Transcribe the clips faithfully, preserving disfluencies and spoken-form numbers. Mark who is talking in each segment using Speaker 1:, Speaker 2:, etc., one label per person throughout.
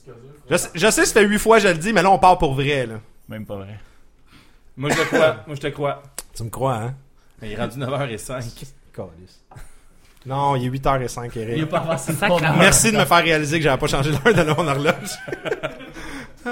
Speaker 1: Je sais, je sais, ça fait huit fois que je le dis, mais là, on part pour vrai, là.
Speaker 2: Même pas vrai.
Speaker 3: Moi, je te crois. Moi, je te crois.
Speaker 1: Tu me crois, hein?
Speaker 3: Mais il est rendu neuf heures cinq.
Speaker 1: Non, il est huit heures cinq, Eric.
Speaker 2: Il a pas passé le
Speaker 4: Sacrément.
Speaker 1: Merci de me faire réaliser que j'avais pas changé l'heure de mon horloge. Ah.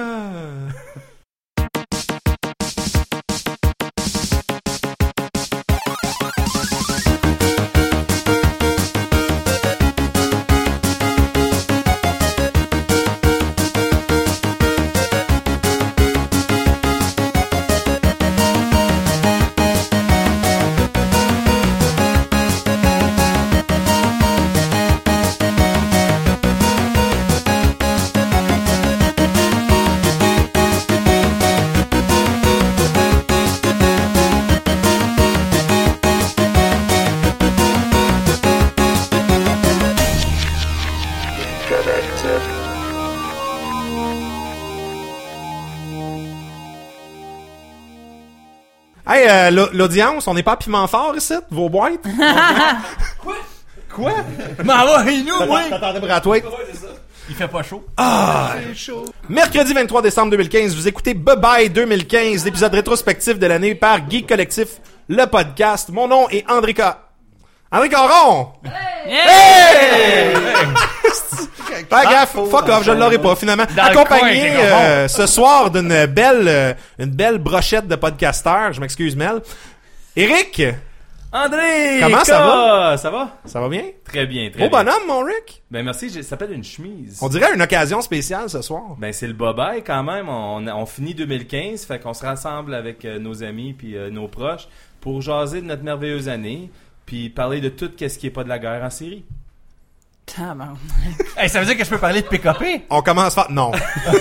Speaker 1: Hey, euh, l'au- l'audience, on n'est pas à piment fort ici, vos boîtes? Quoi? Quoi?
Speaker 2: Mais ouais, nous, oui!
Speaker 1: T'attendais Brathwaite?
Speaker 2: Il fait pas chaud.
Speaker 1: Ah! Mercredi vingt-trois décembre deux mille quinze, vous écoutez Bye Bye deux mille quinze, l'épisode rétrospectif de l'année par Geek Collectif, le podcast. Mon nom est André Ca... André Caron! Hey! Pas gaffe, fuck off, je l'aurai pas finalement.
Speaker 2: Dans le
Speaker 1: Accompagné
Speaker 2: coin,
Speaker 1: euh, ce soir d'une belle euh, une belle brochette de podcasteurs, je m'excuse Mel. Eric,
Speaker 3: André!
Speaker 1: Comment ça
Speaker 3: va? Ça va?
Speaker 1: ça va bien?
Speaker 3: Très bien, très
Speaker 1: Beau
Speaker 3: bien.
Speaker 1: bonhomme mon Rick.
Speaker 3: Ben merci, j'ai- ça s'appelle une chemise.
Speaker 1: On dirait une occasion spéciale ce soir.
Speaker 3: Ben c'est le bye-bye quand même. On, on finit deux mille quinze, fait qu'on se rassemble avec euh, nos amis puis euh, nos proches pour jaser de notre merveilleuse année puis parler de tout ce qui est pas de la guerre en série.
Speaker 4: Tabarnak.
Speaker 2: Hey, ça veut dire que je peux parler de P K P?
Speaker 1: On commence par... Non.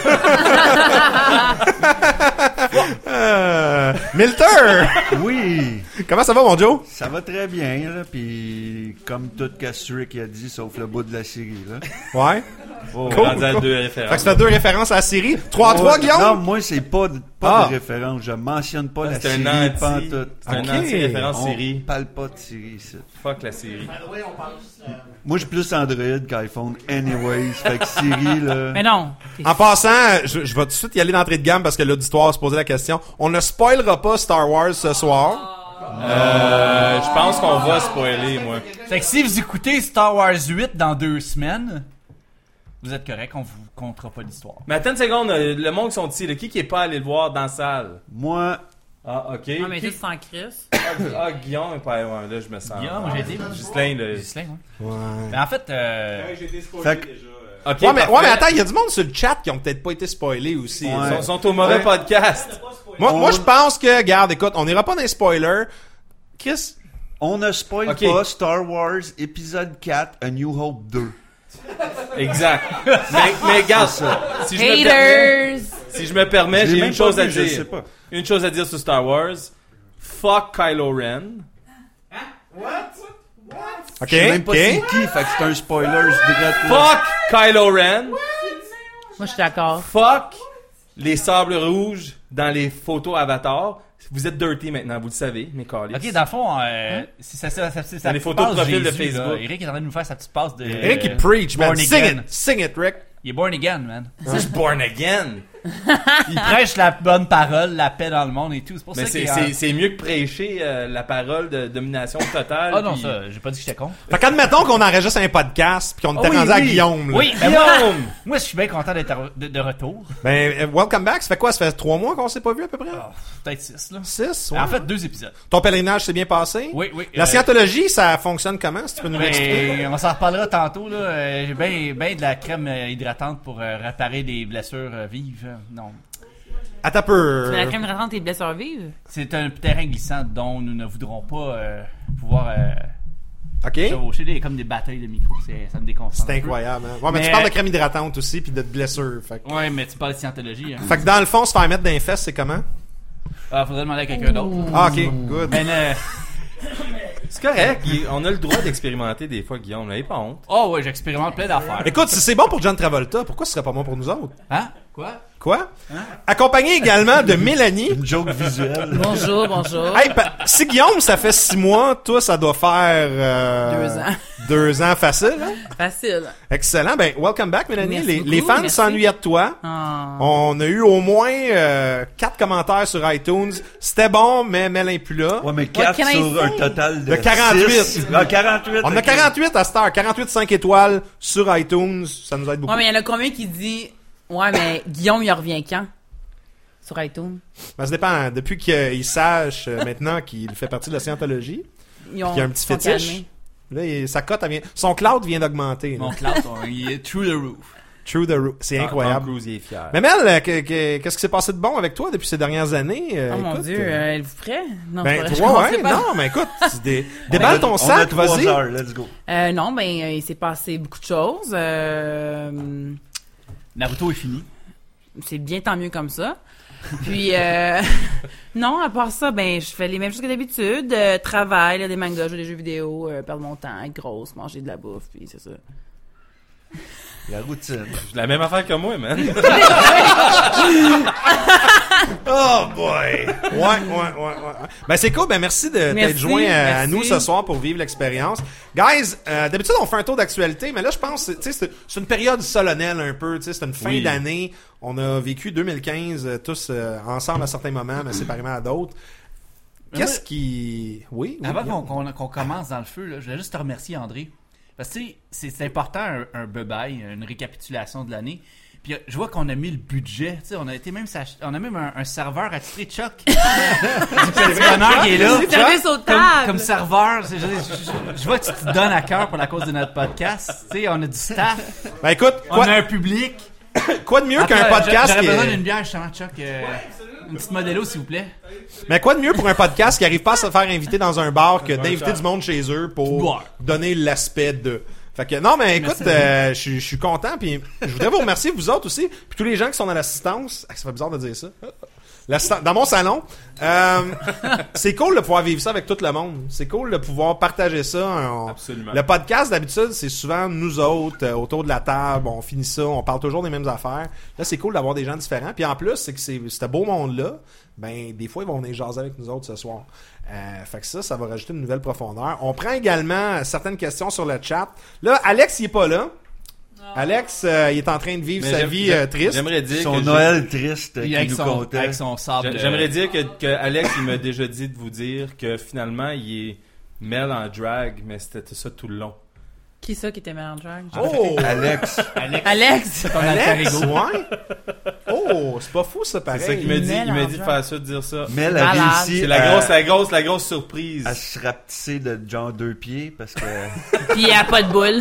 Speaker 1: euh, Milter!
Speaker 5: Oui,
Speaker 1: Comment ça va, mon Joe?
Speaker 5: ça va très bien, là, puis comme tout Rick a dit, sauf le bout de la série, là.
Speaker 1: Ouais.
Speaker 3: Oh,
Speaker 1: Cool,
Speaker 3: rendu à
Speaker 1: cool.
Speaker 3: deux
Speaker 1: Fait
Speaker 3: références.
Speaker 1: que ça fait deux références à la série. trois à trois,
Speaker 5: Moi-
Speaker 1: Guillaume?
Speaker 5: Non, moi, c'est pas, de- pas
Speaker 1: Ah.
Speaker 5: de référence. Je mentionne pas la
Speaker 3: C'est
Speaker 5: série,
Speaker 3: un anti,
Speaker 5: pantoute.
Speaker 3: c'est un
Speaker 1: Ok.
Speaker 3: anti-référence
Speaker 5: On
Speaker 3: série.
Speaker 5: parle pas de série, ici.
Speaker 3: Fuck la série.
Speaker 5: Moi, je suis plus Android qu'iPhone, anyways. Fait que Siri, là...
Speaker 4: Mais non.
Speaker 1: En passant, je, je vais tout de suite y aller d'entrée de gamme parce que l'auditoire se posait la question. On ne spoilera pas Star Wars ce soir.
Speaker 3: Euh, je pense qu'on va spoiler, moi.
Speaker 2: Fait que si vous écoutez Star Wars huit dans deux semaines, vous êtes correct, on vous contera pas l'histoire.
Speaker 3: Mais attends une seconde, euh, le monde qui sont ici, là, qui qui est pas allé le voir dans la salle?
Speaker 5: Moi,
Speaker 3: Ah, ok.
Speaker 4: Non, mais
Speaker 3: Qui-
Speaker 4: juste sans Chris.
Speaker 3: Ah, ah, Guillaume est pas ouais, là, je me sens.
Speaker 2: Guillaume, j'ai été.
Speaker 3: Ghislain, là.
Speaker 2: Ghislain, ouais.
Speaker 1: Ouais.
Speaker 2: Mais en fait, euh,
Speaker 5: fait que-
Speaker 3: Ok,
Speaker 1: Ouais, mais,
Speaker 3: parfait.
Speaker 1: ouais, mais attends, il y a du monde sur le chat qui ont peut-être pas été spoilés aussi.
Speaker 5: Ouais.
Speaker 3: Ils sont, sont au mauvais
Speaker 5: Ouais.
Speaker 3: podcast.
Speaker 1: Moi,
Speaker 5: On-
Speaker 1: moi, je pense que, regarde, écoute, on n'ira pas dans les spoilers. Chris,
Speaker 5: on ne spoil
Speaker 3: Ok.
Speaker 5: pas Star Wars épisode quatre, A New Hope deux.
Speaker 3: Exact. mais, mais regarde, si je me permets,
Speaker 4: Haters!
Speaker 3: si je me permets,
Speaker 5: Je l'ai
Speaker 3: j'ai
Speaker 5: même
Speaker 3: une
Speaker 5: pas
Speaker 3: chose à
Speaker 5: vu, je
Speaker 3: dire.
Speaker 5: sais pas.
Speaker 3: Une chose à dire sur Star Wars. Fuck Kylo Ren.
Speaker 1: ok,
Speaker 5: Je sais même pas
Speaker 1: ok.
Speaker 5: c'est qui, fait que c'est un spoiler, je dirais.
Speaker 3: Fuck Kylo Ren.
Speaker 4: Moi, je suis d'accord.
Speaker 3: Fuck les sables rouges dans les photos Avatar. Vous êtes dirty maintenant, vous le savez, mes calices.
Speaker 2: ok, dans le fond, euh, si ça, ça, ça, ça,
Speaker 3: Dans les photos de profil de
Speaker 2: Jésus, là,
Speaker 3: Facebook.
Speaker 2: Eric est en train de nous faire sa petite passe de.
Speaker 1: Eric, il
Speaker 2: euh,
Speaker 1: preach, man.
Speaker 2: born
Speaker 1: Sing
Speaker 2: again.
Speaker 1: it. Sing it, Rick.
Speaker 2: Il est born again, man.
Speaker 3: C'est born again.
Speaker 2: Il prêche la bonne parole, la paix dans le monde et tout. C'est pour
Speaker 3: Mais
Speaker 2: ça
Speaker 3: c'est,
Speaker 2: qu'il
Speaker 3: c'est, c'est mieux que prêcher euh, la parole de domination totale.
Speaker 2: Ah non,
Speaker 3: puis-
Speaker 2: ça, j'ai pas dit que j'étais con.
Speaker 1: Fait qu'admettons qu'on enregistre un podcast pis qu'on était
Speaker 2: Ah oui,
Speaker 1: rendu à
Speaker 2: oui.
Speaker 1: Guillaume, là.
Speaker 2: Oui, ben moi,
Speaker 3: Guillaume!
Speaker 2: moi, je suis bien content d'être de, de retour.
Speaker 1: Ben, euh, welcome back. Ça fait quoi? Ça fait trois mois qu'on s'est pas vu à peu près?
Speaker 2: Ah, peut-être six, là.
Speaker 1: Six? Ouais.
Speaker 2: En fait, deux épisodes.
Speaker 1: Ton pèlerinage s'est bien passé?
Speaker 2: Oui, oui.
Speaker 1: La
Speaker 2: euh,
Speaker 1: scientologie, ça fonctionne comment? Si tu peux nous l'expliquer?
Speaker 2: ben, on s'en reparlera tantôt, là. Euh, J'ai bien ben de la crème euh, hydratante pour euh, réparer des blessures euh, vives. Euh, Non.
Speaker 1: Attends un peu.
Speaker 4: C'est la crème hydratante et blessures vives?
Speaker 2: C'est un terrain glissant dont nous ne voudrons pas euh, pouvoir euh,
Speaker 1: OK.
Speaker 2: chevaucher des, comme des batailles de micro. C'est- Ça me déconcentre.
Speaker 1: C'est
Speaker 2: un peu.
Speaker 1: incroyable, hein? Ouais, mais,
Speaker 2: Mais,
Speaker 1: tu parles de
Speaker 2: euh,
Speaker 1: crème hydratante aussi pis de blessures. Fait que...
Speaker 2: Ouais, mais tu parles de scientologie. Hein.
Speaker 1: fait que dans le fond, se faire mettre dans les fesses, c'est comment?
Speaker 2: Ah, faudrait demander à quelqu'un d'autre.
Speaker 1: Ah, OK. Good.
Speaker 2: Ben, euh,
Speaker 3: C'est correct. Guy- On a le droit d'expérimenter des fois, Guillaume. N'ayez pas honte.
Speaker 2: oh ouais, j'expérimente plein d'affaires.
Speaker 1: Écoute, si c'est bon pour John Travolta, pourquoi ce serait pas bon pour nous autres?
Speaker 2: Hein? Quoi?
Speaker 1: Quoi? Accompagné également de Mélanie.
Speaker 5: Une joke visuelle.
Speaker 4: Bonjour, bonjour.
Speaker 1: Hey, pa- si Guillaume, ça fait six mois, toi, ça doit faire... euh,
Speaker 4: Deux ans.
Speaker 1: Deux ans facile, hein?
Speaker 4: Facile.
Speaker 1: Excellent. Ben, welcome back, Mélanie.
Speaker 4: Merci
Speaker 1: Les,
Speaker 4: beaucoup,
Speaker 1: les fans
Speaker 4: merci.
Speaker 1: s'ennuyaient de toi.
Speaker 4: Ah.
Speaker 1: On a eu au moins euh, quatre commentaires sur iTunes. C'était bon, mais Mel est plus là.
Speaker 5: Ouais, mais quatre
Speaker 4: can I
Speaker 5: sur
Speaker 4: say?
Speaker 5: un total de
Speaker 1: De quarante-huit.
Speaker 5: six. Ah, quarante-huit.
Speaker 1: On a
Speaker 5: ok.
Speaker 1: quarante-huit à cette heure. quarante-huit cinq étoiles sur iTunes. Ça nous aide beaucoup.
Speaker 4: Ouais, mais il y en a combien qui dit ouais, mais Guillaume, il revient quand? Sur iTunes.
Speaker 1: Ben, ça dépend. Depuis qu'il sache euh, maintenant qu'il fait partie de la scientologie,
Speaker 4: Ils ont,
Speaker 1: qu'il y a un petit
Speaker 4: sont
Speaker 1: fétiche.
Speaker 4: calmés.
Speaker 1: Là, il- sa cote, elle vient... Son cloud vient d'augmenter. là.
Speaker 2: Mon cloud, on- il est through the roof.
Speaker 1: True the roof. C'est
Speaker 3: Tom
Speaker 1: incroyable.
Speaker 3: Cruise, il est fier.
Speaker 1: Mais Mel, euh, que- que- qu'est-ce qui s'est passé de bon avec toi depuis ces dernières années? Euh,
Speaker 4: Oh mon
Speaker 1: écoute,
Speaker 4: Dieu,
Speaker 1: euh,
Speaker 4: euh, êtes-vous prêts? Non,
Speaker 1: Ben,
Speaker 4: c'est pas vrai, je
Speaker 1: toi,
Speaker 4: commencerai
Speaker 1: ouais,
Speaker 4: pas.
Speaker 1: non, mais écoute, tu dé- déballe ton
Speaker 5: On a
Speaker 1: sac,
Speaker 5: trois
Speaker 1: vas-y.
Speaker 5: heures, let's go.
Speaker 4: Euh, non, ben, euh, il s'est passé beaucoup de choses. Euh,
Speaker 2: Naruto est fini.
Speaker 4: c'est bien tant mieux comme ça. Puis, euh, non, à part ça, ben, je fais les mêmes choses que d'habitude. Euh, travail, lire des mangas, jouer des jeux vidéo, euh, perdre mon temps, être grosse, manger de la bouffe, puis c'est ça.
Speaker 5: La routine.
Speaker 3: La même affaire que moi, man.
Speaker 1: Oh boy! Ouais, ouais, ouais, ouais. Ben c'est cool, ben merci de t'être
Speaker 4: Merci,
Speaker 1: joint à, à
Speaker 4: merci.
Speaker 1: nous ce soir pour vivre l'expérience. Guys, euh, d'habitude on fait un tour d'actualité, mais là je pense, tu sais, c'est c'est une période solennelle un peu, tu sais, c'est une fin
Speaker 3: Oui.
Speaker 1: d'année. On a vécu deux mille quinze euh, tous euh, ensemble à certains moments, mais séparément à d'autres. Qu'est-ce qui... Oui, oui.
Speaker 2: Avant
Speaker 1: oui.
Speaker 2: qu'on, qu'on, qu'on commence dans le feu, là, je voulais juste te remercier, André. Parce que tu sais, c'est, c'est important un, un bye-bye, une récapitulation de l'année. Puis euh, je vois qu'on a mis le budget. Tu sais, on a été même s'ach- on a même un, un serveur attitré de Chuck. Du petit bonheur qui est là.
Speaker 4: C'est service aux
Speaker 2: Comme,
Speaker 4: tables!
Speaker 2: comme serveur, c'est- je, je- je vois que tu te donnes à cœur pour la cause de notre podcast. Tu sais, on a du staff,
Speaker 1: Ben écoute,
Speaker 2: on
Speaker 1: quoi,
Speaker 2: a un public.
Speaker 1: quoi de mieux
Speaker 2: Après,
Speaker 1: qu'un
Speaker 2: j'a-
Speaker 1: podcast
Speaker 2: J'aurais
Speaker 1: qui
Speaker 2: besoin
Speaker 1: est...
Speaker 2: d'une bière, justement, Chuck. euh, une petite Modelo, s'il vous plaît.
Speaker 1: Mais quoi de mieux pour un podcast qui arrive pas à se faire inviter dans un bar que d'inviter du monde chez eux pour
Speaker 2: Boire.
Speaker 1: donner l'aspect de... Fait que non, mais écoute, euh, je suis- je suis content, puis je voudrais vous remercier, vous autres aussi, puis tous les gens qui sont dans l'assistance. Ah, ça fait bizarre de dire ça. L'assistant- dans mon salon. Euh, c'est cool de pouvoir vivre ça avec tout le monde. C'est cool de pouvoir partager ça. On-
Speaker 3: Absolument.
Speaker 1: Le podcast, d'habitude, c'est souvent nous autres, euh, autour de la table, on finit ça, on parle toujours des mêmes affaires. Là, c'est cool d'avoir des gens différents. Puis en plus, c'est que c'est ce beau monde-là, ben des fois, ils vont venir jaser avec nous autres ce soir. Euh, fait que ça, ça va rajouter une nouvelle profondeur. On prend également certaines questions sur le chat. Là, Alex, il est pas là. Alex, euh, il est en train de vivre
Speaker 3: Mais
Speaker 1: sa
Speaker 3: j'aime-
Speaker 1: vie
Speaker 3: j'aime-
Speaker 1: euh, triste.
Speaker 3: J'aimerais dire
Speaker 5: Son
Speaker 3: que
Speaker 5: Noël triste
Speaker 2: Puis
Speaker 5: qui
Speaker 2: avec
Speaker 5: nous
Speaker 2: son,
Speaker 5: comptait.
Speaker 2: avec son sable.
Speaker 3: j'ai-
Speaker 2: euh,
Speaker 3: j'aimerais dire que, que Alex il m'a déjà dit de vous dire que finalement il est Mel en drag, mais c'était ça tout le long.
Speaker 4: Qui ça qui était mal en drag?
Speaker 1: Oh!
Speaker 5: Alex.
Speaker 2: Alex,
Speaker 4: Alex!
Speaker 2: ton alter
Speaker 1: Alex,
Speaker 2: ego.
Speaker 1: ouais? Oh, c'est pas fou ça,
Speaker 3: C'est
Speaker 1: pareil.
Speaker 3: ça qu'il m'a dit.
Speaker 4: Mel
Speaker 3: Il m'a
Speaker 4: en
Speaker 3: dit de
Speaker 4: drag.
Speaker 3: faire ça, de dire ça.
Speaker 5: Mel a
Speaker 4: Malade.
Speaker 5: réussi
Speaker 3: C'est la
Speaker 5: à,
Speaker 3: grosse, la grosse, la grosse surprise.
Speaker 5: à se rapetisser de genre deux pieds parce que
Speaker 4: Puis il n'y a pas de boule.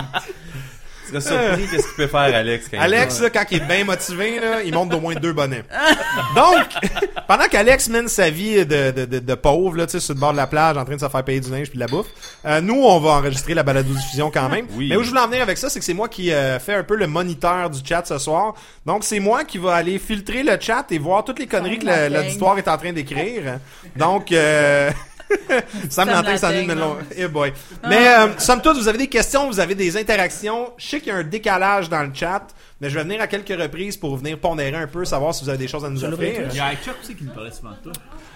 Speaker 3: Tu serais surpris qu'est-ce qu'il peut faire, Alex. Quand il
Speaker 1: Alex,
Speaker 3: va.
Speaker 1: là, quand il est bien motivé, là, il monte d'au moins deux bonnets. Donc, pendant qu'Alex mène sa vie de, de, de, de pauvre, là, tu sais, sur le bord de la plage, en train de se faire payer du linge puis de la bouffe, euh, nous, on va enregistrer la balado-diffusion quand même.
Speaker 3: Oui.
Speaker 1: Mais où je voulais en venir avec ça, c'est que c'est moi qui euh, fais un peu le moniteur du chat ce soir. Donc, c'est moi qui va aller filtrer le chat et voir toutes les conneries que le- l'auditoire est en train d'écrire. Donc, euh... Sam Lantin, ça
Speaker 4: Lateigne,
Speaker 1: de long.
Speaker 4: non.
Speaker 1: Eh boy. Mais, euh, somme toute, vous avez des questions, vous avez des interactions. Je sais qu'il y a un décalage dans le chat, mais je vais venir à quelques reprises pour venir pondérer un peu, savoir si vous avez des choses à nous offrir.
Speaker 2: Il y a Chuck aussi qui nous parlait souvent de toi.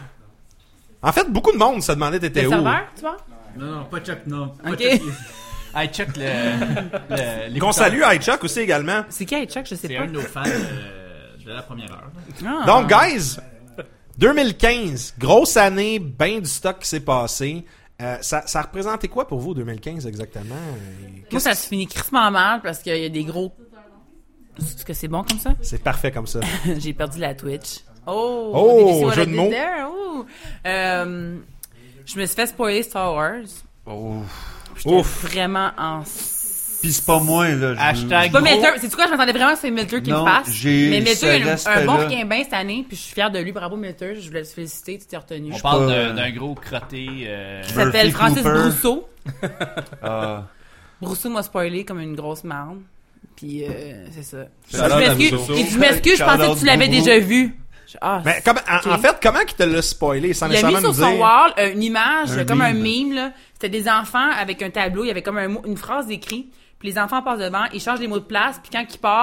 Speaker 1: En fait, beaucoup de monde se demandait t'étais
Speaker 4: Le
Speaker 1: où.
Speaker 4: serveur, tu vois?
Speaker 2: Non, non, pas Chuck, non. Pas
Speaker 4: Ok.
Speaker 2: Chuck. Hey, Chuck, le. le l'écouteur.
Speaker 1: Qu'on salue Chuck aussi également.
Speaker 4: C'est qui, Chuck? Je sais
Speaker 2: C'est
Speaker 4: pas.
Speaker 2: un de nos fans euh, de la première heure.
Speaker 4: Ah.
Speaker 1: Donc, guys, deux mille quinze, grosse année, ben du stock qui s'est passé. Euh, ça, ça représentait quoi pour vous, deux mille quinze, exactement? Et
Speaker 4: Moi,
Speaker 1: qu'est-ce-
Speaker 4: ça se finit crissement mal parce qu'il y a des gros... Est-ce que c'est bon comme ça?
Speaker 1: C'est parfait comme ça.
Speaker 4: J'ai perdu la Twitch. Oh!
Speaker 1: Oh,
Speaker 4: did you see what
Speaker 1: jeu
Speaker 4: I
Speaker 1: de
Speaker 4: did
Speaker 1: mots.
Speaker 4: there? Oh. Euh, je me suis fait spoiler Star Wars.
Speaker 5: oh.
Speaker 4: J'étais
Speaker 1: Ouf.
Speaker 4: vraiment en...
Speaker 5: Pis c'est pas moi là. je-
Speaker 2: Hashtag-
Speaker 4: C'est pas
Speaker 2: Gros.
Speaker 4: Melter. C'est quoi? Je m'attendais vraiment que c'est Melter qui
Speaker 5: Non,
Speaker 4: le fasse.
Speaker 5: j'ai
Speaker 4: Mais Melter,
Speaker 5: ce
Speaker 4: il a un- un
Speaker 5: respect-là.
Speaker 4: bon requin-bain cette année, puis je suis fier de lui. Bravo, Melter. Je voulais te féliciter, tu t'es retenu.
Speaker 2: On
Speaker 4: Il
Speaker 2: parle
Speaker 5: pas,
Speaker 2: d'un,
Speaker 5: euh,
Speaker 2: d'un gros crotté. Euh...
Speaker 4: s'appelle
Speaker 5: Murphy
Speaker 4: Francis
Speaker 5: Cooper.
Speaker 4: Brousseau.
Speaker 5: Ah.
Speaker 4: Brousseau m'a spoilé comme une grosse marde. Puis euh, c'est ça. Je
Speaker 3: Shout-out à
Speaker 4: m'excuse.
Speaker 3: Brousseau.
Speaker 4: Il dit, je m'excuse, je pensais que
Speaker 5: Shout-out
Speaker 4: tu l'avais
Speaker 5: Brousseau.
Speaker 4: déjà vu. Je- Ah,
Speaker 1: Mais comment, en,
Speaker 4: Ok.
Speaker 1: en fait, comment qu'il te l'a spoilé sans
Speaker 4: il a mis
Speaker 1: nécessairement
Speaker 4: sur
Speaker 1: nous
Speaker 4: son
Speaker 1: dire?
Speaker 4: wall euh, une image,
Speaker 5: Un
Speaker 4: comme un
Speaker 5: meme.
Speaker 4: meme, là. C'était des enfants avec un tableau, il y avait comme un mot, une phrase écrite, puis les enfants passent devant, ils changent les mots de place, puis quand ils partent,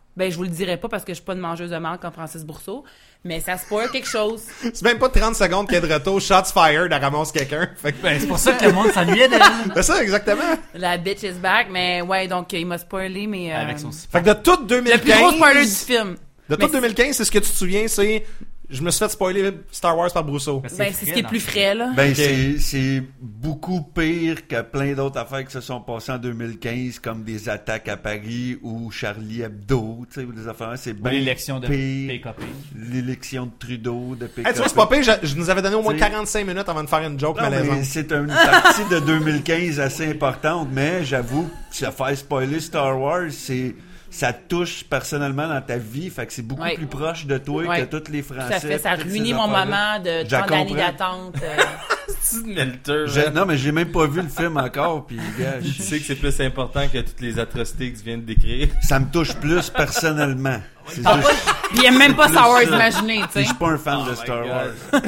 Speaker 4: Ben, je vous le dirai pas parce que je suis pas une mangeuse de marde comme Francis Bourceau, mais ça spoil quelque chose.
Speaker 1: C'est même pas trente secondes qu'il y a de retour, shots fired, elle ramasse quelqu'un. Fait que...
Speaker 2: Ben, c'est pour ça que le monde s'ennuyait d'elle.
Speaker 1: C'est ça, exactement.
Speaker 4: La bitch is back, mais ouais, donc il m'a spoilé, mais... Euh...
Speaker 2: Avec son
Speaker 1: Fait que de tout deux mille
Speaker 4: Le
Speaker 1: quinze...
Speaker 4: plus gros spoiler du film.
Speaker 1: De
Speaker 4: Mais
Speaker 1: tout deux mille quinze, c'est ce que tu te souviens, c'est... Je me suis fait spoiler Star Wars par Brousseau.
Speaker 4: Ben, c'est ce qui est plus frais, là.
Speaker 5: Ben,
Speaker 1: Ok.
Speaker 5: c'est, c'est beaucoup pire que plein d'autres affaires qui se sont passées en deux mille quinze, comme des attaques à Paris ou Charlie Hebdo, tu sais, ou des affaires. C'est
Speaker 2: Ou
Speaker 5: bien
Speaker 2: l'élection de
Speaker 5: pire.
Speaker 2: P K P.
Speaker 5: L'élection de Trudeau, de P K P.
Speaker 1: Hey, tu vois, c'est pas pire, je, je nous avais donné au moins
Speaker 5: T'sais-
Speaker 1: quarante-cinq minutes avant de faire une joke
Speaker 5: Non, mais
Speaker 1: malaisante.
Speaker 5: c'est une partie de deux mille quinze assez importante, mais j'avoue que se faire spoiler Star Wars, c'est... ça te touche personnellement dans ta vie, fait que c'est beaucoup
Speaker 4: Ouais.
Speaker 5: plus proche de toi
Speaker 4: Ouais.
Speaker 5: que tous les Français.
Speaker 4: Tout à fait, ça a
Speaker 5: toutes
Speaker 4: ruiné
Speaker 5: ces
Speaker 4: mon
Speaker 5: affaires-là.
Speaker 4: moment de
Speaker 5: Je
Speaker 4: trente années
Speaker 5: comprends.
Speaker 4: d'attente. euh.
Speaker 3: C'est de Melter.
Speaker 5: Je-
Speaker 3: hein.
Speaker 5: non, mais j'ai même pas vu le film encore, puis gars,
Speaker 3: Tu
Speaker 5: je-
Speaker 3: sais que c'est plus important que toutes les atrocités que tu viens de décrire.
Speaker 5: ça me touche plus personnellement. C'est juste,
Speaker 4: Puis il aime même pas Star Wars
Speaker 5: ça.
Speaker 4: imaginé, tu
Speaker 5: puis
Speaker 4: sais.
Speaker 5: je suis pas un fan de Star Wars.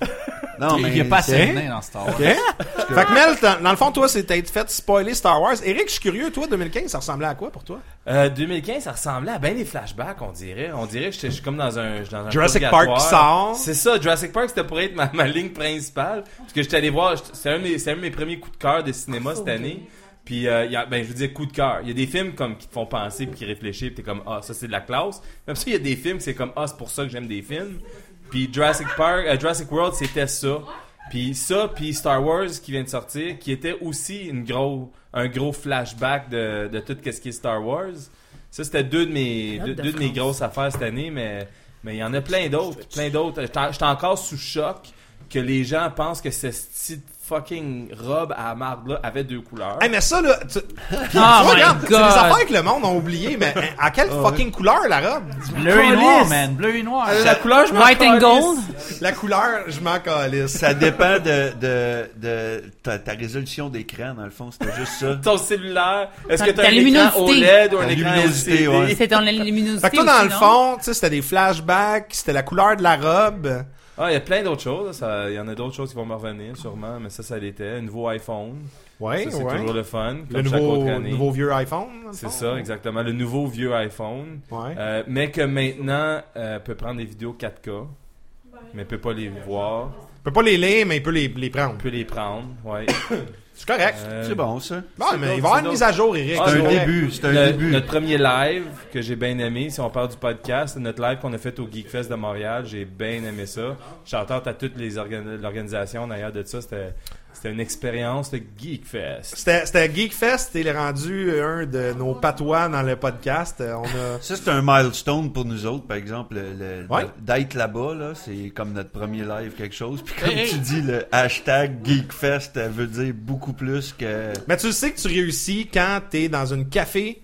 Speaker 5: Non, mais
Speaker 2: Il y a pas assez
Speaker 5: c'est-
Speaker 2: de nains dans Star Wars.
Speaker 1: OK? Fait que Mel, dans, dans le fond, toi, c'est t'être fait spoiler Star Wars. Eric, je suis curieux, toi, deux mille quinze, ça ressemblait à quoi pour toi?
Speaker 3: Euh, deux mille quinze, ça ressemblait à bien des flashbacks, on dirait. On dirait que j'étais- je suis comme dans un, dans un
Speaker 1: Jurassic
Speaker 3: purgatoire.
Speaker 1: Park qui sort.
Speaker 3: C'est ça, Jurassic Park, c'était pour être ma, ma ligne principale. Parce que j'étais allé voir, j'étais- c'est un, de mes- c'est un de mes premiers coups de cœur de cinéma cette année. Puis, euh, il y a, ben, je veux dire, coup de cœur. Il y a des films comme qui te font penser puis qui réfléchissent, puis t'es comme, ah, ça c'est de la classe. Même ça, il y a des films que c'est comme, ah, c'est pour ça que j'aime des films. Puis Jurassic Park, euh, Jurassic World, c'était ça. Puis ça, puis Star Wars qui vient de sortir, qui était aussi une gros, un gros flashback de, de tout ce qui est Star Wars. Ça, c'était deux de mes, deux,
Speaker 4: de
Speaker 3: deux de mes
Speaker 4: France.
Speaker 3: grosses affaires cette année, mais mais il y en a plein d'autres, plein d'autres. J'étais j'étais encore sous choc que les gens pensent que cette petite fucking robe à la marde-là avait deux couleurs.
Speaker 1: Hey, mais ça, là, tu, Puis,
Speaker 4: Oh
Speaker 1: tu vois,
Speaker 4: my
Speaker 1: regarde, c'est des
Speaker 4: God.
Speaker 1: affaires que le monde a oubliées, mais hein, à quelle fucking couleur, la robe?
Speaker 2: Bleu et noir, man. Bleu et noir.
Speaker 3: La couleur, je m'en
Speaker 4: White and
Speaker 3: calisse.
Speaker 4: gold.
Speaker 1: La couleur, je m'en calisse.
Speaker 5: Ça dépend de, de, de ta, ta résolution d'écran, dans le fond, c'était juste ça.
Speaker 3: Ton cellulaire, est-ce que
Speaker 4: Ta-
Speaker 3: t'as
Speaker 4: ta
Speaker 3: un écran O L E D ou un
Speaker 5: La
Speaker 3: écran
Speaker 5: luminosité,
Speaker 3: L C D?
Speaker 5: ouais.
Speaker 4: C'est ton luminosité
Speaker 1: Fait que toi, dans
Speaker 4: aussi,
Speaker 1: le
Speaker 4: non?
Speaker 1: fond, tu sais, c'était des flashbacks, c'était la couleur de la robe.
Speaker 3: Ah, il y a plein d'autres choses. ça- Il y en a d'autres choses qui vont me revenir, sûrement, mais ça, ça l'était. Un nouveau iPhone.
Speaker 1: Ouais,
Speaker 3: Ça, c'est
Speaker 1: ouais.
Speaker 3: toujours le fun,
Speaker 1: Le
Speaker 3: comme chaque autre
Speaker 1: nouveau,
Speaker 3: année.
Speaker 1: nouveau vieux iPhone. dans le
Speaker 3: C'est
Speaker 1: fond.
Speaker 3: ça, exactement. Le nouveau vieux iPhone.
Speaker 1: Ouais.
Speaker 3: Euh, mais que maintenant, euh, peut prendre des vidéos quatre K, mais peut pas les voir.
Speaker 1: Il peut pas les lire, mais il peut les, les prendre.
Speaker 3: peut les prendre, ouais.
Speaker 1: C'est correct.
Speaker 3: Euh,
Speaker 5: C'est bon, ça.
Speaker 1: Bon,
Speaker 3: c'est
Speaker 1: mais
Speaker 3: d'autres-
Speaker 1: il va y avoir
Speaker 3: c'est
Speaker 1: une mise à jour, Eric.
Speaker 3: Ah,
Speaker 5: C'est
Speaker 1: C'est
Speaker 5: un
Speaker 1: correct.
Speaker 5: début, c'est un
Speaker 3: le-
Speaker 5: début.
Speaker 3: Notre premier live que j'ai bien aimé, si on parle du podcast, c'est notre live qu'on a fait au Geekfest de Montréal. J'ai bien aimé ça. J'entends à toutes les organ- l'organisation d'ailleurs de ça. C'était, c'était une expérience de Geekfest.
Speaker 1: C'était, c'était Geekfest, il est rendu un de nos patois dans le podcast. Euh, On a...
Speaker 5: Ça, c'est un milestone pour nous autres, par exemple. Le, le-
Speaker 1: Ouais.
Speaker 5: D'être là-bas, là, c'est comme notre premier live, quelque chose. Puis comme
Speaker 2: Hey,
Speaker 5: tu
Speaker 2: hey.
Speaker 5: dis, le hashtag Geekfest elle veut dire beaucoup plus que...
Speaker 1: Mais tu sais que tu réussis quand t'es dans une café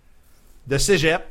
Speaker 1: de cégep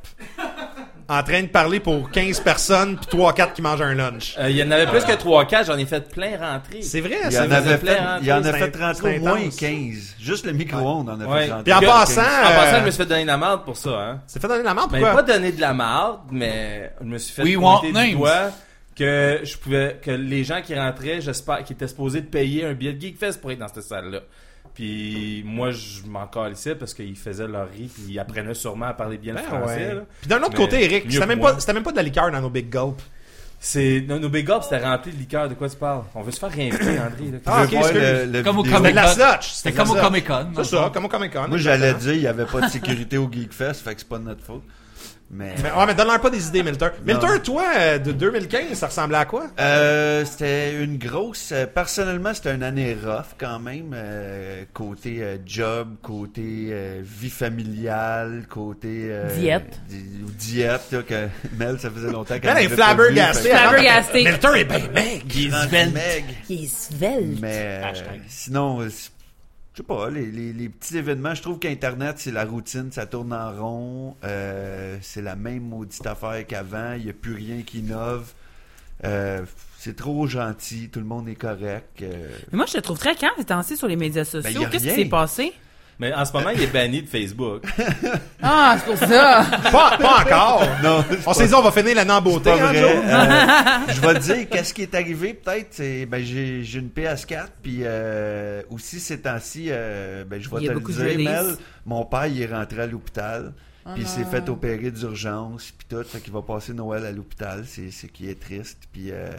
Speaker 1: en train de parler pour quinze personnes puis trois quatre qui mangent un lunch.
Speaker 3: Euh, Il y en avait plus que trois quatre, j'en ai fait plein rentrer.
Speaker 1: C'est vrai,
Speaker 5: Il y
Speaker 1: ça
Speaker 5: en
Speaker 1: faisait
Speaker 5: avait
Speaker 3: plein
Speaker 5: fait,
Speaker 3: rentrer,
Speaker 5: il y en a
Speaker 1: c'est
Speaker 5: fait
Speaker 1: in-
Speaker 5: rentrer
Speaker 1: c'est
Speaker 5: au moins
Speaker 1: intense.
Speaker 5: quinze. Juste le micro-ondes en a
Speaker 3: Ouais.
Speaker 5: fait rentrer.
Speaker 1: Puis en
Speaker 3: Que-
Speaker 1: passant,
Speaker 3: En
Speaker 1: euh,
Speaker 3: passant, je me suis fait donner de la marde pour ça, hein.
Speaker 1: c'est fait donner la marde,
Speaker 3: Mais
Speaker 1: pourquoi?
Speaker 3: pas donner de la marde, mais je me suis fait
Speaker 2: We want
Speaker 3: pointer
Speaker 2: names.
Speaker 3: du doigt que je pouvais, que les gens qui rentraient, j'espère, qui étaient supposés de payer un billet de Geekfest pour être dans cette salle-là. Puis moi, je m'en calissais parce qu'ils faisaient leur riz puis ils apprenaient sûrement à parler bien
Speaker 1: Ben
Speaker 3: le français.
Speaker 1: ouais.
Speaker 3: là.
Speaker 1: Puis d'un autre
Speaker 3: Mais
Speaker 1: côté, Eric,
Speaker 3: mieux
Speaker 1: c'était
Speaker 3: que
Speaker 1: même,
Speaker 3: moi.
Speaker 1: pas, c'était même pas de la liqueur dans nos Big Gulp.
Speaker 3: C'est, nos, nos Big Ups, c'était rempli de liqueur. De quoi tu parles? On veut se faire réinviter, André. Là.
Speaker 1: Ah, ok,
Speaker 5: Tu veux voir
Speaker 1: excuse.
Speaker 5: le- le
Speaker 2: Comme au
Speaker 5: vidéo?
Speaker 1: C'était de la
Speaker 2: Comic-Con.
Speaker 1: slotch.
Speaker 2: C'était
Speaker 1: de
Speaker 2: comme
Speaker 1: la
Speaker 2: au
Speaker 1: slotch.
Speaker 2: Comic-Con.
Speaker 1: C'est ça, comme au Comic-Con.
Speaker 5: Moi, j'allais dire, il n'y avait pas de sécurité au Geekfest, fait que c'est pas de notre faute. Mais...
Speaker 1: Mais, ouais, mais donne-leur pas des idées, Milter.
Speaker 5: Non.
Speaker 1: Milter, toi, euh, de deux mille quinze, ça ressemblait à quoi?
Speaker 5: Euh, c'était une grosse... euh, personnellement, c'était une année rough quand même. euh, côté euh, job, côté euh, vie familiale, côté... euh,
Speaker 4: Diète.
Speaker 5: di- diète, là, que Mel, ça faisait longtemps qu'elle
Speaker 1: Elle est
Speaker 5: m'avait pas vu,
Speaker 1: flabbergastée.
Speaker 5: fait que-
Speaker 4: Flabbergasté.
Speaker 1: Milter est bien mec.
Speaker 2: Il est
Speaker 5: Rendu
Speaker 2: svelte.
Speaker 5: meg.
Speaker 4: Il est svelte.
Speaker 5: Mais euh,
Speaker 2: Hashtag.
Speaker 5: sinon, euh, c'est- je sais pas, les, les, les petits événements, je trouve qu'Internet, c'est la routine, ça tourne en rond, euh, c'est la même maudite affaire qu'avant, il n'y a plus rien qui innove. Euh, c'est trop gentil, tout le monde est correct. euh.
Speaker 4: Mais moi, je te trouve très calme ces temps-ci sur les médias sociaux.
Speaker 5: Ben, y a
Speaker 4: Qu'est-ce qui
Speaker 5: rien.
Speaker 4: s'est passé?
Speaker 3: Mais en ce moment, il est banni de Facebook.
Speaker 4: Ah, c'est pour ça.
Speaker 1: Pas, pas encore.
Speaker 5: Non, c'est
Speaker 1: On
Speaker 5: pas-
Speaker 1: s'est dit, on va finir l'année en
Speaker 5: c'est
Speaker 1: beauté,
Speaker 5: pas
Speaker 1: hein,
Speaker 5: vrai.
Speaker 1: Joe?
Speaker 5: Euh, je vais te dire, qu'est-ce qui est arrivé peut-être, c'est, ben, j'ai, j'ai une P S quatre, puis euh, aussi ces temps-ci, euh, ben, je vais
Speaker 4: Il y a
Speaker 5: te le
Speaker 4: beaucoup de
Speaker 5: dire,
Speaker 4: release.
Speaker 5: Mel, mon père, il est rentré à l'hôpital.
Speaker 4: Oh
Speaker 5: puis il s'est
Speaker 4: non.
Speaker 5: fait opérer d'urgence, puis tout. Fait qu'il va passer Noël à l'hôpital. C'est, c'est qui est triste. Puis euh,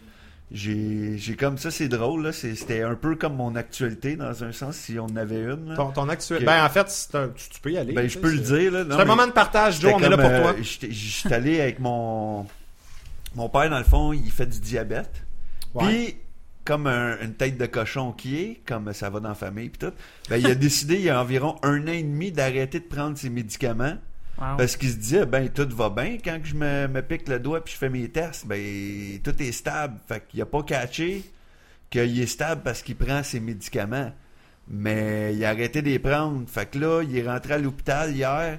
Speaker 5: j'ai, j'ai comme ça, c'est drôle. Là. C'est, c'était un peu comme mon actualité, dans un sens, si on en avait une. Là.
Speaker 1: Ton, ton actuel.
Speaker 5: Que-
Speaker 1: Ben, en fait, c'est un- tu, tu peux y aller.
Speaker 5: Ben,
Speaker 1: tu
Speaker 5: je
Speaker 1: sais,
Speaker 5: peux le
Speaker 1: c'est-
Speaker 5: dire. Là. Non,
Speaker 1: C'est un
Speaker 5: mais
Speaker 1: moment de partage, Joe,
Speaker 5: c'était
Speaker 1: on est là
Speaker 5: comme,
Speaker 1: pour toi.
Speaker 5: euh, j'étais- J'étais allé avec mon... Mon père, dans le fond, il fait du diabète.
Speaker 1: Ouais.
Speaker 5: Puis, comme un- une tête de cochon qui est, comme ça va dans la famille puis tout, ben, il a décidé il y a environ un an et demi d'arrêter de prendre ses médicaments
Speaker 4: Wow.
Speaker 5: parce qu'il se disait, ben tout va bien quand que je me, me pique le doigt puis je fais mes tests, ben tout est stable. Fait qu'il a pas catché qu'il est stable parce qu'il prend ses médicaments. Mais il a arrêté de les prendre. Fait que là, il est rentré à l'hôpital hier.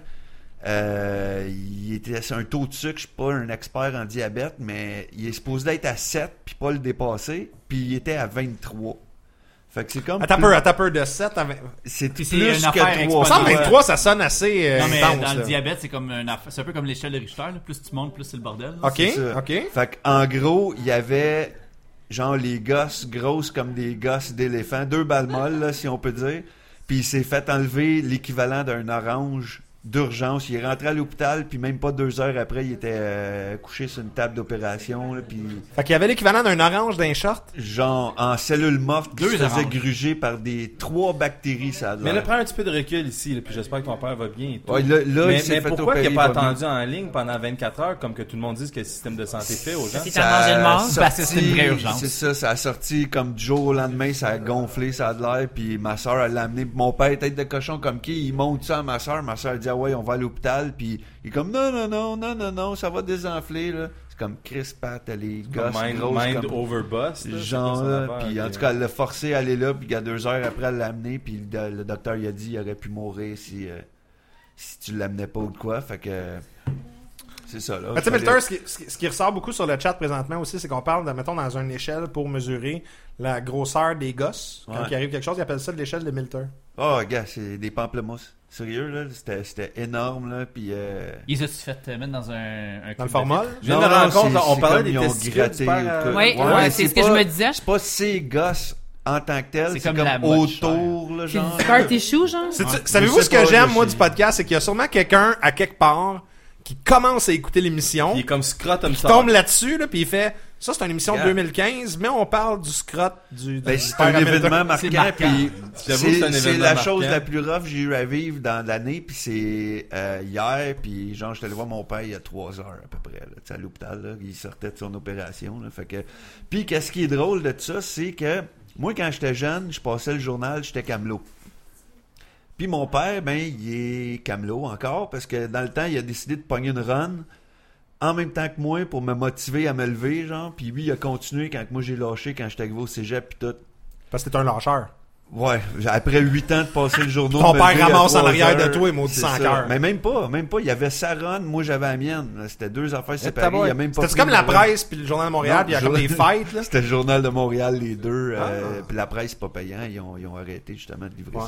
Speaker 5: Euh, il était sur un taux de sucre, je suis pas un expert en diabète, mais il est supposé être à sept puis pas le dépasser, puis il était à vingt-trois. Fait que c'est comme
Speaker 1: Attends un
Speaker 5: plus-
Speaker 1: peu, attends un peu, de sept à vingt.
Speaker 5: c'est
Speaker 2: Puis
Speaker 5: plus
Speaker 2: c'est une
Speaker 5: que
Speaker 2: affaire
Speaker 1: Il me
Speaker 5: trois.
Speaker 1: semble
Speaker 2: Ouais.
Speaker 1: vingt-trois, ça sonne assez euh,
Speaker 2: Non, mais
Speaker 1: intense.
Speaker 2: dans le
Speaker 1: là.
Speaker 2: diabète, c'est comme une affaire- c'est un peu comme l'échelle de Richter. Là. Plus tu montes, plus c'est le bordel. là.
Speaker 1: Ok,
Speaker 5: C'est ça.
Speaker 1: ok.
Speaker 5: Fait qu'en gros, il y avait genre les gosses grosses comme des gosses d'éléphant, deux balles molles là, si on peut dire. Puis il s'est fait enlever l'équivalent d'un orange d'urgence. Il est rentré à l'hôpital, puis même pas deux heures après, il était euh, couché sur une table d'opération. Là, puis
Speaker 1: Fait qu'il y avait l'équivalent d'un orange d'un short.
Speaker 5: genre en cellules mortes qui
Speaker 2: Deux
Speaker 5: se faisaient
Speaker 2: oranges.
Speaker 5: gruger par des trois bactéries, ça a
Speaker 3: Mais là,
Speaker 5: l'air.
Speaker 3: prends un petit peu de recul ici, là, puis j'espère que ton père va bien et tout.
Speaker 5: Ouais, là, là,
Speaker 3: mais
Speaker 5: il s'est
Speaker 3: mais
Speaker 5: fait
Speaker 3: pourquoi
Speaker 5: opérer,
Speaker 3: il n'a pas
Speaker 5: il va
Speaker 3: attendu en ligne pendant vingt-quatre heures, comme que tout le monde dise que le système de santé fait aux gens?
Speaker 4: C'est à manger le mort.
Speaker 5: a
Speaker 2: Parce que c'est une vraie
Speaker 5: sorti-
Speaker 2: urgence.
Speaker 5: C'est ça, ça a sorti comme du jour au lendemain, ça a gonflé, ça a de l'air, puis ma soeur, elle l'a amené. Mon père, tête de cochon comme qui, il monte ça à ma soeur. Ma soeur dit, ah ouais, on va à l'hôpital, puis il est comme, non, non, non, non, non, non, ça va désenfler, là. C'est comme Chris Pat, les gosses
Speaker 3: Mind,
Speaker 5: grosses
Speaker 3: mind
Speaker 5: comme...
Speaker 3: overbust. là,
Speaker 5: Genre,
Speaker 3: c'est quoi son
Speaker 5: là,
Speaker 3: affaire,
Speaker 5: puis en
Speaker 3: puis,
Speaker 5: tout cas, elle l'a forcé à aller là, puis à deux heures après, elle l'a amené, puis le, le docteur, il a dit, il aurait pu mourir si, euh, si tu l'amenais pas ou de quoi, fait que... C'est ça, là.
Speaker 1: Mais tu sais,
Speaker 5: Fallait-
Speaker 1: Milter, ce qui, ce qui- ce qui ressort beaucoup sur le chat présentement aussi, c'est qu'on parle, de, mettons, dans une échelle pour mesurer la grosseur des gosses. Quand
Speaker 5: Ouais.
Speaker 1: il arrive quelque chose, ils appellent ça de l'échelle de Milter.
Speaker 5: Oh, gars, c'est des pamplemousses. Sérieux, là, c'était, c'était énorme, là, puis... Euh...
Speaker 2: Ils ont-tu fait euh, mettre dans un, un
Speaker 1: Dans le
Speaker 2: cube de
Speaker 1: format.
Speaker 2: vitre?
Speaker 3: Je viens de me rendre compte, là, on
Speaker 5: c'est
Speaker 3: parlait
Speaker 5: comme
Speaker 3: des
Speaker 5: ils ont
Speaker 3: testicules
Speaker 5: gratté
Speaker 3: du père,
Speaker 5: ou
Speaker 3: euh,
Speaker 5: quoi.
Speaker 4: Oui,
Speaker 5: Ouais,
Speaker 4: ouais,
Speaker 5: mais
Speaker 4: c'est ce que
Speaker 5: pas-
Speaker 4: je me disais.
Speaker 5: C'est pas ces gosses en tant que tel,
Speaker 2: C'est
Speaker 5: c'est
Speaker 2: comme
Speaker 5: comme,
Speaker 2: la mode
Speaker 5: autour, là,
Speaker 4: C'est
Speaker 5: genre.
Speaker 4: du scar tissue, genre?
Speaker 1: C'est-
Speaker 2: Ouais.
Speaker 1: Savez-vous
Speaker 5: Je
Speaker 1: ce
Speaker 5: sais
Speaker 1: que
Speaker 5: pas,
Speaker 1: j'aime,
Speaker 5: je
Speaker 1: moi,
Speaker 5: sais.
Speaker 1: du podcast? C'est qu'il y a sûrement quelqu'un, à quelque part, qui commence à écouter l'émission,
Speaker 3: Il est comme scrotum
Speaker 1: qui
Speaker 3: star.
Speaker 1: tombe là-dessus, là, puis il fait... Ça, c'est une émission de
Speaker 5: Yeah.
Speaker 1: deux mille quinze, mais on parle du scrot du...
Speaker 5: Ben,
Speaker 1: du
Speaker 5: c'est
Speaker 1: père
Speaker 5: un
Speaker 1: à Milter.
Speaker 5: événement marquant,
Speaker 2: C'est marquant.
Speaker 5: puis
Speaker 3: J'avoue
Speaker 5: c'est,
Speaker 3: que c'est un
Speaker 5: c'est
Speaker 3: événement
Speaker 5: la
Speaker 3: marquant.
Speaker 5: chose la plus rough que j'ai eu à vivre dans l'année, puis c'est euh, hier, puis genre, j'étais allé voir mon père il y a trois heures à peu près, là, tu sais, à l'hôpital, là, il sortait de son opération, là, fait que... Puis qu'est-ce qui est drôle de ça, c'est que moi, quand j'étais jeune, je passais le journal, j'étais camelot. Puis mon père, ben, il est camelot encore, parce que dans le temps, il a décidé de pogner une run en même temps que moi pour me motiver à me lever, genre. Puis lui, il a continué quand moi j'ai lâché, quand j'étais arrivé au cégep, puis tout.
Speaker 1: Parce que t'es un lâcheur.
Speaker 5: Ouais, après huit ans de passer le journal.
Speaker 1: Ton
Speaker 5: me
Speaker 1: père
Speaker 5: lever à
Speaker 1: ramasse en
Speaker 5: trois
Speaker 1: arrière de
Speaker 5: heures,
Speaker 1: toi et maudit
Speaker 5: c'est
Speaker 1: sans
Speaker 5: ça.
Speaker 1: cœur.
Speaker 5: Mais même pas, même pas. Il y avait sa run, moi j'avais la mienne. C'était deux affaires séparées. Il y a même pas
Speaker 1: C'était
Speaker 5: pris
Speaker 1: comme la
Speaker 5: une run.
Speaker 1: presse puis le Journal de Montréal,
Speaker 5: Non,
Speaker 1: puis il y a comme des
Speaker 5: journal-
Speaker 1: fêtes, là.
Speaker 5: C'était le journal de Montréal, les deux. euh,
Speaker 1: Ah.
Speaker 5: Puis la presse, c'est pas payant. Ils ont, ils ont arrêté justement de livrer
Speaker 1: Ouais.
Speaker 5: ça.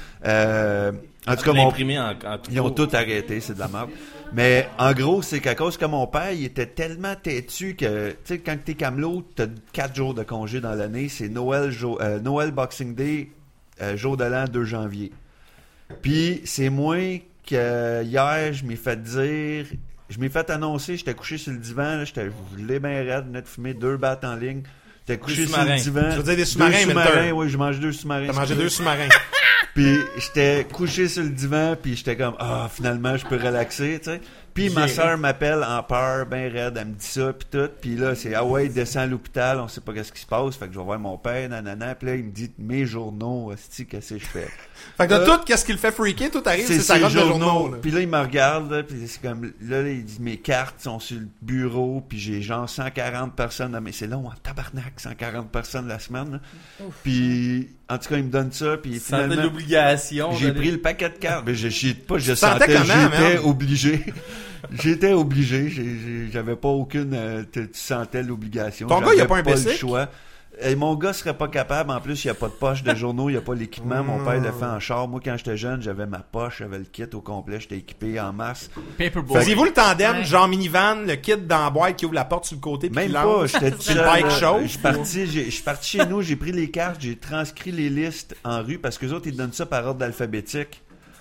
Speaker 5: Euh, en tout cas, mon,
Speaker 3: L'imprimé en, en tout
Speaker 5: ils ont tout arrêté, c'est de la merde. Mais en gros, c'est qu'à cause que mon père, il était tellement têtu que, tu sais, quand t'es camelot, t'as quatre jours de congé dans l'année. C'est Noël, jo- euh, Noël, Boxing Day, euh, jour de l'an, deux janvier. Puis c'est moi que hier, je m'ai fait dire, je m'ai fait annoncer, j'étais couché sur le divan, là, j'étais gelé bien raide, venais de fumer deux battes en ligne. J'étais couché sur
Speaker 3: sous-marins.
Speaker 5: le divan.
Speaker 1: Tu veux dire des sous-marins,
Speaker 5: Deux
Speaker 1: Milter?
Speaker 5: sous-marins, oui, je mange deux sous-marins.
Speaker 1: T'as mangé deux sous-marins.
Speaker 5: Puis j'étais couché sur le divan, puis j'étais comme ah finalement je peux relaxer, tu sais. Puis ma
Speaker 1: J'ai-
Speaker 5: soeur m'appelle en peur, ben raide, elle me dit ça puis tout, puis là c'est ah ouais, descend à l'hôpital, on sait pas qu'est-ce qui se passe, fait que je vais voir mon père, nanana, puis là il me dit mes journaux, hostie, qu'est-ce que je fais.
Speaker 1: Fait que
Speaker 5: Euh,
Speaker 1: de tout, qu'est-ce qui le fait freaker, tout arrive, c'est sa
Speaker 5: ses
Speaker 1: robe de journaux, là.
Speaker 5: Puis là il me regarde, là, puis c'est comme là, là, il dit mes cartes sont sur le bureau, puis j'ai genre cent quarante personnes, là, mais c'est long en tabarnak, cent quarante personnes la semaine. Là. Puis en tout cas il me donne ça, puis
Speaker 3: Sentais
Speaker 5: finalement
Speaker 3: l'obligation.
Speaker 5: j'ai
Speaker 3: d'aller-
Speaker 5: pris le paquet de cartes. Mais je chie pas, je
Speaker 1: Tu sentais
Speaker 5: sentais,
Speaker 1: comment,
Speaker 5: j'étais
Speaker 1: man?
Speaker 5: obligé. J'étais obligé. J'ai- j'ai- J'avais pas aucune. euh, tu tu sentais l'obligation.
Speaker 1: Ton gars, il a
Speaker 5: J'avais
Speaker 1: pas un
Speaker 5: le
Speaker 1: bicycle?
Speaker 5: choix. Et mon gars serait pas capable. En plus, il n'y a pas de poche de journaux, il n'y a pas l'équipement. Mon père le fait en char. Moi, quand j'étais jeune, j'avais ma poche, j'avais le kit au complet, j'étais équipé en masse.
Speaker 2: Paperboy.
Speaker 1: Faisiez-vous le tandem,
Speaker 4: Ouais.
Speaker 1: genre minivan, le kit dans la boîte qui ouvre la porte sur le côté puis
Speaker 5: Même
Speaker 1: qui
Speaker 5: pas,
Speaker 1: lance?
Speaker 5: j'étais tout
Speaker 1: Puis
Speaker 5: seul.
Speaker 1: le bike
Speaker 5: là.
Speaker 1: chauffe,
Speaker 5: Je suis parti, j'ai- je suis parti chez nous, j'ai pris les cartes, j'ai transcrit les listes en rue parce que les autres, ils donnent ça par ordre alphabétique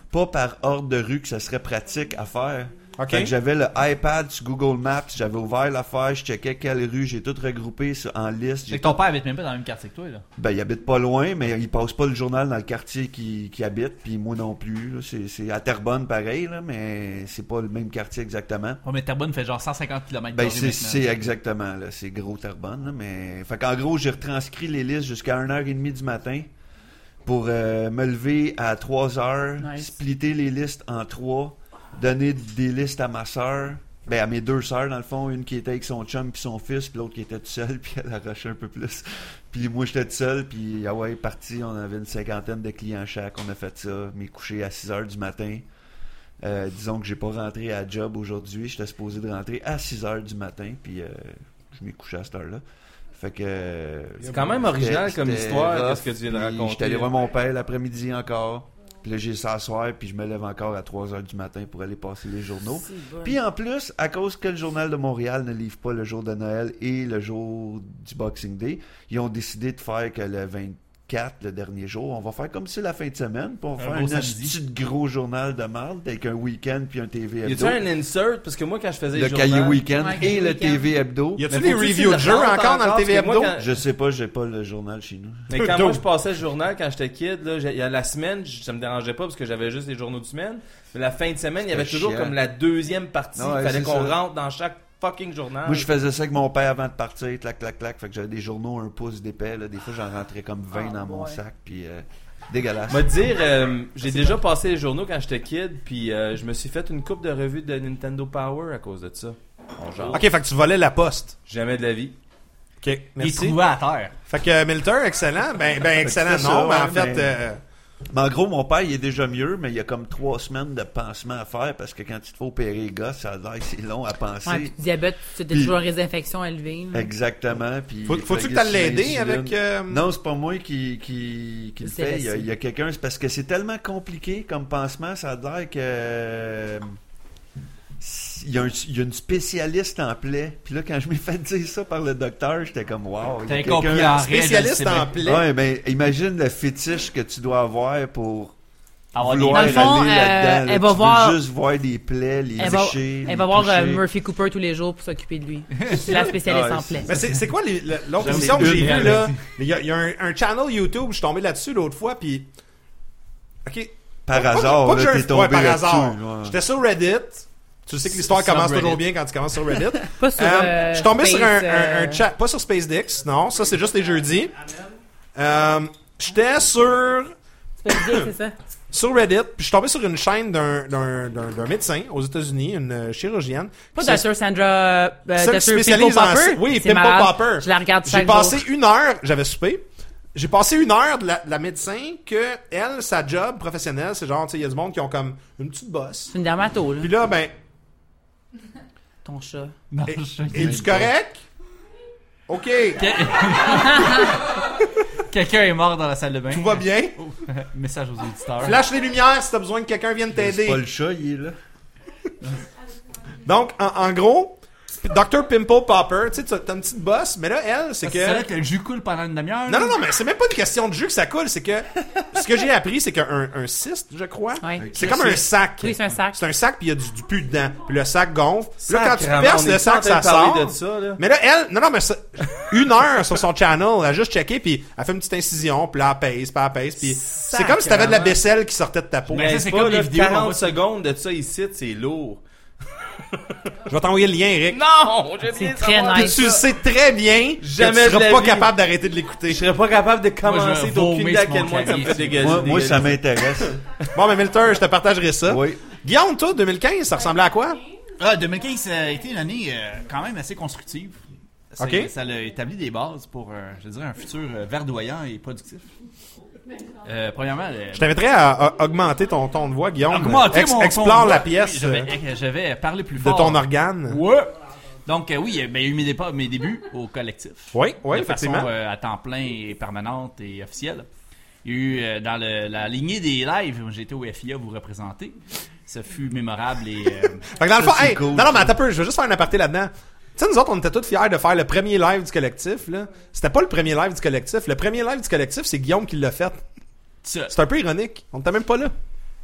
Speaker 5: pas par ordre de rue que ça serait pratique à faire.
Speaker 1: OK.
Speaker 5: Fait que j'avais le iPad sur Google Maps, j'avais ouvert l'affaire, je checkais quelle rue, j'ai tout regroupé sur- en liste.
Speaker 2: C'est
Speaker 5: J'ai
Speaker 2: que ton père habite même pas dans le même quartier que toi, là.
Speaker 5: Ben, il habite pas loin, mais il passe pas le journal dans le quartier qui, qui habite, puis moi non plus. Là. C'est, c'est à Terrebonne pareil, là, mais c'est pas le même quartier exactement.
Speaker 2: Ouais, mais Terrebonne fait genre cent cinquante kilomètres
Speaker 5: Ben, c'est, c'est exactement, là, c'est gros Terrebonne, là, mais... Fait qu'en gros, j'ai retranscrit les listes jusqu'à une heure trente du matin pour euh, me lever à trois heures,
Speaker 4: Nice.
Speaker 5: splitter les listes en trois, donner des listes à ma sœur, ben à mes deux sœurs dans le fond, une qui était avec son chum puis son fils, puis l'autre qui était tout seul, puis elle arrachait un peu plus. Puis moi j'étais tout seul, puis ah ouais, parti, on avait une cinquantaine de clients chaque, on a fait ça, m'ai couché à six heures du matin. Euh, disons que j'ai pas rentré à job aujourd'hui, j'étais supposé de rentrer à six heures du matin, puis euh, je m'ai couché à cette heure-là. Fait que euh,
Speaker 3: C'est quand même original comme
Speaker 5: c'était
Speaker 3: histoire,
Speaker 5: rough,
Speaker 3: qu'est-ce que tu viens de
Speaker 5: puis
Speaker 3: raconter.
Speaker 5: J'étais allé voir mon père l'après-midi encore. Puis là, j'ai s'asseoir, puis je me lève encore à trois heures du matin pour aller passer les journaux.
Speaker 4: C'est bon.
Speaker 5: Puis en plus, à cause que le Journal de Montréal ne livre pas le jour de Noël et le jour du Boxing Day, ils ont décidé de faire que le vingt-quatre, le dernier jour, on va faire comme si la fin de semaine, puis on va
Speaker 2: Un
Speaker 5: faire
Speaker 2: gros
Speaker 5: un
Speaker 2: samedi.
Speaker 5: petit gros journal de marde avec un week-end puis un T V
Speaker 3: Y a-tu
Speaker 5: hebdo.
Speaker 3: un insert? Parce que moi, quand je faisais
Speaker 5: Le
Speaker 3: le
Speaker 5: cahier
Speaker 3: journal...
Speaker 5: week-end
Speaker 4: Ouais,
Speaker 5: et
Speaker 4: cahier
Speaker 5: le
Speaker 4: week-end.
Speaker 5: T V hebdo.
Speaker 1: Y a-tu
Speaker 3: Mais
Speaker 1: des
Speaker 3: faut-tu
Speaker 1: reviews de
Speaker 3: le
Speaker 1: jeux
Speaker 3: rendre
Speaker 1: encore dans le T V
Speaker 3: parce que moi,
Speaker 1: Hebdo?
Speaker 3: quand-
Speaker 5: Je sais pas, j'ai pas le journal chez nous.
Speaker 3: Mais quand
Speaker 1: Deux.
Speaker 3: moi je passais le journal quand j'étais kid, là, j'ai- il y a la semaine, j- ça me dérangeait pas parce que j'avais juste les journaux de semaine. Mais la fin de semaine, il y avait
Speaker 5: C'était
Speaker 3: toujours
Speaker 5: chiant.
Speaker 3: comme la deuxième partie.
Speaker 5: Ouais,
Speaker 3: il fallait
Speaker 5: c'est
Speaker 3: qu'on
Speaker 5: ça.
Speaker 3: rentre dans chaque fucking journal.
Speaker 5: Moi, je faisais ça avec mon père avant de partir, clac, clac, clac. Fait que j'avais des journaux un pouce d'épais. Là. Des fois, j'en rentrais comme vingt
Speaker 4: Ah,
Speaker 5: dans mon
Speaker 4: ouais.
Speaker 5: sac. Puis, euh, dégueulasse.
Speaker 3: Moi, te dire, euh, j'ai déjà passé les journaux quand j'étais kid, puis euh, je me suis fait une coupe de revues de Nintendo Power à cause de ça. Bon, genre,
Speaker 1: Ok, fait que tu volais la poste.
Speaker 3: jamais de la vie.
Speaker 1: Ok,
Speaker 2: Il
Speaker 1: merci.
Speaker 2: trouvait à terre.
Speaker 1: Fait que Milter, excellent. Ben, ben excellent.
Speaker 5: Fait que
Speaker 1: Non,
Speaker 5: c'est
Speaker 1: mais
Speaker 5: ça,
Speaker 1: en
Speaker 5: ouais,
Speaker 1: fait,
Speaker 5: mais-
Speaker 1: euh,
Speaker 5: Mais en gros, mon père, il est déjà mieux, mais il y a comme trois semaines de pansement à faire parce que quand tu te fais opérer les gosses, ça a l'air que c'est long à penser.
Speaker 4: Ouais, puis le diabète, c'était
Speaker 5: Puis-
Speaker 4: toujours une désinfection élevée. là.
Speaker 5: Exactement. Puis
Speaker 1: faut,
Speaker 5: il
Speaker 1: faut-tu
Speaker 5: fait
Speaker 1: que t'ailles
Speaker 5: sur
Speaker 1: l'aider
Speaker 5: l'insuline.
Speaker 1: avec... euh,
Speaker 5: Non, c'est pas moi qui, qui, qui le
Speaker 4: C'est
Speaker 5: fait. Il y a,
Speaker 4: facile.
Speaker 5: il y a quelqu'un. C'est parce que c'est tellement compliqué comme pansement, ça a l'air que. euh, Il y, a un- il y a une spécialiste en plaie. Puis là, quand je m'ai fait dire ça par le docteur, j'étais comme wow. il y a
Speaker 2: T'avais
Speaker 5: quelqu'un-
Speaker 2: compris en
Speaker 1: spécialiste
Speaker 2: réel, je
Speaker 1: en
Speaker 2: sais
Speaker 1: plaie.
Speaker 5: Ouais, ben imagine le fétiche que tu dois avoir pour
Speaker 2: Avoir des-
Speaker 5: vouloir
Speaker 4: Dans le fond,
Speaker 5: aller
Speaker 4: euh,
Speaker 5: là-dedans. là.
Speaker 4: elle va
Speaker 5: Tu veux
Speaker 4: voir-
Speaker 5: juste voir des plaies, les
Speaker 4: Elle va,
Speaker 5: lécher,
Speaker 4: elle
Speaker 5: les
Speaker 4: va voir euh,
Speaker 5: toucher.
Speaker 4: Murphy Cooper tous les jours pour s'occuper de lui. C'est la spécialiste
Speaker 5: Ouais,
Speaker 4: en plaie.
Speaker 1: Mais c'est, c'est quoi les- le- l'autre
Speaker 5: J'en ai
Speaker 1: émission que
Speaker 5: une,
Speaker 1: j'ai vue,
Speaker 5: elle,
Speaker 1: là? Il y a, il y a un, un channel YouTube, je suis tombé là-dessus l'autre fois, puis... Ok.
Speaker 5: Par
Speaker 1: Pas-
Speaker 5: hasard,
Speaker 1: pas que
Speaker 5: là,
Speaker 1: j'ai un-
Speaker 5: t'es tombé
Speaker 1: ouais, par
Speaker 5: là-dessus.
Speaker 1: hasard.
Speaker 5: ouais.
Speaker 1: J'étais sur Reddit. Tu sais que l'histoire commence
Speaker 2: Subreddit.
Speaker 1: toujours bien quand tu commences sur Reddit.
Speaker 4: Pas sur.
Speaker 1: Euh,
Speaker 4: euh,
Speaker 1: je suis tombé sur un,
Speaker 4: Space,
Speaker 1: un-
Speaker 4: euh,
Speaker 1: un chat, pas sur SpaceDix, non, ça c'est juste les jeudis. Euh, J'étais sur
Speaker 4: Space Dick, c'est ça.
Speaker 1: sur Reddit, puis je suis tombé sur une chaîne d'un d'un d'un d'un médecin aux États-Unis, une euh, chirurgienne.
Speaker 4: Pas
Speaker 1: qui se-
Speaker 4: Docteur Sandra. Euh,
Speaker 1: Celle
Speaker 4: Docteur
Speaker 1: qui spécialise
Speaker 4: Pimple
Speaker 1: en-
Speaker 4: Popper.
Speaker 1: oui,
Speaker 4: C'est
Speaker 1: Pimple
Speaker 4: malade.
Speaker 1: Popper.
Speaker 4: Je la regarde
Speaker 1: J'ai
Speaker 4: chaque
Speaker 1: passé
Speaker 4: jour.
Speaker 1: une heure, j'avais soupé. J'ai passé une heure de la, de la médecin que elle, sa job professionnelle, c'est genre, tu sais, il y a du monde qui ont comme une petite bosse.
Speaker 4: C'est une dermato, là.
Speaker 1: Puis là, ben,
Speaker 4: Ton chat.
Speaker 2: Non,
Speaker 1: et,
Speaker 2: je-
Speaker 1: et du correct? Ok,
Speaker 2: Quelqu'un est mort dans la salle de bain.
Speaker 1: tout va bien.
Speaker 2: Message aux auditeurs.
Speaker 1: Flash les lumières si t'as besoin que quelqu'un vienne
Speaker 5: C'est
Speaker 1: t'aider.
Speaker 5: pas le chat, il est là.
Speaker 1: Donc, en, en gros, docteur Pimple Popper, tu sais, t'as t'as une petite bosse, mais là, elle, c'est que...
Speaker 2: C'est vrai que le jus coule pendant une demi-heure.
Speaker 1: Non,
Speaker 2: là?
Speaker 1: non, non, mais c'est même pas une question de jus que ça coule, c'est que ce que j'ai appris, c'est qu'un un cyste, je crois,
Speaker 4: Ouais.
Speaker 1: c'est comme un sac.
Speaker 4: Oui, c'est un sac.
Speaker 1: C'est un sac, puis il y a du, du pu dedans. Puis le sac gonfle. Puis là, quand tu
Speaker 3: Sacrement,
Speaker 1: perces
Speaker 3: on
Speaker 1: le
Speaker 3: est
Speaker 1: sac,
Speaker 3: en train
Speaker 1: ça
Speaker 3: de parler
Speaker 1: sort.
Speaker 3: de ça, là.
Speaker 1: Mais là, elle, non, non, mais ça, une heure sur son channel, elle a juste checké, puis elle fait une petite incision, puis là, elle pèse, puis elle pèse, puis c'est comme si t'avais de la
Speaker 3: Sacrement.
Speaker 1: vaisselle qui sortait de ta peau.
Speaker 2: Mais
Speaker 3: Mais
Speaker 2: ça,
Speaker 3: c'est
Speaker 2: c'est
Speaker 3: pas
Speaker 2: comme les
Speaker 3: là,
Speaker 2: vidéos qu'on voit
Speaker 3: quarante
Speaker 2: sur-
Speaker 3: secondes de ça ici, c'est lourd.
Speaker 1: Je vais t'envoyer le lien, Eric.
Speaker 3: Non! Je
Speaker 4: C'est
Speaker 3: viens de
Speaker 4: très
Speaker 3: savoir
Speaker 4: nice.
Speaker 1: Tu le sais très bien,
Speaker 3: Jamais
Speaker 1: que tu
Speaker 3: de la
Speaker 1: seras pas
Speaker 3: vie.
Speaker 1: capable d'arrêter de l'écouter.
Speaker 3: Je serais pas capable de
Speaker 2: Moi, je
Speaker 3: commencer,
Speaker 2: vais
Speaker 3: t'as aucune
Speaker 2: vomir
Speaker 3: idée à
Speaker 2: sur
Speaker 3: quel
Speaker 2: mon
Speaker 3: point ça me
Speaker 2: clavier.
Speaker 3: fait dégager.
Speaker 5: Moi, moi, ça
Speaker 3: dégager.
Speaker 5: m'intéresse.
Speaker 1: Bon, mais Milter, je te partagerai ça.
Speaker 5: Oui.
Speaker 1: Guillaume, toi, deux mille quinze, ça ressemblait à quoi?
Speaker 2: Ah, deux mille quinze a été une année euh, quand même assez constructive. Ça,
Speaker 1: Ok.
Speaker 2: ça a établi des bases pour, euh, je dirais, un futur euh, verdoyant et productif. Euh, premièrement, le-
Speaker 1: Je t'inviterais à, à augmenter ton ton de voix, Guillaume.
Speaker 2: Augmenter
Speaker 1: Ex-
Speaker 2: mon
Speaker 1: explore
Speaker 2: ton de
Speaker 1: la
Speaker 2: voix.
Speaker 1: pièce
Speaker 2: Oui, je vais,
Speaker 1: euh,
Speaker 2: je vais parler plus
Speaker 1: de
Speaker 2: fort.
Speaker 1: ton organe.
Speaker 2: Ouais. Donc, euh, oui, euh, ben, il y a eu mes, dépa- mes débuts au collectif.
Speaker 1: Oui, oui,
Speaker 2: de
Speaker 1: effectivement.
Speaker 2: façon euh, à temps plein et permanente et officielle. Il y a eu euh, dans le- la lignée des lives, j'ai été au F I A vous représenter. Ça fut mémorable et euh,
Speaker 1: Fait que dans le
Speaker 5: Ça,
Speaker 1: fond,
Speaker 5: c'est
Speaker 1: hey,
Speaker 5: cool,
Speaker 1: non, non, mais
Speaker 5: ça.
Speaker 1: attends un peu, je veux juste faire un aparté là-dedans. Tu sais, nous autres, on était tous fiers de faire le premier live du collectif, là. C'était pas le premier live du collectif. Le premier live du collectif, c'est Guillaume qui l'a fait.
Speaker 2: ça.
Speaker 1: C'est un peu ironique. On était même pas là.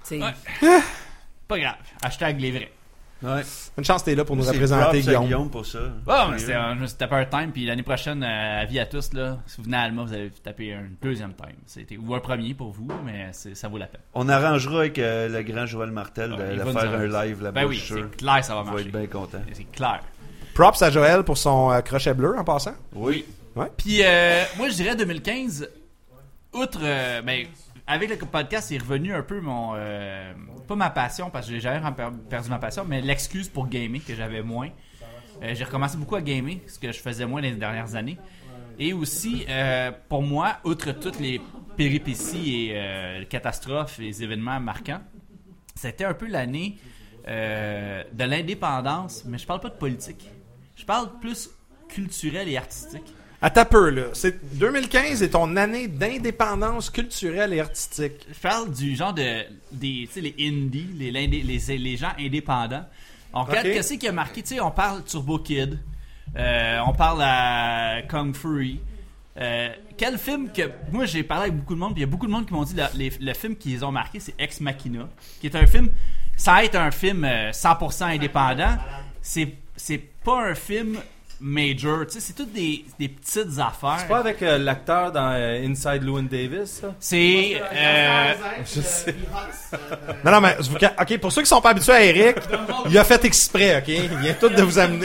Speaker 4: tu sais.
Speaker 2: Ouais. Pas grave. Hashtag les vrais.
Speaker 5: Ouais.
Speaker 1: Une chance t'es là pour nous
Speaker 5: C'est
Speaker 1: représenter,
Speaker 5: props à
Speaker 1: Guillaume.
Speaker 5: Guillaume pour ça.
Speaker 2: Oh, mais c'est un, je me suis tapé un time, puis l'année prochaine, euh, avis à tous, là, si vous venez à Alma, vous allez taper un deuxième time. C'était, ou un premier pour vous, mais c'est, ça vaut la peine.
Speaker 5: On arrangera avec euh, le grand Joël Martel
Speaker 2: Ouais, il
Speaker 5: de, de
Speaker 2: va
Speaker 5: faire
Speaker 2: nous
Speaker 5: un
Speaker 2: arranger.
Speaker 5: live là-bas.
Speaker 2: Ben oui,
Speaker 5: je suis sûr.
Speaker 2: c'est clair, ça va
Speaker 5: On va
Speaker 2: marcher.
Speaker 5: être bien content.
Speaker 2: C'est clair.
Speaker 1: Props à Joël pour son euh, crochet bleu en passant.
Speaker 5: Oui.
Speaker 2: Puis, euh, moi, je dirais deux mille quinze, outre, euh, ben, avec le podcast, c'est revenu un peu mon, euh, pas ma passion, parce que j'ai jamais perdu ma passion, mais l'excuse pour gamer que j'avais moins. Euh, j'ai recommencé beaucoup à gamer, ce que je faisais moins les dernières années. Et aussi, euh, pour moi, outre toutes les péripéties et euh, catastrophes et les événements marquants, c'était un peu l'année euh, de l'indépendance, mais je parle pas de politique. Je parle plus culturel et artistique.
Speaker 1: À ta peu, là. C'est deux mille quinze est ton année d'indépendance culturelle et artistique.
Speaker 2: Je parle du genre de des tu sais les indies, les, l'indé- les les gens indépendants. On regarde
Speaker 1: Ok.
Speaker 2: qu'est-ce qui a marqué, tu sais, on parle Turbo Kid, euh, on parle à Kung Fury. Euh, quel film que moi j'ai parlé avec beaucoup de monde, puis il y a beaucoup de monde qui m'ont dit la- les- le film qu'ils ont marqué, c'est Ex Machina, qui est un film sans être un film euh, cent pour cent indépendant, c'est c'est pas un film major, tu sais, c'est toutes des, des petites affaires.
Speaker 3: C'est pas avec euh, l'acteur dans euh, Inside Llewyn Davis, ça?
Speaker 2: C'est euh,
Speaker 3: Je sais.
Speaker 1: Non, non, mais vous- ok, pour ceux qui sont pas habitués à Eric, il a fait exprès, ok? Il vient tout de vous amener.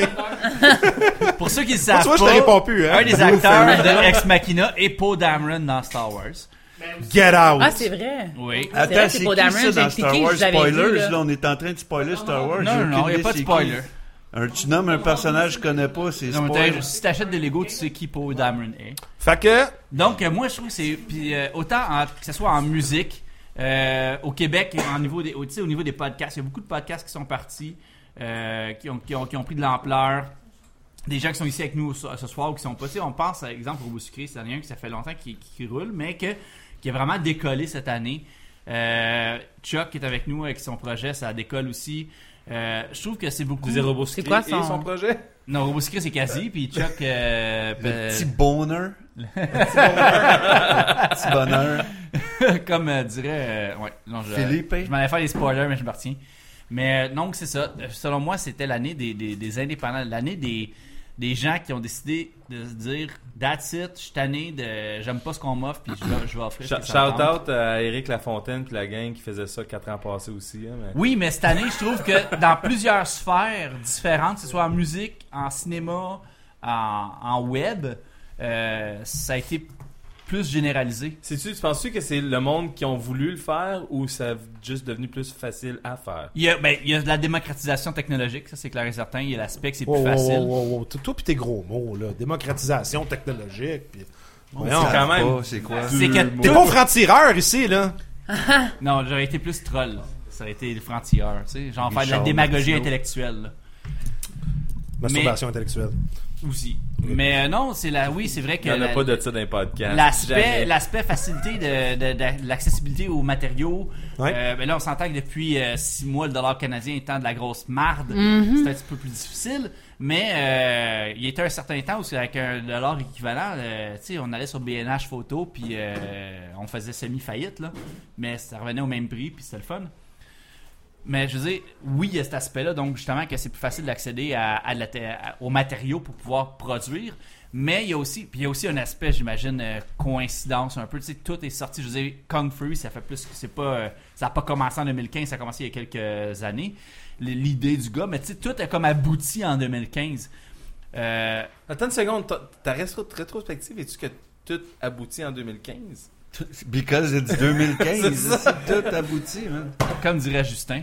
Speaker 2: pour ceux qui le savent
Speaker 1: Tu vois, je
Speaker 2: pas,
Speaker 1: te réponds plus, hein?
Speaker 2: un des acteurs de Ex Machina est Poe Dameron dans Star Wars.
Speaker 1: Get out!
Speaker 4: Ah, c'est vrai.
Speaker 2: Oui.
Speaker 4: vrai
Speaker 5: Attends,
Speaker 4: que
Speaker 5: c'est
Speaker 4: c'est pas
Speaker 5: qui
Speaker 4: Dameron,
Speaker 5: ça
Speaker 4: j'ai
Speaker 5: dans Star
Speaker 4: cliqué,
Speaker 5: Wars?
Speaker 4: je l'avais
Speaker 5: Spoilers,
Speaker 4: vu, là.
Speaker 5: là, on est en train de spoiler Star Wars.
Speaker 2: Non,
Speaker 5: J'ai
Speaker 2: non, non,
Speaker 5: aucune
Speaker 2: il n'y a
Speaker 5: idée
Speaker 2: pas de
Speaker 5: c'est qui.
Speaker 2: spoiler.
Speaker 5: Un, tu nommes un personnage que je connais pas, c'est
Speaker 2: Non, mais
Speaker 5: spoiler.
Speaker 2: t'as- si t'achètes des Lego, tu sais qui Poe Dameron est.
Speaker 1: Fait que,
Speaker 2: Donc, euh, moi, je trouve que c'est. Puis, euh, autant en- que ce soit en musique, euh, au Québec, en niveau des, au, tu sais, au niveau des podcasts, il y a beaucoup de podcasts qui sont partis, euh, qui, ont, qui, ont, qui ont pris de l'ampleur. Des gens qui sont ici avec nous ce, ce soir ou qui sont pas. Tu sais, on pense, par exemple, au Robot Sucré, c'est un qui ça fait longtemps qui, qui, qui roule, mais que, qui a vraiment décollé cette année. Euh, Chuck qui est avec nous avec son projet, ça décolle aussi. Euh, je trouve que c'est beaucoup.
Speaker 3: Des robots
Speaker 4: C'est quoi
Speaker 3: et
Speaker 4: son-
Speaker 3: son projet?
Speaker 2: Non, Robot Sucré, c'est quasi, puis Chuck. Euh,
Speaker 5: Le
Speaker 2: euh,
Speaker 5: petit bonheur. petit bonheur.
Speaker 2: comme euh, dirait. euh, ouais, non, je,
Speaker 5: Philippe.
Speaker 2: je m'en allais faire des spoilers, mais je me retiens. Mais euh, donc, c'est ça. Euh, Selon moi, c'était l'année des, des, des indépendants, l'année des, des gens qui ont décidé de se dire That's it, je suis tanné, de, j'aime pas ce qu'on m'offre, puis je vais, je vais offrir. ce
Speaker 3: Sh-
Speaker 2: que ça me
Speaker 3: Shout
Speaker 2: tente.
Speaker 3: out à Éric Lafontaine puis la gang qui faisait ça quatre ans passés aussi. Hein, mais...
Speaker 2: Oui, mais cette année, je trouve que dans plusieurs sphères différentes, que ce soit en musique, en cinéma, en, en web, euh, ça a été plus généralisé.
Speaker 3: Sais-tu, tu penses-tu que c'est le monde qui ont voulu le faire ou ça a juste devenu plus facile à faire?
Speaker 2: Il y a, ben, il y a de la démocratisation technologique, ça c'est clair et certain. Il y a l'aspect que c'est plus
Speaker 1: wow, wow,
Speaker 2: facile.
Speaker 1: wow, wow, wow. Toi pis tes gros mots, là. Démocratisation technologique, pis... Voyons.
Speaker 3: c'est quand même-
Speaker 5: Pas, c'est quoi?
Speaker 2: C'est que
Speaker 1: T'es pas franc-tireur ici, là.
Speaker 2: Non, j'aurais été plus troll. Ça aurait été le franc-tireur, tu sais. Genre faire de la
Speaker 5: Richard
Speaker 2: démagogie
Speaker 5: Martineau.
Speaker 2: intellectuelle. là.
Speaker 1: Masturbation intellectuelle.
Speaker 2: Aussi. Mais euh, non, c'est la, oui, c'est vrai que
Speaker 3: Il n'y en a
Speaker 2: la-
Speaker 3: pas de ça dans les podcasts.
Speaker 2: l'aspect,
Speaker 3: Jamais.
Speaker 2: l'aspect facilité de, de, de- de l'accessibilité aux matériaux.
Speaker 1: Ouais.
Speaker 2: Euh, ben là, on s'entend que depuis euh, six mois, le dollar canadien étant de la grosse marde, c'est un petit peu plus difficile. Mais euh, il y a été un certain temps où c'est avec un dollar équivalent, euh, tu sais, on allait sur B N H photo puis euh, on faisait semi-faillite là, mais ça revenait au même prix puis c'était le fun. Mais je veux dire, oui, il y a cet aspect-là, donc justement que c'est plus facile d'accéder à, à la- à- aux matériaux pour pouvoir produire. Mais il y a aussi, puis il y a aussi un aspect, j'imagine, euh, coïncidence un peu. Tu sais, tout est sorti. Je veux dire, Kung Fury, ça fait plus que c'est pas, euh, ça a pas commencé en deux mille quinze, ça a commencé il y a quelques années. L- L'idée du gars, mais tu sais, tout a comme abouti en deux mille quinze. Euh,
Speaker 3: Attends une seconde, ta, ta rétro- rétrospective, est-tu que tout aboutit en deux mille quinze?
Speaker 5: Because it's deux mille quinze.
Speaker 3: C'est ça.
Speaker 5: C'est tout abouti, man.
Speaker 2: comme dirait Justin.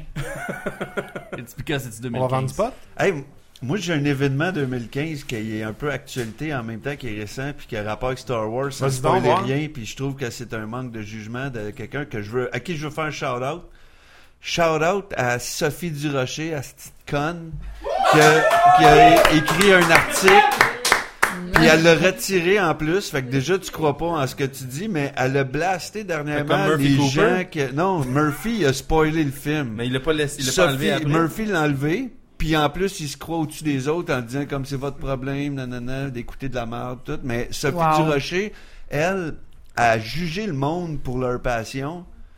Speaker 2: It's because it's deux mille
Speaker 1: On
Speaker 2: quinze.
Speaker 1: va vendre du pot?
Speaker 5: Hey, m- moi, j'ai un événement deux mille quinze qui est un peu actualité en même temps qui est récent puis qui a rapport avec Star Wars. Ça
Speaker 1: Vas-y
Speaker 5: ne
Speaker 1: donc,
Speaker 5: spoil
Speaker 1: voir.
Speaker 5: rien puis je trouve que c'est un manque de jugement de quelqu'un que je veux, à qui je veux faire un shout-out. Shout-out à Sophie Durocher, à cette petite conne, qui a, qui a écrit un article puis elle l'a retiré en plus. Fait que déjà, tu crois pas en ce que tu dis, mais elle a blasté
Speaker 3: Fait
Speaker 5: dernièrement
Speaker 3: comme Murphy
Speaker 5: les
Speaker 3: Cooper?
Speaker 5: gens que... Non, Murphy a spoilé le film.
Speaker 3: Mais il l'a pas laissé, il l'a pas
Speaker 5: Sophie,
Speaker 3: enlevé après.
Speaker 5: Murphy l'a enlevé, puis en plus, il se croit au-dessus des autres en disant comme c'est votre problème, nanana, d'écouter de la merde, tout. Mais Sophie
Speaker 4: Wow.
Speaker 5: Durocher, elle, a jugé le monde pour leur passion,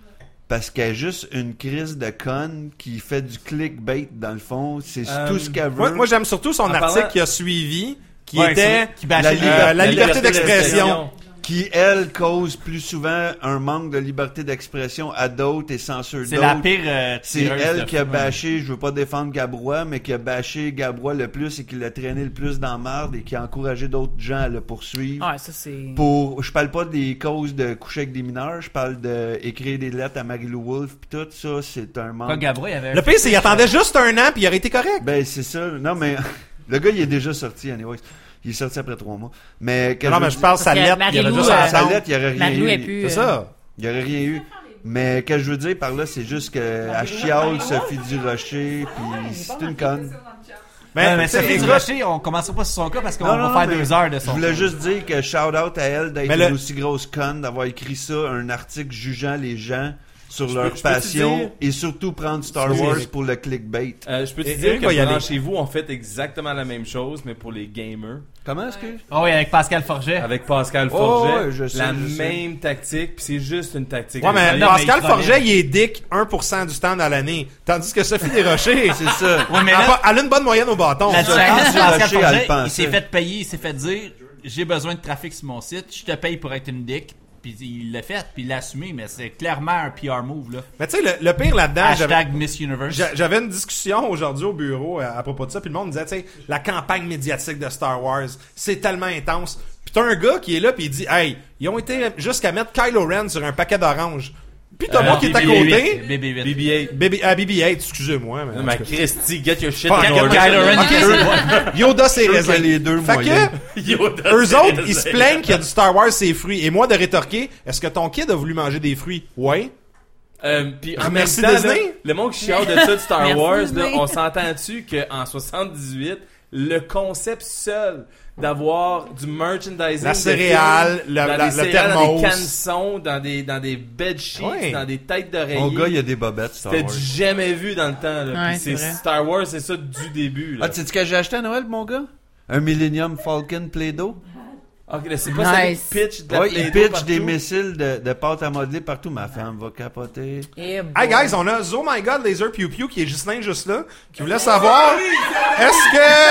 Speaker 5: parce qu'elle est juste une crise de conne qui fait du clickbait dans le fond. C'est
Speaker 3: Euh,
Speaker 5: tout ce qu'elle veut.
Speaker 1: Moi, moi, j'aime surtout son
Speaker 3: En
Speaker 1: article
Speaker 3: parlant-
Speaker 1: qui a suivi, qui
Speaker 2: Ouais,
Speaker 1: était
Speaker 2: c'est- qui bâchait
Speaker 1: la,
Speaker 2: le-
Speaker 1: euh, la
Speaker 3: La
Speaker 1: liberté
Speaker 3: liberté
Speaker 1: d'expression.
Speaker 3: d'expression.
Speaker 5: Qui, elle, cause plus souvent un manque de liberté d'expression à d'autres et censure
Speaker 2: C'est
Speaker 5: d'autres.
Speaker 2: la pire. euh,
Speaker 5: C'est
Speaker 2: tireuse
Speaker 5: elle
Speaker 2: de
Speaker 5: qui a
Speaker 2: fou,
Speaker 5: bâché, je veux pas défendre Gabrois, mais qui a bâché Gabrois le plus et qui l'a traîné le plus dans la marde et qui a encouragé d'autres gens à le poursuivre.
Speaker 4: Ouais, ça, c'est...
Speaker 5: Pour, je parle pas des causes de coucher avec des mineurs, je parle de écrire des lettres à Marie-Lou Wolfe pis tout ça, c'est un
Speaker 2: Quoi,
Speaker 5: manque.
Speaker 2: Gabrois, il y avait.
Speaker 1: Le pire, c'est qu'il attendait juste un an puis il aurait été correct.
Speaker 5: Ben, c'est ça. Non, mais, le gars, il est déjà sorti, anyways. Il est sorti après trois mois. Mais, que
Speaker 1: Non, mais je parle sa
Speaker 4: que
Speaker 1: lettre, il y avait
Speaker 4: Marie-Lou,
Speaker 1: juste
Speaker 4: euh,
Speaker 1: à
Speaker 5: sa
Speaker 1: attendre.
Speaker 5: lettre, il y aurait rien
Speaker 4: Marie-Lou est
Speaker 5: eu.
Speaker 4: plus...
Speaker 1: C'est
Speaker 4: euh,
Speaker 1: ça.
Speaker 5: Il y aurait rien eu. Mais, que je veux dire par là, c'est juste que, à chiale, Sophie Durocher, pis c'est une conne.
Speaker 1: Mais,
Speaker 2: Ouais, mais
Speaker 1: tu sais,
Speaker 2: Sophie
Speaker 1: écoute,
Speaker 2: Durocher, on commencera pas sur son cas parce qu'on
Speaker 5: Non,
Speaker 2: va
Speaker 5: non,
Speaker 2: faire
Speaker 5: mais
Speaker 2: deux heures de
Speaker 5: Je
Speaker 2: son
Speaker 5: voulais
Speaker 2: cas.
Speaker 5: juste dire que shout out à elle d'être
Speaker 1: Mais le-
Speaker 5: une aussi grosse conne, d'avoir écrit ça, un article jugeant les gens sur
Speaker 3: Je
Speaker 5: leur
Speaker 3: peux- je peux te
Speaker 5: passion
Speaker 3: dire-
Speaker 5: et surtout prendre Star
Speaker 1: Oui,
Speaker 5: Wars
Speaker 1: oui.
Speaker 5: pour le clickbait.
Speaker 3: Euh, je peux te
Speaker 1: Et-
Speaker 3: dire
Speaker 1: Eric va y aller.
Speaker 3: que chez vous, on fait exactement la même chose, mais pour les gamers.
Speaker 5: Comment est-ce que...
Speaker 2: Oh oui, avec Pascal Forget.
Speaker 3: Avec Pascal
Speaker 5: Oh,
Speaker 3: Forget.
Speaker 5: ouais, je sais,
Speaker 3: la
Speaker 5: je sais.
Speaker 3: même tactique, puis c'est juste une tactique.
Speaker 1: Ouais, mais
Speaker 2: Non,
Speaker 1: Pascal
Speaker 2: mais il te
Speaker 1: Forget,
Speaker 2: remet.
Speaker 1: il est dick un pour cent du temps dans l'année. Tandis que Sophie Desrochers,
Speaker 5: C'est ça.
Speaker 2: Ouais, mais
Speaker 1: elle,
Speaker 2: là,
Speaker 1: a- elle a une bonne moyenne au bâton.
Speaker 2: la
Speaker 5: ça,
Speaker 2: différence,
Speaker 5: quand
Speaker 2: c'est Pascal
Speaker 5: Durocher, elle
Speaker 2: Forget,
Speaker 5: le pensait.
Speaker 2: il s'est fait payer, il s'est fait dire j'ai besoin de trafic sur mon site, je te paye pour être une dick. Puis il l'a fait, puis il l'a assumé, mais c'est clairement un P R move, là.
Speaker 1: Mais tu sais, le, le pire là-dedans, j'avais,
Speaker 2: Hashtag Miss Universe.
Speaker 1: j'a- j'avais une discussion aujourd'hui au bureau à, à propos de ça, puis le monde disait, tu sais, la campagne médiatique de Star Wars, c'est tellement intense. Puis t'as un gars qui est là, puis il dit, hey, ils ont été jusqu'à mettre Kylo Ren sur un paquet d'oranges. Puis t'as
Speaker 3: Euh,
Speaker 1: moi qui est à
Speaker 3: B B huit.
Speaker 1: côté,
Speaker 2: B B huit.
Speaker 3: B B eight.
Speaker 1: Baby, ah, B B eight, excusez-moi. Mais
Speaker 3: Non,
Speaker 1: en
Speaker 3: mais
Speaker 1: tout cas.
Speaker 3: Christy, get your shit
Speaker 1: Fuck,
Speaker 3: in
Speaker 1: get
Speaker 3: order.
Speaker 1: my-
Speaker 2: Kylo Ren,
Speaker 1: Ok,
Speaker 2: il
Speaker 1: eux- Yoda, c'est
Speaker 5: Sûr
Speaker 1: raisin.
Speaker 5: qu'il y a les deux
Speaker 1: Fait
Speaker 5: moyens.
Speaker 1: que,
Speaker 3: Yoda,
Speaker 1: eux
Speaker 3: c'est
Speaker 1: autres,
Speaker 3: raisin.
Speaker 1: ils se plaignent qu'il y a du Star Wars, c'est fruits. Et moi, de rétorquer, est-ce que ton kid a voulu manger des fruits? Ouais.
Speaker 3: Euh, puis en même
Speaker 1: Merci
Speaker 3: temps, là,
Speaker 1: Disney.
Speaker 3: le monde qui chiale de ça de Star
Speaker 4: Merci
Speaker 3: Wars, là,
Speaker 4: Disney.
Speaker 3: on s'entend-tu qu'en soixante-dix-huit, le concept seul d'avoir du merchandising,
Speaker 1: La
Speaker 3: de
Speaker 1: céréale,
Speaker 3: films,
Speaker 1: le-
Speaker 3: dans
Speaker 1: la-
Speaker 3: des
Speaker 1: le
Speaker 3: céréales, dans
Speaker 1: thermos.
Speaker 3: des canissons, dans des dans des bed sheets,
Speaker 1: Ouais.
Speaker 3: dans des têtes d'oreiller.
Speaker 5: Mon gars, il y a des bobettes Star
Speaker 3: C'était
Speaker 5: Wars.
Speaker 3: du jamais vu dans le temps. Là.
Speaker 4: Ouais,
Speaker 3: Puis c'est
Speaker 4: c'est vrai.
Speaker 3: Star Wars, c'est ça du début. Là.
Speaker 5: Ah, tu sais ce que j'ai acheté à Noël, mon gars? Un Millennium Falcon Play-Doh.
Speaker 3: Ok, là, c'est pas ça
Speaker 4: Nice.
Speaker 3: le pitch de la
Speaker 5: Ouais, il
Speaker 3: Play-Doh
Speaker 5: pitch des
Speaker 3: partout.
Speaker 5: missiles de, de pâte à modeler partout. Ma femme va capoter.
Speaker 4: Eh,
Speaker 1: Hey
Speaker 4: boy.
Speaker 1: guys, on a Oh My God Laser Pew Pew qui est Justin juste là, qui voulait savoir est-ce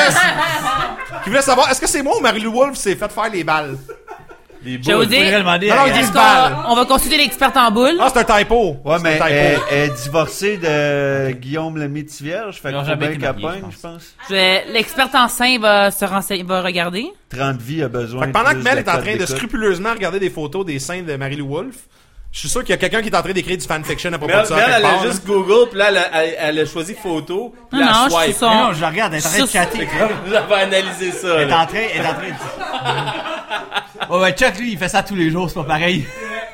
Speaker 1: que qui voulait savoir est-ce que c'est moi ou Marie-Lou Wolfe s'est fait faire les balles?
Speaker 3: Les
Speaker 4: Je vais vous
Speaker 3: boules.
Speaker 4: dire,
Speaker 2: Faudrait demander
Speaker 1: Non,
Speaker 2: à-
Speaker 1: non,
Speaker 4: est-ce
Speaker 1: ils
Speaker 4: qu'on
Speaker 1: balles.
Speaker 4: on va consulter l'experte en boule?
Speaker 1: Ah, c'est un typo.
Speaker 5: Ouais,
Speaker 1: C'est
Speaker 5: mais
Speaker 1: un
Speaker 5: elle,
Speaker 1: typo.
Speaker 5: elle est divorcée de Guillaume le Métivierge. Fait
Speaker 2: Ils
Speaker 5: qu'il
Speaker 2: ont
Speaker 5: faut
Speaker 2: jamais
Speaker 5: bien
Speaker 2: été
Speaker 5: qu'elle
Speaker 2: mariés,
Speaker 5: pogne,
Speaker 2: je
Speaker 5: je pense.
Speaker 4: Je vais- L'experte en sein va se renseigner, va regarder.
Speaker 5: trente vies a besoin
Speaker 1: Fait que pendant
Speaker 5: de
Speaker 1: que
Speaker 5: plus
Speaker 1: Mel est en
Speaker 5: codes
Speaker 1: train de
Speaker 5: d'écoute.
Speaker 1: scrupuleusement regarder des photos des seins de Marie-Lou Wolfe, je suis sûr qu'il y a quelqu'un qui est en train d'écrire du fanfiction à propos
Speaker 3: Mel,
Speaker 1: de ça.
Speaker 3: Mel,
Speaker 1: quelque
Speaker 3: elle a
Speaker 1: part,
Speaker 3: juste Google, puis là, elle a, elle, elle a choisi photo, puis
Speaker 4: Non,
Speaker 3: là,
Speaker 4: non,
Speaker 3: elle
Speaker 4: je suis
Speaker 3: swipe.
Speaker 4: son-
Speaker 2: Mais non, je la regarde, elle est en train de
Speaker 3: C'est
Speaker 2: chatter.
Speaker 3: comme, j'avais analysé ça.
Speaker 2: Elle est
Speaker 3: là.
Speaker 2: en train, elle est en train de... Oh, ouais, Chuck, lui, il fait ça tous les jours, c'est pas pareil.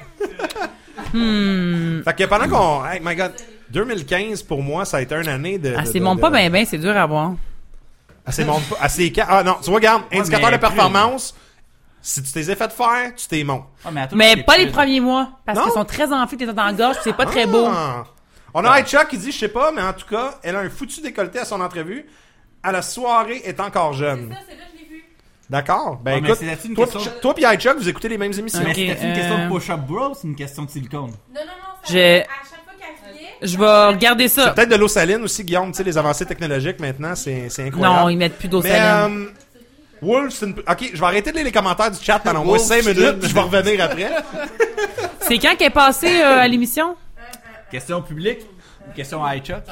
Speaker 4: Hmm.
Speaker 1: Fait que pendant qu'on... Hey, my God, deux mille quinze, pour moi, ça a été une année de...
Speaker 4: Ah,
Speaker 1: de-
Speaker 4: c'est
Speaker 1: de-
Speaker 4: monte
Speaker 1: de-
Speaker 4: pas ben ben, c'est dur à voir.
Speaker 1: Ah, c'est monte pas... Ah, c'est... ca- Ah, non, tu vois, regarde, indicateur
Speaker 2: mais
Speaker 1: de performance, si tu t'es fait faire, tu t'es montes.
Speaker 2: Ah, mais, attends,
Speaker 4: Mais
Speaker 2: c'est
Speaker 4: pas les
Speaker 2: plus-
Speaker 4: premiers mois, parce
Speaker 1: Non?
Speaker 4: qu'ils sont très enflés, t'es dans la gorge, puis c'est pas très beau.
Speaker 1: Ah. On a Chuck qui dit, je sais pas, mais en tout cas, elle a un foutu décolleté à son entrevue. À la soirée est encore jeune. D'accord. Ben
Speaker 2: Ouais, mais
Speaker 1: écoute,
Speaker 2: c'est là-dessus une
Speaker 1: toi,
Speaker 2: question-
Speaker 1: pis- toi pis Chuck, vous écoutez les mêmes émissions.
Speaker 2: Mais
Speaker 4: Ok,
Speaker 2: c'était une question
Speaker 4: euh,
Speaker 2: de push-up bro ou c'est une question de silicone?
Speaker 6: Non, non, non. Ça,
Speaker 4: Je-
Speaker 6: À chaque fois qu'elle riait.
Speaker 4: Je vais regarder ça.
Speaker 1: Peut-être de l'eau saline aussi, Guillaume. Tu sais, les avancées technologiques maintenant, c'est c'est incroyable.
Speaker 4: Non, ils mettent plus d'eau
Speaker 1: Mais,
Speaker 4: saline.
Speaker 1: euh, Wolf, c'est une... Ok, je vais arrêter de lire les commentaires du chat pendant au moins
Speaker 5: Wolf,
Speaker 1: cinq
Speaker 5: c'est
Speaker 1: minutes,
Speaker 5: une-
Speaker 1: puis je vais revenir après.
Speaker 4: C'est quand qu'elle est passée euh, à l'émission?
Speaker 2: Question publique? Une question à Chuck?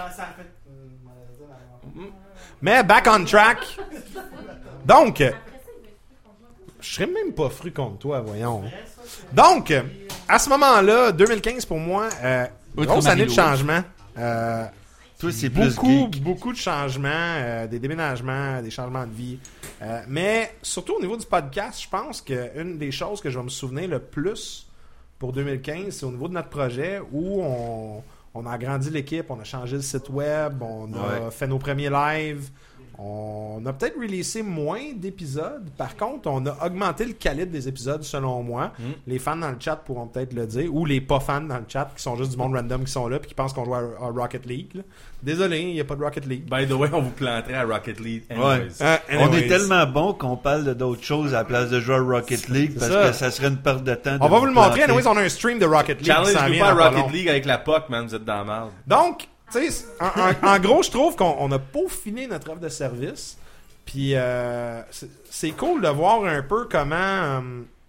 Speaker 1: Mais back on track. Donc, je serais même pas fru contre toi, voyons. Donc, à ce moment-là, deux mille quinze pour moi, euh,
Speaker 2: Outre
Speaker 1: grosse année de
Speaker 2: Marie-Lou.
Speaker 1: changement. Euh,
Speaker 5: Toi, c'est plus
Speaker 1: beaucoup,
Speaker 5: geek.
Speaker 1: beaucoup de changements, euh, des déménagements, des changements de vie. Euh, mais surtout au niveau du podcast, je pense qu'une des choses que je vais me souvenir le plus pour deux mille quinze, c'est au niveau de notre projet où on, on a agrandi l'équipe, on a changé le site web, on a
Speaker 5: Ouais.
Speaker 1: fait nos premiers lives, On a peut-être releasé moins d'épisodes. Par contre, on a augmenté le calibre des épisodes, selon moi.
Speaker 3: Mm.
Speaker 1: Les fans dans le chat pourront peut-être le dire. Ou les pas fans dans le chat, qui sont juste du monde random qui sont là puis qui pensent qu'on joue à, à Rocket League. Là. Désolé, il n'y a pas de Rocket League.
Speaker 3: By the way, on vous planterait à Rocket League. Anyways.
Speaker 5: Ouais.
Speaker 1: Euh,
Speaker 5: On
Speaker 1: anyways.
Speaker 5: est tellement bon qu'on parle de d'autres choses à la place de jouer à Rocket League
Speaker 1: C'est
Speaker 5: parce
Speaker 1: ça.
Speaker 5: que ça serait une perte de temps. de
Speaker 1: On va vous le montrer.
Speaker 5: planter.
Speaker 1: Anyways, on a un stream de Rocket League. qui s'en
Speaker 3: Challenge-nous
Speaker 1: vient
Speaker 3: pas à
Speaker 1: dans pas
Speaker 3: Rocket
Speaker 1: long.
Speaker 3: League avec la P O C, man. Vous êtes dans la merde.
Speaker 1: Donc, tu sais, en, en- en gros, je trouve qu'on on a peaufiné notre offre de service. Puis, euh, c'est- c'est cool de voir un peu comment euh,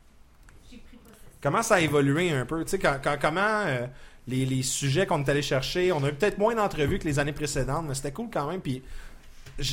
Speaker 1: comment ça a évolué un peu. Tu sais, quand- quand- comment euh, les, les sujets qu'on est allé chercher. On a eu peut-être moins d'entrevues que les années précédentes, mais c'était cool quand même. Puis, je-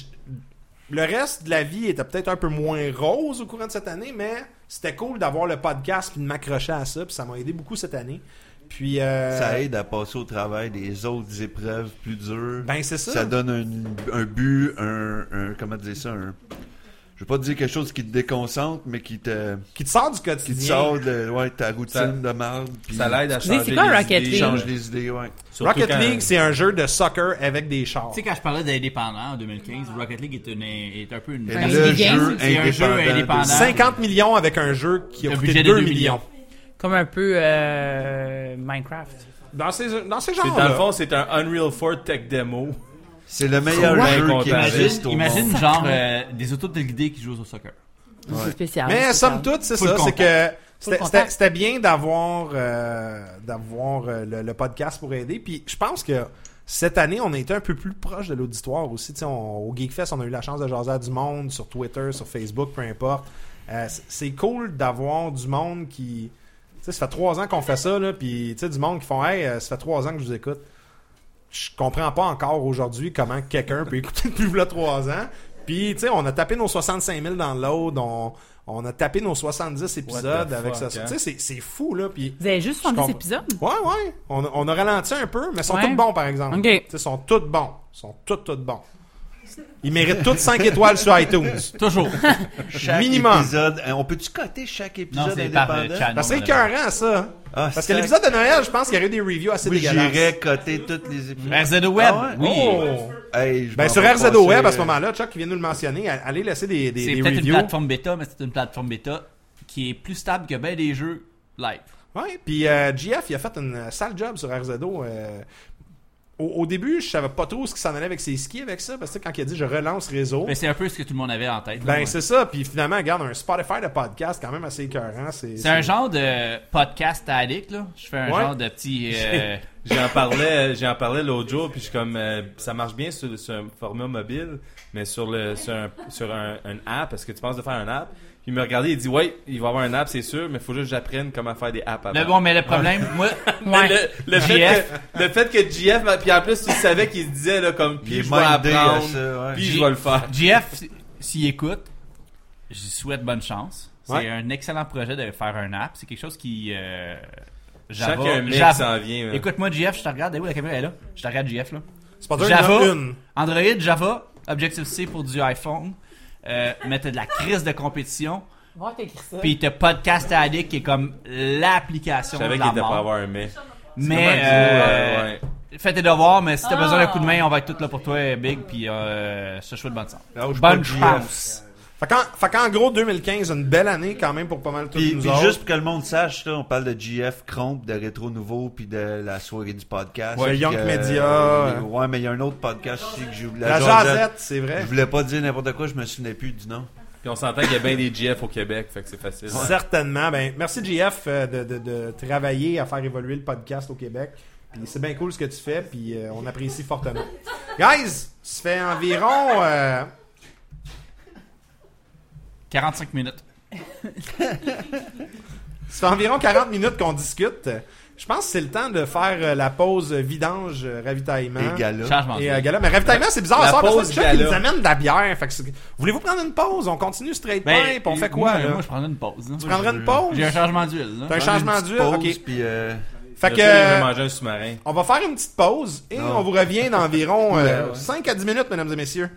Speaker 1: le reste de la vie était peut-être un peu moins rose au courant de cette année, mais c'était cool d'avoir le podcast puis de m'accrocher à ça. Puis, ça m'a aidé beaucoup cette année. Puis, euh,
Speaker 5: Ça aide à passer au travail des autres épreuves plus dures.
Speaker 1: ben, c'est ça.
Speaker 5: Ça donne un, un but, un, un- comment dire ça, un, je veux pas te dire quelque chose qui te déconcentre, mais qui te,
Speaker 1: Qui te sort du
Speaker 5: qui te
Speaker 1: quotidien.
Speaker 5: sort de ouais, ta routine
Speaker 3: Ça-
Speaker 5: de merde. puis
Speaker 3: Ça l'aide à
Speaker 4: Excusez,
Speaker 3: changer
Speaker 4: c'est quoi
Speaker 3: les
Speaker 4: Rocket
Speaker 3: idées.
Speaker 4: League?
Speaker 5: change les idées, ouais.
Speaker 3: Surtout
Speaker 1: Rocket
Speaker 3: quand-
Speaker 1: League, c'est un jeu de soccer avec des chars.
Speaker 2: Tu sais, quand je parlais d'indépendant en deux mille quinze, Rocket League est, une, est un peu une...
Speaker 5: Et
Speaker 4: Un
Speaker 5: le
Speaker 4: indie game,
Speaker 5: jeu
Speaker 2: c'est un jeu
Speaker 5: indépendant.
Speaker 2: indépendant.
Speaker 5: de-
Speaker 1: cinquante millions avec un jeu qui a
Speaker 2: Un
Speaker 1: coûté
Speaker 2: budget de
Speaker 1: deux
Speaker 2: deux
Speaker 1: millions.
Speaker 2: millions.
Speaker 4: Comme un peu euh, Minecraft.
Speaker 1: Dans ces, dans ces
Speaker 3: C'est, dans le
Speaker 1: genres-là.
Speaker 3: fond, c'est un Unreal four Tech Demo.
Speaker 5: C'est le meilleur
Speaker 3: Ouais.
Speaker 5: jeu
Speaker 3: Bien
Speaker 5: qui
Speaker 3: content.
Speaker 5: existe au
Speaker 2: Imagine
Speaker 5: monde.
Speaker 2: genre euh, des autos téléguidés qui jouent au soccer.
Speaker 4: C'est spécial.
Speaker 1: Mais
Speaker 4: c'est
Speaker 1: somme
Speaker 4: spécial.
Speaker 1: toute, c'est
Speaker 2: Full
Speaker 1: ça. C'est
Speaker 2: contact.
Speaker 1: que
Speaker 4: Full
Speaker 1: c'était,
Speaker 4: contact.
Speaker 1: c'était, c'était bien d'avoir, euh, d'avoir euh, le, le podcast pour aider. Puis je pense que cette année, on a été un peu plus proche de l'auditoire aussi. Tu sais, on- au Geekfest, on a eu la chance de jaser à du monde sur Twitter, sur Facebook, peu importe. Euh, c'est- c'est cool d'avoir du monde qui... Tu sais, ça fait trois ans qu'on fait ça, là, puis tu sais, du monde qui font « Hey, euh, ça fait trois ans que je vous écoute. » Je comprends pas encore aujourd'hui comment quelqu'un peut écouter depuis là trois ans. Puis, tu sais, on a tapé nos soixante-cinq mille dans l'aude, on, on a tapé nos soixante-dix épisodes
Speaker 3: the
Speaker 1: avec
Speaker 3: fuck,
Speaker 1: ça.
Speaker 3: hein?
Speaker 1: Tu sais, c'est, c'est fou, là, puis...
Speaker 4: Vous avez juste
Speaker 1: Je
Speaker 4: soixante-dix
Speaker 1: comprends.
Speaker 4: épisodes?
Speaker 1: Ouais, ouais. On, a- on a ralenti un peu, mais ils sont
Speaker 4: Ouais.
Speaker 1: tous bons, par exemple.
Speaker 4: Ok.
Speaker 1: Tu sais, ils sont tous bons. Ils sont tous, tous bons. Ils méritent tous cinq étoiles sur iTunes.
Speaker 2: Toujours.
Speaker 5: Chaque
Speaker 1: minimum.
Speaker 5: épisode. hein, On peut-tu coter chaque
Speaker 2: Non,
Speaker 5: épisode
Speaker 2: c'est par euh,
Speaker 5: indépendant?
Speaker 2: channel.
Speaker 1: Ça serait écœurant, ça.
Speaker 5: Ah,
Speaker 1: Parce que
Speaker 5: sac.
Speaker 1: l'épisode de Noël, je pense qu'il y aurait eu des reviews assez
Speaker 5: Moi,
Speaker 1: dégueulasses.
Speaker 5: j'irais coter tous les épisodes.
Speaker 2: R Z O Web,
Speaker 5: Ah ouais?
Speaker 2: oui.
Speaker 1: Oh!
Speaker 5: Hey, je
Speaker 1: Ben,
Speaker 5: m'en
Speaker 1: sur
Speaker 5: vais
Speaker 1: R Z O
Speaker 5: passer,
Speaker 1: Web, à ce
Speaker 5: euh,
Speaker 1: moment-là, Chuck qui vient nous le mentionner, allez laisser des, des,
Speaker 2: C'est
Speaker 1: des
Speaker 2: peut-être une
Speaker 1: reviews.
Speaker 2: plateforme bêta, mais c'est une plateforme bêta qui est plus stable que bien des jeux live.
Speaker 1: Ouais, puis euh, G F, il a fait une sale job sur R Z O. euh, au, au début, je savais pas trop ce qui s'en allait avec ses skis avec ça, parce que quand il a dit « je relance réseau
Speaker 2: Mais c'est un peu ce que tout le monde avait en tête. là,
Speaker 1: ben
Speaker 2: ouais.
Speaker 1: c'est ça, puis finalement, regarde, un Spotify de podcast quand même assez écœurant. C'est,
Speaker 2: C'est un genre de podcast addict, là. Je fais un
Speaker 1: Ouais.
Speaker 2: genre de petit... euh,
Speaker 3: J'en parlais, j'en parlais l'autre jour, puis je suis comme, euh, ça marche bien sur, sur un format mobile, mais sur le sur un, sur un, un app, est-ce que tu penses de faire un app? Puis il me regardait, il dit, ouais, il va y avoir un app, c'est sûr, mais il faut juste que j'apprenne comment faire des apps avant.
Speaker 2: Mais bon, mais le problème, moi...
Speaker 3: Mais le, le, fait
Speaker 2: J F.
Speaker 3: que, le fait que J F, puis en plus, tu savais qu'il se disait, là, comme,
Speaker 5: Il
Speaker 3: puis
Speaker 5: est
Speaker 3: je vais
Speaker 5: mindé à
Speaker 3: apprendre,
Speaker 5: ça, ouais.
Speaker 3: puis
Speaker 2: J-
Speaker 3: je vais le faire.
Speaker 2: J F, s- s'il écoute, je lui souhaite bonne chance. C'est
Speaker 1: Ouais.
Speaker 2: un excellent projet de faire un app. C'est quelque chose qui... Euh,
Speaker 3: Je sens qu'il y a un mec
Speaker 2: Java-
Speaker 3: qui s'en vient. là.
Speaker 2: Écoute-moi, J F, je te regarde. Eh oui, la caméra est là. Je te regarde, J F, là.
Speaker 1: C'est pas dur,
Speaker 2: Java.
Speaker 1: il y en a une.
Speaker 2: Android, Java, Objective-C pour du iPhone. Euh, mais t'as de la crise de compétition.
Speaker 4: Moi, t'as écrit ça.
Speaker 2: Puis t'as Podcast Addict qui est comme
Speaker 3: Je
Speaker 2: l'application de
Speaker 3: savais
Speaker 2: la
Speaker 3: qu'il était pas
Speaker 2: mort.
Speaker 3: avoir un mais.
Speaker 2: Mais
Speaker 3: C'est
Speaker 2: euh,
Speaker 3: comme un duo, ouais.
Speaker 2: fais tes devoirs, mais si t'as
Speaker 4: Ah.
Speaker 2: besoin d'un coup de main, on va être tous là pour toi, Big, puis euh, je te souhaite bonne chance.
Speaker 5: Lâche pas
Speaker 2: Bonne
Speaker 5: J F.
Speaker 2: chance.
Speaker 1: Fait qu'en, fait qu'en gros, deux mille quinze, une belle année quand même pour pas mal tous
Speaker 5: Puis,
Speaker 1: nous
Speaker 5: puis
Speaker 1: autres.
Speaker 5: juste pour que le monde sache, là, on parle de J F Cromp, de Rétro Nouveau, puis de la soirée du podcast.
Speaker 1: Ouais,
Speaker 5: Puis
Speaker 1: Young
Speaker 5: que-
Speaker 1: Media.
Speaker 5: euh, ouais, mais il y a un autre podcast aussi que j'ai oublié.
Speaker 1: La Jazette, c'est vrai.
Speaker 5: Je voulais pas dire n'importe quoi, je me souvenais plus du nom.
Speaker 3: Puis on s'entend qu'il y a bien des J F au Québec, fait que c'est facile.
Speaker 1: Certainement. Ben, merci J F euh, de, de, de travailler à faire évoluer le podcast au Québec. Puis c'est bien cool ce que tu fais, puis euh, on apprécie fortement. Guys, ça fait environ... euh,
Speaker 2: quarante-cinq minutes.
Speaker 1: ça fait environ quarante minutes qu'on discute. Je pense que c'est le temps de faire euh, la pause vidange, euh, ravitaillement.
Speaker 5: Et Gala.
Speaker 2: Changement.
Speaker 1: Et euh, gala. Mais ravitaillement, c'est bizarre.
Speaker 3: La
Speaker 1: ça, parce
Speaker 3: pause
Speaker 1: que Chuck, il
Speaker 3: gala.
Speaker 1: nous amène de la bière. Fait que c'est- voulez-vous prendre une pause? On continue straight
Speaker 2: Ben,
Speaker 1: pipe. On fait quoi,
Speaker 2: moi,
Speaker 1: là?
Speaker 2: Moi, je prendrais une pause. là.
Speaker 1: Tu prendrais une pause?
Speaker 2: J'ai un changement d'huile. là.
Speaker 1: T'as un
Speaker 5: Prendre
Speaker 1: changement
Speaker 5: une petite
Speaker 1: d'huile?
Speaker 5: pause,
Speaker 1: OK.
Speaker 5: Puis, euh,
Speaker 1: Fait que...
Speaker 3: Là, ça, il veut
Speaker 1: euh,
Speaker 3: manger un sous-marin.
Speaker 1: On va faire une petite pause et
Speaker 5: Non.
Speaker 1: on vous revient dans environ euh,
Speaker 5: Ouais, ouais.
Speaker 1: cinq à dix minutes, mesdames et messieurs.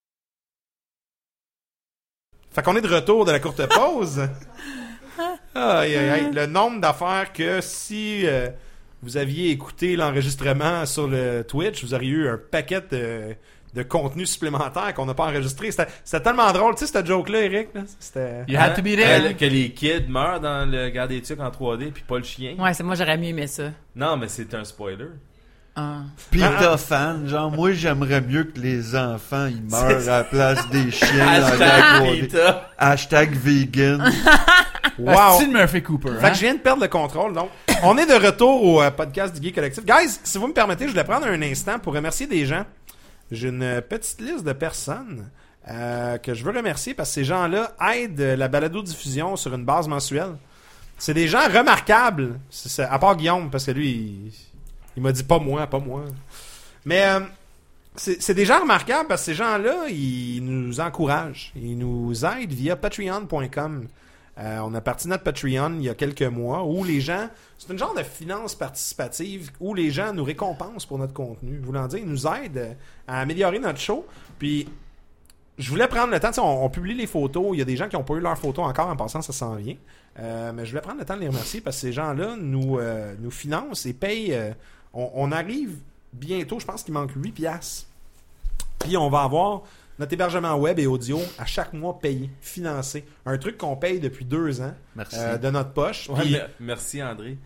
Speaker 1: Fait qu'on est de retour de la courte pause. Aïe, aïe, aïe. Le nombre d'affaires que si euh, vous aviez écouté l'enregistrement sur le Twitch, vous auriez eu un paquet de, de contenu supplémentaire qu'on n'a pas enregistré. C'était, c'était tellement drôle. Tu sais, cette joke-là, Eric, là, c'était...
Speaker 2: You had to be there.
Speaker 3: Euh, que les kids meurent dans le Garde des Tucs en trois D, puis pas le chien.
Speaker 4: Ouais, c'est moi, j'aurais mieux aimé ça.
Speaker 3: Non, mais c'est un spoiler.
Speaker 4: Ah.
Speaker 5: Peter fan, genre, moi, j'aimerais mieux que les enfants, ils meurent à la place des chiens dans la
Speaker 3: Hashtag
Speaker 5: trois D.
Speaker 3: Peter.
Speaker 5: Hashtag vegan.
Speaker 1: Wow!
Speaker 2: Style Murphy Cooper.
Speaker 1: Fait
Speaker 2: Hein?
Speaker 1: que je viens de perdre le contrôle, donc. On est de retour au euh, podcast du Geek Collectif. Guys, si vous me permettez, je voulais prendre un instant pour remercier des gens. J'ai une petite liste de personnes euh, que je veux remercier parce que ces gens-là aident la balado-diffusion sur une base mensuelle. C'est des gens remarquables, c'est, c'est, à part Guillaume, parce que lui, il, il m'a dit pas moi, pas moi. Mais euh, c'est, c'est des gens remarquables parce que ces gens-là, ils nous encouragent. Ils nous aident via patreon point com. Euh, on a parti notre Patreon il y a quelques mois où les gens, c'est une genre de finance participative où les gens nous récompensent pour notre contenu. Voulant dire, ils nous aident à améliorer notre show. Puis, je voulais prendre le temps, tu sais, on, on publie les photos, il y a des gens qui n'ont pas eu leurs photos encore, en passant, ça s'en vient. Euh, mais je voulais prendre le temps de les remercier parce que ces gens-là nous, euh, nous financent et payent. Euh, on, on arrive bientôt, je pense qu'il manque huit piastres. Puis, on va avoir notre hébergement web et audio à chaque mois payé, financé. Un truc qu'on paye depuis deux ans
Speaker 5: Merci.
Speaker 1: euh, de notre poche.
Speaker 3: Ouais,
Speaker 1: Puis-
Speaker 3: mer- merci André.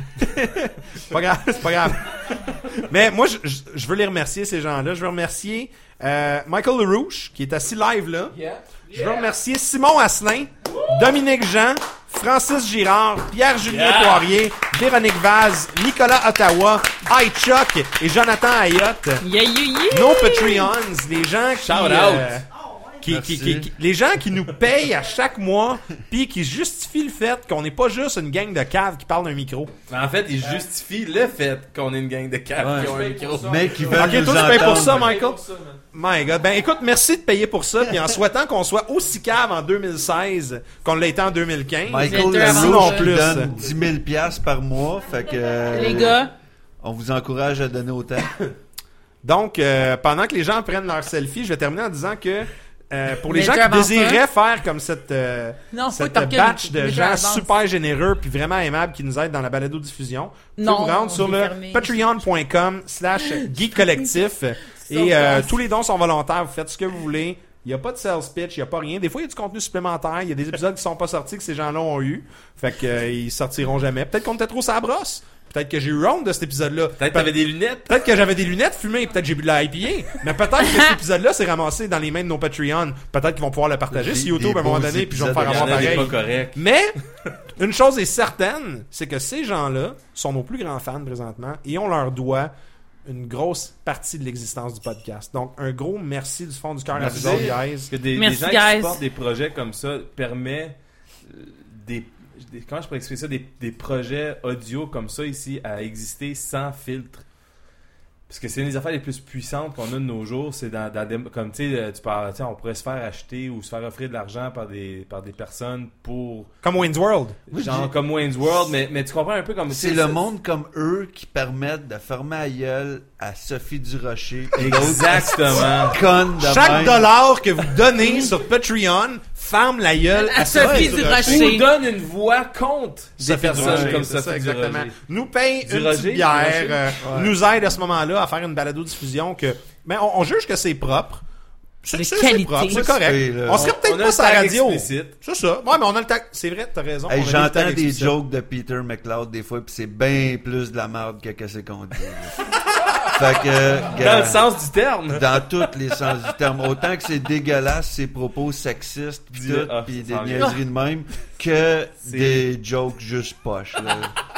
Speaker 1: c'est pas grave, c'est pas grave. Mais moi, je, je- je veux les remercier, ces gens-là. Je veux remercier euh, Michael LaRouche, qui est assis live là. Je veux remercier Simon Asselin, Dominique Jean, Francis Girard, Pierre-Julien
Speaker 3: Yeah.
Speaker 1: Poirier, Véronique Vaz, Nicolas Ottawa, iChuck et Jonathan Ayotte.
Speaker 4: Yeah, yeah, yeah!
Speaker 1: Nos Patreons, les gens qui...
Speaker 3: Shout
Speaker 1: euh,
Speaker 3: out.
Speaker 1: qui,
Speaker 5: Merci.
Speaker 1: qui, qui- qui- les gens qui nous payent à chaque mois puis qui justifient le fait qu'on n'est pas juste une gang de caves qui parle d'un micro.
Speaker 3: Mais en fait, il justifie le fait qu'on est une gang de caves
Speaker 5: Ouais.
Speaker 3: qui ont un micro.
Speaker 5: Mais qui veulent
Speaker 1: Ok,
Speaker 5: nous
Speaker 1: toi tu payes pour ça,
Speaker 5: entendre.
Speaker 1: Michael? My God. Ben écoute, merci de payer pour ça puis en souhaitant qu'on soit aussi cave en deux mille seize qu'on l'a été en deux mille quinze.
Speaker 5: Michael
Speaker 4: Sinon
Speaker 5: Larouche
Speaker 1: plus.
Speaker 5: nous donne dix mille piastres par mois, fait que... euh,
Speaker 4: Les gars,
Speaker 5: On vous encourage à donner autant.
Speaker 1: Donc, euh, pendant que les gens prennent leur selfie, je vais terminer en disant que euh, pour les
Speaker 4: Mais
Speaker 1: gens
Speaker 4: tu
Speaker 1: qui
Speaker 4: avances
Speaker 1: désiraient faire comme cette, euh,
Speaker 4: non, faut
Speaker 1: cette
Speaker 4: que t'en
Speaker 1: batch de
Speaker 4: recules,
Speaker 1: gens
Speaker 4: avance.
Speaker 1: super généreux puis vraiment aimables qui nous aident dans la balado-diffusion, vous
Speaker 4: Non,
Speaker 1: pouvez vous rendre
Speaker 4: on
Speaker 1: sur
Speaker 4: est
Speaker 1: le
Speaker 4: fermé.
Speaker 1: patreon point com slash geek collectif et euh, tous les dons sont volontaires, vous faites ce que vous voulez. Il n'y a pas de sales pitch, il n'y a pas rien. Des fois, il y a du contenu supplémentaire. Il y a des épisodes qui sont pas sortis que ces gens-là ont eu. Fait que euh, ils sortiront jamais. Peut-être qu'on était trop sur la brosse. Peut-être que j'ai eu honte de cet épisode-là.
Speaker 3: Peut-être que t'avais des lunettes.
Speaker 1: Peut-être que j'avais des lunettes fumées, peut-être que j'ai bu de la I P A, mais peut-être que cet épisode-là s'est ramassé dans les mains de nos Patreons. Peut-être qu'ils vont pouvoir le partager
Speaker 5: Des-
Speaker 1: sur YouTube
Speaker 5: des
Speaker 1: à un moment
Speaker 5: beaux
Speaker 1: donné, puis je vais me faire
Speaker 5: épisodes
Speaker 3: Il y en
Speaker 1: avoir
Speaker 3: a des
Speaker 1: pareil.
Speaker 3: pas corrects.
Speaker 1: Mais, une chose est certaine, c'est que ces gens-là sont nos plus grands fans présentement et on leur doit une grosse partie de l'existence du podcast. Donc, un gros merci du fond du cœur à vous autres, guys.
Speaker 3: Parce que des, des
Speaker 4: Merci,
Speaker 3: gens
Speaker 4: guys.
Speaker 3: qui supportent des projets comme ça permet euh, des, des- comment je pourrais expliquer ça, des, des projets audio comme ça ici à exister sans filtre. Parce que c'est une des affaires les plus puissantes qu'on a de nos jours, c'est dans, dans des, comme tu sais, tu parles, tu sais, on pourrait se faire acheter ou se faire offrir de l'argent par des par des personnes pour
Speaker 1: Comme Wayne's World.
Speaker 3: genre comme Wayne's World, mais mais tu comprends un peu comme
Speaker 5: C'est
Speaker 3: tu sais,
Speaker 5: le
Speaker 3: ça-
Speaker 5: monde comme eux qui permettent de fermer la gueule à Sophie Durocher.
Speaker 3: Exactement.
Speaker 5: Conne de
Speaker 1: Chaque
Speaker 5: même.
Speaker 1: dollar que vous donnez sur Patreon ferme la gueule
Speaker 4: À
Speaker 1: à
Speaker 4: Sophie
Speaker 1: Sophie
Speaker 4: Durocher.
Speaker 3: Ou donne une voix contre des
Speaker 1: Sophie
Speaker 3: personnes
Speaker 1: Durocher,
Speaker 3: comme
Speaker 1: c'est
Speaker 3: ça,
Speaker 1: ça, exactement.
Speaker 3: Durocher.
Speaker 1: Nous paye une
Speaker 3: Durocher,
Speaker 1: petite bière,
Speaker 3: Durocher.
Speaker 1: euh, nous aide à ce moment-là à faire une balado-diffusion que, mais on, on juge que c'est propre. C'est,
Speaker 4: De
Speaker 1: c'est, c'est
Speaker 4: qualité.
Speaker 1: propre, c'est
Speaker 5: Oui,
Speaker 1: correct.
Speaker 5: c'est, là.
Speaker 1: On serait
Speaker 3: On-
Speaker 1: peut-être
Speaker 3: on a
Speaker 1: pas
Speaker 3: le
Speaker 1: sur la
Speaker 3: tag
Speaker 1: radio.
Speaker 3: explicite.
Speaker 1: C'est ça. Ouais, mais on a le tag. C'est vrai, t'as raison.
Speaker 5: Hey,
Speaker 1: on a
Speaker 5: j'entends
Speaker 1: tags
Speaker 5: des
Speaker 1: explicites.
Speaker 5: jokes de Peter McLeod des fois, puis c'est bien plus de la merde que qu'est-ce qu'on dit. là. Fait que,
Speaker 3: Dans
Speaker 5: gars,
Speaker 3: le sens du terme.
Speaker 5: dans tous les sens du terme. Autant que c'est dégueulasse, ses propos sexistes, pis
Speaker 3: Dis-
Speaker 5: tout,
Speaker 3: ah,
Speaker 5: pis
Speaker 3: ça
Speaker 5: des
Speaker 3: sent
Speaker 5: niaiseries de même, que
Speaker 3: C'est-
Speaker 5: des jokes juste poches, là.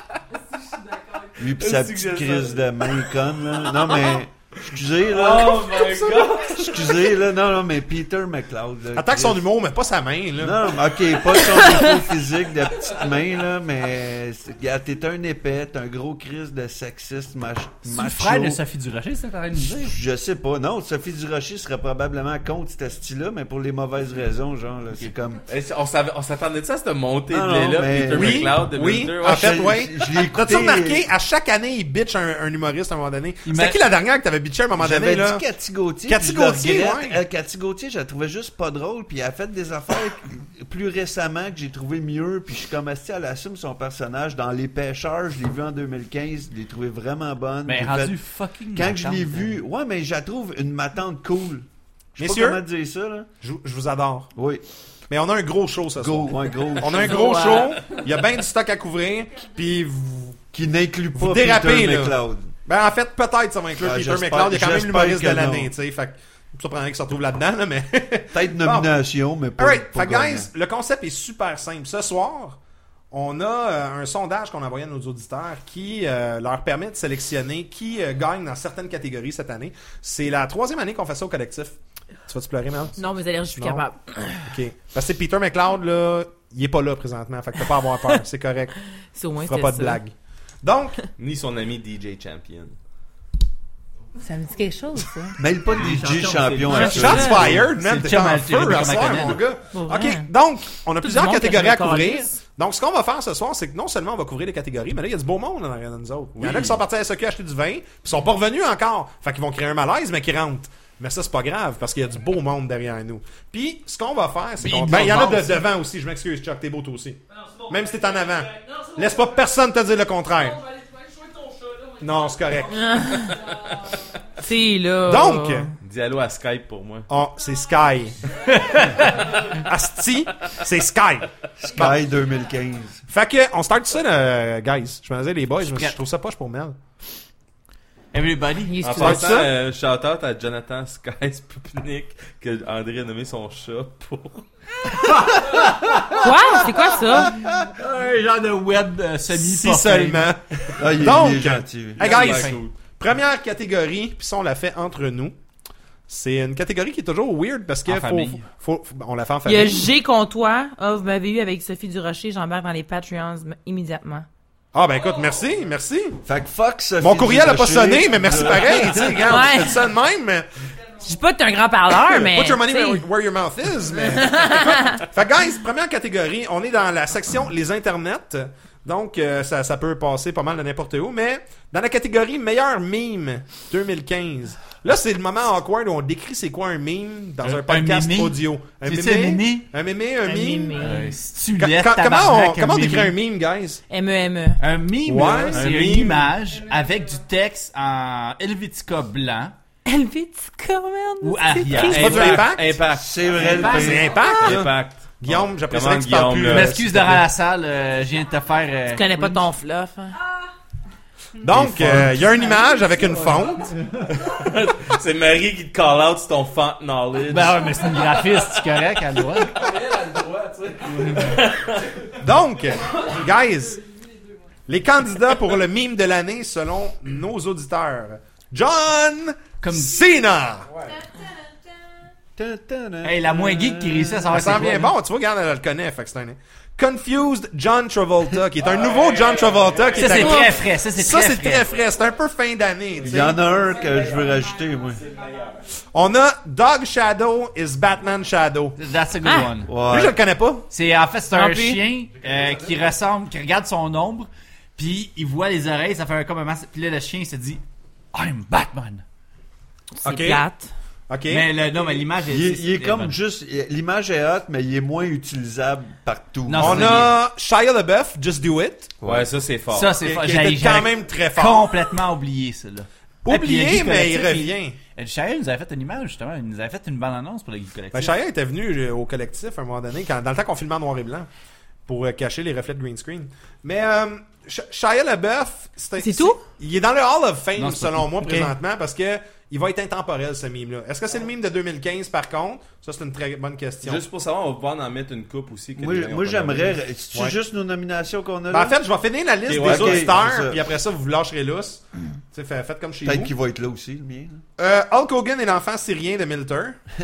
Speaker 5: Lui pis sa
Speaker 3: C'est que
Speaker 5: petite
Speaker 3: je
Speaker 5: crise
Speaker 3: sais.
Speaker 5: de main conne, là. Non, mais, excusez, là.
Speaker 3: Oh my god.
Speaker 5: Excusez, là. Non, non, mais Peter McLeod, là.
Speaker 1: Attaque son
Speaker 5: Chris.
Speaker 1: humour, mais pas sa main, là.
Speaker 5: Non, mais ok, pas son défaut physique de petite main, là, mais c'est- regarde, t'es un épais, t'es un gros crise de sexiste mach
Speaker 2: C'est le
Speaker 5: macho.
Speaker 2: frère de Sophie Durocher, c'est ça que t'es en train de nous dire?
Speaker 5: Je sais pas, non, Sophie Durocher serait probablement contre ce style-là, mais pour les mauvaises raisons, genre, là, c'est comme...
Speaker 3: Hey, On savait- on s'attendait de ça, cette montée
Speaker 5: Ah
Speaker 3: de
Speaker 5: non,
Speaker 3: lait là,
Speaker 5: mais-
Speaker 3: Peter
Speaker 1: Oui,
Speaker 3: McLeod de
Speaker 1: oui.
Speaker 3: Winter.
Speaker 1: En
Speaker 3: Ouais.
Speaker 1: fait,
Speaker 5: Je-
Speaker 1: ouais.
Speaker 5: je l'ai écouté.
Speaker 1: T'as-tu remarqué, à chaque année, il bitch un, un humoriste à un moment donné.
Speaker 2: Il
Speaker 1: C'était
Speaker 2: m'a-
Speaker 1: qui la dernière que t'avais bitché à un moment
Speaker 5: J'avais
Speaker 1: donné, là.
Speaker 5: dit Cathy Gauthier.
Speaker 1: Cathy
Speaker 5: puis je le
Speaker 1: Gauthier,
Speaker 5: regrette.
Speaker 1: ouais.
Speaker 5: Euh, Cathy Gauthier, je la trouvais juste pas drôle, puis elle a fait des affaires plus récemment que j'ai trouvé mieux, puis je suis comme asti, elle assume son personnage dans Les Pêcheurs, je l'ai vu en deux mille quinze, je l'ai trouvé vraiment bonne.
Speaker 2: Ben,
Speaker 5: J'ai
Speaker 2: rendu
Speaker 5: fait-
Speaker 2: fucking.
Speaker 5: Quand je l'ai
Speaker 2: matante,
Speaker 5: vu, ouais, mais je la trouve une matante cool. Je sais pas
Speaker 1: Messieurs?
Speaker 5: comment dire ça, là.
Speaker 1: Je, je vous adore.
Speaker 5: Oui.
Speaker 1: Mais on a un gros show ce soir.
Speaker 5: Go, ouais, gros.
Speaker 1: On a un gros
Speaker 4: Ouais.
Speaker 1: show. Il y a bien du stock à couvrir. Puis vous...
Speaker 5: Qui n'inclut pas
Speaker 1: Vous dérapez,
Speaker 5: Peter
Speaker 1: là.
Speaker 5: McLeod.
Speaker 1: Ben, en fait, peut-être ça va inclure
Speaker 5: Ah,
Speaker 1: Peter
Speaker 5: j'espère-
Speaker 1: McLeod. Il y a quand même
Speaker 5: j'espère
Speaker 1: l'humoriste de
Speaker 5: que
Speaker 1: l'année,
Speaker 5: non.
Speaker 1: tu sais. Fait que ça prendrait qu'il se retrouve là-dedans, là, mais...
Speaker 5: Peut-être nomination, mais pas.
Speaker 1: Alright,
Speaker 5: pas
Speaker 1: fait
Speaker 5: gagnant.
Speaker 1: guys, le concept est super simple. Ce soir, on a euh, un sondage qu'on a envoyé à nos auditeurs qui euh, leur permet de sélectionner qui euh, gagne dans certaines catégories cette année. C'est la troisième année qu'on fait ça au collectif. Tu vas-tu pleurer, Mel?
Speaker 4: Non, mes allergies, je suis
Speaker 1: Non.
Speaker 4: capable.
Speaker 1: OK. Parce que Peter McLeod, là, il est pas là présentement. Fait que t'as pas à avoir peur. C'est correct.
Speaker 4: C'est au moins
Speaker 1: Il fera
Speaker 4: c'était
Speaker 1: pas de
Speaker 4: ça.
Speaker 1: blague. Donc,
Speaker 3: Ni son ami D J Champion.
Speaker 4: Ça me dit quelque chose, ça.
Speaker 5: Mêle pas de D J
Speaker 3: champion,
Speaker 5: champion
Speaker 3: c'est-
Speaker 5: à
Speaker 1: shots
Speaker 5: ça.
Speaker 1: fired, man.
Speaker 2: c'est
Speaker 1: T'es
Speaker 2: le chum
Speaker 1: en
Speaker 2: à
Speaker 1: feu
Speaker 2: Rebecca
Speaker 1: à soir,
Speaker 2: McConnell.
Speaker 1: mon gars.
Speaker 4: Pour
Speaker 1: OK.
Speaker 4: vrai.
Speaker 1: Donc, on a
Speaker 4: Tout
Speaker 1: plusieurs
Speaker 4: du monde
Speaker 1: catégories
Speaker 4: que
Speaker 1: à
Speaker 4: je me
Speaker 1: couvrir.
Speaker 4: calisse.
Speaker 1: Donc, ce qu'on va faire ce soir, c'est que non seulement on va couvrir les catégories, mais là, il y a du beau monde en arrière de nous autres. Il y en a qui sont partis à S E Q acheter du vin, puis ils sont pas revenus encore. Fait qu'ils vont créer un malaise, mais qui rentrent. Mais ça, c'est pas grave, parce qu'il y a du beau monde derrière nous. Puis, ce qu'on va faire, c'est
Speaker 2: Mais
Speaker 1: qu'on...
Speaker 2: il
Speaker 1: Ben, il y en a
Speaker 2: nous
Speaker 1: de
Speaker 2: avance.
Speaker 1: devant aussi. Je m'excuse, Chuck, t'es beau toi aussi. Même si t'es en avant. Laisse pas personne te dire le contraire. Non, c'est correct.
Speaker 4: C'est là.
Speaker 1: Donc,
Speaker 3: Dis allô à Skype pour moi.
Speaker 1: oh, c'est Sky. Asti, c'est Sky.
Speaker 5: Sky deux mille quinze.
Speaker 1: Fait que, on start ça, là, guys. Je me disais, les boys, je, me- je trouve ça poche pour Mel.
Speaker 2: Everybody.
Speaker 4: Il est
Speaker 3: En
Speaker 4: stupide.
Speaker 1: fait
Speaker 3: passant,
Speaker 1: ça?
Speaker 3: euh, shout-out à Jonathan Sky Spupnik, que André a nommé son chat pour...
Speaker 4: Quoi? C'est quoi ça?
Speaker 2: Un genre de web euh, semi
Speaker 1: Si seulement.
Speaker 5: Ah, il est,
Speaker 1: Donc,
Speaker 5: il est gentil.
Speaker 1: Hey,
Speaker 3: Ouais,
Speaker 1: guys,
Speaker 3: cool.
Speaker 1: première catégorie, puis ça, on l'a fait entre nous. C'est une catégorie qui est toujours weird parce que
Speaker 2: En
Speaker 1: faut,
Speaker 2: famille.
Speaker 1: faut, faut- on l'a fait en
Speaker 4: Il y a
Speaker 1: famille.
Speaker 4: G contre toi. Ah, vous m'avez eu avec Sophie Durocher. J'embarque dans les Patreons m- immédiatement.
Speaker 1: Ah, ben écoute, merci, merci.
Speaker 5: Fait que fuck Sophie
Speaker 1: Mon courriel a pas
Speaker 5: Durocher.
Speaker 1: sonné, mais merci pareil. Tu sais, regarde,
Speaker 4: Ouais.
Speaker 1: je fais ça de même, mais...
Speaker 4: Je dis pas que t'es un grand parleur, mais.
Speaker 1: Put your money
Speaker 4: tu sais,
Speaker 1: where, where your mouth is, mais... Écoute, fait que, guys, première catégorie, on est dans la section les internets. Donc, euh, ça, ça peut passer pas mal de n'importe où, mais dans la catégorie meilleur meme deux mille quinze. Là, c'est le moment awkward où on décrit c'est quoi un meme dans un,
Speaker 2: Un-
Speaker 1: podcast
Speaker 2: un mémé?
Speaker 1: audio. Un
Speaker 2: C'est-tu un mémé?
Speaker 1: Un mémé, un,
Speaker 4: Un
Speaker 1: meme.
Speaker 4: mémé.
Speaker 2: Euh, si tu
Speaker 1: Ca-
Speaker 2: lèves
Speaker 1: ca-
Speaker 2: ta
Speaker 1: comment on,
Speaker 2: barnaque,
Speaker 1: comment on
Speaker 2: un
Speaker 1: décrit un
Speaker 2: mémé.
Speaker 1: meme, guys?
Speaker 4: M E M E.
Speaker 2: Un meme,
Speaker 1: Ouais,
Speaker 2: là,
Speaker 1: un
Speaker 2: c'est
Speaker 3: meme.
Speaker 2: une image avec du texte en Helvetica blanc
Speaker 4: Helvetica, man.
Speaker 2: ou
Speaker 4: c'est
Speaker 2: Arial.
Speaker 4: triste.
Speaker 1: pas du Impact?
Speaker 3: Impact.
Speaker 5: C'est vrai le
Speaker 2: Impact,
Speaker 5: pire.
Speaker 1: C'est Impact, là.
Speaker 3: Impact.
Speaker 1: Guillaume, j'apprécierais
Speaker 3: Comment
Speaker 1: que tu parles
Speaker 3: Guillaume,
Speaker 1: plus.
Speaker 3: là?
Speaker 2: Je
Speaker 1: euh,
Speaker 2: m'excuse
Speaker 1: s'il te
Speaker 2: de
Speaker 1: plaît.
Speaker 2: la salle, euh, je viens de te faire... euh,
Speaker 4: Tu connais pas ton fluff. Hein?
Speaker 1: Donc, euh, il y a une image avec une fonte.
Speaker 3: C'est Marie qui te call out sur ton font knowledge.
Speaker 2: Ben ouais, mais c'est une graphiste, c'est correct, elle doit.
Speaker 1: Donc, guys, les candidats pour le meme de l'année selon nos auditeurs. John
Speaker 2: Comme-
Speaker 1: Cena.
Speaker 5: Tan, tan, tan.
Speaker 2: Hey, la moins geek qui réussit à savoir
Speaker 1: Ça sent
Speaker 2: c'est
Speaker 1: bien
Speaker 2: quoi,
Speaker 1: bon. Tu vois, regarde, elle le connaît. Fait que c'est un... Confused John Travolta, qui est un nouveau John Travolta. Qui
Speaker 2: Ça,
Speaker 1: est
Speaker 2: c'est
Speaker 1: à-
Speaker 2: très frais. Ça, c'est
Speaker 1: Ça,
Speaker 2: très
Speaker 1: c'est
Speaker 2: frais.
Speaker 1: très frais. C'est un peu fin d'année. tu
Speaker 5: Il
Speaker 1: sais.
Speaker 5: y en a un que je veux rajouter, moi.
Speaker 1: On a Dog Shadow is Batman Shadow.
Speaker 2: That's a good
Speaker 4: Ah.
Speaker 2: one.
Speaker 5: Ouais.
Speaker 1: Lui, je le connais pas.
Speaker 2: C'est, en fait, c'est
Speaker 4: Non
Speaker 2: un
Speaker 4: plus.
Speaker 2: chien euh, qui ressemble, qui regarde son ombre, puis il voit les oreilles, ça fait un comme un masque. Puis là, le chien, il se dit « I'm Batman
Speaker 4: C'est
Speaker 1: Ok.
Speaker 4: plate.
Speaker 1: OK. ».
Speaker 2: Mais le, non, mais l'image est...
Speaker 5: Il, est-
Speaker 2: c'est-
Speaker 5: il est
Speaker 2: c'est
Speaker 5: comme
Speaker 2: bonne.
Speaker 5: juste. l'image est hot, mais il est moins utilisable partout.
Speaker 2: Non,
Speaker 1: On
Speaker 2: c'est-
Speaker 1: a Shia LaBeouf, Just Do It.
Speaker 3: Ouais, ça c'est fort.
Speaker 2: Ça, c'est
Speaker 1: Qui,
Speaker 2: fort.
Speaker 1: qui
Speaker 2: J'ai
Speaker 1: était quand
Speaker 2: j'avais
Speaker 1: même très fort.
Speaker 2: complètement oublié, ça, là. Et puis, le
Speaker 1: Oublié,
Speaker 2: Geek
Speaker 1: mais il
Speaker 2: Collectif,
Speaker 1: revient.
Speaker 2: il- Shia nous avait fait une image, justement. Il nous avait fait une bande-annonce pour le Geek Collectif.
Speaker 1: Ben, Shia était venu euh, au collectif à un moment donné, quand, dans le temps qu'on filmait en noir et blanc, pour euh, cacher les reflets de green screen. Mais euh, Sh- Shia LaBeouf, c'est
Speaker 4: C'est tout?
Speaker 1: Il est dans le Hall of Fame,
Speaker 2: Non, c'est pas
Speaker 1: selon
Speaker 2: tout.
Speaker 1: moi,
Speaker 2: Ok.
Speaker 1: présentement, parce que il va être intemporel, ce meme-là. Est-ce que c'est le meme de deux mille quinze, par contre? Ça, c'est une très bonne question.
Speaker 3: Juste pour savoir, on va pouvoir en mettre une coupe aussi. que
Speaker 5: Moi,
Speaker 3: les gens
Speaker 5: moi
Speaker 3: ont pas
Speaker 5: j'aimerais.
Speaker 3: nommé.
Speaker 5: C'est
Speaker 1: Ouais.
Speaker 5: juste nos nominations qu'on a
Speaker 1: Ben,
Speaker 5: là?
Speaker 1: en fait, je vais finir la liste
Speaker 3: Ok,
Speaker 1: des
Speaker 3: ouais, ok,
Speaker 1: auditeurs,
Speaker 5: c'est ça.
Speaker 1: puis après ça, vous vous lâcherez lousse. Tu sais, fait- faites comme chez
Speaker 5: Peut-être
Speaker 1: vous.
Speaker 5: qu'il va être là aussi, le mien. là.
Speaker 1: Euh, Hulk Hogan et l'enfant syrien de Milter.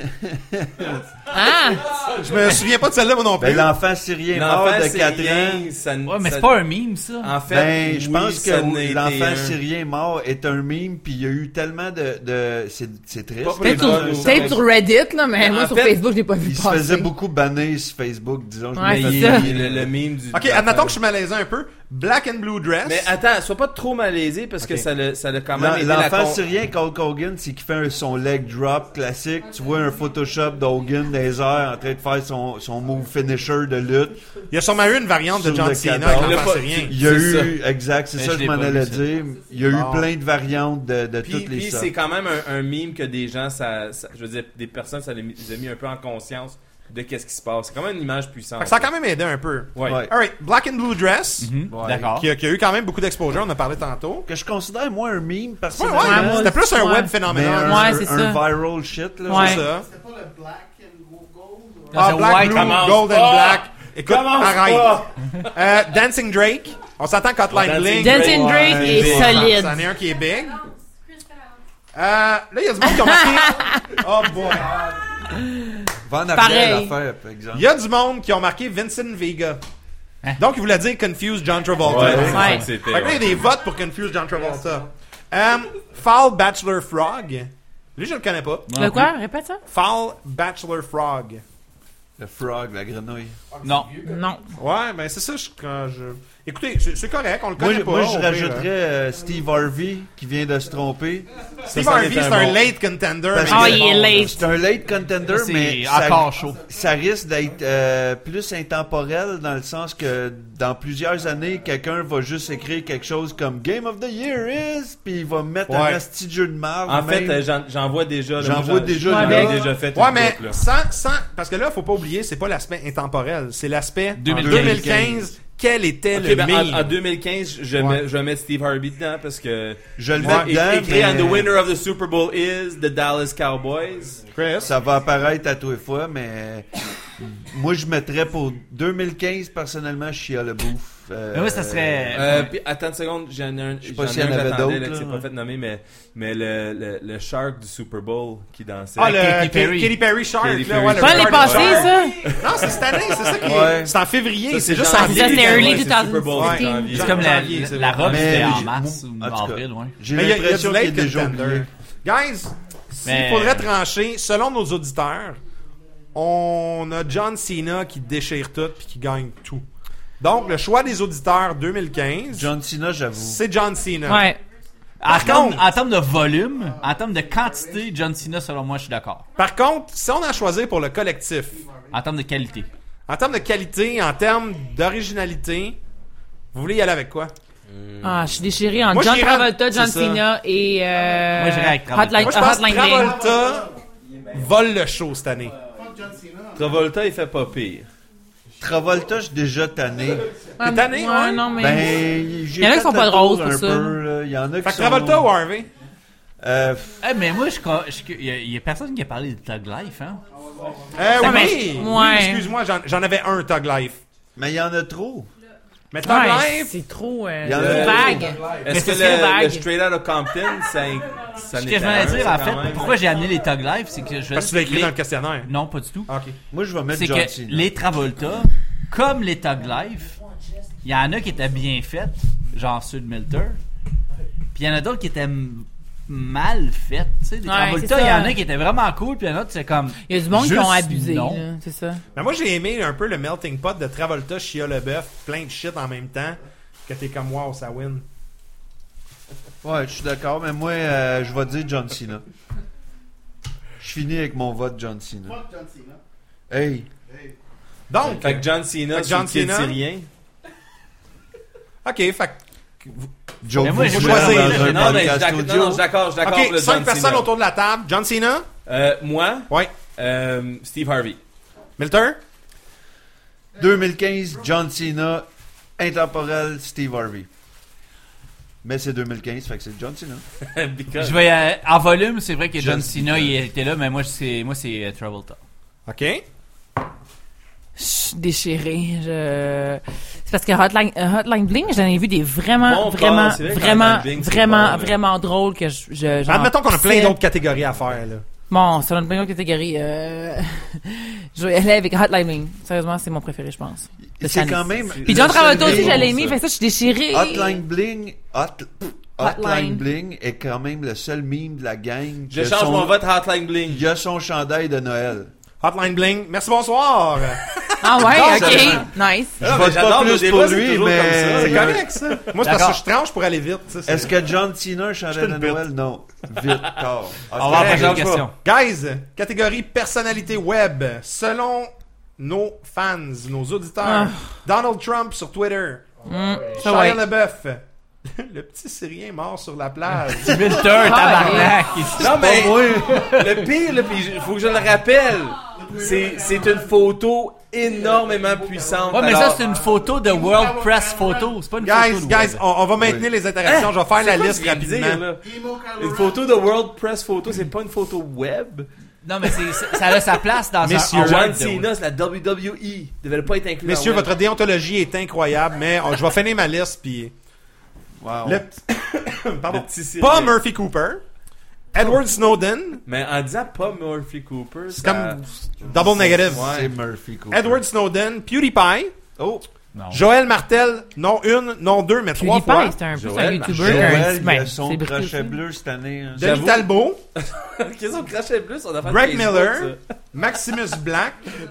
Speaker 4: Ah!
Speaker 1: Je me souviens pas de celle-là, moi non plus.
Speaker 5: Ben, l'enfant syrien mort
Speaker 3: L'enfant
Speaker 5: de quatre
Speaker 3: syrien,
Speaker 5: ans.
Speaker 3: ça,
Speaker 2: Ouais, mais
Speaker 3: ça-
Speaker 2: c'est pas un meme, ça.
Speaker 3: En fait,
Speaker 5: Ben, je
Speaker 3: oui,
Speaker 5: pense
Speaker 3: ça n'a
Speaker 5: que
Speaker 3: été
Speaker 5: l'enfant
Speaker 3: un-
Speaker 5: syrien mort est un meme, puis il y a eu tellement de. de c'est, c'est triste.
Speaker 3: Pas pour
Speaker 4: Peut-être
Speaker 3: les
Speaker 4: sur,
Speaker 3: gars,
Speaker 4: peut-être sur Reddit, là, mais
Speaker 3: En
Speaker 4: moi, sur
Speaker 3: fait,
Speaker 4: Facebook, je l'ai pas vu
Speaker 5: Il se
Speaker 4: passer.
Speaker 5: faisait beaucoup bannir sur Facebook, disons. Je
Speaker 4: Ouais,
Speaker 5: me
Speaker 3: Mais
Speaker 5: fais
Speaker 3: il-
Speaker 4: c'est ça.
Speaker 3: il- le, le meme du.
Speaker 1: Ok, admettons que je suis malaisé un peu. Black and Blue Dress.
Speaker 3: Mais attends, sois pas trop malaisé parce
Speaker 1: Ok.
Speaker 3: que ça l'a, ça l'a quand même
Speaker 5: L'en-
Speaker 3: aidé la
Speaker 5: L'enfant
Speaker 3: con...
Speaker 5: syrien, Hulk Hogan, c'est qu'il fait un- son leg drop classique. Tu vois un Photoshop d'Hogan dans les airs en train de faire son, son move finisher de lutte.
Speaker 1: Il y a sûrement eu une variante de
Speaker 5: Sur
Speaker 1: John
Speaker 5: le
Speaker 1: Cena
Speaker 5: cadavre.
Speaker 1: avec
Speaker 3: Il a
Speaker 1: l'enfant
Speaker 3: pas-
Speaker 1: syrien.
Speaker 5: Il y a
Speaker 3: C'est
Speaker 5: eu, exact, c'est
Speaker 2: Mais
Speaker 5: ça
Speaker 2: je
Speaker 5: que
Speaker 2: l'ai
Speaker 5: je m'en
Speaker 2: pas
Speaker 5: allais
Speaker 2: vu, ça.
Speaker 5: dire. Il y a
Speaker 1: Bon.
Speaker 5: eu plein de variantes de, de
Speaker 3: Puis,
Speaker 5: toutes les
Speaker 3: puis
Speaker 5: sortes.
Speaker 3: c'est quand même un, un meme que des gens, ça, ça- je veux dire, des personnes, ça les, les a mis un peu en conscience de qu'est-ce qui se passe. C'est quand même une image puissante.
Speaker 1: Fait que ça a quand même aidé un peu.
Speaker 3: Ouais.
Speaker 5: Ouais.
Speaker 1: Alright, Black and Blue Dress,
Speaker 2: Mhm,
Speaker 5: Ouais.
Speaker 2: D'accord.
Speaker 1: qui, a, qui a eu quand même beaucoup d'exposure, on en a parlé tantôt.
Speaker 5: Que je considère, moi, un meme,
Speaker 1: Ouais,
Speaker 5: personnellement.
Speaker 1: ouais,
Speaker 4: moi
Speaker 1: c'était plus
Speaker 4: aussi,
Speaker 1: un
Speaker 4: ouais.
Speaker 1: web
Speaker 5: Mais
Speaker 1: phénoménal.
Speaker 5: un,
Speaker 4: Ouais,
Speaker 5: un-
Speaker 4: c'est
Speaker 5: un
Speaker 4: ça.
Speaker 5: viral shit, là.
Speaker 4: Ouais.
Speaker 1: C'est ça.
Speaker 7: C'était pas le black and gold ou...
Speaker 2: Non,
Speaker 1: Ah,
Speaker 2: c'est
Speaker 1: Black,
Speaker 2: white.
Speaker 1: Blue,
Speaker 3: Commence
Speaker 1: Gold and
Speaker 3: pas.
Speaker 1: Black. Écoute,
Speaker 3: Commence
Speaker 1: arrête.
Speaker 3: pas.
Speaker 1: Euh, Dancing Drake. On s'entend qu'Hotline
Speaker 3: Dancing
Speaker 1: Bling.
Speaker 4: Dancing
Speaker 3: Ouais,
Speaker 4: Drake
Speaker 3: ouais,
Speaker 4: est
Speaker 3: big.
Speaker 4: solide.
Speaker 1: C'en est un qui est big.
Speaker 6: Chris Evans.
Speaker 1: Euh, là, il y a du monde qui ont marqué... Oh boy.
Speaker 5: Va en
Speaker 4: Pareil.
Speaker 5: arrière l'affaire, par exemple.
Speaker 1: Il y a du monde qui ont marqué Vincent Vega.
Speaker 2: Hein?
Speaker 1: Donc, il voulait dire Confuse John Travolta.
Speaker 3: Ouais,
Speaker 1: Fait
Speaker 3: c'est ça
Speaker 4: Ouais.
Speaker 3: que c'était.
Speaker 1: que là, il y a
Speaker 3: ouais.
Speaker 1: des votes pour Confuse John Travolta. Euh, Foul Bachelor Frog. Lui, je le connais pas.
Speaker 2: Moi non
Speaker 4: Le quoi?
Speaker 2: plus.
Speaker 4: Répète ça?
Speaker 1: Foul Bachelor Frog.
Speaker 5: Le frog, la grenouille.
Speaker 2: Non.
Speaker 4: Non.
Speaker 1: Ouais, ben c'est ça. Je, quand je... Écoutez, c'est c'est correct, on le
Speaker 5: Moi,
Speaker 1: connaît
Speaker 5: je-
Speaker 1: pas.
Speaker 5: moi,
Speaker 1: au
Speaker 5: je
Speaker 1: pire,
Speaker 5: rajouterais
Speaker 1: hein.
Speaker 5: euh, Steve Harvey, qui vient de se tromper.
Speaker 1: Steve
Speaker 3: ça en
Speaker 1: Harvey,
Speaker 3: est
Speaker 1: c'est
Speaker 3: un
Speaker 1: un
Speaker 3: bon.
Speaker 1: late contender.
Speaker 5: Parce
Speaker 1: mais
Speaker 4: Ah,
Speaker 5: que-
Speaker 4: il est late.
Speaker 5: C'est un late contender,
Speaker 2: C'est
Speaker 5: mais
Speaker 2: encore
Speaker 5: ça,
Speaker 2: chaud.
Speaker 5: ça risque d'être euh, plus intemporel dans le sens que dans plusieurs années, quelqu'un va juste écrire quelque chose comme Game of the Year is, puis il va mettre
Speaker 1: Ouais.
Speaker 5: un asti de jeu de marde.
Speaker 3: En fait,
Speaker 5: même.
Speaker 3: euh, j'en, j'en vois déjà. là.
Speaker 5: J'en
Speaker 3: Moi,
Speaker 5: vois déjà,
Speaker 3: J'en
Speaker 4: là.
Speaker 3: ai déjà fait
Speaker 1: Ouais,
Speaker 3: une
Speaker 1: mais
Speaker 3: couple, là.
Speaker 1: sans, sans, parce que là, faut pas oublier, c'est pas l'aspect intemporel, c'est l'aspect
Speaker 2: deux mille
Speaker 1: deux
Speaker 2: quinze.
Speaker 1: mille quinze. Quel était
Speaker 3: Ok,
Speaker 1: le
Speaker 3: ben,
Speaker 1: meme?
Speaker 3: en, en deux mille quinze, je,
Speaker 1: Ouais.
Speaker 3: mets, je vais mettre Steve Harvey dedans parce que.
Speaker 5: Je le
Speaker 3: Moi,
Speaker 5: mets dedans,
Speaker 3: é- écrit
Speaker 5: mais
Speaker 3: and the winner of the Super Bowl is the Dallas Cowboys.
Speaker 1: Chris?
Speaker 5: ça va apparaître à tous les fois, mais moi, je mettrais pour deux mille quinze, personnellement, Chia le bouffe. Euh,
Speaker 2: Mais oui, ça serait-
Speaker 3: Euh, puis attends une seconde, j'en ai un,
Speaker 5: Je sais pas
Speaker 3: j'en
Speaker 5: s'il
Speaker 3: ai
Speaker 5: y en
Speaker 3: un que
Speaker 5: avait
Speaker 3: j'attendais,
Speaker 5: d'autres,
Speaker 3: là, que
Speaker 5: là,
Speaker 3: c'est pas
Speaker 5: ouais.
Speaker 3: fait nommer, mais, mais le, le, le Shark du Super Bowl qui dansait.
Speaker 1: Ah, le
Speaker 2: Katy
Speaker 1: Katy
Speaker 2: Perry.
Speaker 1: Perry, Shark,
Speaker 3: Katy
Speaker 1: là,
Speaker 3: Perry
Speaker 1: ouais, le
Speaker 4: Pas l'année
Speaker 1: Shark
Speaker 4: passée,
Speaker 1: Shark.
Speaker 4: ça?
Speaker 1: Non, c'est cette année, c'est ça qui est...
Speaker 5: Ouais.
Speaker 1: C'est en février,
Speaker 3: Ça,
Speaker 1: c'est juste
Speaker 3: janvier.
Speaker 1: en
Speaker 4: Ça, c'était
Speaker 1: février.
Speaker 4: early
Speaker 3: Ouais, c'est
Speaker 4: deux
Speaker 3: le Super Bowl,
Speaker 4: mille
Speaker 3: c'est
Speaker 4: quinze.
Speaker 3: janvier.
Speaker 2: C'est comme la,
Speaker 1: janvier, c'est
Speaker 2: la
Speaker 1: vrai.
Speaker 2: robe,
Speaker 5: Mais
Speaker 2: c'était en
Speaker 5: j'ai-
Speaker 2: mars ou
Speaker 5: en tout cas.
Speaker 2: avril, ouais.
Speaker 5: J'ai
Speaker 1: Mais il y a, il y a du
Speaker 5: l'impression qu'il est
Speaker 1: late
Speaker 5: déjà
Speaker 1: contender.
Speaker 5: oublié.
Speaker 1: Guys, s'il
Speaker 2: Mais-
Speaker 1: faudrait trancher, selon nos auditeurs, on a John Cena qui déchire tout puis qui gagne tout. Donc, le choix des auditeurs deux mille quinze,
Speaker 5: John Cena, j'avoue.
Speaker 1: c'est John Cena.
Speaker 4: Ouais.
Speaker 2: En
Speaker 1: Par
Speaker 2: termes,
Speaker 1: contre-
Speaker 2: en termes de volume, en termes de quantité, John Cena, selon moi, je suis d'accord.
Speaker 1: Par contre, si on a choisi pour le collectif,
Speaker 2: En termes de qualité.
Speaker 1: en termes de qualité, en termes d'originalité, vous voulez y aller avec quoi?
Speaker 4: Ah, je suis déchirée entre
Speaker 1: Moi,
Speaker 4: John
Speaker 1: j'irais-
Speaker 4: Travolta, John
Speaker 1: c'est ça.
Speaker 4: Cena et euh,
Speaker 2: Moi, j'irais avec Travolta.
Speaker 4: Hotline,
Speaker 1: Moi, je pense que
Speaker 4: Hotline Bling.
Speaker 1: Travolta vole le show cette année.
Speaker 3: Travolta, il fait pas pire.
Speaker 5: Travolta, je suis déjà tanné.
Speaker 4: Ouais,
Speaker 1: tanné, ouais?
Speaker 4: non, mais...
Speaker 5: Ben, j'ai
Speaker 4: Il y en a qui
Speaker 5: fait
Speaker 4: sont
Speaker 5: le
Speaker 4: pas
Speaker 5: tour
Speaker 4: drôles pour
Speaker 5: un
Speaker 4: ça.
Speaker 5: peu, là. Il y en a
Speaker 1: Fait
Speaker 5: qui
Speaker 1: que
Speaker 5: sont...
Speaker 1: Travolta ou Harvey?
Speaker 5: Euh,
Speaker 2: Eh, mais moi, je, crois- je- il y, a- il y a personne qui a parlé de Tug Life, hein?
Speaker 1: Euh,
Speaker 4: Ça
Speaker 1: oui,
Speaker 4: marche.
Speaker 1: oui,
Speaker 4: Ouais.
Speaker 1: excuse-moi, j'en, j'en avais un Tug Life.
Speaker 5: mais il y en a trop.
Speaker 1: Mais Tug
Speaker 4: Ouais,
Speaker 1: Life,
Speaker 4: c'est trop euh,
Speaker 5: Il y en a-
Speaker 4: c'est vague.
Speaker 3: Est-ce
Speaker 4: Mais
Speaker 3: que
Speaker 4: c'est très
Speaker 3: le,
Speaker 4: vague.
Speaker 3: le Straight Outta Compton, ça, ça
Speaker 2: Ce
Speaker 3: n'est
Speaker 2: que je
Speaker 3: pas
Speaker 2: voulais
Speaker 3: un,
Speaker 2: dire,
Speaker 3: ça,
Speaker 2: en
Speaker 3: quand
Speaker 2: fait,
Speaker 3: même?
Speaker 2: pourquoi j'ai amené les Tug Life, c'est que je
Speaker 1: parce que tu l'as écrit
Speaker 2: les-
Speaker 1: dans le questionnaire.
Speaker 2: Non, pas du tout.
Speaker 1: Ah, ok.
Speaker 5: Moi, je vais mettre
Speaker 2: C'est
Speaker 5: John
Speaker 2: que
Speaker 5: Cena.
Speaker 2: les Travolta, comme les Tug Life, il y en a qui étaient bien faites, genre ceux de Milter, puis il y en a d'autres qui étaient m- mal faites. Tu sais, les
Speaker 4: Ouais,
Speaker 2: Travolta,
Speaker 4: c'est
Speaker 2: il y
Speaker 4: ça.
Speaker 2: en a qui étaient vraiment cool, puis il y en a d'autres, c'est comme...
Speaker 4: Il y a du monde qui
Speaker 2: Juste
Speaker 4: ont abusé,
Speaker 2: non.
Speaker 4: là, c'est ça.
Speaker 1: Mais moi, j'ai aimé un peu le melting pot de Travolta, Shia LaBeouf, plein de shit en même temps, que t'es comme wow, ça win.
Speaker 5: Ouais, je suis d'accord, mais moi, euh, je vais dire John Cena. Je finis avec mon vote John Cena.
Speaker 7: Fuck John Cena.
Speaker 5: Hey,
Speaker 1: Donc,
Speaker 3: Fait que John Cena,
Speaker 1: Fait que John
Speaker 3: sur le kid
Speaker 1: Cena.
Speaker 3: syrien.
Speaker 1: ok, fait que-
Speaker 5: Joe
Speaker 2: Mais moi,
Speaker 5: vous
Speaker 2: je
Speaker 5: voulez
Speaker 1: choisis,
Speaker 5: dans
Speaker 1: là,
Speaker 5: un
Speaker 3: Non, mais je suis
Speaker 5: podcast
Speaker 3: d'accord, non,
Speaker 5: audio.
Speaker 3: non, je suis d'accord, je suis d'accord
Speaker 1: ok,
Speaker 3: pour le
Speaker 1: cinq
Speaker 3: John
Speaker 1: personnes
Speaker 3: Cena.
Speaker 1: autour de la table. John Cena,
Speaker 3: Euh, moi,
Speaker 1: ouais.
Speaker 3: euh, Steve Harvey.
Speaker 1: Milter,
Speaker 5: deux mille quinze, John Cena, intemporel, Steve Harvey. Mais c'est deux mille quinze, fait que c'est John Cena.
Speaker 3: Because-
Speaker 2: Je vais, euh, en volume, c'est vrai que John
Speaker 5: Just
Speaker 2: Cena,
Speaker 5: because.
Speaker 2: il était là, mais moi, c'est, moi, c'est euh, Travolta.
Speaker 1: ok.
Speaker 4: Je suis déchirée. Je... C'est parce que Hotline, euh, Hotline Bling, j'en ai vu des vraiment,
Speaker 3: Bon
Speaker 4: vraiment,
Speaker 3: corps, c'est vrai que
Speaker 4: vraiment,
Speaker 3: Hotline Bling, c'est
Speaker 4: vraiment,
Speaker 3: bon, là.
Speaker 4: vraiment drôle que je. je j'en
Speaker 1: Admettons qu'on a plein
Speaker 4: pissais.
Speaker 1: d'autres catégories à faire, là.
Speaker 4: Bon, ça donne plein d'autres catégories. Euh... je vais y aller avec Hotline Bling. Sérieusement, c'est mon préféré, je pense. De
Speaker 5: C'est
Speaker 4: Shanice.
Speaker 5: quand même.
Speaker 4: Puis John
Speaker 5: le
Speaker 4: Travolta
Speaker 5: seul
Speaker 4: aussi,
Speaker 5: meme-
Speaker 4: j'allais aimer. Fait que ça, je suis déchirée.
Speaker 5: Hotline Bling, Hot, Hotline
Speaker 4: Hotline.
Speaker 5: Bling est quand même le seul meme de la gang.
Speaker 3: Je
Speaker 5: que
Speaker 3: change
Speaker 5: son-
Speaker 3: mon vote Hotline Bling.
Speaker 5: Il y a son chandail de Noël.
Speaker 1: Hotline Bling, merci, bonsoir.
Speaker 4: Ah ouais,
Speaker 3: Non,
Speaker 4: ok.
Speaker 3: j'adore.
Speaker 4: Nice.
Speaker 5: Je
Speaker 3: mais
Speaker 5: vote
Speaker 3: j'adore
Speaker 5: pas
Speaker 3: nos
Speaker 5: plus
Speaker 3: débats,
Speaker 5: pour
Speaker 3: c'est
Speaker 5: lui,
Speaker 3: toujours comme ça.
Speaker 5: mais...
Speaker 1: C'est correct, ça. Moi, c'est parce
Speaker 2: D'accord.
Speaker 1: que je tranche pour aller vite. tu sais, c'est-
Speaker 5: Est-ce que John Cena chantait
Speaker 1: Je te
Speaker 5: de
Speaker 1: le bute.
Speaker 5: Noël? Non. Vite, tard.
Speaker 2: On va avoir
Speaker 1: correct,
Speaker 2: plusieurs
Speaker 1: je sais
Speaker 2: questions.
Speaker 1: Guys, catégorie personnalité web. Selon nos fans, nos auditeurs, Donald Trump sur Twitter,
Speaker 4: Hum, ça
Speaker 1: Shia
Speaker 4: ouais.
Speaker 1: LaBeouf, le petit Syrien mort sur la plage.
Speaker 2: Milter, tabarnak.
Speaker 3: Non, mais le pire, là, puis il faut que je le rappelle, c'est, c'est une photo énormément puissante.
Speaker 2: Ouais, mais
Speaker 3: Alors,
Speaker 2: ça, c'est une photo de World Press Photo. C'est pas une
Speaker 1: Guys,
Speaker 2: photo de
Speaker 1: guys,
Speaker 2: web.
Speaker 1: on, on va maintenir les interactions. je vais faire
Speaker 3: c'est
Speaker 1: la
Speaker 3: quoi
Speaker 1: liste
Speaker 3: tu viens de dire,
Speaker 1: rapidement.
Speaker 3: là?
Speaker 7: Emo Colorado.
Speaker 3: Une photo de World Press Photo, c'est pas une photo web.
Speaker 2: Non, mais c'est, c'est- ça a sa place dans
Speaker 1: Messieurs,
Speaker 2: un
Speaker 3: John
Speaker 2: award de-
Speaker 3: Cena, c'est la W W E. Devait pas être inclus.
Speaker 1: Messieurs,
Speaker 3: dans web.
Speaker 1: votre déontologie est incroyable, mais on- je vais finir ma liste, puis...
Speaker 5: Wow.
Speaker 1: Le... Pardon.
Speaker 3: Le petit Syrien.
Speaker 1: Pas Murphy Cooper. Edward Snowden.
Speaker 3: Mais en disant pas Murphy Cooper,
Speaker 1: C'est
Speaker 3: ça-
Speaker 1: comme double negative.
Speaker 5: C'est Murphy Cooper.
Speaker 1: Edward Snowden, PewDiePie,
Speaker 5: Oh,
Speaker 2: Non.
Speaker 1: Joël Martel, non une, non deux, mais trois fois.
Speaker 4: PewDiePie, c'était un peu un
Speaker 3: Joël
Speaker 4: YouTuber
Speaker 5: Joël,
Speaker 4: qu'un
Speaker 5: il
Speaker 4: ben,
Speaker 5: a son
Speaker 4: c'est brillant
Speaker 5: crochet
Speaker 4: aussi.
Speaker 5: bleu cette année. hein.
Speaker 1: Denis
Speaker 3: J'avoue.
Speaker 1: Talbot,
Speaker 3: Qu'est-ce qu'on crachait plus? On a fait
Speaker 1: Greg
Speaker 3: Facebook,
Speaker 1: Miller,
Speaker 3: ça.
Speaker 1: Maximus Black,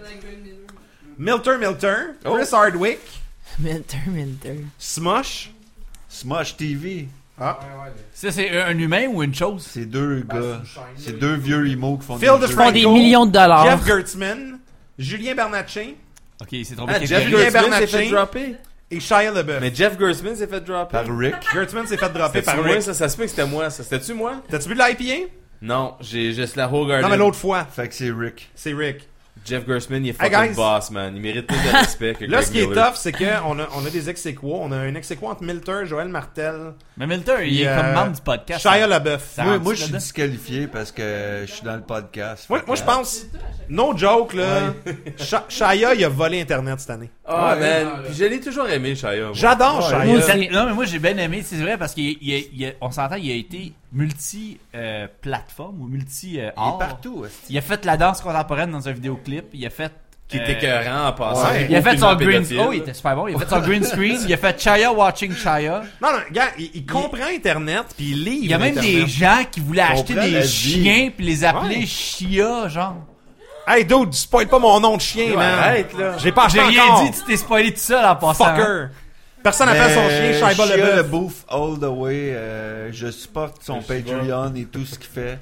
Speaker 1: Milter Milter, Chris Hardwick,
Speaker 4: Minter, Minter.
Speaker 1: Smosh.
Speaker 5: Smosh T V.
Speaker 1: Ah.
Speaker 2: Ça, c'est un humain ou une chose?
Speaker 5: C'est deux gars. C'est deux vieux emo qui font
Speaker 1: Phil
Speaker 5: des
Speaker 1: de
Speaker 5: jeux.
Speaker 4: Ils font des
Speaker 1: Franco,
Speaker 4: millions de dollars.
Speaker 1: Jeff Gertzman, Julien Bernatchez
Speaker 2: Ok, c'est trop
Speaker 3: Ah,
Speaker 2: bien.
Speaker 3: Jeff
Speaker 1: Julien
Speaker 3: Gertzman s'est
Speaker 1: Bernatchez.
Speaker 3: fait dropper.
Speaker 1: et Shia LaBeouf.
Speaker 3: Mais Jeff Gertzman s'est fait dropper.
Speaker 5: Par Rick.
Speaker 1: Gertzman s'est fait dropper
Speaker 3: C'était-tu
Speaker 1: par
Speaker 3: moi,
Speaker 1: Rick.
Speaker 3: ça? Ça se peut que c'était moi, ça. C'était-tu moi?
Speaker 1: T'as-tu vu de l'I P A?
Speaker 3: Non, j'ai juste la Whole Garden.
Speaker 1: Non, mais l'autre fois,
Speaker 5: Fait que c'est Rick.
Speaker 1: c'est Rick.
Speaker 3: Jeff Gertzman, il est
Speaker 1: Hey,
Speaker 3: fucking
Speaker 1: guys.
Speaker 3: boss, man. Il mérite plus de respect que
Speaker 1: Là,
Speaker 3: Greg
Speaker 1: ce qui est
Speaker 3: Miller.
Speaker 1: tough, c'est qu'on a, on a des ex-équos. On a un ex-équo entre Milter, Joël Martel,
Speaker 2: Mais Milter, il
Speaker 1: Puis,
Speaker 2: est comme
Speaker 1: euh,
Speaker 2: membre du podcast.
Speaker 1: Shia LaBeouf.
Speaker 2: Ça
Speaker 5: Moi,
Speaker 2: rentre
Speaker 5: moi je suis
Speaker 2: là-dedans?
Speaker 5: disqualifié parce que je suis dans le podcast.
Speaker 1: Moi,
Speaker 5: Fait
Speaker 1: moi
Speaker 5: que-
Speaker 1: je pense, no joke, là, Sha- Shia, il a volé Internet cette année.
Speaker 3: Ah,
Speaker 5: Ouais.
Speaker 3: man. Puis je l'ai toujours aimé, Shia. moi.
Speaker 1: J'adore
Speaker 5: Ouais,
Speaker 1: Shia.
Speaker 4: moi
Speaker 2: Ça-
Speaker 4: aussi.
Speaker 2: non, mais moi j'ai bien aimé, c'est vrai, parce qu'on s'entend, il a été multi-plateforme ou multi
Speaker 5: Il est
Speaker 2: art.
Speaker 5: partout. est-ce
Speaker 2: Il a fait la danse contemporaine dans un vidéoclip, il a fait.
Speaker 3: Qui
Speaker 2: euh,
Speaker 3: était écœurant en passant.
Speaker 1: ouais.
Speaker 2: Il a fait son
Speaker 3: Aucunement
Speaker 2: green
Speaker 3: pédophile.
Speaker 2: Oh, il était super bon. Il a fait son green screen. Il a fait Chaya watching Chaya.
Speaker 1: Non, non, gars, il, il comprend Internet, puis il livre
Speaker 2: Il y a même
Speaker 1: Internet.
Speaker 2: des gens qui voulaient acheter
Speaker 5: comprend
Speaker 2: des
Speaker 5: la vie.
Speaker 2: chiens puis les appeler
Speaker 1: Ouais.
Speaker 2: Chia, genre.
Speaker 1: Hey, dude, spoil pas mon nom de chien,
Speaker 3: Ouais,
Speaker 1: man.
Speaker 3: arrête, là.
Speaker 1: J'ai pas acheté
Speaker 2: J'ai rien
Speaker 1: encore.
Speaker 2: dit, tu t'es spoilé tout seul en passant.
Speaker 1: Fucker. Personne appelle son chien Shia
Speaker 5: Shia
Speaker 1: LaBeouf.
Speaker 5: LaBeouf all the way. euh, je supporte son Patreon et tout ce qu'il fait.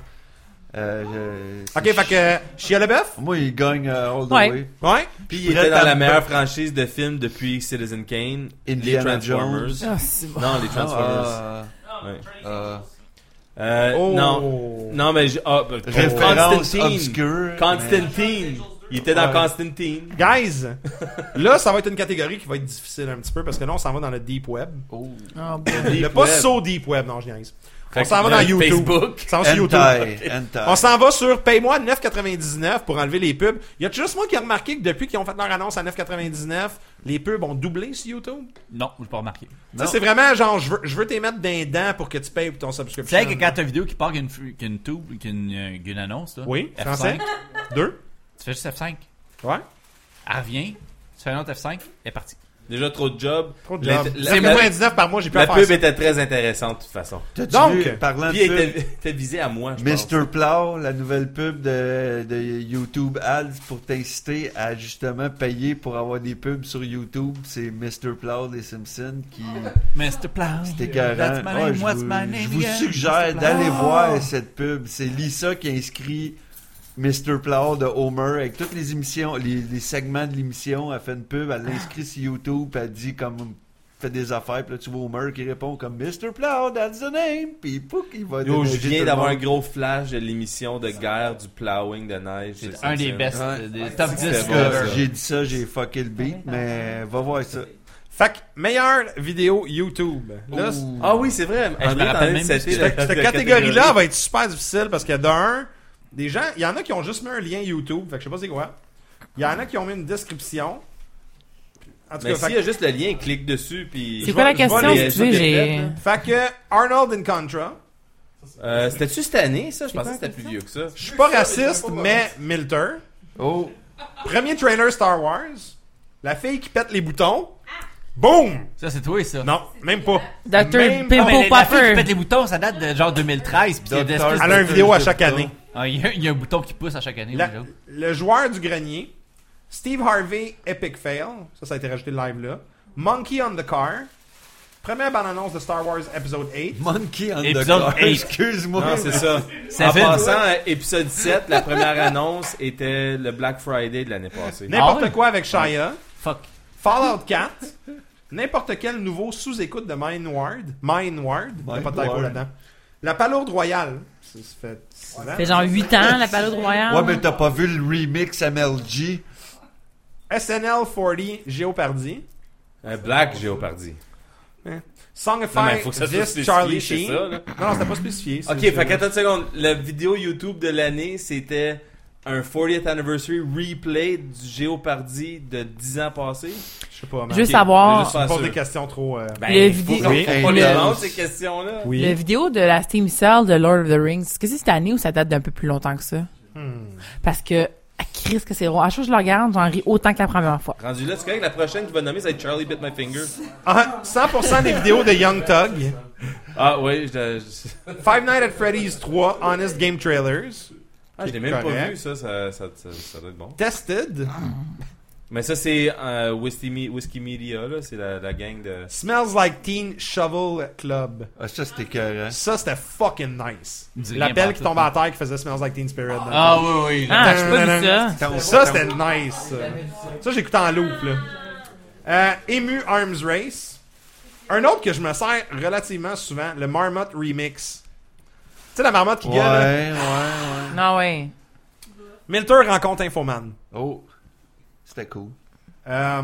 Speaker 5: Euh, je-
Speaker 1: Ok, fait que Shia LaBeouf?
Speaker 5: Moi, il gagne euh, all the
Speaker 4: Ouais.
Speaker 5: way.
Speaker 1: Ouais.
Speaker 3: Puis il
Speaker 5: Prêt
Speaker 3: était
Speaker 5: à
Speaker 3: dans la
Speaker 5: me-
Speaker 3: meilleure franchise de films depuis Citizen Kane.
Speaker 5: Indiana
Speaker 3: les Transformers.
Speaker 5: Jones.
Speaker 4: Ah, c'est bon.
Speaker 3: Non, les Transformers.
Speaker 5: Ah,
Speaker 3: Ouais.
Speaker 5: ah.
Speaker 3: Euh,
Speaker 1: Oh.
Speaker 3: non. Non, mais... j'ai- Ah, bah,
Speaker 5: Référence
Speaker 3: Constantine.
Speaker 5: obscure.
Speaker 3: Constantine. Il était dans
Speaker 5: Ouais.
Speaker 3: Constantine.
Speaker 1: Guys, là, ça va être une catégorie qui va être difficile un petit peu parce que là, on s'en va dans le deep web.
Speaker 3: Oh.
Speaker 4: Ah, bon.
Speaker 1: Le
Speaker 3: Deep
Speaker 1: pas
Speaker 3: web.
Speaker 1: so deep web, non, je niaise. On
Speaker 3: Fait
Speaker 1: s'en
Speaker 3: que
Speaker 1: va dans
Speaker 3: dans
Speaker 1: YouTube.
Speaker 3: Facebook.
Speaker 1: On s'en va sur YouTube.
Speaker 5: Hentai. Hentai.
Speaker 1: On s'en va sur paye-moi neuf quatre-vingt-dix-neuf pour enlever les pubs. Il y a juste moi qui ai remarqué que depuis qu'ils ont fait leur annonce à neuf quatre-vingt-dix-neuf, les pubs ont doublé sur YouTube.
Speaker 2: Non, je l'ai pas remarqué.
Speaker 1: Tu sais, c'est vraiment genre, je veux, je veux t'y mettre d'un dents pour que tu payes pour ton
Speaker 2: Tu
Speaker 1: subscription.
Speaker 2: sais que quand t'as une vidéo qui part qu'une qu'une tube, qu'une euh, qu'une annonce, là.
Speaker 1: Oui,
Speaker 2: F
Speaker 1: français.
Speaker 2: cinq,
Speaker 1: Deux.
Speaker 2: tu fais juste F cinq.
Speaker 1: Ouais.
Speaker 2: Elle revient, tu fais un autre F cinq, elle est partie.
Speaker 3: Déjà trop de job.
Speaker 1: Trop de
Speaker 3: L'int-
Speaker 1: job.
Speaker 3: la-
Speaker 1: C'est
Speaker 3: la-
Speaker 1: quatre-vingt-dix-neuf par mois, j'ai pu
Speaker 3: La
Speaker 1: faire
Speaker 3: pub
Speaker 1: ça.
Speaker 3: était très intéressante, de toute façon.
Speaker 5: T'as-tu
Speaker 1: Donc,
Speaker 5: vu, parlant de
Speaker 3: Puis elle
Speaker 5: pub,
Speaker 3: était, était visée à moi, je pense.
Speaker 5: mister Plow, la nouvelle pub de, de YouTube Ads pour t'inciter à justement payer pour avoir des pubs sur YouTube. C'est mister Plow des Simpsons qui...
Speaker 2: mister Plow.
Speaker 5: C'était écœurant.
Speaker 2: That's my
Speaker 5: Ouais,
Speaker 2: name,
Speaker 5: je
Speaker 2: what's
Speaker 5: vous,
Speaker 2: my name
Speaker 5: je vous
Speaker 2: again?
Speaker 5: suggère
Speaker 2: mister
Speaker 5: d'aller
Speaker 2: Plow.
Speaker 5: voir cette pub. C'est Lisa qui a inscrit mister Plow de Homer avec toutes les émissions, les, les segments de l'émission. Elle fait une pub, elle l'inscrit sur YouTube, puis elle dit comme fait des affaires, puis là tu vois Homer qui répond comme mister Plow, that's the name, puis pouc, il va
Speaker 3: Yo, je
Speaker 5: déneiger tout
Speaker 3: viens
Speaker 5: le
Speaker 3: d'avoir un
Speaker 5: monde.
Speaker 3: gros flash de l'émission de guerre du plowing de neige.
Speaker 2: C'est
Speaker 3: de
Speaker 2: un des
Speaker 3: Simpsons.
Speaker 2: best,
Speaker 5: Ouais.
Speaker 2: des top dix.
Speaker 3: C'était bon,
Speaker 5: Euh,
Speaker 3: ça.
Speaker 5: J'ai dit ça, j'ai fucké le beat, mais va voir ça.
Speaker 1: Fait que, meilleure vidéo YouTube. Là, c-
Speaker 3: Ah oui, c'est vrai.
Speaker 2: je me
Speaker 3: André,
Speaker 2: rappelle
Speaker 3: t'en as
Speaker 2: même
Speaker 3: dit, c'était
Speaker 2: plus.
Speaker 3: la-
Speaker 1: cette,
Speaker 3: la
Speaker 1: cette catégorie-là va être super difficile parce que d'un, des gens, il y en a qui ont juste mis un lien YouTube, fait que je sais pas c'est quoi. Il y en a qui ont mis une description. En tout
Speaker 3: Mais
Speaker 1: cas,
Speaker 3: s'il
Speaker 1: fait,
Speaker 3: y a juste le lien, clique dessus, puis...
Speaker 4: C'est
Speaker 1: Je
Speaker 4: quoi
Speaker 1: vais-
Speaker 4: la
Speaker 1: je vais
Speaker 4: question?
Speaker 1: les-
Speaker 4: Excusez,
Speaker 3: les-
Speaker 4: j'ai...
Speaker 1: fait que Arnold in Contra.
Speaker 3: Euh, c'était-tu cette année, ça? Je pensais que c'était plus vieux que ça.
Speaker 1: Je suis pas raciste, mais Milter.
Speaker 5: Oh,
Speaker 1: Premier trailer Star Wars. La fille qui pète les boutons. Boom!
Speaker 2: Ça, c'est toi, ça.
Speaker 1: Non, même pas.
Speaker 4: docteur
Speaker 1: Même-
Speaker 2: Non, mais
Speaker 4: Pimple
Speaker 2: la fille qui
Speaker 4: Popper.
Speaker 2: pète les boutons, ça date de genre deux mille treize. Puis il y a des
Speaker 5: Docteur-
Speaker 2: espèces
Speaker 1: Elle a
Speaker 2: de-
Speaker 1: une vidéo à
Speaker 5: de
Speaker 1: chaque
Speaker 5: boutons.
Speaker 1: année.
Speaker 2: Ah, il y a- il y a un bouton qui pousse à chaque année.
Speaker 1: La-
Speaker 2: oui, j'avoue.
Speaker 1: le joueur du grenier. Steve Harvey, Epic Fail. Ça, ça a été rajouté live là. Monkey on the Car. Première bande-annonce de Star Wars Episode huit.
Speaker 5: Monkey on the
Speaker 2: Épisode
Speaker 5: car.
Speaker 2: eight.
Speaker 5: Excuse-moi.
Speaker 3: Non, c'est ça.
Speaker 2: Ça
Speaker 3: En
Speaker 2: fait-
Speaker 3: passant, à épisode sept, la première annonce était le Black Friday de l'année passée.
Speaker 1: N'importe
Speaker 2: Ah ouais?
Speaker 1: quoi avec Shia.
Speaker 2: Fuck.
Speaker 1: Fallout quatre. N'importe quel nouveau sous-écoute de Mindward. Mindward. Il n'y a pas de typo
Speaker 5: Mindward.
Speaker 1: là-dedans. La Palourde Royale. Ça, ça fait six ans.
Speaker 4: Ça fait genre huit ans, la Palourde Royale.
Speaker 5: Ouais, mais t'as pas vu le remix M L G?
Speaker 1: S N L quarante, Géopardy.
Speaker 3: Un Black Jeopardy.
Speaker 1: Songify,
Speaker 3: Non, mais faut que ça soit
Speaker 1: This
Speaker 3: spécifié,
Speaker 1: Charlie
Speaker 3: c'est
Speaker 1: Sheen.
Speaker 3: ça, là.
Speaker 1: Non, non, c'était pas spécifié. c'est-
Speaker 3: Ok,
Speaker 1: c'est-
Speaker 3: fait qu'attends une seconde. La vidéo YouTube de l'année, c'était un fortieth anniversary replay du Jeopardy de dix ans passés.
Speaker 1: Je sais pas, man.
Speaker 4: Je veux
Speaker 3: Ok,
Speaker 4: savoir-
Speaker 3: juste
Speaker 1: Tu me
Speaker 3: pas
Speaker 1: poses
Speaker 3: sûr.
Speaker 1: des questions trop... euh,
Speaker 3: Ben,
Speaker 4: Le
Speaker 3: faut
Speaker 4: vidéo-
Speaker 3: qu'on-
Speaker 1: Oui.
Speaker 3: faut qu'on les
Speaker 4: Le-
Speaker 3: demande, ces questions-là.
Speaker 1: Oui.
Speaker 4: La vidéo de la Steam Cell de Lord of the Rings, est-ce que c'est cette année ou ça date d'un peu plus longtemps que ça?
Speaker 1: Hmm.
Speaker 4: Parce que, à Chris, que c'est drôle. À chaque fois que je le regarde, j'en ris autant que la première fois.
Speaker 3: Rendu là, c'est correct, la prochaine qui va nommer, ça va être Charlie Bit My Finger.
Speaker 1: Ah, cent pour cent des vidéos de Young Thug.
Speaker 3: Ah, oui, je, je,
Speaker 1: Five Nights at Freddy's trois, Honest Game Trailers.
Speaker 3: ah, je l'ai même pas
Speaker 1: Correct.
Speaker 3: vu, ça, ça, ça, ça, ça doit être bon.
Speaker 1: Tested.
Speaker 3: Mais ça, c'est euh, Whiskey, Me- Whiskey Media, là, c'est la, la gang de...
Speaker 1: Smells Like Teen Shovel Club.
Speaker 5: Ah, ça, c'était écœurant.
Speaker 1: Ça, c'était fucking nice.
Speaker 2: Me dit
Speaker 1: La
Speaker 2: rien
Speaker 1: belle
Speaker 2: par
Speaker 1: qui
Speaker 2: tout,
Speaker 1: tombait à terre qui faisait Smells Like Teen Spirit. dans le
Speaker 2: Ah
Speaker 1: film.
Speaker 2: oui, oui.
Speaker 4: Ah, j'ai pas vu ça.
Speaker 1: Ça, c'était nice. Ça, ça j'écoute en loop, là. Euh, Emu Arms Race. Un autre que je me sers relativement souvent, le Marmot Remix. Tu sais, la marmotte qui
Speaker 5: Ouais,
Speaker 1: gueule, là.
Speaker 5: ouais, ouais.
Speaker 4: Non, ouais.
Speaker 1: Milter rencontre Infoman.
Speaker 5: Oh, c'était cool.
Speaker 1: Euh,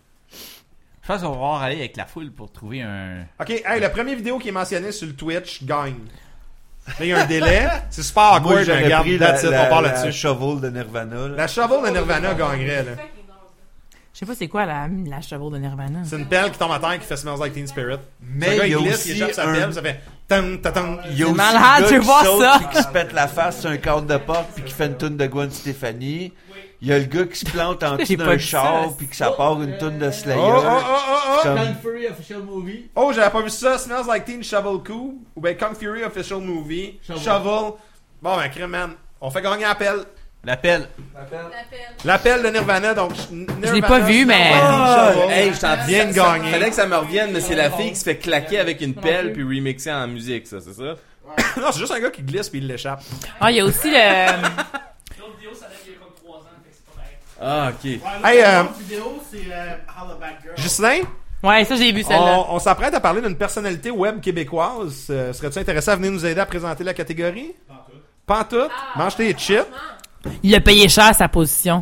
Speaker 2: Je pense qu'on va pouvoir aller avec la foule pour trouver un...
Speaker 1: ok, hey, la première vidéo qui est mentionnée sur le Twitch gagne. Là, il y a un délai. C'est super awkward,
Speaker 5: Moi,
Speaker 1: mais
Speaker 5: j'aurais
Speaker 1: regarde,
Speaker 5: pris
Speaker 1: that's
Speaker 5: la,
Speaker 1: it,
Speaker 5: la,
Speaker 1: on part
Speaker 5: la
Speaker 1: là-dessus.
Speaker 5: shovel de Nirvana. Là.
Speaker 1: La shovel de Nirvana gagnerait, là.
Speaker 4: Je sais pas c'est quoi la, la chevaux de Nirvana.
Speaker 1: C'est une pelle qui tombe à terre qui fait Smells Like Teen Spirit.
Speaker 5: Mais
Speaker 1: Le gars,
Speaker 5: il y a
Speaker 1: glisse,
Speaker 5: aussi
Speaker 1: il échappe sa
Speaker 5: un-
Speaker 1: pelle, ça fait... Tam, ta, tam.
Speaker 5: Il y a
Speaker 4: C'est
Speaker 5: aussi
Speaker 4: malade,
Speaker 5: le gars
Speaker 4: je veux
Speaker 5: qui
Speaker 4: voir
Speaker 5: saute
Speaker 4: ça.
Speaker 5: puis qui se pète la face sur un cadre de porte puis qui fait une toune de Gwen Stefani. Il y a le gars qui se plante en dessous
Speaker 4: J'ai pas
Speaker 5: d'un
Speaker 4: vu
Speaker 5: char
Speaker 4: ça.
Speaker 5: puis que ça part une toune de Slayer.
Speaker 1: Oh, oh, oh, oh, oh!
Speaker 5: Comme-
Speaker 2: Fury Official Movie.
Speaker 1: Oh, j'avais pas vu ça. Smells Like Teen Shovel Coup. Ou ben Kung Fury Official Movie. Shovel. Bon, ben, crème, man. On fait gagner l'appel.
Speaker 2: L'appel.
Speaker 1: L'appel de Nirvana, donc.
Speaker 4: Je l'ai pas vu, mais-
Speaker 3: Ah, hey, je t'en
Speaker 1: Viens de
Speaker 3: ça-
Speaker 1: gagner.
Speaker 3: Fallait que ça me revienne, mais c'est la fille qui se fait claquer avec une pelle puis remixer en musique, ça, c'est ça?
Speaker 1: Non, c'est juste un gars qui glisse puis il l'échappe.
Speaker 4: Ah, il y a aussi le...
Speaker 7: L'autre vidéo, ça date d'il y a comme trois ans, fait que c'est pas pareil.
Speaker 3: Ah, ok.
Speaker 1: Hey, euh,
Speaker 7: L'autre vidéo, c'est euh, Hollaback Girl.
Speaker 1: Justin,
Speaker 4: Ouais, ça, j'ai vu celle-là.
Speaker 1: on, on s'apprête à parler d'une personnalité web québécoise. Euh, serais-tu intéressé à venir nous aider à présenter la catégorie? Pantoute. Mange tes chips.
Speaker 4: Il a payé cher sa position.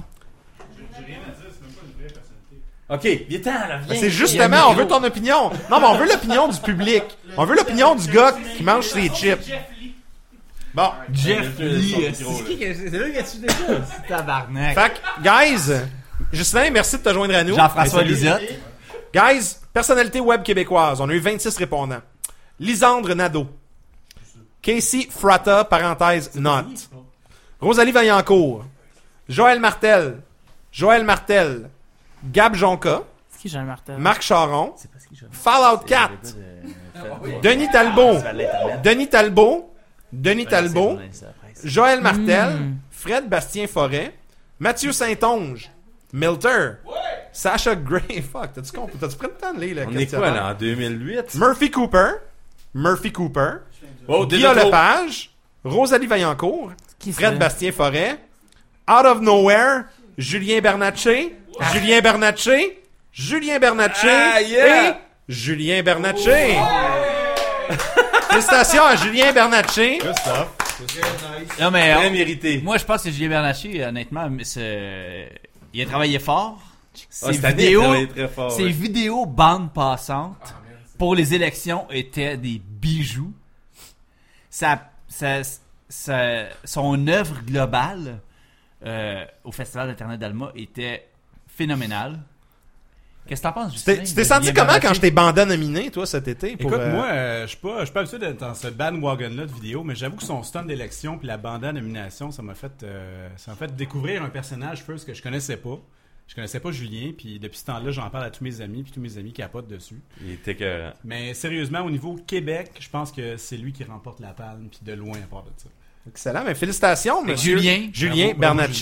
Speaker 3: Ok, viens-t'en, là, viens.
Speaker 1: Ben, c'est justement, on veut ton opinion. Non, mais on veut l'opinion du public. On veut l'opinion du gars qui mange ses chips. Bon.
Speaker 2: Jeff Lee.
Speaker 3: Lee.
Speaker 2: C'est qui que c'est là que tu déjà? C'est tabarnak.
Speaker 1: Fait que, guys, Justin, merci de te joindre à nous.
Speaker 2: Jean-François
Speaker 1: Hey, salut.
Speaker 2: Lisotte.
Speaker 1: Guys, personnalité web québécoise. On a eu vingt-six répondants. Lisandre Nadeau. Casey Fratta, parenthèse, not. Rosalie Vaillancourt. Joël Martel. Joël Martel. Gab Jonca.
Speaker 4: C'est qui, Jean Martin?
Speaker 1: Marc Charon. Fallout quatre. Denis Talbot. Denis Talbot. Denis Talbot. Joël Martel. Fred Bastien-Forêt. Mathieu Saint-Onge. Milter. Sacha Gray. Fuck, t'as-tu compris? T'as-tu pris le temps de lire le
Speaker 3: On est quoi,
Speaker 1: questionnaire?
Speaker 3: là, en deux mille huit?
Speaker 1: Murphy Cooper. Murphy Cooper.
Speaker 3: Oh,
Speaker 1: Guillaume
Speaker 3: déjà trop.
Speaker 1: Lepage. Rosalie Vaillancourt.
Speaker 4: Qui
Speaker 1: Fred
Speaker 4: c'est?
Speaker 1: Bastien-Forêt. Out of Nowhere. Julien Bernatchez. Julien Bernatchez. Julien Bernatchez.
Speaker 3: Ah, yeah!
Speaker 1: Et Julien Bernatchez. Félicitations à Julien Bernatchez.
Speaker 2: Non, mais
Speaker 3: Très
Speaker 2: on-
Speaker 3: mérité.
Speaker 2: moi, je pense que Julien Bernatchez, honnêtement, mais c'est- il a travaillé fort.
Speaker 3: Ah,
Speaker 2: Ses
Speaker 3: cette année, il
Speaker 2: vidéos,
Speaker 3: travaillait très fort.
Speaker 2: ses
Speaker 3: ouais.
Speaker 2: vidéos bande passante pour les élections étaient des bijoux. Sa, sa, sa- son œuvre globale euh, au Festival d'Internet d'Alma était phénoménale. Qu'est-ce que t'en penses,
Speaker 1: Tu
Speaker 2: Justin?
Speaker 1: t'es- tu t'es
Speaker 2: de
Speaker 1: senti
Speaker 2: Julien
Speaker 1: comment
Speaker 2: Bernatchez?
Speaker 1: quand je t'ai bandé nominé, toi, cet été? pour,
Speaker 8: Écoute,
Speaker 1: euh,
Speaker 8: moi, euh, je suis pas, je suis pas habitué d'être dans ce bandwagon-là de vidéo, mais j'avoue que son stunt d'élection puis la bandana nomination, ça m'a fait, euh, ça m'a fait découvrir un personnage first que je connaissais pas. Je connaissais pas Julien, puis depuis ce temps-là, j'en parle à tous mes amis, puis tous mes amis capotent dessus.
Speaker 3: Il était que...
Speaker 8: Mais sérieusement, au niveau Québec, je pense que c'est lui qui remporte la palme, puis de loin à part de ça.
Speaker 1: Excellent, mais félicitations,
Speaker 2: Fait que
Speaker 1: monsieur.
Speaker 2: Julien.
Speaker 1: Julien
Speaker 8: Bravo, bravo,
Speaker 1: Bernatchez.
Speaker 8: Julien.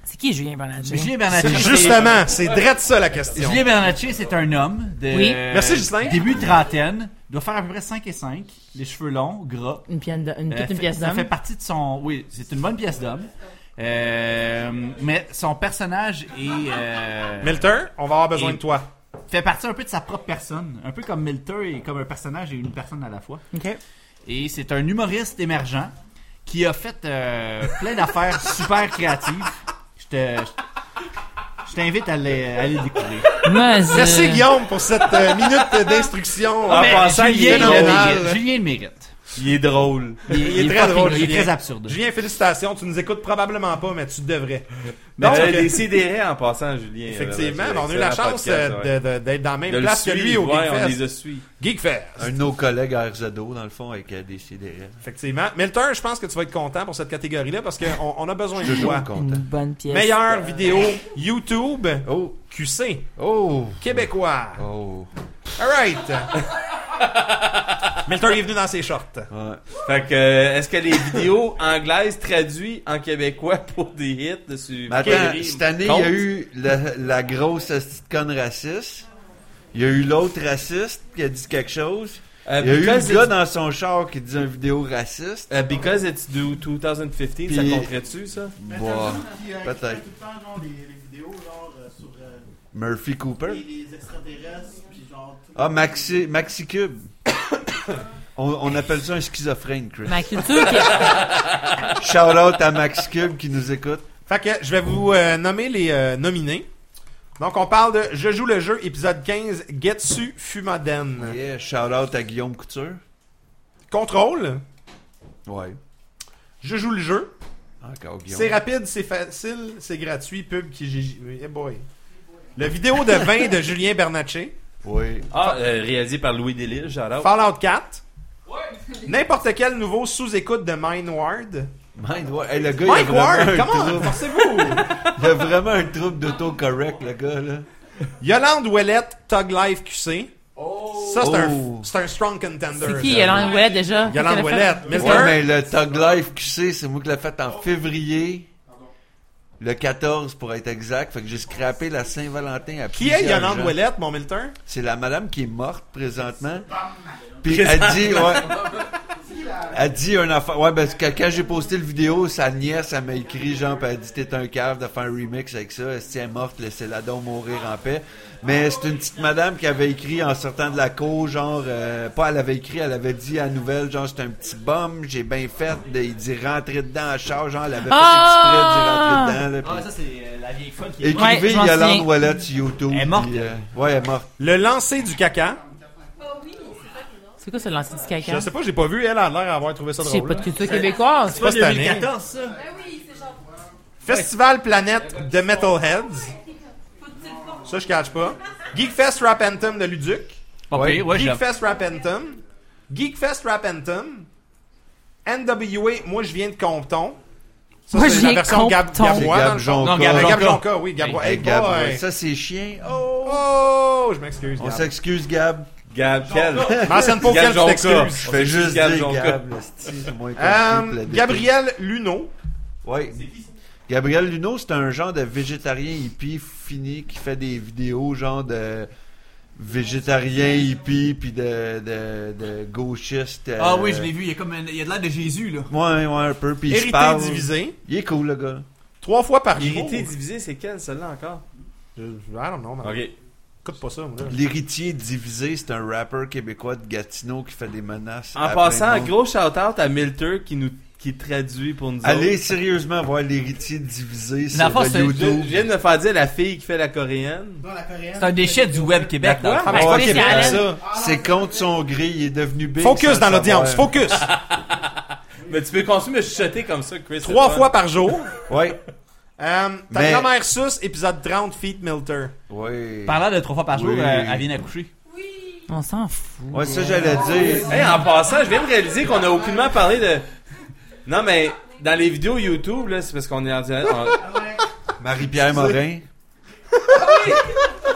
Speaker 4: C'est qui Julien Bernatchez?
Speaker 2: Julien Bernatchez.
Speaker 1: C'est justement, c'est drette ça la question.
Speaker 2: Julien Bernatchez, c'est un homme de
Speaker 4: Oui.
Speaker 2: euh,
Speaker 1: Merci, Justin.
Speaker 2: début de trentaine, doit faire à peu près cinq et cinq, les cheveux longs, gras.
Speaker 4: Une, pièce de- une,
Speaker 2: Euh,
Speaker 4: toute une
Speaker 2: fait-
Speaker 4: pièce
Speaker 2: ça
Speaker 4: d'homme.
Speaker 2: fait partie de son... Oui, c'est une bonne pièce d'homme. Euh, mais son personnage est... euh,
Speaker 1: Milter, on va avoir besoin
Speaker 2: Et-
Speaker 1: de toi.
Speaker 2: fait partie un peu de sa propre personne. Un peu comme Milter est comme un personnage et une personne à la fois.
Speaker 4: OK.
Speaker 2: Et c'est un humoriste émergent qui a fait euh, plein d'affaires super créatives. Je te... Je t'invite à les, à les découvrir.
Speaker 4: Moi, je-
Speaker 1: Merci Guillaume pour cette euh, minute d'instruction.
Speaker 3: En
Speaker 2: Mais
Speaker 3: passant, il
Speaker 2: Julien,
Speaker 3: est
Speaker 2: le
Speaker 3: drôle.
Speaker 2: mérite. Julien le mérite.
Speaker 3: Il est drôle.
Speaker 2: Il,
Speaker 1: Il est très
Speaker 2: fucking-
Speaker 1: drôle,
Speaker 2: Il est
Speaker 1: Julien.
Speaker 2: très absurde.
Speaker 1: Julien, félicitations. Tu nous écoutes probablement pas, mais tu devrais.
Speaker 3: Mais
Speaker 1: Donc,
Speaker 3: tu as
Speaker 1: euh,
Speaker 3: décidé en passant, Julien.
Speaker 1: Effectivement,
Speaker 3: Euh,
Speaker 1: ben, on a eu la
Speaker 3: excellent
Speaker 1: chance
Speaker 3: podcast,
Speaker 1: euh,
Speaker 3: ouais.
Speaker 1: de- de- d'être dans la même
Speaker 3: De le
Speaker 1: place que lui au
Speaker 3: suivre, ouais, on
Speaker 1: Geekfest.
Speaker 3: les a suivis.
Speaker 1: Geekfest.
Speaker 5: Un de nos collègues à R Z O, dans le fond, avec euh, des C D R.
Speaker 1: Effectivement. Milter, je pense que tu vas être content pour cette catégorie-là parce qu'on on a besoin de
Speaker 5: Toujours
Speaker 1: toi.
Speaker 5: content.
Speaker 4: Une bonne pièce.
Speaker 1: Meilleure vidéo YouTube
Speaker 5: Oh,
Speaker 1: Q C
Speaker 5: oh,
Speaker 1: québécois.
Speaker 5: oh.
Speaker 1: Alright. Milter est venu dans ses shorts.
Speaker 5: Ouais.
Speaker 3: Fait que, euh, est-ce que les vidéos anglaises traduites en québécois pour des hits dessus?
Speaker 5: Mais attends, cette année, il y a eu la, la grosse petite conne raciste. Il y a eu l'autre raciste qui a dit quelque chose.
Speaker 3: Euh,
Speaker 5: Il y a eu
Speaker 3: because
Speaker 5: le gars
Speaker 3: it's-
Speaker 5: dans son char qui dit une vidéo raciste.
Speaker 3: euh, because it's due twenty fifteen, ça
Speaker 5: Puis-
Speaker 3: compterait-tu, ça?
Speaker 5: Boah, peut-être.
Speaker 8: Tout le temps, genre, des, des vidéos, genre, euh, sur euh,
Speaker 5: Murphy Cooper.
Speaker 8: des, des extraterrestres, puis genre... tout-
Speaker 5: Ah, Maxi, Maxi Cube. on, on appelle ça un schizophrène, Chris.
Speaker 4: Ma culture qui
Speaker 5: Shout out à Maxi Cube qui nous écoute.
Speaker 1: Fait que je vais vous euh, nommer les euh, nominés. Donc on parle de Je joue le jeu, épisode quinze, Getsu Fumaden.
Speaker 5: Yeah, shout out à Guillaume Couture.
Speaker 1: Contrôle,
Speaker 5: Ouais.
Speaker 1: Je joue le jeu.
Speaker 5: Encore Guillaume.
Speaker 1: C'est rapide, c'est facile, c'est gratuit, pub qui gigi. Yeah boy. Le vidéo de vin de Julien Bernatchez.
Speaker 5: Oui.
Speaker 3: Ah, euh, réalisé par Louis Delisle, shout-out.
Speaker 1: Fallout quatre. N'importe quel nouveau sous-écoute de Mindward.
Speaker 5: Mind, ouais. Hey, le gars,
Speaker 1: Mike
Speaker 5: il a
Speaker 1: Ward,
Speaker 5: vraiment un
Speaker 1: comment?
Speaker 5: trouble.
Speaker 1: Forcez-vous.
Speaker 5: Il a vraiment un trouble d'autocorrect, le gars, là.
Speaker 1: Yolande Ouellette, Tug Life Q C. Ça, c'est un,
Speaker 5: Oh.
Speaker 1: c'est un strong contender.
Speaker 4: C'est qui?
Speaker 1: ça.
Speaker 4: Yolande Ouellette déjà?
Speaker 1: Yolande
Speaker 4: Qu'est-ce qu'elle a
Speaker 1: Ouellette.
Speaker 4: fait?
Speaker 1: Milter.
Speaker 5: Ouais, mais le Tug Life Q C, c'est moi qui l'ai fait en février. Le quatorze, pour être exact. Fait que j'ai scrappé la Saint-Valentin à
Speaker 1: Qui est
Speaker 5: plusieurs
Speaker 1: Yolande
Speaker 5: gens.
Speaker 1: Ouellette, mon Milter?
Speaker 5: C'est la madame qui est morte présentement. Puis elle dit, ouais. Elle dit un affaire. Ouais, parce que quand j'ai posté le vidéo, sa nièce, elle m'a écrit, genre, pis elle dit, t'es un cave de faire un remix avec ça. Si elle est morte, laissez-la donc mourir en paix. Mais c'est une petite madame qui avait écrit en sortant de la cour, genre, euh, pas elle avait écrit, elle avait dit à la nouvelle, genre, c'est un petit bum, j'ai bien fait, de, il dit rentrer dedans à char, genre, elle avait fait
Speaker 4: Ah!
Speaker 5: exprès d'y rentrer dedans, là.
Speaker 2: Ah,
Speaker 5: puis-
Speaker 2: ça, c'est euh, la vieille folle qui est...
Speaker 5: Écrivez
Speaker 4: Ouais, je m'en
Speaker 5: Yolande
Speaker 4: souviens.
Speaker 5: Ouellette sur YouTube.
Speaker 2: Elle est morte,
Speaker 5: puis, euh, ouais, elle est morte.
Speaker 1: Le lancer du caca.
Speaker 4: C'est quoi ce lancer du caca?
Speaker 1: Je sais pas, j'ai pas vu. Elle a l'air d'avoir trouvé ça
Speaker 4: J'ai
Speaker 1: drôle.
Speaker 4: pas de
Speaker 1: là.
Speaker 4: culture québécoise.
Speaker 1: C'est pas cette année.
Speaker 2: deux mille quatorze, ça.
Speaker 1: Festival Planète de Metalheads. Ça, je catch pas. Geekfest Rap Anthem de Luduc.
Speaker 2: Pas pire, ouais, j'aime.
Speaker 1: Geekfest Rap Anthem. Geekfest Rap Anthem. N W A, moi, je viens de Compton. Ça,
Speaker 4: Moi,
Speaker 1: c'est
Speaker 4: je
Speaker 1: la
Speaker 4: viens
Speaker 1: version
Speaker 4: de
Speaker 1: Gab
Speaker 4: Compton.
Speaker 1: Gabois,
Speaker 5: C'est
Speaker 1: dans
Speaker 5: Gab
Speaker 1: le fond.
Speaker 5: Jonca.
Speaker 2: Non, Gab
Speaker 1: Gab
Speaker 2: Jonca.
Speaker 1: Jonca, oui, Gabois.
Speaker 5: Hey,
Speaker 1: Hey,
Speaker 5: Gab,
Speaker 1: boy.
Speaker 5: ouais, ça c'est chien. Oh!
Speaker 1: Oh, je m'excuse,
Speaker 5: On
Speaker 1: Gab.
Speaker 5: s'excuse, Gab.
Speaker 3: Gab, quel?
Speaker 1: Mentionne pas
Speaker 3: Gab
Speaker 1: auquel tu
Speaker 3: Jonca.
Speaker 1: t'excuses.
Speaker 5: Je fais juste
Speaker 3: Gab
Speaker 5: dire
Speaker 3: Jonca.
Speaker 5: Gab, là, c'est-tu, c'est moins
Speaker 1: Euh,
Speaker 5: compliqué pour la
Speaker 1: Gabriel Luneau.
Speaker 5: Oui. Gabriel Luneau, c'est un genre de végétarien hippie fini qui fait des vidéos genre de végétarien hippie puis de, de, de gauchiste. euh,
Speaker 2: Ah oui, je l'ai vu. Il y a comme un- il y a de l'air de Jésus, là.
Speaker 5: Ouais, ouais, un peu. Puis il se
Speaker 1: Hérité
Speaker 5: parle.
Speaker 1: divisé.
Speaker 5: Il est cool, le gars.
Speaker 1: Trois fois par jour.
Speaker 3: Irrité divisé, c'est quel, celle-là encore?
Speaker 1: Je, je- I don't know, man.
Speaker 3: Ok.
Speaker 1: Écoute pas ça, moi, là.
Speaker 5: L'héritier divisé, c'est un rappeur québécois de Gatineau qui fait des menaces.
Speaker 3: En
Speaker 5: à
Speaker 3: passant,
Speaker 5: plein de monde.
Speaker 3: gros shout-out à Milter qui nous qui traduit pour nous
Speaker 5: Allez
Speaker 3: autres.
Speaker 5: sérieusement voir l'héritier divisé
Speaker 2: La
Speaker 5: sur
Speaker 2: fois,
Speaker 5: le
Speaker 2: c'est-
Speaker 3: Je,
Speaker 5: YouTube.
Speaker 3: je viens de me faire dire la fille qui fait la coréenne.
Speaker 8: Dans la coréenne.
Speaker 2: C'est un déchet du web Québec.
Speaker 3: La quoi?
Speaker 2: dans le fond.
Speaker 1: Ah, ben, c'est
Speaker 5: Ouais,
Speaker 1: pas
Speaker 4: c'est
Speaker 1: Québec,
Speaker 4: Allen.
Speaker 1: ça.
Speaker 5: C'est contre son gré, il est devenu big.
Speaker 1: Focus
Speaker 5: sans
Speaker 1: dans
Speaker 5: le
Speaker 1: l'audience,
Speaker 5: savoir.
Speaker 1: focus.
Speaker 3: Mais tu peux continuer à me chuchoter comme ça, Chris.
Speaker 1: Trois
Speaker 3: c'est le
Speaker 1: fois
Speaker 3: fun.
Speaker 1: par jour.
Speaker 5: Ouais.
Speaker 1: Euh, ta
Speaker 5: Mais-
Speaker 1: grand-mère sus, épisode trente, Feet Milter.
Speaker 5: Ouais.
Speaker 2: Parlant de trois fois par jour,
Speaker 5: Oui.
Speaker 2: euh, elle vient d'accoucher.
Speaker 4: On s'en fout.
Speaker 5: Ouais, ça j'allais dire.
Speaker 3: Hey, en passant, je viens de réaliser qu'on a aucunement parlé de. Non, mais dans les vidéos YouTube, là, c'est parce qu'on est en direct. on-
Speaker 5: Marie-Pierre Morin.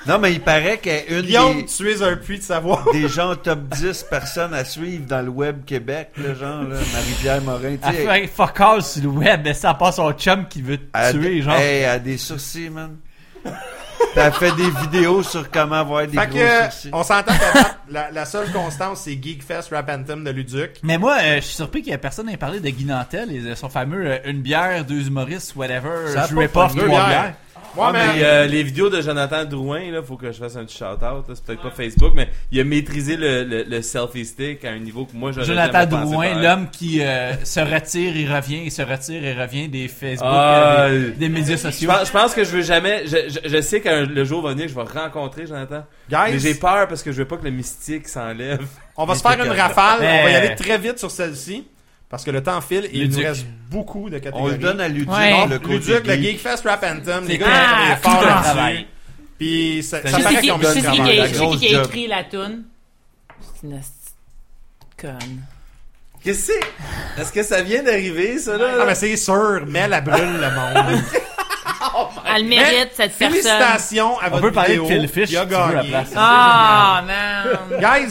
Speaker 5: Non, mais il paraît qu'elle est une
Speaker 1: Guillaume,
Speaker 5: des,
Speaker 1: tu es un puits de savoir.
Speaker 5: des gens top dix personnes à suivre dans le web Québec, là, genre, là, Marie-Pierre Morin, tu
Speaker 2: Elle
Speaker 5: sais.
Speaker 2: fait fuck all sur le web, mais ça passe son chum qui veut te
Speaker 5: Elle a
Speaker 2: tuer,
Speaker 5: des-
Speaker 2: genre.
Speaker 5: Hey, elle a des sourcils, man. Puis elle fait des vidéos sur comment avoir des
Speaker 1: Fait
Speaker 5: gros
Speaker 1: que,
Speaker 5: sourcils.
Speaker 1: on s'entend que la, la seule constance, c'est Geekfest Rap Anthem de Luduc.
Speaker 2: Mais moi, euh, je suis surpris qu'il y ait personne n'ait parlé de Guy Nantel et de son fameux euh, une bière, deux humoristes, whatever,
Speaker 5: Ça a
Speaker 2: je
Speaker 5: pas
Speaker 2: rip off
Speaker 1: pogné.
Speaker 2: trois
Speaker 1: Deux bières.
Speaker 2: bières.
Speaker 1: Ouais,
Speaker 3: Ah,
Speaker 1: mais,
Speaker 3: mais euh, les vidéos de Jonathan Drouin, là, faut que je fasse un petit shout-out. C'est peut-être pas Facebook, mais il a maîtrisé le, le, le selfie stick à un niveau que moi j'aurais
Speaker 2: Jonathan
Speaker 3: jamais pensé
Speaker 2: Drouin,
Speaker 3: faire.
Speaker 2: l'homme qui euh, se retire et revient, et se retire et revient des Facebook,
Speaker 3: Ah,
Speaker 2: euh, des, des médias
Speaker 3: Je
Speaker 2: sociaux.
Speaker 3: pense, je pense que je veux jamais. Je, je, je sais que le jour va venir, je vais rencontrer Jonathan. Mais
Speaker 1: guys,
Speaker 3: j'ai peur parce que je veux pas que le mystique s'enlève.
Speaker 1: on va se faire une rafale.
Speaker 2: Mais-
Speaker 1: On va y aller très vite sur celle-ci. Parce que le temps file et il
Speaker 2: Luduc.
Speaker 1: nous reste beaucoup de
Speaker 5: On
Speaker 1: catégories.
Speaker 5: le donne à Luduc,
Speaker 4: Ouais.
Speaker 5: le côté
Speaker 1: Luduc, le
Speaker 5: geek.
Speaker 1: Geekfest Rap Anthem. Les
Speaker 2: C'est
Speaker 1: gars, ils ont travaillé
Speaker 4: ah,
Speaker 1: fort
Speaker 2: tout un
Speaker 1: là-dessus.
Speaker 2: travail.
Speaker 1: Puis ça,
Speaker 3: C'est
Speaker 1: ça
Speaker 4: Je sais
Speaker 1: paraît
Speaker 4: qui,
Speaker 1: qu'ils ont
Speaker 4: je
Speaker 1: bien
Speaker 4: sais
Speaker 1: de
Speaker 4: qui, qui,
Speaker 1: travail.
Speaker 4: a-
Speaker 5: la
Speaker 4: je sais
Speaker 5: grosse
Speaker 4: qui a
Speaker 5: job.
Speaker 4: écrit la toune. C'est une esti de conne.
Speaker 3: Qu'est-ce que c'est? Est-ce que ça vient d'arriver, ça, là?
Speaker 1: Ah, mais c'est sûr, mais elle brûle le monde.
Speaker 4: Elle mérite, cette personne.
Speaker 1: Félicitations à
Speaker 2: On
Speaker 1: votre
Speaker 2: peut parler de
Speaker 1: vidéo
Speaker 2: Phil Fish
Speaker 1: qui a
Speaker 2: si tu veux, à
Speaker 1: gagné.
Speaker 2: la place.
Speaker 4: Ah, man.
Speaker 1: Guys,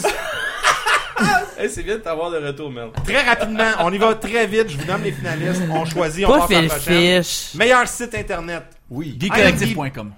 Speaker 3: Hey, c'est bien de t'avoir de retour, Mel.
Speaker 1: très rapidement, on y va très vite. Je vous donne les finalistes. On choisit, on
Speaker 4: Pas
Speaker 1: passe à la
Speaker 4: Phil
Speaker 1: prochaine.
Speaker 4: Fish.
Speaker 1: Meilleur site internet.
Speaker 5: Oui.
Speaker 2: geek collectif point com.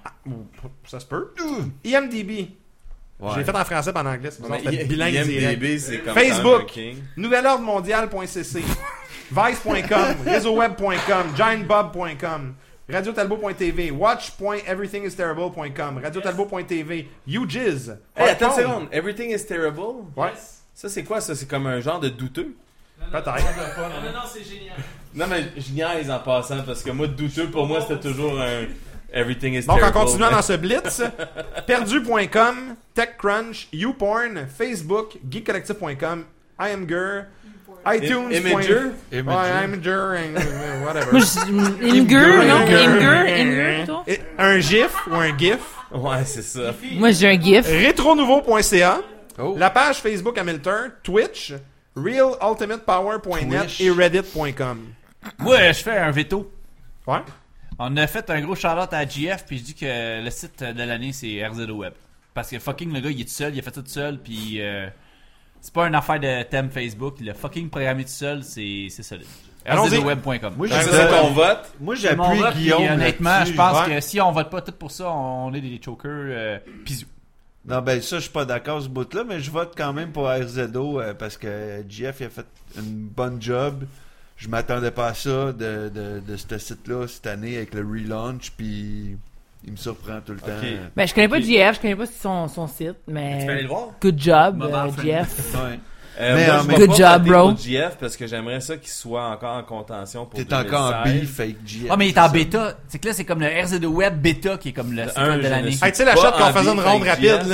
Speaker 1: Ça se peut. I M D B.
Speaker 5: Ouais.
Speaker 1: J'ai fait en français pas en anglais. C'est bizarre,
Speaker 3: Mais
Speaker 1: c'est bilingue direct.
Speaker 3: I M D B, c'est comme
Speaker 1: Facebook.
Speaker 3: quand même un king.
Speaker 1: nouvel ordre mondial point c c. Vice point com. réseau web point com. giant bob point com. radio talbot point t v. watch point everything is terrible point com. radio talbot point t v. YouJizz.
Speaker 3: Hey, attends une
Speaker 1: Smartphone.
Speaker 3: seconde. Everything is terrible?
Speaker 1: Ouais,
Speaker 3: Ça, c'est quoi, ça? C'est comme un genre de douteux?
Speaker 1: peut-être.
Speaker 7: Non, non, non, c'est génial.
Speaker 3: Non, mais je niaise en passant parce que moi, douteux, pour moi, c'était toujours un Everything is
Speaker 1: Donc,
Speaker 3: terrible.
Speaker 1: en continuant dans ce blitz, perdu point com, TechCrunch, YouPorn, Facebook, geek collectif point com, Imgur, iTunes.
Speaker 3: Imager?
Speaker 1: Ouais, Imgur, and whatever.
Speaker 4: Moi, je- Imgur, non? Imgur, Imgur, toi?
Speaker 1: Et un GIF ou un GIF.
Speaker 3: Ouais, c'est ça.
Speaker 4: Moi, j'ai un gif.
Speaker 1: rétronouveau point c a,
Speaker 5: Oh.
Speaker 1: la page Facebook Hamilton, Twitch, real ultimate power point net
Speaker 5: Twitch.
Speaker 1: et reddit point com.
Speaker 2: Moi, je fais un veto.
Speaker 1: Ouais.
Speaker 2: On a fait un gros shout-out à G F, puis je dis que le site de l'année, c'est R Z O Web. Parce que fucking, le gars, il est tout seul, il a fait ça tout seul, puis euh, c'est pas une affaire de thème Facebook. Il a fucking programmé tout seul, c'est c'est solide.
Speaker 1: Allons-y.
Speaker 2: R Z O web point com.
Speaker 5: Moi,
Speaker 3: Ça,
Speaker 5: j'ai-
Speaker 3: c'est ton vote.
Speaker 5: Moi,
Speaker 2: C'est mon
Speaker 5: j'appuie
Speaker 2: vote, puis,
Speaker 5: Guillaume.
Speaker 2: honnêtement,
Speaker 5: là-dessus.
Speaker 2: je pense
Speaker 1: Ouais.
Speaker 2: que si on vote pas tout pour ça, on est des chokers euh, pisou.
Speaker 5: Non, ben ça, je suis pas d'accord ce bout-là, mais je vote quand même pour R Z O euh, parce que G F il a fait une bonne job. Je m'attendais pas à ça de, de, de ce site-là cette année avec le relaunch, puis il me surprend tout le temps.
Speaker 4: Ben, je connais pas
Speaker 3: Ok.
Speaker 4: G F, je connais pas son, son site,
Speaker 3: Tu peux aller
Speaker 4: mais
Speaker 3: le voir?
Speaker 4: good job,
Speaker 2: Maman
Speaker 4: euh,
Speaker 2: friendly.
Speaker 4: G F.
Speaker 5: Ouais.
Speaker 3: Euh,
Speaker 5: Mais
Speaker 3: moi,
Speaker 5: en
Speaker 3: je
Speaker 5: même-
Speaker 3: vais
Speaker 4: Good
Speaker 3: pas
Speaker 4: job,
Speaker 3: voter
Speaker 4: bro.
Speaker 3: pour G F parce que j'aimerais ça qu'il soit encore en contention pour
Speaker 5: T'es encore en
Speaker 3: deux mille
Speaker 5: beef avec G F.
Speaker 2: Ah, mais il est
Speaker 5: c'est
Speaker 2: en
Speaker 5: ça.
Speaker 2: bêta. C'est que là, c'est comme le R Z O Web bêta qui est comme le site
Speaker 3: Un,
Speaker 2: web de
Speaker 3: je
Speaker 2: l'année.
Speaker 3: ne suis
Speaker 1: Hey, tu sais la
Speaker 3: Pas
Speaker 1: shot qu'on
Speaker 3: en
Speaker 1: faisait une
Speaker 3: beef
Speaker 1: ronde
Speaker 3: avec
Speaker 1: rapide,
Speaker 3: G F.
Speaker 1: là?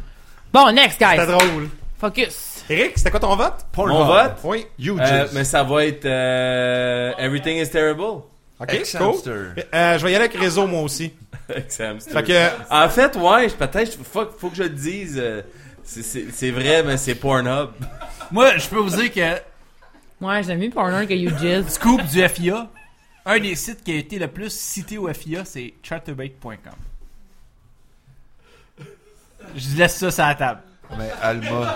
Speaker 4: Bon, next,
Speaker 1: C'était
Speaker 4: guys.
Speaker 1: drôle.
Speaker 4: Focus.
Speaker 1: Eric, c'était quoi ton vote?
Speaker 3: Mon vote?
Speaker 1: Oui.
Speaker 5: You
Speaker 3: Euh,
Speaker 5: just.
Speaker 3: mais ça va être euh, Everything is Terrible.
Speaker 1: Ok,
Speaker 5: Ex
Speaker 1: cool.
Speaker 5: Hamster.
Speaker 1: Euh, je vais y aller avec réseau, moi aussi.
Speaker 3: Excellent.
Speaker 1: Fait que,
Speaker 3: En fait, ouais, je- peut-être, faut, faut que je le dise. euh, c'est- c'est c'est vrai, mais c'est Pornhub.
Speaker 2: Moi, je peux vous dire que
Speaker 4: Ouais, j'aime mieux Pornhub que YouJizz.
Speaker 2: Scoop du F I A, un des sites qui a été le plus cité au F I A, c'est charterbait point com. Je laisse ça sur la table.
Speaker 5: Mais Alma.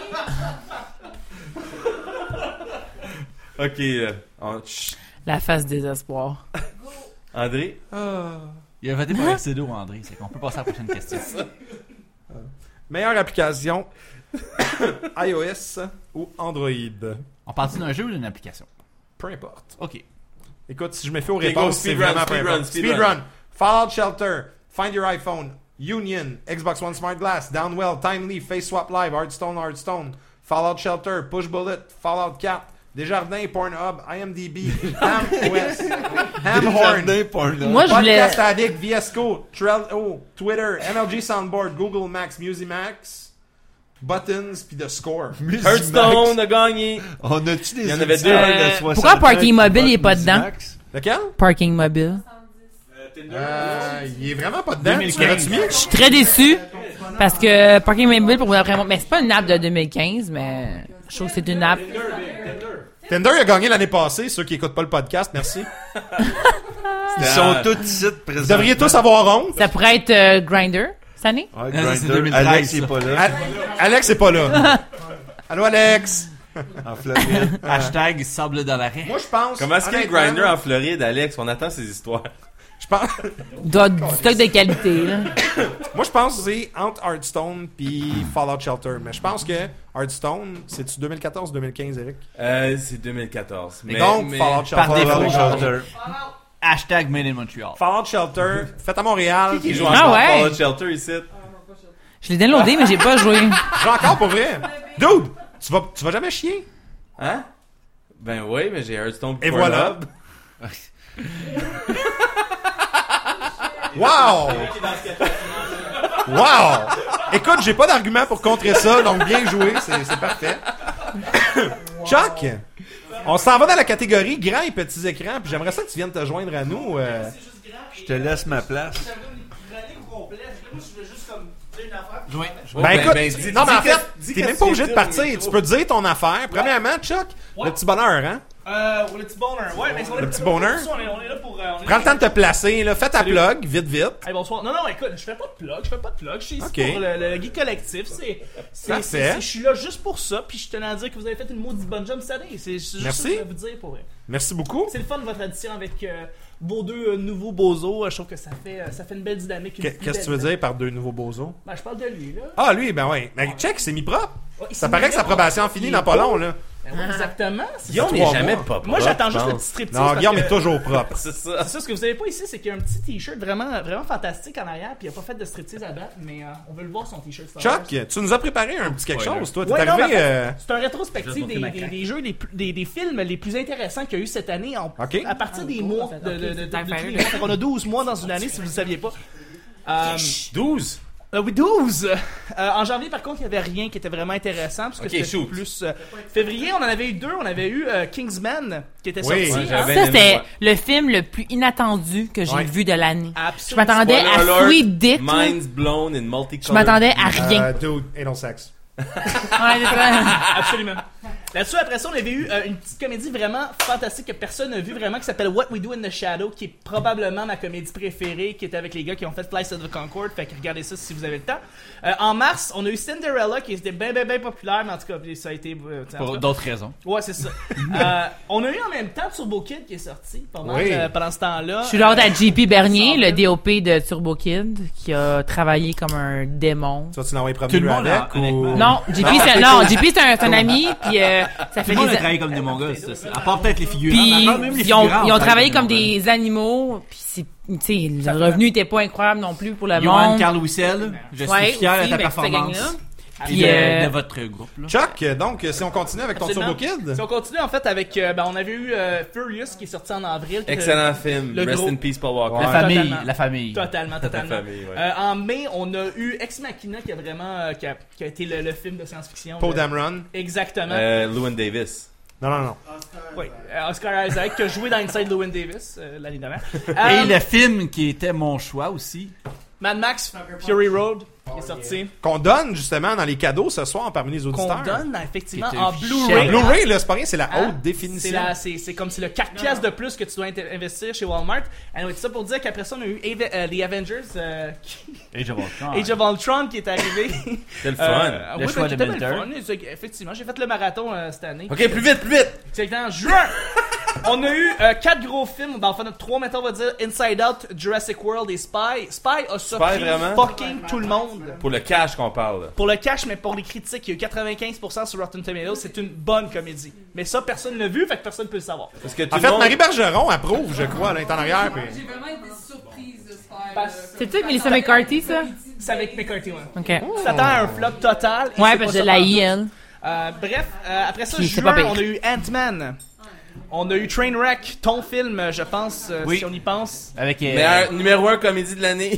Speaker 3: Ok, euh, on- chut.
Speaker 4: La face désespoir.
Speaker 3: André?
Speaker 2: Il a voté pour R C D O, André. C'est qu'on peut passer à la prochaine question.
Speaker 1: meilleure application, iOS ou Android?
Speaker 2: On parle d'un jeu ou d'une application?
Speaker 1: Peu importe.
Speaker 2: Ok.
Speaker 1: Écoute, si je me fais aux
Speaker 3: Ok, go,
Speaker 1: réponses, c'est
Speaker 3: speedrun,
Speaker 1: vraiment peu
Speaker 3: speedrun,
Speaker 1: importe.
Speaker 3: speedrun.
Speaker 1: Speedrun. Fallout Shelter, Find Your iPhone, Union, Xbox One Smart Glass, Downwell, Timely, Face Swap Live, Hearthstone, Hearthstone, Fallout Shelter, Push Bullet, Fallout quatre, Desjardins, Pornhub, I M D B, Ham O S, Hamhorn,
Speaker 5: Jardin Pornhub.
Speaker 4: Moi, je voulais.
Speaker 1: Podcast Addict, V S Co, Trello, Twitter, M L G Soundboard, Google Max, Musimax, Buttons, puis The Score.
Speaker 3: Hearthstone a gagné.
Speaker 5: On a-tu des
Speaker 3: Il y en avait
Speaker 5: auditeurs
Speaker 3: deux.
Speaker 5: de
Speaker 4: Euh,
Speaker 5: soixante
Speaker 4: pourquoi
Speaker 5: ans
Speaker 4: Parking
Speaker 5: qui
Speaker 4: Mobile,
Speaker 5: votent
Speaker 4: il est pas
Speaker 5: Music
Speaker 4: dedans?
Speaker 5: Max?
Speaker 1: Lequel?
Speaker 4: Parking Mobile.
Speaker 1: Euh, il est vraiment pas dedans.
Speaker 2: deux mille
Speaker 1: Tu l'aurais-tu mis?
Speaker 4: Je suis très déçu parce que Parking Mobile, pour d'après moi, mais c'est pas une app de deux mille quinze, mais je trouve que c'est une app.
Speaker 1: Tinder a gagné l'année passée, ceux qui écoutent pas le podcast, merci.
Speaker 5: Ils sont tous ici présents.
Speaker 1: Vous devriez tous avoir honte.
Speaker 4: Ça pourrait être euh, Grindr. Cette année?
Speaker 5: Ouais,
Speaker 2: Non, ça, c'est
Speaker 5: Grindr.
Speaker 2: deux mille treize,
Speaker 5: Alex
Speaker 2: ça.
Speaker 5: est pas là.
Speaker 1: Al- Alex est pas là. Allô, Alex?
Speaker 5: En Floride.
Speaker 2: Hashtag sable dans l'arrêt.
Speaker 1: Moi, je pense...
Speaker 3: Comment est-ce qu'il y a un
Speaker 1: honnêtement,
Speaker 3: grinder en Floride, Alex? On attend ces histoires.
Speaker 1: Je pense...
Speaker 4: Doit du stock de qualité, là.
Speaker 1: Moi, je pense que c'est entre Hearthstone puis Fallout Shelter. Mais je pense que Hearthstone, c'est-tu deux mille quatorze deux mille quinze, Eric?
Speaker 3: Euh, c'est deux mille quatorze.
Speaker 1: Et donc, Fallout Shelter.
Speaker 2: Par défaut.
Speaker 5: Fallout Shelter.
Speaker 2: Hashtag Made in Montreal.
Speaker 1: Fallout Shelter, fait à Montréal.
Speaker 3: Qui joue
Speaker 1: Je
Speaker 3: encore
Speaker 4: Ah ouais?
Speaker 3: Fallout Shelter ici?
Speaker 4: Je l'ai downloadé, mais j'ai pas joué.
Speaker 1: joue encore pour vrai. Dude, tu vas, tu vas jamais chier.
Speaker 3: Hein? Ben oui, mais j'ai Hearthstone
Speaker 1: Et
Speaker 3: Pornhub.
Speaker 1: voilà. Wow! Wow! Écoute, j'ai pas d'argument pour contrer ça, donc bien joué, c'est, c'est parfait. Chuck, on s'en va dans la catégorie grands et petits écrans, puis j'aimerais ça que tu viennes te joindre à nous. euh.
Speaker 5: Je te laisse ma place.
Speaker 2: Oui.
Speaker 1: Ben écoute,
Speaker 3: ben, dis-
Speaker 1: non mais en
Speaker 3: dis
Speaker 1: fait,
Speaker 3: que- dis
Speaker 1: t'es
Speaker 3: que
Speaker 1: même pas
Speaker 3: tu
Speaker 1: obligé de
Speaker 3: viens
Speaker 1: partir,
Speaker 3: au
Speaker 1: tu
Speaker 3: micro.
Speaker 1: peux dire ton affaire. Premièrement, Chuck, le petit bonheur, hein?
Speaker 7: Euh, le petit bonheur. Ouais, mais on est
Speaker 1: Le
Speaker 7: là
Speaker 1: petit
Speaker 7: pour-
Speaker 1: bonheur.
Speaker 7: On est, on est là pour. euh, on est
Speaker 1: Prends
Speaker 7: là
Speaker 1: le temps de te placer, là, fais ta
Speaker 7: Salut.
Speaker 1: plug, vite, vite.
Speaker 7: Hey, bonsoir. Non, non, écoute, je fais pas de plug, je fais pas de plug. Je suis ici
Speaker 1: Ok.
Speaker 7: pour le, le Geek Collectif. C'est, c'est,
Speaker 1: Parfait.
Speaker 7: c'est- c'est- je suis là juste pour ça. Puis je tenais à dire que vous avez fait une maudite bonne job cette année. C'est, c'est juste
Speaker 1: Merci.
Speaker 7: ça que je voulais vous dire pour vrai.
Speaker 1: Merci beaucoup.
Speaker 7: C'est le fun de votre addition avec euh, vos deux euh, nouveaux bozos. Je trouve que ça fait, euh, ça fait une belle dynamique. une
Speaker 1: Qu'est-
Speaker 7: plus
Speaker 1: Qu'est-ce que tu
Speaker 7: belle
Speaker 1: veux dire par deux nouveaux bozos?
Speaker 7: Ben, je parle de lui, là.
Speaker 1: Ah, lui, ben ouais. Mais check, c'est mis propre.
Speaker 7: Ouais, il
Speaker 1: Ça
Speaker 7: s'est
Speaker 1: paraît
Speaker 7: mis
Speaker 1: que sa
Speaker 7: là.
Speaker 1: probation finie
Speaker 7: Il
Speaker 1: dans
Speaker 7: est
Speaker 1: pas
Speaker 7: beau.
Speaker 1: long, là.
Speaker 7: Ben ouais, exactement. C'est
Speaker 3: Guillaume
Speaker 7: ça.
Speaker 3: n'est
Speaker 1: trois
Speaker 3: jamais
Speaker 1: mois.
Speaker 3: pas propre.
Speaker 7: Moi, j'attends
Speaker 3: je
Speaker 7: juste le
Speaker 3: pense.
Speaker 7: petit striptease.
Speaker 1: Non,
Speaker 7: parce
Speaker 1: Guillaume
Speaker 7: que-
Speaker 1: est toujours propre.
Speaker 3: C'est ça.
Speaker 7: C'est ça, ce que vous avez pas ici, c'est qu'il y a un petit t-shirt vraiment, vraiment fantastique en arrière, puis il a pas fait de striptease à date, mais euh, on veut le voir son t-shirt. Star Wars.
Speaker 1: Chuck, tu nous as préparé un petit quelque
Speaker 3: Spoiler.
Speaker 1: chose, toi. T'es
Speaker 7: Ouais, non,
Speaker 1: arrivé...
Speaker 7: mais en fait,
Speaker 1: euh,
Speaker 7: C'est un rétrospectif
Speaker 2: Je vais
Speaker 7: des,
Speaker 2: te montrer ma
Speaker 7: des,
Speaker 2: craque.
Speaker 7: des jeux, les plus- des, des films les plus intéressants qu'il y a eu cette année en-
Speaker 1: Ok.
Speaker 7: à partir des
Speaker 4: Ah,
Speaker 7: mois.
Speaker 4: en fait,
Speaker 7: De,
Speaker 4: ok,
Speaker 7: de, de,
Speaker 4: c'est
Speaker 7: de-
Speaker 4: Time
Speaker 7: de-
Speaker 4: Fighter.
Speaker 7: de- fait qu'on a douze mois dans une année, si vous ne saviez pas. Euh,
Speaker 3: douze?
Speaker 7: euh, oui, douze! Euh, en janvier, par contre, il n'y avait rien qui était vraiment intéressant, parce que
Speaker 3: Ok,
Speaker 7: c'était
Speaker 3: shoot.
Speaker 7: plus... euh, février, on en avait eu deux. On avait eu euh, Kingsman, qui était
Speaker 1: Oui.
Speaker 7: sorti.
Speaker 3: Ouais,
Speaker 7: hein.
Speaker 3: j'avais-
Speaker 4: Ça,
Speaker 3: Ben,
Speaker 4: c'était
Speaker 3: ouais.
Speaker 4: le film le plus inattendu que j'ai
Speaker 1: Ouais.
Speaker 4: vu de l'année. Je
Speaker 7: Absolument.
Speaker 4: m'attendais
Speaker 3: Spoiler
Speaker 4: à
Speaker 3: alert,
Speaker 4: Sweet Dick. là.
Speaker 3: Minds blown in multicolored.
Speaker 4: Je m'attendais à rien.
Speaker 1: euh, dude, anal sex.
Speaker 4: Ouais, c'est ça.
Speaker 7: Absolument. Là-dessus, après ça, on avait eu euh, une petite comédie vraiment fantastique que personne n'a vu vraiment, qui s'appelle What We Do in the Shadow, qui est probablement ma comédie préférée, qui était avec les gars qui ont fait Flight of the Conchord. Fait que regardez ça si vous avez le temps. Euh, en mars, on a eu Cinderella, qui était bien, bien, bien populaire, mais en tout cas, ça a été... euh, en tout
Speaker 2: Pour
Speaker 7: cas-
Speaker 2: d'autres raisons.
Speaker 7: Ouais, c'est ça. euh, on a eu en même temps Turbo Kid qui est sorti pas mal,
Speaker 1: Oui.
Speaker 7: euh, pendant ce temps-là.
Speaker 4: Je suis l'ordre à J P Bernier,
Speaker 7: Ensemble.
Speaker 4: le D O P de Turbo Kid, qui a travaillé comme un démon.
Speaker 1: Tu vas-tu l'envoyer
Speaker 2: Tout
Speaker 1: promener
Speaker 2: le monde,
Speaker 1: avec
Speaker 2: a-
Speaker 1: ou...
Speaker 2: honnêtement.
Speaker 4: Non, J P, c'est, non, J P, c'est un, c'est un ami, puis euh, ça
Speaker 2: Tout
Speaker 4: fait
Speaker 2: le monde
Speaker 4: des...
Speaker 2: a travaillé comme des mongols, ça, ça. À part peut-être les figurants.
Speaker 4: Puis
Speaker 2: mais à part même les
Speaker 4: ils ont,
Speaker 2: figurants,
Speaker 4: ils ont
Speaker 2: on
Speaker 4: travaillé comme
Speaker 2: mongols.
Speaker 4: des animaux, puis c'est, tu sais, le revenu était pas incroyable non plus pour le
Speaker 2: Johan
Speaker 4: monde.
Speaker 2: Carl Wissel, je suis
Speaker 4: Ouais,
Speaker 2: fier
Speaker 4: aussi,
Speaker 2: de ta
Speaker 4: ben, cette
Speaker 2: performance.
Speaker 4: gang-là.
Speaker 2: Puis
Speaker 4: Puis,
Speaker 2: de,
Speaker 4: euh,
Speaker 2: de votre groupe. Là.
Speaker 1: Chuck, donc, si on continue avec ton
Speaker 7: Absolument.
Speaker 1: Turbo Kid...
Speaker 7: Si on continue en fait avec, euh, ben, on avait eu euh, Furious qui est sorti en avril. qui était-
Speaker 3: Excellent film.
Speaker 7: le
Speaker 3: Rest
Speaker 7: gros-
Speaker 3: in peace, Paul Walker.
Speaker 2: La
Speaker 1: Ouais.
Speaker 2: famille,
Speaker 7: Totalement.
Speaker 2: la famille.
Speaker 7: Totalement,
Speaker 3: Ta
Speaker 7: totalement.
Speaker 3: famille, ouais.
Speaker 7: Euh, en mai, on a eu Ex Machina qui a vraiment euh, qui, a, qui a été le, le film de science-fiction.
Speaker 1: Poe
Speaker 7: Le-
Speaker 1: Dameron.
Speaker 7: Exactement.
Speaker 3: Euh, Llewyn Davis.
Speaker 1: Non, non, non.
Speaker 7: Oui, euh, Oscar Isaac qui a joué dans Inside Llewyn Davis euh, l'année dernière.
Speaker 2: Et
Speaker 7: Euh,
Speaker 2: le film qui était mon choix aussi.
Speaker 7: Mad Max Fury Road qui est sorti.
Speaker 1: Qu'on donne, justement, dans les cadeaux ce soir parmi les
Speaker 7: Qu'on
Speaker 1: auditeurs.
Speaker 7: donne effectivement
Speaker 2: Qui était
Speaker 7: en
Speaker 2: cher.
Speaker 1: En
Speaker 7: Blu-ray.
Speaker 1: Blu-ray, là, c'est pas rien, c'est la
Speaker 7: Hein?
Speaker 1: haute définition.
Speaker 7: C'est, la- c'est, c'est comme c'est le quatre piastres de plus que tu dois inter- investir chez Walmart. Anyway, tout ça pour dire qu'après ça, on a eu Ava- euh, les Avengers, euh, qui-
Speaker 2: Age of Ultron.
Speaker 7: Age of Ultron qui est arrivé.
Speaker 3: C'était le fun.
Speaker 7: Euh,
Speaker 2: Le
Speaker 7: oui,
Speaker 2: choix
Speaker 7: ben,
Speaker 2: de
Speaker 7: c'était bien
Speaker 2: Belter.
Speaker 7: le fun. C'est- Effectivement, j'ai fait le marathon euh, cette année.
Speaker 3: Ok, plus vite, plus vite!
Speaker 7: C'est en juin. On a eu euh, quatre gros films. Ben, enfin, trois, maintenant, on va dire Inside Out, Jurassic World et Spy. Spy a surpris
Speaker 3: vraiment?
Speaker 7: fucking tout le monde.
Speaker 3: Pour le cash qu'on parle. là.
Speaker 7: Pour le cash, mais pour les critiques, il y a eu quatre-vingt-quinze pour cent sur Rotten Tomatoes. C'est une bonne comédie. Mais ça, personne ne l'a vu, fait que personne ne peut le savoir.
Speaker 3: Parce que tout
Speaker 1: En
Speaker 3: le
Speaker 1: fait,
Speaker 3: monde...
Speaker 1: Marie Bergeron approuve, je crois, là, elle est en arrière. Puis...
Speaker 6: J'ai vraiment été surprise de ce faire.
Speaker 7: Parce-
Speaker 4: C'est-tu avec Melissa McCarthy, ça?
Speaker 7: C'est avec McCarthy, ouais.
Speaker 4: OK.
Speaker 7: Tu t'attends à un flop total. et
Speaker 4: Ouais,
Speaker 7: c'est
Speaker 4: parce
Speaker 7: pas
Speaker 4: que je
Speaker 7: ça
Speaker 4: la
Speaker 7: pantoute.
Speaker 4: I, elle.
Speaker 7: Euh, bref, euh, après ça,
Speaker 4: Puis c'est
Speaker 7: juin,
Speaker 4: pas pire.
Speaker 7: on a eu Ant-Man. On a eu Trainwreck, ton film, je pense, euh,
Speaker 2: Oui.
Speaker 7: si on y pense.
Speaker 2: Avec. euh,
Speaker 3: Meilleur- numéro un comédie de l'année.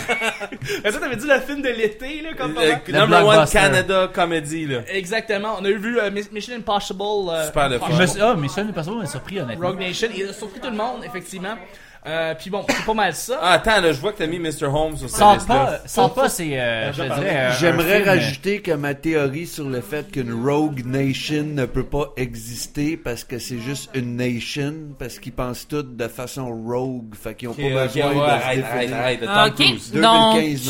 Speaker 7: Mais ça, t'avais dit le film de l'été, là, comme
Speaker 3: Euh,
Speaker 7: comment?
Speaker 3: number one
Speaker 2: blockbuster.
Speaker 3: Canada comédie, là.
Speaker 7: Exactement. On a eu vu euh, Mission Impossible. euh,
Speaker 3: Super le fun.
Speaker 2: Je me suis... Ah, mais ça, personne m'a surpris, honnêtement.
Speaker 7: Rogue Nation. Il a surpris tout le monde, effectivement. Euh, Puis bon, c'est pas mal ça.
Speaker 3: Ah, attends, là, je vois que t'as mis mister Holmes sur cette
Speaker 2: Sans
Speaker 3: liste-là.
Speaker 2: pas, sans pas, c'est. euh, je dirais. euh, un
Speaker 5: J'aimerais
Speaker 2: film,
Speaker 5: rajouter que ma théorie sur le fait qu'une Rogue Nation ne peut pas exister parce que c'est juste une nation, parce qu'ils pensent tous de façon rogue, fait qu'ils ont
Speaker 3: Ok,
Speaker 5: pas
Speaker 3: ok,
Speaker 5: besoin
Speaker 3: ouais,
Speaker 5: de se
Speaker 3: arrête, arrête,
Speaker 5: définir.
Speaker 3: arrête,
Speaker 4: Ah,
Speaker 3: Tom
Speaker 4: ok.
Speaker 3: Cruise.
Speaker 4: Donc-
Speaker 5: deux mille quinze, man.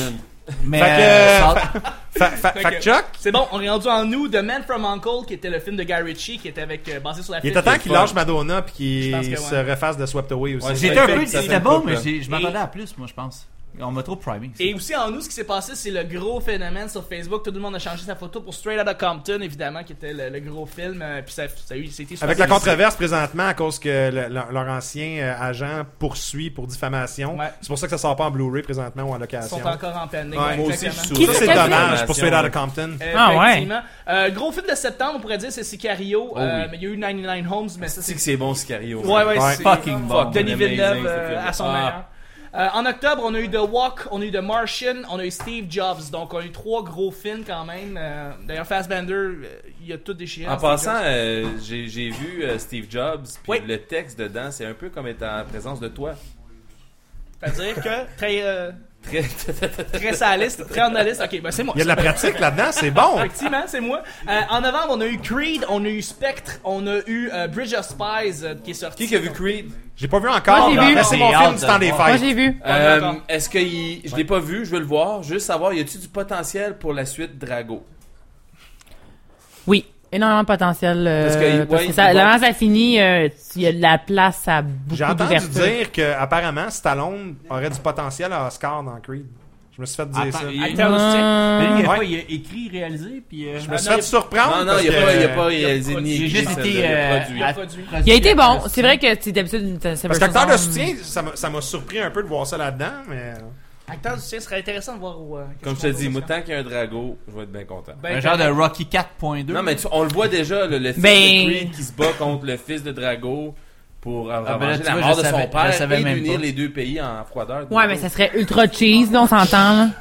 Speaker 2: Mais,
Speaker 1: Fait que,
Speaker 2: euh,
Speaker 1: euh,
Speaker 2: ça-
Speaker 1: Fa- fa-
Speaker 7: Fait
Speaker 1: Fait
Speaker 7: que-
Speaker 1: que Chuck,
Speaker 7: C'est bon, on est rendu en nous. The Man from Uncle, qui était le film de Guy Ritchie, qui était avec, euh, basé sur la
Speaker 1: il
Speaker 7: film.
Speaker 1: était temps qu'il
Speaker 3: fun.
Speaker 1: lâche Madonna puis
Speaker 7: Je pense
Speaker 1: qu'il
Speaker 7: que
Speaker 1: se
Speaker 7: ouais.
Speaker 1: refasse de Swept Away aussi.
Speaker 3: Ouais,
Speaker 2: J'étais
Speaker 3: Ça
Speaker 2: un
Speaker 3: fait-
Speaker 2: peu,
Speaker 3: ça fait
Speaker 2: c'était
Speaker 3: une
Speaker 2: bon,
Speaker 3: couple,
Speaker 2: mais
Speaker 3: là.
Speaker 2: j'ai- je m'attendais à plus, moi, je pense. On m'a trop primé.
Speaker 7: Et aussi en nous, ce qui s'est passé, c'est le gros phénomène sur Facebook. Tout le monde a changé sa photo pour Straight Outta Compton, évidemment, qui était le, le gros film. euh, Puis ça, ça a eu, c'était
Speaker 1: Avec la controverse présentement à cause que le- leur, leur ancien euh, agent poursuit pour diffamation.
Speaker 7: Ouais.
Speaker 1: C'est pour ça que ça sort pas en Blu-ray présentement ou en
Speaker 7: Ils
Speaker 1: location.
Speaker 7: sont encore en peine.
Speaker 1: Ouais,
Speaker 3: moi aussi, je
Speaker 7: exactement.
Speaker 3: suis
Speaker 1: Ça,
Speaker 3: sous-
Speaker 1: c'est
Speaker 4: Qui
Speaker 1: dommage pour Straight Outta Compton.
Speaker 7: Euh,
Speaker 4: Ah, ouais.
Speaker 7: effectivement. Euh, gros film de septembre, on pourrait dire, c'est Sicario.
Speaker 3: Oh,
Speaker 7: euh,
Speaker 3: oui.
Speaker 7: mais il y a eu quatre-vingt-dix-neuf Homes, mais ça,
Speaker 3: C'est
Speaker 7: c'est.
Speaker 3: que c'est bon, Sicario.
Speaker 7: Ouais, ouais,
Speaker 1: Ouais.
Speaker 7: c'est.
Speaker 2: Fucking bon.
Speaker 7: Denis
Speaker 3: Amazing,
Speaker 7: Villeneuve
Speaker 3: ce
Speaker 7: euh,
Speaker 3: film.
Speaker 7: à son
Speaker 3: Ah.
Speaker 7: meilleur. Euh, en octobre, on a eu The Walk, on a eu The Martian, on a eu Steve Jobs. Donc, on a eu trois gros films quand même. Euh, D'ailleurs, Fassbender, euh, il a tout déchiré.
Speaker 3: En
Speaker 7: Steve
Speaker 3: passant,
Speaker 7: Jobs.
Speaker 3: euh, j'ai j'ai vu euh, Steve Jobs, puis
Speaker 7: Oui.
Speaker 3: le texte dedans, c'est un peu comme étant en présence de toi.
Speaker 7: C'est-à-dire que très, euh,
Speaker 3: Très...
Speaker 7: très saliste, très analyste. Ok, ben c'est moi.
Speaker 1: Il y a de la pratique là-dedans, c'est bon.
Speaker 7: Effectivement, c'est moi. Euh, en novembre, on a eu Creed, on a eu Spectre, on a eu euh, Bridge of Spies euh, qui est sorti.
Speaker 3: Qui qui a vu Creed?
Speaker 1: J'ai pas vu encore.
Speaker 4: Moi, j'ai
Speaker 1: mais
Speaker 4: vu.
Speaker 1: c'est mon
Speaker 2: J'ai
Speaker 1: film
Speaker 2: hâte
Speaker 1: du
Speaker 2: de
Speaker 1: temps des
Speaker 2: voir.
Speaker 4: Moi,
Speaker 1: fêtes.
Speaker 4: j'ai vu.
Speaker 3: Euh,
Speaker 7: d'accord.
Speaker 3: Est-ce que il- je l'ai pas vu, je veux le voir, juste savoir, y a-tu du potentiel pour la suite Drago?
Speaker 4: Oui. Énormément de potentiel. euh,
Speaker 3: Parce que,
Speaker 4: parce
Speaker 3: ouais,
Speaker 4: que ça,
Speaker 3: il va-
Speaker 4: avant ça finit, euh, il y a de la place à beaucoup
Speaker 1: J'ai entendu
Speaker 4: d'ouverture.
Speaker 1: dire que apparemment Stallone aurait du potentiel à Oscar dans Creed. Je me suis fait dire
Speaker 2: Attends,
Speaker 1: ça.
Speaker 2: il-
Speaker 7: Acteur de soutien.
Speaker 4: Euh,
Speaker 2: Mais lui, il a
Speaker 1: Ouais.
Speaker 2: pas- il a écrit, réalisé, puis... euh,
Speaker 1: Je me suis
Speaker 7: non,
Speaker 1: fait
Speaker 7: il-
Speaker 1: surprendre.
Speaker 3: Non, non,
Speaker 1: parce
Speaker 3: il a
Speaker 1: que-
Speaker 3: pas, il a pas réalisé
Speaker 7: il a
Speaker 3: ni
Speaker 2: J'ai
Speaker 3: écrit,
Speaker 2: juste
Speaker 3: ça,
Speaker 2: été
Speaker 3: il a
Speaker 2: euh,
Speaker 3: produit.
Speaker 2: à-
Speaker 7: produit.
Speaker 4: Il a été bon.
Speaker 2: à-
Speaker 4: C'est vrai que c'est d'habitude. ça- ça
Speaker 1: Parce
Speaker 4: peut
Speaker 1: qu'acteur de
Speaker 4: se
Speaker 1: soutien, ça m'a- ça m'a surpris un peu de voir ça là-dedans, mais...
Speaker 7: Acteur de soutien, ce serait intéressant de voir où. euh,
Speaker 3: Comme je
Speaker 7: qu'est-ce
Speaker 3: te
Speaker 7: qu'on
Speaker 3: dis,
Speaker 7: va
Speaker 3: moi,
Speaker 7: faire.
Speaker 3: tant qu'il y a un Drago, je vais être bien content.
Speaker 7: Ben,
Speaker 2: Un genre de Rocky quatre point deux.
Speaker 3: Non, mais tu- on le voit déjà, le, le fils
Speaker 4: Ben-
Speaker 3: de Creed qui se bat contre le fils de Drago pour
Speaker 2: ben là,
Speaker 3: revenger
Speaker 2: tu
Speaker 3: la
Speaker 2: vois,
Speaker 3: mort
Speaker 2: je
Speaker 3: de
Speaker 2: savais-
Speaker 3: son père
Speaker 2: je savais
Speaker 3: et
Speaker 2: même
Speaker 3: d'unir
Speaker 2: pas.
Speaker 3: les deux pays en froideur.
Speaker 4: Ouais, mais ça serait ultra cheese, là, on s'entend, là.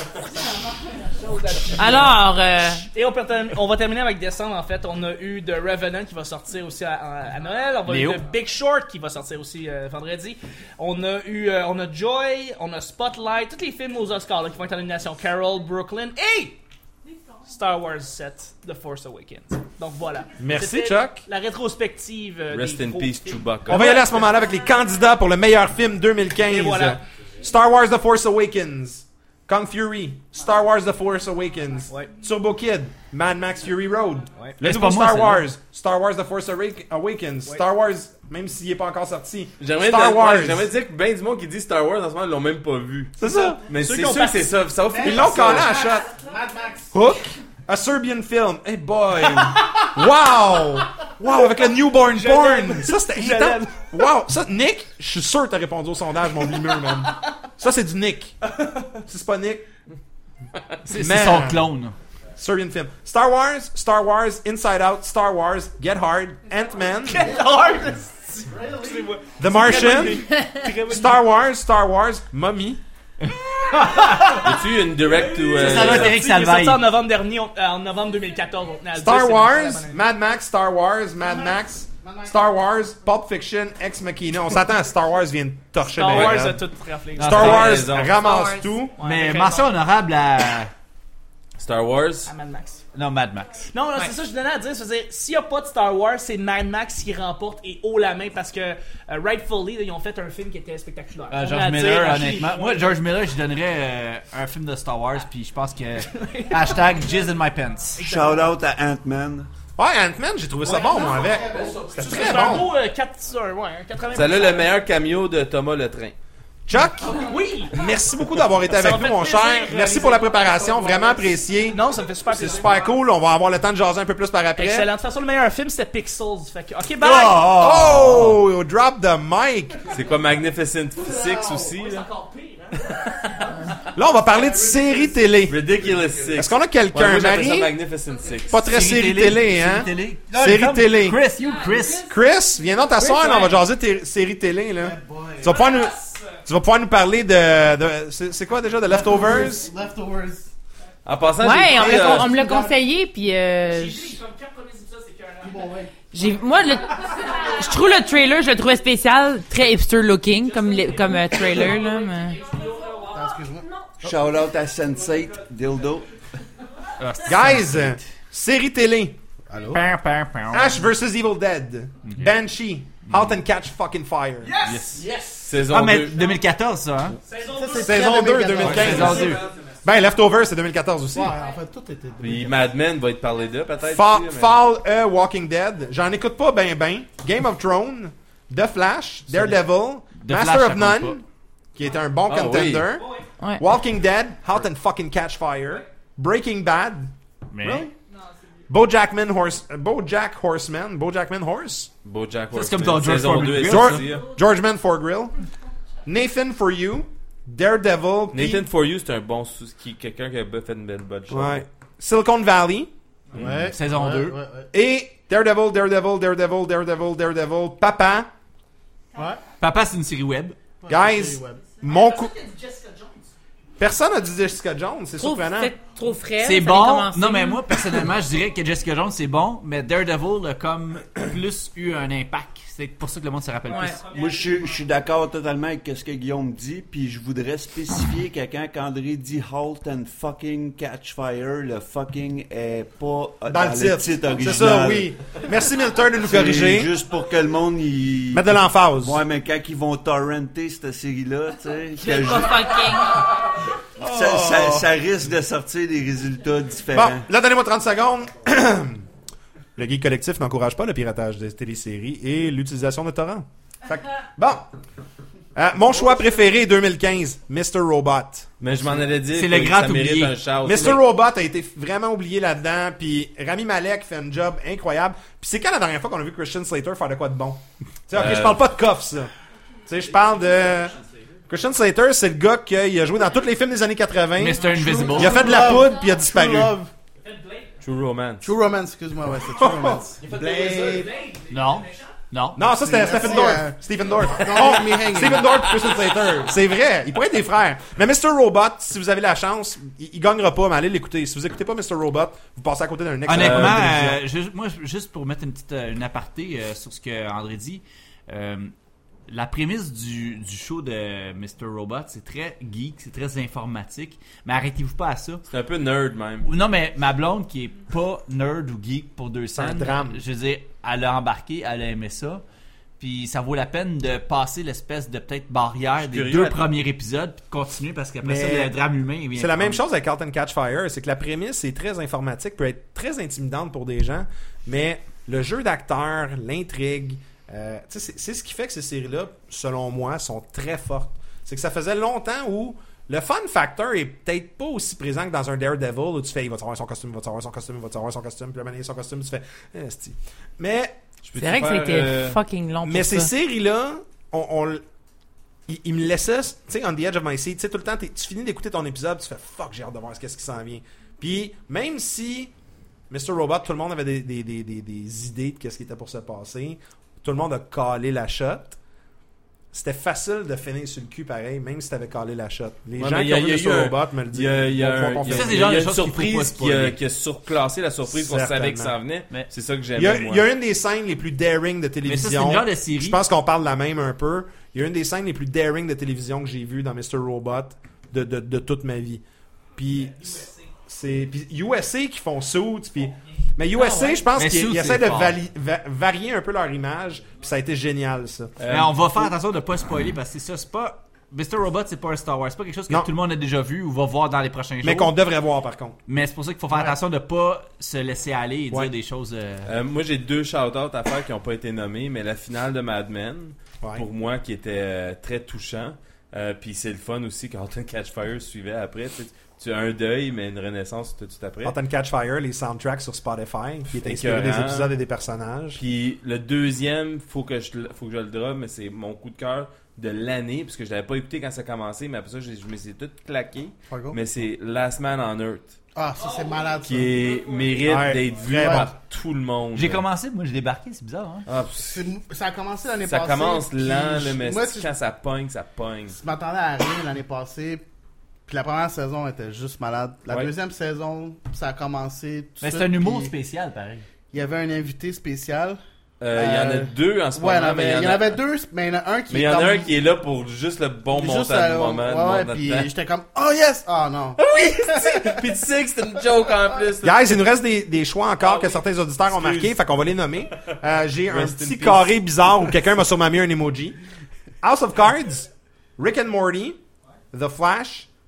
Speaker 4: Alors, euh,
Speaker 7: Et on, peut term- on va terminer avec décembre en fait. On a eu The Revenant qui va sortir aussi à, à- à Noël. On va
Speaker 2: Léo.
Speaker 7: eu The Big Short qui va sortir aussi euh, vendredi. On a eu, euh, on a Joy, on a Spotlight, tous les films aux Oscars là, qui vont être en nomination. Carol, Brooklyn et Star Wars sept, The Force Awakens. Donc voilà.
Speaker 1: Merci,
Speaker 7: C'était
Speaker 1: Chuck.
Speaker 7: La rétrospective. euh,
Speaker 3: Rest
Speaker 7: des
Speaker 3: in
Speaker 7: gros
Speaker 3: peace,
Speaker 7: films.
Speaker 3: Chewbacca.
Speaker 1: On va y aller à ce moment-là avec les candidats pour le meilleur film deux mille quinze.
Speaker 7: Et voilà.
Speaker 1: Star Wars The Force Awakens, Kung Fury, Star Wars The Force Awakens,
Speaker 7: Ouais.
Speaker 1: Turbo Kid, Mad Max Fury Road,
Speaker 7: Ouais.
Speaker 1: le
Speaker 2: Mais c'est
Speaker 1: nouveau
Speaker 2: pas moi,
Speaker 1: Star
Speaker 2: celle-là.
Speaker 1: Wars, Star Wars The Force Awak- Awakens, Star Wars, même s'il n'est pas encore sorti,
Speaker 3: J'aimerais
Speaker 1: Star
Speaker 3: dire-
Speaker 1: Wars.
Speaker 3: ouais, J'aimerais dire que ben du monde qui dit Star Wars en ce moment, ils l'ont même pas vu.
Speaker 1: C'est ça.
Speaker 3: Mais
Speaker 7: Ceux
Speaker 3: c'est
Speaker 7: qui ont
Speaker 3: sûr que c'est ça. Ça va finir
Speaker 1: Ils l'ont
Speaker 3: par ça.
Speaker 1: collé à shot. Hook, a Serbian film. Hey boy. Wow. Wow, avec le newborn porn. Ça, c'était
Speaker 7: Je
Speaker 1: intense.
Speaker 7: l'aime.
Speaker 1: Wow. Ça, Nick, je suis sûr que t'as répondu au sondage, mon blimeux, man. Ça, c'est du Nick. Si c'est pas Nick,
Speaker 2: C'est
Speaker 1: Man.
Speaker 2: c'est son clone.
Speaker 1: Serbian film. Star Wars, Star Wars, Inside Out, Star Wars, Get Hard, Ant-Man,
Speaker 7: Hard. Excusez-moi.
Speaker 1: The Martian,
Speaker 7: Très bonne
Speaker 1: Star Wars, Star Wars, Mummy.
Speaker 3: As-tu une direct to. euh,
Speaker 2: Ça, ça va être
Speaker 7: idée.
Speaker 2: Eric
Speaker 7: Il est sorti
Speaker 2: Salvaille.
Speaker 7: en novembre dernier, on- euh, en novembre deux mille quatorze. on tenait à le dire,
Speaker 1: Star
Speaker 7: c'est
Speaker 1: Wars,
Speaker 7: la bonne année.
Speaker 1: Mad Max, Star Wars, Mad Max, Star Wars, Pulp Fiction, Ex Machina. On s'attend à Star Wars vient de torcher
Speaker 7: Star
Speaker 1: ben
Speaker 7: Wars
Speaker 1: raide.
Speaker 7: a tout raflé.
Speaker 2: Ah,
Speaker 1: Star
Speaker 2: t'as
Speaker 1: Wars
Speaker 3: raison.
Speaker 1: ramasse
Speaker 4: Star Wars.
Speaker 1: tout.
Speaker 7: Ouais,
Speaker 2: Mais
Speaker 7: avec
Speaker 2: mention
Speaker 7: raison.
Speaker 2: honorable à...
Speaker 3: Star Wars.
Speaker 7: À Mad Max.
Speaker 2: Non, Mad Max.
Speaker 7: Non, non, c'est ça que je donnais à dire. C'est-à-dire, s'il n'y a pas de Star Wars, c'est Mad Max qui remporte et haut la main parce que euh, Rightfully, là, ils ont fait un film qui était spectaculaire.
Speaker 2: Euh,
Speaker 7: On a
Speaker 2: George
Speaker 7: à
Speaker 2: Miller,
Speaker 7: dire, à
Speaker 2: honnêtement.
Speaker 7: chier.
Speaker 2: Moi, George Miller, je donnerais euh, un film de Star Wars, puis je pense que... Hashtag Jizz in my pants.
Speaker 5: Shout out à Ant-Man.
Speaker 1: Ouais, Ant-Man, j'ai trouvé ça bon, moi, avec. C'était
Speaker 7: C'est
Speaker 1: très
Speaker 7: un
Speaker 1: bon.
Speaker 7: beau euh, quatre, euh, ouais, un quatre-vingts.
Speaker 3: Ça a le meilleur cameo de Thomas le Train.
Speaker 1: Chuck,
Speaker 7: Oui!
Speaker 1: merci beaucoup d'avoir été
Speaker 7: Ça
Speaker 1: avec
Speaker 7: m'a
Speaker 1: nous,
Speaker 7: fait
Speaker 1: mon
Speaker 7: plaisir,
Speaker 1: cher.
Speaker 7: réaliser.
Speaker 1: Merci pour la préparation, vraiment apprécié.
Speaker 7: Non, ça me fait super
Speaker 1: C'est
Speaker 7: plaisir.
Speaker 1: super cool. On va avoir le temps de jaser un peu plus par après.
Speaker 7: Excellent. De toute façon, le meilleur film, c'était Pixels. Fait que, ok, bye!
Speaker 1: Oh, drop the mic.
Speaker 3: C'est quoi Magnificent Six aussi,
Speaker 7: C'est
Speaker 3: là?
Speaker 7: encore pire, hein?
Speaker 1: Là, on va parler de séries télé.
Speaker 3: Ridiculous Six.
Speaker 1: Est-ce qu'on a
Speaker 3: Ouais,
Speaker 1: quelqu'un,
Speaker 3: moi, j'appelle ça
Speaker 1: Marie?
Speaker 3: Magnificent Six.
Speaker 1: Pas très série télé, hein?
Speaker 2: Série télé.
Speaker 1: Série
Speaker 2: Non,
Speaker 1: télé.
Speaker 2: Chris, you Chris.
Speaker 1: Chris, viens donc t'asseoir, là, on va jaser tes séries télé, là. Tu vas pouvoir nous, tu vas pouvoir nous parler de, de c'est, c'est quoi déjà, de Leftovers?
Speaker 6: Leftovers.
Speaker 3: En passant,
Speaker 4: ouais,
Speaker 3: j'ai
Speaker 4: on,
Speaker 3: écouté,
Speaker 4: me l'a-
Speaker 3: euh,
Speaker 4: on me l'a conseillé, puis euh, j-
Speaker 7: Comme quatre premiers épisodes, c'est qu'un an.
Speaker 4: j'ai, moi, le, je trouve le trailer, je le trouvais spécial, très hipster looking, comme, le- comme euh, trailer, là, mais...
Speaker 5: Shout out à Sense eight, Dildo.
Speaker 1: Guys, série télé.
Speaker 6: Allô?
Speaker 2: Pam, pam, pam.
Speaker 1: Ash versus Evil Dead. Banshee. Halt and Catch Fucking Fire.
Speaker 7: Yes! Yes!
Speaker 3: saison
Speaker 2: Ah, mais
Speaker 3: deux.
Speaker 2: deux mille quatorze, ça, hein?
Speaker 7: Saison
Speaker 1: Saison deux, deux mille quinze.
Speaker 2: Saison deux.
Speaker 1: Ben, Leftovers, c'est deux mille quatorze aussi.
Speaker 6: Ouais, en fait, tout était.
Speaker 3: Puis Mad Men va être parlé de, peut-être.
Speaker 1: Fall,
Speaker 3: aussi, mais-
Speaker 1: Fall A, Walking Dead. J'en écoute pas ben ben. Game of Thrones, The Flash, Daredevil,
Speaker 2: The
Speaker 1: Master
Speaker 2: Flash,
Speaker 1: of
Speaker 2: ça compte
Speaker 1: None, qui était un bon
Speaker 3: Ah,
Speaker 1: contender.
Speaker 4: Ouais.
Speaker 1: Walking Dead, Hot and Fucking Catch Fire, Breaking Bad,
Speaker 2: Mais
Speaker 1: Really? BoJackman Horse, euh, BoJack Horseman, BoJackman Horse,
Speaker 3: BoJack
Speaker 2: Ça, c'est
Speaker 3: Horseman,
Speaker 2: comme ton George
Speaker 3: saison
Speaker 2: Foreman
Speaker 3: deux est
Speaker 2: Grill,
Speaker 3: sorti, hein.
Speaker 1: Georgeman for Grill, Nathan for You, Daredevil, puis-
Speaker 3: Nathan For You, c'est un bon sous qui quelqu'un qui a fait une belle bonne chose.
Speaker 1: ouais, Silicon Valley,
Speaker 6: Ouais.
Speaker 2: Saison
Speaker 6: ouais,
Speaker 2: deux.
Speaker 6: Ouais, ouais.
Speaker 1: et Daredevil, Daredevil, Daredevil, Daredevil, Daredevil, Papa,
Speaker 6: Ouais.
Speaker 2: Papa, c'est une série web.
Speaker 1: guys,
Speaker 6: Ouais.
Speaker 1: mon coup. Personne a dit Jessica Jones, c'est
Speaker 4: Trop,
Speaker 1: surprenant.
Speaker 4: fait- trop frais.
Speaker 2: C'est
Speaker 4: ça
Speaker 2: bon.
Speaker 4: allait commencer.
Speaker 2: Non, mais moi, personnellement, je dirais que Jessica Jones, c'est bon, mais Daredevil a comme plus eu un impact. C'est pour ça que le monde se rappelle
Speaker 4: Ouais.
Speaker 2: plus.
Speaker 5: Moi, je suis- je suis d'accord totalement avec ce que Guillaume dit, puis je voudrais spécifier que quand André dit Halt and fucking Catch Fire, le fucking est pas euh,
Speaker 1: Dans le titre.
Speaker 5: titre original.
Speaker 1: C'est ça, oui. Merci Milton de nous
Speaker 5: C'est
Speaker 1: corriger.
Speaker 5: juste pour que le monde y...
Speaker 1: Mettre de l'emphase.
Speaker 5: Ouais, mais quand ils vont torrenter cette série-là, tu sais, que
Speaker 4: Pas
Speaker 5: je-
Speaker 4: fucking.
Speaker 5: ça, ça- ça risque de sortir des résultats
Speaker 1: Bon,
Speaker 5: différents.
Speaker 1: là, donnez-moi trente secondes. Le Geek Collectif n'encourage pas le piratage des téléséries et l'utilisation de torrents. Fait que- bon. Euh, mon choix préféré deux mille quinze, mister Robot.
Speaker 3: Mais je m'en allais dire
Speaker 2: C'est
Speaker 3: que
Speaker 2: le grand
Speaker 3: ça mérite
Speaker 2: oublié.
Speaker 3: un shout.
Speaker 1: mister
Speaker 3: Mais-
Speaker 1: Robot a été vraiment oublié là-dedans, puis Rami Malek fait un job incroyable. Puis c'est quand la dernière fois qu'on a vu Christian Slater faire de quoi de bon? Tu sais, ok,
Speaker 3: Euh,
Speaker 1: je parle pas de coffre, ça. Tu sais, je parle de... Christian Slater, c'est le gars qui a joué dans tous les films des années quatre-vingt.
Speaker 2: mister Invisible.
Speaker 1: Il a fait de la
Speaker 6: True Love.
Speaker 1: poudre, puis il a disparu.
Speaker 6: True Love.
Speaker 3: True Romance.
Speaker 6: True Romance, excuse-moi, ouais, c'est True Romance.
Speaker 1: Blade.
Speaker 2: Non. Non.
Speaker 1: Non, ça c'était Stephen Dorff.
Speaker 6: euh,
Speaker 1: Stephen Dorff.
Speaker 6: Don't
Speaker 1: Oh,
Speaker 6: Leave Me Hanging.
Speaker 1: Stephen Dorff et Christian Slater. C'est vrai. Ils pourraient être des frères. Mais mister Robot, si vous avez la chance, il, il gagnera pas, mais allez l'écouter. Si vous écoutez pas mister Robot, vous passez à côté d'un excellent
Speaker 2: Honnêtement,
Speaker 1: télévision.
Speaker 2: euh, ju- moi, juste pour mettre une petite euh, une aparté euh, sur ce que André dit, euh, la prémisse du, du show de mister Robot, c'est très geek, c'est très informatique, mais arrêtez-vous pas à ça.
Speaker 3: C'est un peu nerd, même.
Speaker 2: Non, mais ma blonde qui est pas nerd ou geek pour deux cents,
Speaker 1: un drame.
Speaker 2: je veux dire, elle a embarqué, elle a aimé ça. Puis ça vaut la peine de passer l'espèce de peut-être barrière des
Speaker 3: curieux
Speaker 2: deux
Speaker 3: à-
Speaker 2: premiers épisodes puis de continuer parce qu'après
Speaker 1: Mais
Speaker 2: ça, le drame humain il vient
Speaker 1: C'est la même
Speaker 2: prendre.
Speaker 1: chose avec Halt and Catch Fire, c'est que la prémisse est très informatique, peut être très intimidante pour des gens, mais le jeu d'acteur, l'intrigue, euh, tu sais, c'est c'est ce qui fait que ces séries-là, selon moi, sont très fortes. C'est que ça faisait longtemps où le fun factor est peut-être pas aussi présent que dans un Daredevil où tu fais il va te savoir son costume, il va te savoir son costume, il va te savoir son costume, puis là, maintenant, son costume, tu fais eh, esti. Mais
Speaker 4: C'est vrai que c'était
Speaker 3: euh,
Speaker 4: fucking long pour
Speaker 1: mais
Speaker 4: ça.
Speaker 1: ces séries-là, on, on- ils, ils me laissaient, tu sais, on the edge of my seat. Tu sais, tout le temps, t'es- tu finis d'écouter ton épisode, tu fais fuck, j'ai hâte de voir ce qu'est-ce qui s'en vient. Puis, même si mister Robot, tout le monde avait des, des, des, des, des idées de qu'est-ce qui était pour se passer, tout le monde a calé la shot. C'était facile de finir sur le cul pareil, même si t'avais calé la shot. Les
Speaker 3: Ouais,
Speaker 1: gens
Speaker 3: mais
Speaker 1: qui
Speaker 3: il y a-
Speaker 1: ont vu
Speaker 3: il y a
Speaker 1: mister
Speaker 3: eu un-
Speaker 1: Robot me le
Speaker 3: Il
Speaker 1: disent.
Speaker 3: y a, il y a,
Speaker 1: vont pouvoir
Speaker 3: un- il y a-
Speaker 1: confirmer.
Speaker 2: Ça, c'est
Speaker 3: il y
Speaker 2: genre
Speaker 3: a
Speaker 2: de
Speaker 3: une
Speaker 2: choses qu'il faut pas
Speaker 3: surprise qui a,
Speaker 2: spoiler.
Speaker 3: qui a surclassé la surprise qu'on savait que ça venait.
Speaker 2: Mais-
Speaker 3: C'est ça que
Speaker 1: Il y, a,
Speaker 3: j'aimais, moi.
Speaker 1: il y a une des scènes les plus daring de
Speaker 2: Mais ça, c'est
Speaker 1: télévision.
Speaker 2: une genre de série.
Speaker 1: Je pense qu'on parle de la même un peu. Il y a une des scènes les plus daring de télévision que j'ai vues dans mister Robot de, de, de toute ma vie. Puis c'est puis U S A qui font Suits puis mais U S A, je pense
Speaker 2: Mais
Speaker 1: qu'ils
Speaker 2: Suits,
Speaker 1: ils essaient
Speaker 2: c'est
Speaker 1: de
Speaker 2: fort.
Speaker 1: vali- va- varier un peu leur image, puis ça a été génial ça.
Speaker 3: Euh,
Speaker 2: Mais on va faire attention de pas spoiler parce que c'est ça, c'est pas mister Robot, c'est pas un Star Wars, c'est pas quelque chose que
Speaker 1: Non.
Speaker 2: tout le monde a déjà vu ou va voir dans les prochains jours.
Speaker 1: Mais qu'on devrait voir par contre.
Speaker 2: Mais c'est pour ça qu'il faut faire attention de pas se laisser aller et dire
Speaker 1: Ouais.
Speaker 2: des choses. euh,
Speaker 3: Euh, moi, j'ai deux shout-outs à faire qui n'ont pas été nommés, mais la finale de Mad Men,
Speaker 1: Ouais.
Speaker 3: pour moi, qui était euh, très touchant. Euh, Puis c'est le fun aussi quand Halt and Catch Fire suivait après. Tu, sais, tu as un deuil, mais une renaissance tout de suite après.
Speaker 1: Hot and Catch Fire, les soundtracks sur Spotify, qui est inspiré des
Speaker 3: Écœurant.
Speaker 1: épisodes et des personnages.
Speaker 3: Puis le deuxième, faut que je, le- faut que je le drop, mais c'est mon coup de cœur de l'année, parce que je l'avais pas écouté quand ça a commencé, mais après ça, je, je me suis tout claqué.
Speaker 6: Fargo?
Speaker 3: Mais c'est Last Man on Earth,
Speaker 6: Ah, ça c'est malade ça.
Speaker 3: qui est, mérite
Speaker 1: Ouais,
Speaker 3: d'être vu
Speaker 1: vraiment.
Speaker 3: par tout le monde.
Speaker 2: J'ai commencé, moi j'ai débarqué, c'est bizarre. Hein?
Speaker 3: Ah, pff,
Speaker 6: C'est- Ça a commencé l'année
Speaker 3: ça
Speaker 6: passée.
Speaker 3: commence
Speaker 6: puis
Speaker 3: lent,
Speaker 6: je-
Speaker 3: là, mais
Speaker 6: moi,
Speaker 3: c'est-
Speaker 6: je-
Speaker 3: quand ça pogne, ça pogne.
Speaker 6: Je m'attendais à rien l'année passée. Puis la première saison était juste malade. La
Speaker 3: Ouais.
Speaker 6: deuxième saison, ça a commencé tout
Speaker 2: Mais
Speaker 6: de
Speaker 2: c'est un
Speaker 6: suite,
Speaker 2: humour
Speaker 6: puis
Speaker 2: spécial, pareil.
Speaker 6: Il y avait un invité spécial.
Speaker 3: Euh, Il y en a
Speaker 6: Euh,
Speaker 3: deux en ce
Speaker 6: Ouais, il y en
Speaker 3: moment, mais
Speaker 6: avait, il y en avait deux, mais il y en a un qui
Speaker 3: Mais il y
Speaker 6: est
Speaker 3: en a
Speaker 6: comme-
Speaker 3: un qui est là pour juste le bon
Speaker 6: juste
Speaker 3: montant
Speaker 6: à-
Speaker 3: du moment.
Speaker 6: Ouais,
Speaker 3: de
Speaker 6: ouais,
Speaker 3: notre
Speaker 6: puis
Speaker 3: temps.
Speaker 6: j'étais comme, oh yes! Ah non.
Speaker 3: Puis tu sais que c'est une joke en plus.
Speaker 1: Guys, il nous reste des, des choix encore
Speaker 3: Ah
Speaker 1: que
Speaker 3: oui.
Speaker 1: certains auditeurs ont
Speaker 3: Excuse.
Speaker 1: marqué, fait qu'on va les nommer. Euh, j'ai un
Speaker 3: Rest in
Speaker 1: petit
Speaker 3: peace.
Speaker 1: carré bizarre où quelqu'un m'a sûrement mis un emoji. House of Cards, Rick and Morty, The Flash,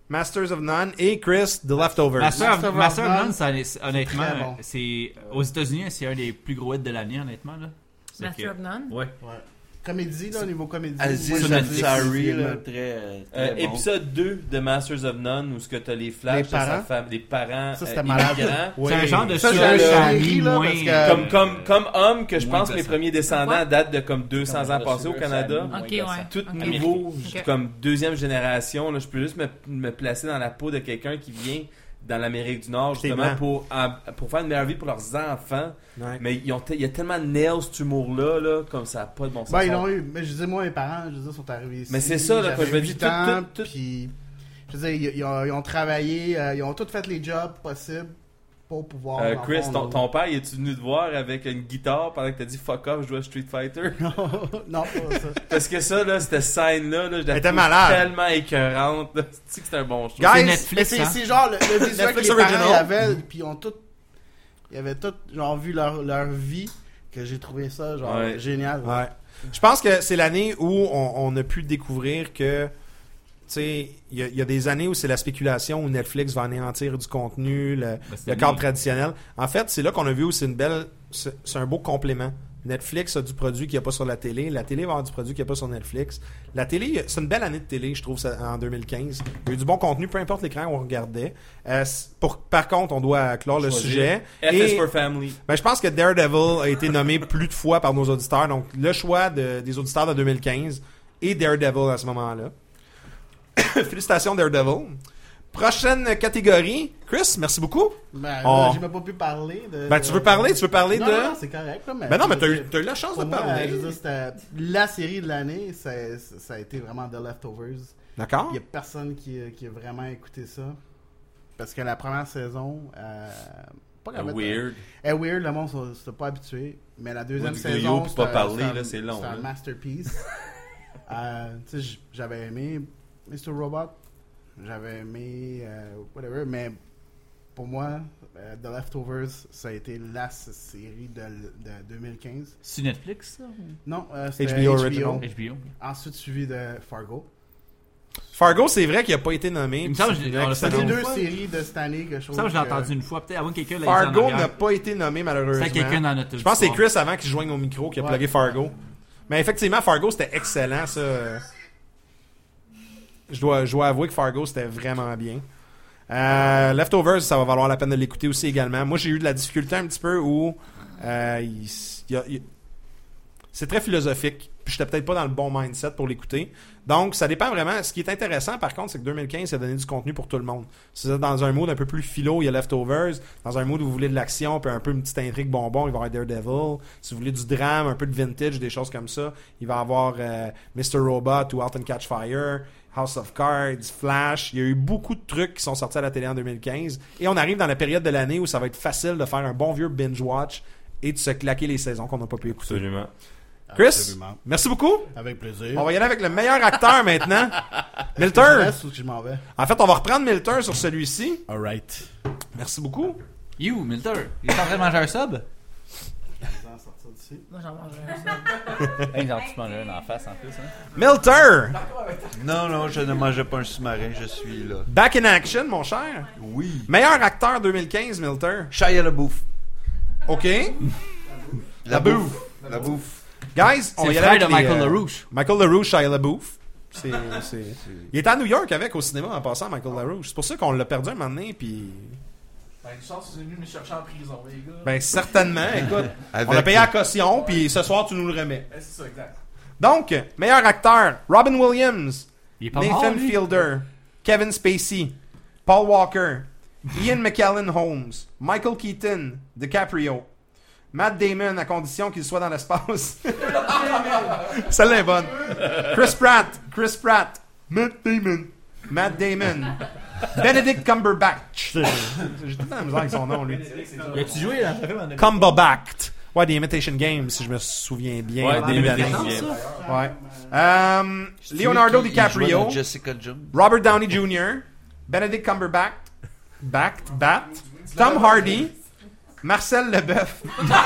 Speaker 1: Masters of None et Chris, The Leftovers.
Speaker 2: Master of,
Speaker 7: Master of
Speaker 2: Master of
Speaker 7: None,
Speaker 2: None, ça, c'est- honnêtement,
Speaker 7: très bon.
Speaker 2: c'est aux États-Unis, c'est un des plus gros hits de l'année, honnêtement. Là. C'est
Speaker 4: Master
Speaker 2: que-
Speaker 4: of None?
Speaker 2: Ouais.
Speaker 6: Ouais. Comédie, là, au niveau comédie.
Speaker 5: Aziz
Speaker 6: moi,
Speaker 2: sur
Speaker 6: j'aime
Speaker 2: Netflix.
Speaker 5: Ansari,
Speaker 6: ce
Speaker 5: là,
Speaker 6: film.
Speaker 5: très, euh,
Speaker 3: Euh,
Speaker 5: très bon.
Speaker 3: épisode deux de Masters of None où ce que t'as les flashs
Speaker 6: Les
Speaker 3: de sa
Speaker 6: parents.
Speaker 3: femme, les parents
Speaker 6: Ça, c'était
Speaker 3: euh,
Speaker 6: malade.
Speaker 3: immigrants.
Speaker 6: Oui.
Speaker 2: C'est un genre de
Speaker 6: Ça, j'ai
Speaker 3: super
Speaker 6: un
Speaker 3: famille
Speaker 6: chéri, là,
Speaker 2: moins-
Speaker 6: parce que-
Speaker 3: Comme, comme, comme homme, que je
Speaker 2: Moins
Speaker 3: pense que les
Speaker 2: gossant.
Speaker 3: premiers descendants datent de comme deux cents ans passés au Canada.
Speaker 4: Ok, ouais.
Speaker 3: Tout
Speaker 4: Ok.
Speaker 3: nouveau,
Speaker 4: Ok.
Speaker 3: comme deuxième génération. Là, je peux juste me, me placer dans la peau de quelqu'un qui vient dans l'Amérique du Nord
Speaker 1: C'est
Speaker 3: justement
Speaker 1: blanc.
Speaker 3: pour, en- pour faire une meilleure vie pour leurs enfants.
Speaker 1: Ouais.
Speaker 3: Mais ils ont te- il y a tellement de nails cet humour-là, là, comme ça n'a pas de bon sens.
Speaker 6: Ben, ils l'ont eu. Mais je disais, moi, mes parents, je disais, sont arrivés ici.
Speaker 3: Mais c'est ça, là, quand je me dis,
Speaker 6: huit
Speaker 3: tout-
Speaker 6: ans,
Speaker 3: tout- tout-
Speaker 6: puis, je disais, ils, ils ont, ils ont travaillé, euh, ils ont tous fait les jobs possibles pour pouvoir.
Speaker 3: Euh,
Speaker 6: dans le
Speaker 3: Chris,
Speaker 6: fond,
Speaker 3: ton,
Speaker 6: nous-
Speaker 3: ton père, il est venu te voir avec une guitare pendant que t'as dit fuck off, je joue à Street Fighter?
Speaker 6: non, pas ça.
Speaker 3: Parce que ça, là, cette scène-là, là, je la
Speaker 1: Elle était
Speaker 3: trouve
Speaker 1: malade.
Speaker 3: tellement écœurante. Tu sais que c'est un bon show.
Speaker 1: Guys,
Speaker 2: C'est
Speaker 6: Mais
Speaker 2: Netflix,
Speaker 6: c'est
Speaker 2: hein?
Speaker 6: c'est genre le, le visuel que
Speaker 1: Netflix
Speaker 6: les parents
Speaker 1: original.
Speaker 6: y avaient, puis ils ont tout. Ils avaient tout, genre, vu leur, leur vie, que j'ai trouvé ça, genre,
Speaker 3: Ouais.
Speaker 6: génial.
Speaker 1: Ouais. Je pense que c'est l'année où on, on a pu découvrir que, tu sais, il y, a- il y a des années où c'est la spéculation, où Netflix va anéantir du contenu, le,
Speaker 2: c'est
Speaker 1: le
Speaker 2: une-
Speaker 1: cadre traditionnel. En fait, c'est là qu'on a vu où c'est une belle, c'est c'est un beau complément. Netflix a du produit qu'il n'y a pas sur la télé. La télé va avoir du produit qu'il n'y a pas sur Netflix. La télé, c'est une belle année de télé, je trouve, ça, en deux mille quinze. Il y a eu du bon contenu, peu importe l'écran où on regardait. Euh, c'est- pour, par contre, on doit clore le
Speaker 3: Choisir.
Speaker 1: sujet.
Speaker 3: F
Speaker 1: Et-
Speaker 3: is for Family.
Speaker 1: ben, je pense que Daredevil a été nommé plus de fois par nos auditeurs. Donc, le choix de- des auditeurs de deux mille quinze et Daredevil à ce moment-là. Félicitations, Daredevil. Prochaine catégorie. Chris, merci beaucoup.
Speaker 6: Ben,
Speaker 1: Oh.
Speaker 6: là, j'ai même pas pu parler de.
Speaker 1: Ben, tu veux parler? Tu veux parler
Speaker 6: non,
Speaker 1: de...
Speaker 6: Non, c'est correct, là, mais.
Speaker 1: Ben non, mais
Speaker 6: je
Speaker 1: t'as
Speaker 6: veux
Speaker 1: eu,
Speaker 6: dire,
Speaker 1: t'as eu la chance
Speaker 6: pour
Speaker 1: de
Speaker 6: moi,
Speaker 1: parler.
Speaker 6: je veux dire, c'était la série de l'année, c'est- ça a été vraiment The Leftovers.
Speaker 1: D'accord?
Speaker 6: Il y a personne qui, qui a vraiment écouté ça. Parce que la première saison, euh, pas
Speaker 3: Euh,
Speaker 6: qu'elle
Speaker 3: weird.
Speaker 6: est weird, le monde ne s'était pas habitué. Mais la deuxième
Speaker 3: du
Speaker 6: saison,
Speaker 3: griot, puis pas
Speaker 6: c'était-
Speaker 3: parler,
Speaker 6: c'était un-
Speaker 3: là, c'est long,
Speaker 6: c'était un
Speaker 3: là.
Speaker 6: masterpiece. Euh, tu sais, j- j'avais aimé mister Robot, j'avais aimé euh, whatever, mais pour moi, euh, The Leftovers, ça a été la s- série de, de deux mille quinze.
Speaker 2: C'est Netflix, ça?
Speaker 6: Non, euh, c'était
Speaker 1: H B O
Speaker 6: H B O.
Speaker 1: original.
Speaker 2: H B O.
Speaker 6: Ensuite suivi de Fargo.
Speaker 1: Fargo, c'est vrai qu'il n'a pas été nommé.
Speaker 2: Il me
Speaker 1: puis
Speaker 2: semble
Speaker 1: c'est
Speaker 2: que
Speaker 1: vrai
Speaker 2: on l'a
Speaker 1: que
Speaker 2: fait
Speaker 1: c'est
Speaker 6: C'est
Speaker 2: une
Speaker 6: deux
Speaker 2: fois.
Speaker 6: séries de cette année que je
Speaker 2: Ça,
Speaker 6: trouve
Speaker 2: je l'ai
Speaker 6: que-
Speaker 2: entendu une fois. Peut-être avant que quelqu'un l'ait dit en
Speaker 1: Fargo
Speaker 2: arrière.
Speaker 1: n'a pas été nommé, malheureusement.
Speaker 2: C'est quelqu'un dans notre
Speaker 1: Je pense que c'est
Speaker 2: auditoire.
Speaker 1: Chris avant qu'il se joigne au micro qui a
Speaker 6: Ouais.
Speaker 1: plugué Fargo. Mais effectivement, Fargo, c'était excellent, ça. Je dois, je dois avouer que Fargo, c'était vraiment bien. Euh, Leftovers, ça va valoir la peine de l'écouter aussi également. Moi, j'ai eu de la difficulté un petit peu où euh, il, il y a- il- c'est très philosophique. Puis j'étais peut-être pas dans le bon mindset pour l'écouter. Donc, ça dépend vraiment. Ce qui est intéressant, par contre, c'est que deux mille quinze, ça a donné du contenu pour tout le monde. Si vous êtes dans un mood un peu plus philo, il y a Leftovers. Dans un mood où vous voulez de l'action, puis un peu une petite intrigue bonbon, il va y avoir Daredevil. Si vous voulez du drame, un peu de vintage, des choses comme ça, il va y avoir euh, mister Robot ou Out and Catch Fire, House of Cards, Flash. Il y a eu beaucoup de trucs qui sont sortis à la télé en deux mille quinze. Et on arrive dans la période de l'année où ça va être facile de faire un bon vieux binge-watch et de se claquer les saisons qu'on n'a pas pu écouter.
Speaker 3: Absolument.
Speaker 1: Chris,
Speaker 6: Absolument.
Speaker 1: merci beaucoup.
Speaker 6: Avec plaisir.
Speaker 1: On va y aller avec le meilleur acteur maintenant.
Speaker 6: Je
Speaker 1: Milter.
Speaker 6: reste ou que je m'en vais?
Speaker 1: En fait, on va reprendre Milter sur celui-ci.
Speaker 6: Alright.
Speaker 1: Merci beaucoup.
Speaker 2: You, Milter, il est en train de manger un sub?
Speaker 6: sortir d'ici.
Speaker 4: Moi, j'en mange un.
Speaker 2: Hey, genre, tu te manges un en face en plus, hein?
Speaker 1: Milter.
Speaker 5: Non, non, je ne mangeais pas un sous-marin, je suis là.
Speaker 1: Back in action, mon cher.
Speaker 5: Oui.
Speaker 1: Meilleur acteur deux mille quinze, Milter.
Speaker 5: Shia LaBeouf.
Speaker 1: OK.
Speaker 5: La bouffe. La bouffe.
Speaker 1: Guys, on
Speaker 2: C'est
Speaker 1: va
Speaker 2: le
Speaker 1: y aller
Speaker 2: frère
Speaker 1: avec
Speaker 2: de
Speaker 1: les,
Speaker 2: Michael
Speaker 1: euh,
Speaker 2: LaRouche.
Speaker 1: Michael LaRouche, Shia LaBeouf. C'est, c'est... Il était à New York avec au cinéma en passant, Michael LaRouche. C'est pour ça qu'on l'a perdu un moment donné, puis...
Speaker 7: Ben, une chance, vous êtes venus me chercher en prison, les gars.
Speaker 1: Ben, certainement. Écoute,
Speaker 5: Avec-
Speaker 1: on a payé la caution, puis ce soir, tu nous le remets.
Speaker 7: Ben, c'est ça, exact.
Speaker 1: Donc, meilleur acteur, Robin Williams,
Speaker 2: Il est pas mort,
Speaker 1: Nathan
Speaker 2: lui.
Speaker 1: Fielder, Kevin Spacey, Paul Walker, Ian McKellen Holmes, Michael Keaton, DiCaprio, Matt Damon à condition qu'il soit dans l'espace. Celle-là est bonne. Chris Pratt, Chris Pratt, Matt Damon, Matt Damon, Benedict Cumberbatch. J'ai tout le temps la misère avec son nom, lui.
Speaker 2: As-tu joué, là?
Speaker 1: Cumberbatch. Ouais, des Imitation Games, si je me souviens bien.
Speaker 3: Ouais,
Speaker 1: en
Speaker 3: des
Speaker 1: début
Speaker 3: Imitation
Speaker 1: d'année.
Speaker 3: Games.
Speaker 1: Ouais. Euh, Leonardo
Speaker 5: Celui qui- il jouait
Speaker 1: DiCaprio,
Speaker 5: dans Jessica Jones.
Speaker 1: Robert Downey junior, Benedict Cumberbatch, Backed, Bat, Tom Hardy, Marcel Leboeuf.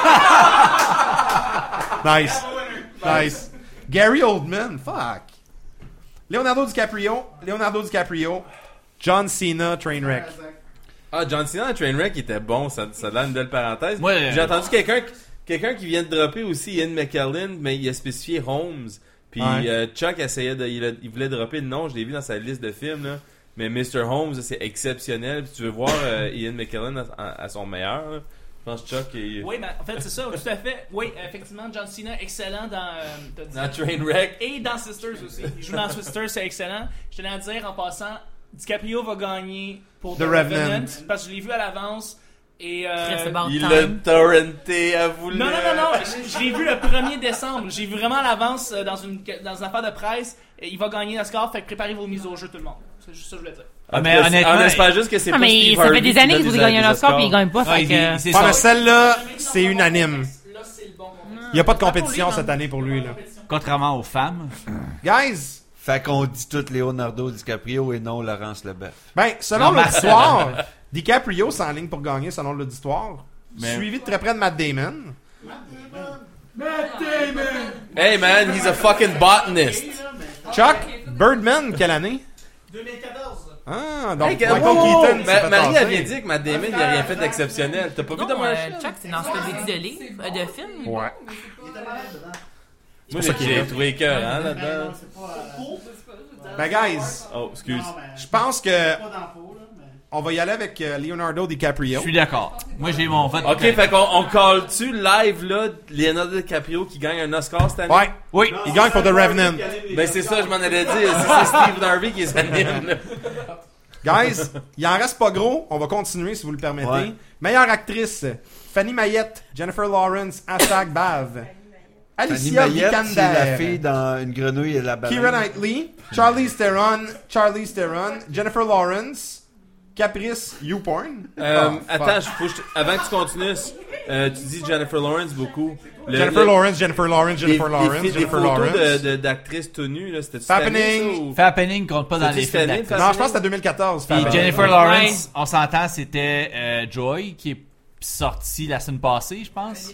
Speaker 1: Nice. Nice. Gary Oldman, fuck. Leonardo DiCaprio, Leonardo DiCaprio, John Cena, Trainwreck.
Speaker 3: Ah, John Cena dans Trainwreck, il était bon, ça, ça donne une belle parenthèse.
Speaker 2: Moi, euh,
Speaker 3: J'ai entendu quelqu'un quelqu'un qui vient de dropper aussi, Ian McKellen, mais il a spécifié Holmes. Puis
Speaker 1: Ouais.
Speaker 3: euh, Chuck essayait de, il, a- il voulait dropper le nom, je l'ai vu dans sa liste de films, là. Mais mister Holmes, là, c'est exceptionnel. Puis tu veux voir euh, Ian McKellen à, à- à son meilleur, là. Je pense que Chuck est...
Speaker 7: Oui, mais en fait, c'est ça, tout à fait. Oui, effectivement, John Cena, excellent dans, euh, t'as dit-
Speaker 3: Dans Trainwreck.
Speaker 7: et dans Sisters aussi. Il joue dans Sisters, c'est excellent. Je tenais à dire, en passant, DiCaprio va gagner pour
Speaker 1: The
Speaker 7: The,
Speaker 1: Revenant.
Speaker 7: Revenant, parce que je l'ai vu à l'avance. Et euh,
Speaker 4: Chris, about
Speaker 3: Il
Speaker 4: time.
Speaker 3: l'a torrenté à vous.
Speaker 7: non, non, non, non, je, je l'ai vu le premier décembre. J'ai vu vraiment à l'avance euh, dans une, dans une affaire de presse. Et il va gagner l'Oscar, fait que préparez vos mises au jeu, tout le monde. C'est juste ça que je voulais dire.
Speaker 2: Ah, mais honnêtement,
Speaker 3: on espère juste que c'est
Speaker 4: Ah,
Speaker 3: pas
Speaker 4: mais
Speaker 3: Steve
Speaker 4: ça fait
Speaker 3: Harvey
Speaker 4: des
Speaker 3: qui
Speaker 4: années
Speaker 3: donne
Speaker 4: qu'il
Speaker 3: des-
Speaker 4: voudrait gagner
Speaker 3: des
Speaker 4: un Oscar puis il
Speaker 3: Oscars.
Speaker 4: gagne pas.
Speaker 2: Ouais,
Speaker 4: Fait
Speaker 2: il-
Speaker 4: que...
Speaker 2: c'est
Speaker 1: Ah,
Speaker 2: ça.
Speaker 1: mais celle-là, c'est unanime.
Speaker 7: Là, c'est le bon moment.
Speaker 1: Il n'y a pas de compétition cette année pour lui, là.
Speaker 2: Contrairement aux femmes.
Speaker 1: Guys,
Speaker 5: Fait qu'on dit tout Leonardo DiCaprio et non Laurence Leboeuf.
Speaker 1: ben, selon
Speaker 2: Non, mais-
Speaker 1: l'auditoire, DiCaprio s'enligne pour gagner selon l'auditoire.
Speaker 2: Mais-
Speaker 1: Suivi de très près de Matt Damon.
Speaker 3: Hey man, he's a fucking botanist.
Speaker 1: Chuck, Birdman, quelle année?
Speaker 7: deux mille quatorze.
Speaker 1: Ah, donc
Speaker 3: Hey,
Speaker 1: Michael
Speaker 3: wow, wow, wow.
Speaker 1: Keaton s'est
Speaker 3: Ma-
Speaker 1: fait
Speaker 3: Marie
Speaker 1: tasser.
Speaker 3: avait dit que Matt Damon, il a rien fait d'exceptionnel. T'as pas vu
Speaker 4: Non,
Speaker 3: de
Speaker 4: euh,
Speaker 3: Martian?
Speaker 4: Chuck, c'est dans ce dit de livre, euh, de film.
Speaker 1: Ouais.
Speaker 3: Moi,
Speaker 1: ça qu'il est
Speaker 3: j'ai
Speaker 1: là.
Speaker 3: trouvé cœur, hein, là-dedans.
Speaker 1: Ben, guys,
Speaker 3: Oh, excuse.
Speaker 1: je pense que on va y aller avec euh, Leonardo
Speaker 2: Je
Speaker 1: DiCaprio.
Speaker 2: suis d'accord. Moi, j'ai mon vote.
Speaker 3: Ok, fait qu'on on call-tu live, là, Leonardo DiCaprio qui gagne un Oscar cette année?
Speaker 1: Ouais,
Speaker 2: Oui.
Speaker 1: il gagne pour The Revenant.
Speaker 3: Ben, c'est ça, je m'en allais dire. C'est c'est Steve Harvey qui est anime, là.
Speaker 1: Guys, il en reste pas gros. On va continuer si vous le permettez.
Speaker 5: Ouais.
Speaker 1: Meilleure actrice, Fanny Mayette, Jennifer Lawrence, hashtag Bav.
Speaker 5: Fanny
Speaker 1: Alicia
Speaker 5: Mayette, c'est la fille
Speaker 1: Vikander.
Speaker 5: dans Une grenouille et la baleine.
Speaker 1: Keira Knightley, Charlize Theron, Charlize Theron, Jennifer Lawrence, Caprice YouPorn.
Speaker 3: Euh,
Speaker 1: Oh, fuck.
Speaker 3: attends, je- faut que je te- avant que tu continues, euh, tu dis Jennifer Lawrence beaucoup. Le-
Speaker 1: Jennifer
Speaker 3: le-
Speaker 1: Lawrence, Jennifer Lawrence,
Speaker 3: les-
Speaker 1: Jennifer
Speaker 3: les,
Speaker 1: Lawrence,
Speaker 3: fi- les
Speaker 1: Jennifer
Speaker 3: photos
Speaker 1: Lawrence.
Speaker 3: de- de- d'actrices tout nues, là, c'était
Speaker 1: Fappening.
Speaker 2: Fait Happening compte pas dans
Speaker 3: T'as dit
Speaker 2: les films
Speaker 3: Fanny,
Speaker 2: d'actrices.
Speaker 1: Non, je pense que c'était deux mille quatorze.
Speaker 2: Puis
Speaker 1: Fabien.
Speaker 2: Jennifer
Speaker 4: Ouais.
Speaker 2: Lawrence, on s'entend, c'était euh, Joy qui est sortie la semaine passée, je pense.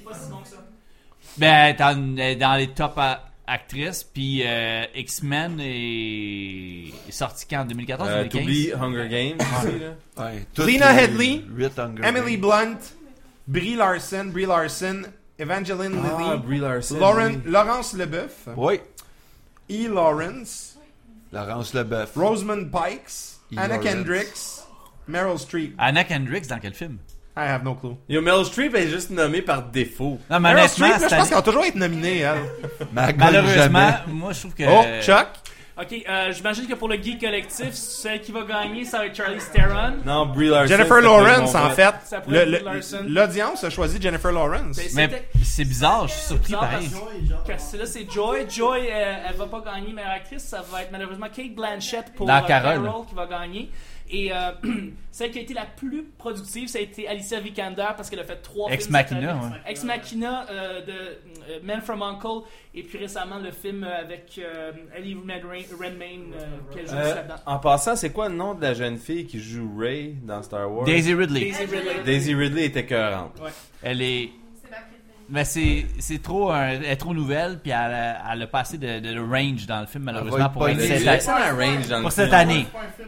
Speaker 2: Ben, dans, dans les top a- actrices, puis euh, X-Men est, est sorti quand, en deux mille quatorze
Speaker 3: Euh,
Speaker 2: deux mille quinze?
Speaker 3: T'oublies Hunger Games aussi, là.
Speaker 5: Ouais, toutes
Speaker 1: Lena
Speaker 5: les
Speaker 1: Headey,
Speaker 5: huit Hunger
Speaker 1: Emily
Speaker 5: Games.
Speaker 1: Blunt, Brie Larson, Brie Larson, Evangeline
Speaker 3: Ah,
Speaker 1: Lilly,
Speaker 3: Brie Larson.
Speaker 1: Lauren,
Speaker 3: oui.
Speaker 1: Laurence Leboeuf,
Speaker 5: Oui,
Speaker 1: E. Lawrence,
Speaker 5: Laurence Leboeuf.
Speaker 1: Rosamund Pikes,
Speaker 5: E.
Speaker 1: Anna
Speaker 5: Lawrence.
Speaker 1: Kendricks, Meryl Streep.
Speaker 2: Anna Kendricks, dans quel film?
Speaker 1: I have no clue.
Speaker 3: Yo, Meryl Streep est juste nommée par défaut.
Speaker 2: Non, mais
Speaker 1: Meryl
Speaker 2: honnêtement,
Speaker 1: Streep, là, je
Speaker 2: cette
Speaker 1: pense
Speaker 2: année-
Speaker 1: qu'elle va toujours être nominée, elle.
Speaker 5: Ma gueule,
Speaker 2: malheureusement,
Speaker 5: jamais.
Speaker 2: moi, je trouve que...
Speaker 1: Oh, Chuck.
Speaker 7: Ok, euh, j'imagine que pour le geek collectif, celle qui va gagner, ça va être Charlize Theron.
Speaker 3: Non, Brie Larson.
Speaker 1: Jennifer
Speaker 3: c'était
Speaker 1: Lawrence,
Speaker 3: mon
Speaker 1: en
Speaker 3: vote.
Speaker 1: fait.
Speaker 7: Ça pourrait
Speaker 1: Le-
Speaker 7: être
Speaker 1: le-
Speaker 7: Larson.
Speaker 1: L'audience a choisi Jennifer Lawrence.
Speaker 7: Ben,
Speaker 2: Mais
Speaker 7: c'était-
Speaker 2: c'est bizarre, je suis surpris
Speaker 7: bizarre
Speaker 2: pareil.
Speaker 7: parce que là, c'est Joy. Joy, euh, elle va pas gagner meilleure actrice. Ça va être malheureusement Kate Blanchett pour
Speaker 2: Dans
Speaker 7: euh,
Speaker 2: Carole.
Speaker 7: Carol qui va gagner. Et euh, celle qui a été la plus productive, ça a été Alicia Vikander parce qu'elle a fait trois
Speaker 2: Ex
Speaker 7: films. cette
Speaker 2: Machina,
Speaker 7: année.
Speaker 2: ouais.
Speaker 7: Ex Machina euh, de euh, Man from Uncle. Et puis récemment, le film avec euh, Ellie Redmayne euh, qu'elle joue
Speaker 3: Euh,
Speaker 7: là-dedans.
Speaker 3: en passant, c'est quoi le nom de la jeune fille qui joue Rey dans Star Wars?
Speaker 2: Daisy Ridley.
Speaker 7: Daisy Ridley.
Speaker 3: Daisy Ridley était écœurante.
Speaker 2: Elle est... Mais c'est, c'est trop, un- elle est trop nouvelle, puis elle a, elle a pas assez de, de range dans le film, malheureusement,
Speaker 5: être
Speaker 2: pour
Speaker 5: pas
Speaker 2: être
Speaker 3: Elle a
Speaker 2: cette,
Speaker 3: du excellent range dans le
Speaker 2: pour
Speaker 3: film.
Speaker 2: cette année.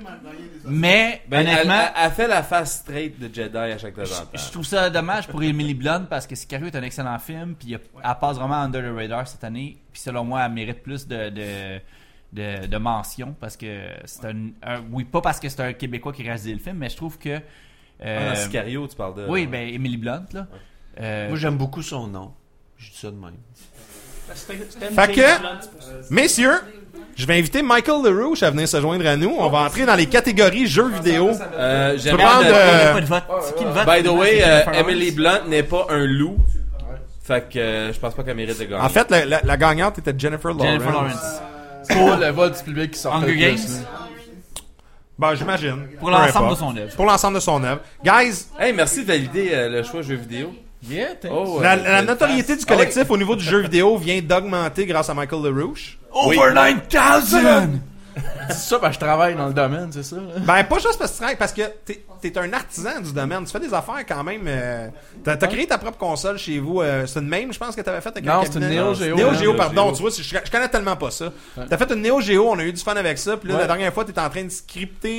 Speaker 2: Mais,
Speaker 3: Ben, elle,
Speaker 2: honnêtement,
Speaker 3: elle- elle fait la face straight de Jedi à chaque temps en temps.
Speaker 2: je trouve ça dommage pour Emily Blunt, parce que Sicario est un excellent film, puis elle elle passe vraiment under the radar cette année, puis selon moi, elle mérite plus de... de de, de mention parce que c'est un, un- oui, pas parce que c'est un Québécois qui a réalisé le film, mais je trouve que
Speaker 3: Ah,
Speaker 2: euh,
Speaker 3: dans Sicario, tu parles de...
Speaker 2: oui, ben Emily Blunt là. Euh,
Speaker 5: Moi, j'aime beaucoup son nom. Je dis ça de même.
Speaker 7: C'était- c'était une
Speaker 1: Fait
Speaker 7: James
Speaker 1: que-
Speaker 7: Blunt, c'est pour ça.
Speaker 1: Messieurs, je vais inviter Michael LaRouche à venir se joindre à nous. On va entrer dans les catégories jeux vidéo.
Speaker 3: Euh, j'aime
Speaker 1: Prendre,
Speaker 3: bien
Speaker 2: il y
Speaker 1: euh,
Speaker 2: a pas de vote. C'est qui le vote?
Speaker 3: By the way,
Speaker 2: C'est
Speaker 3: euh,
Speaker 2: Jennifer Lawrence.
Speaker 3: Emily Blunt n'est pas un loup. Fait que euh, je pense pas qu'elle mérite de gagner.
Speaker 1: En fait, la, la- la gagnante était Jennifer Lawrence.
Speaker 2: Jennifer Lawrence.
Speaker 9: Pour le vote du public qui sort
Speaker 2: Hunger
Speaker 9: le plus,
Speaker 2: Games.
Speaker 9: là.
Speaker 1: Ben, j'imagine.
Speaker 2: Pour
Speaker 1: Peu
Speaker 2: l'ensemble de
Speaker 1: importe.
Speaker 2: son œuvre.
Speaker 1: Pour l'ensemble de son œuvre. Guys,
Speaker 3: Hey, merci de valider euh, le choix jeux vidéo.
Speaker 9: Yeah, thanks.
Speaker 3: Oh,
Speaker 1: la,
Speaker 3: euh,
Speaker 1: la
Speaker 3: belle
Speaker 1: notoriété
Speaker 3: face.
Speaker 1: du collectif au niveau du jeu vidéo vient d'augmenter grâce à Michael LaRouche.
Speaker 2: Over nine thousand!
Speaker 9: C'est ça, ben je travaille dans le domaine, c'est ça. là.
Speaker 1: Ben, pas juste parce que tu travailles, parce que t'es, t'es un artisan du domaine. Tu fais des affaires quand même. euh, t'as, t'as créé ta propre console chez vous. euh, c'est une même, je pense, que t'avais fait avec
Speaker 9: Non,
Speaker 1: un
Speaker 9: c'est une
Speaker 1: cabinet.
Speaker 9: Neo Geo.
Speaker 1: Neo
Speaker 9: hein.
Speaker 1: Geo,
Speaker 3: Neo
Speaker 1: pardon.
Speaker 3: Geo.
Speaker 1: Tu vois, je, je connais tellement pas ça. T'as fait une Neo Geo, on a eu du fun avec ça. Puis là,
Speaker 9: Ouais.
Speaker 1: la dernière fois, t'étais en train de scripter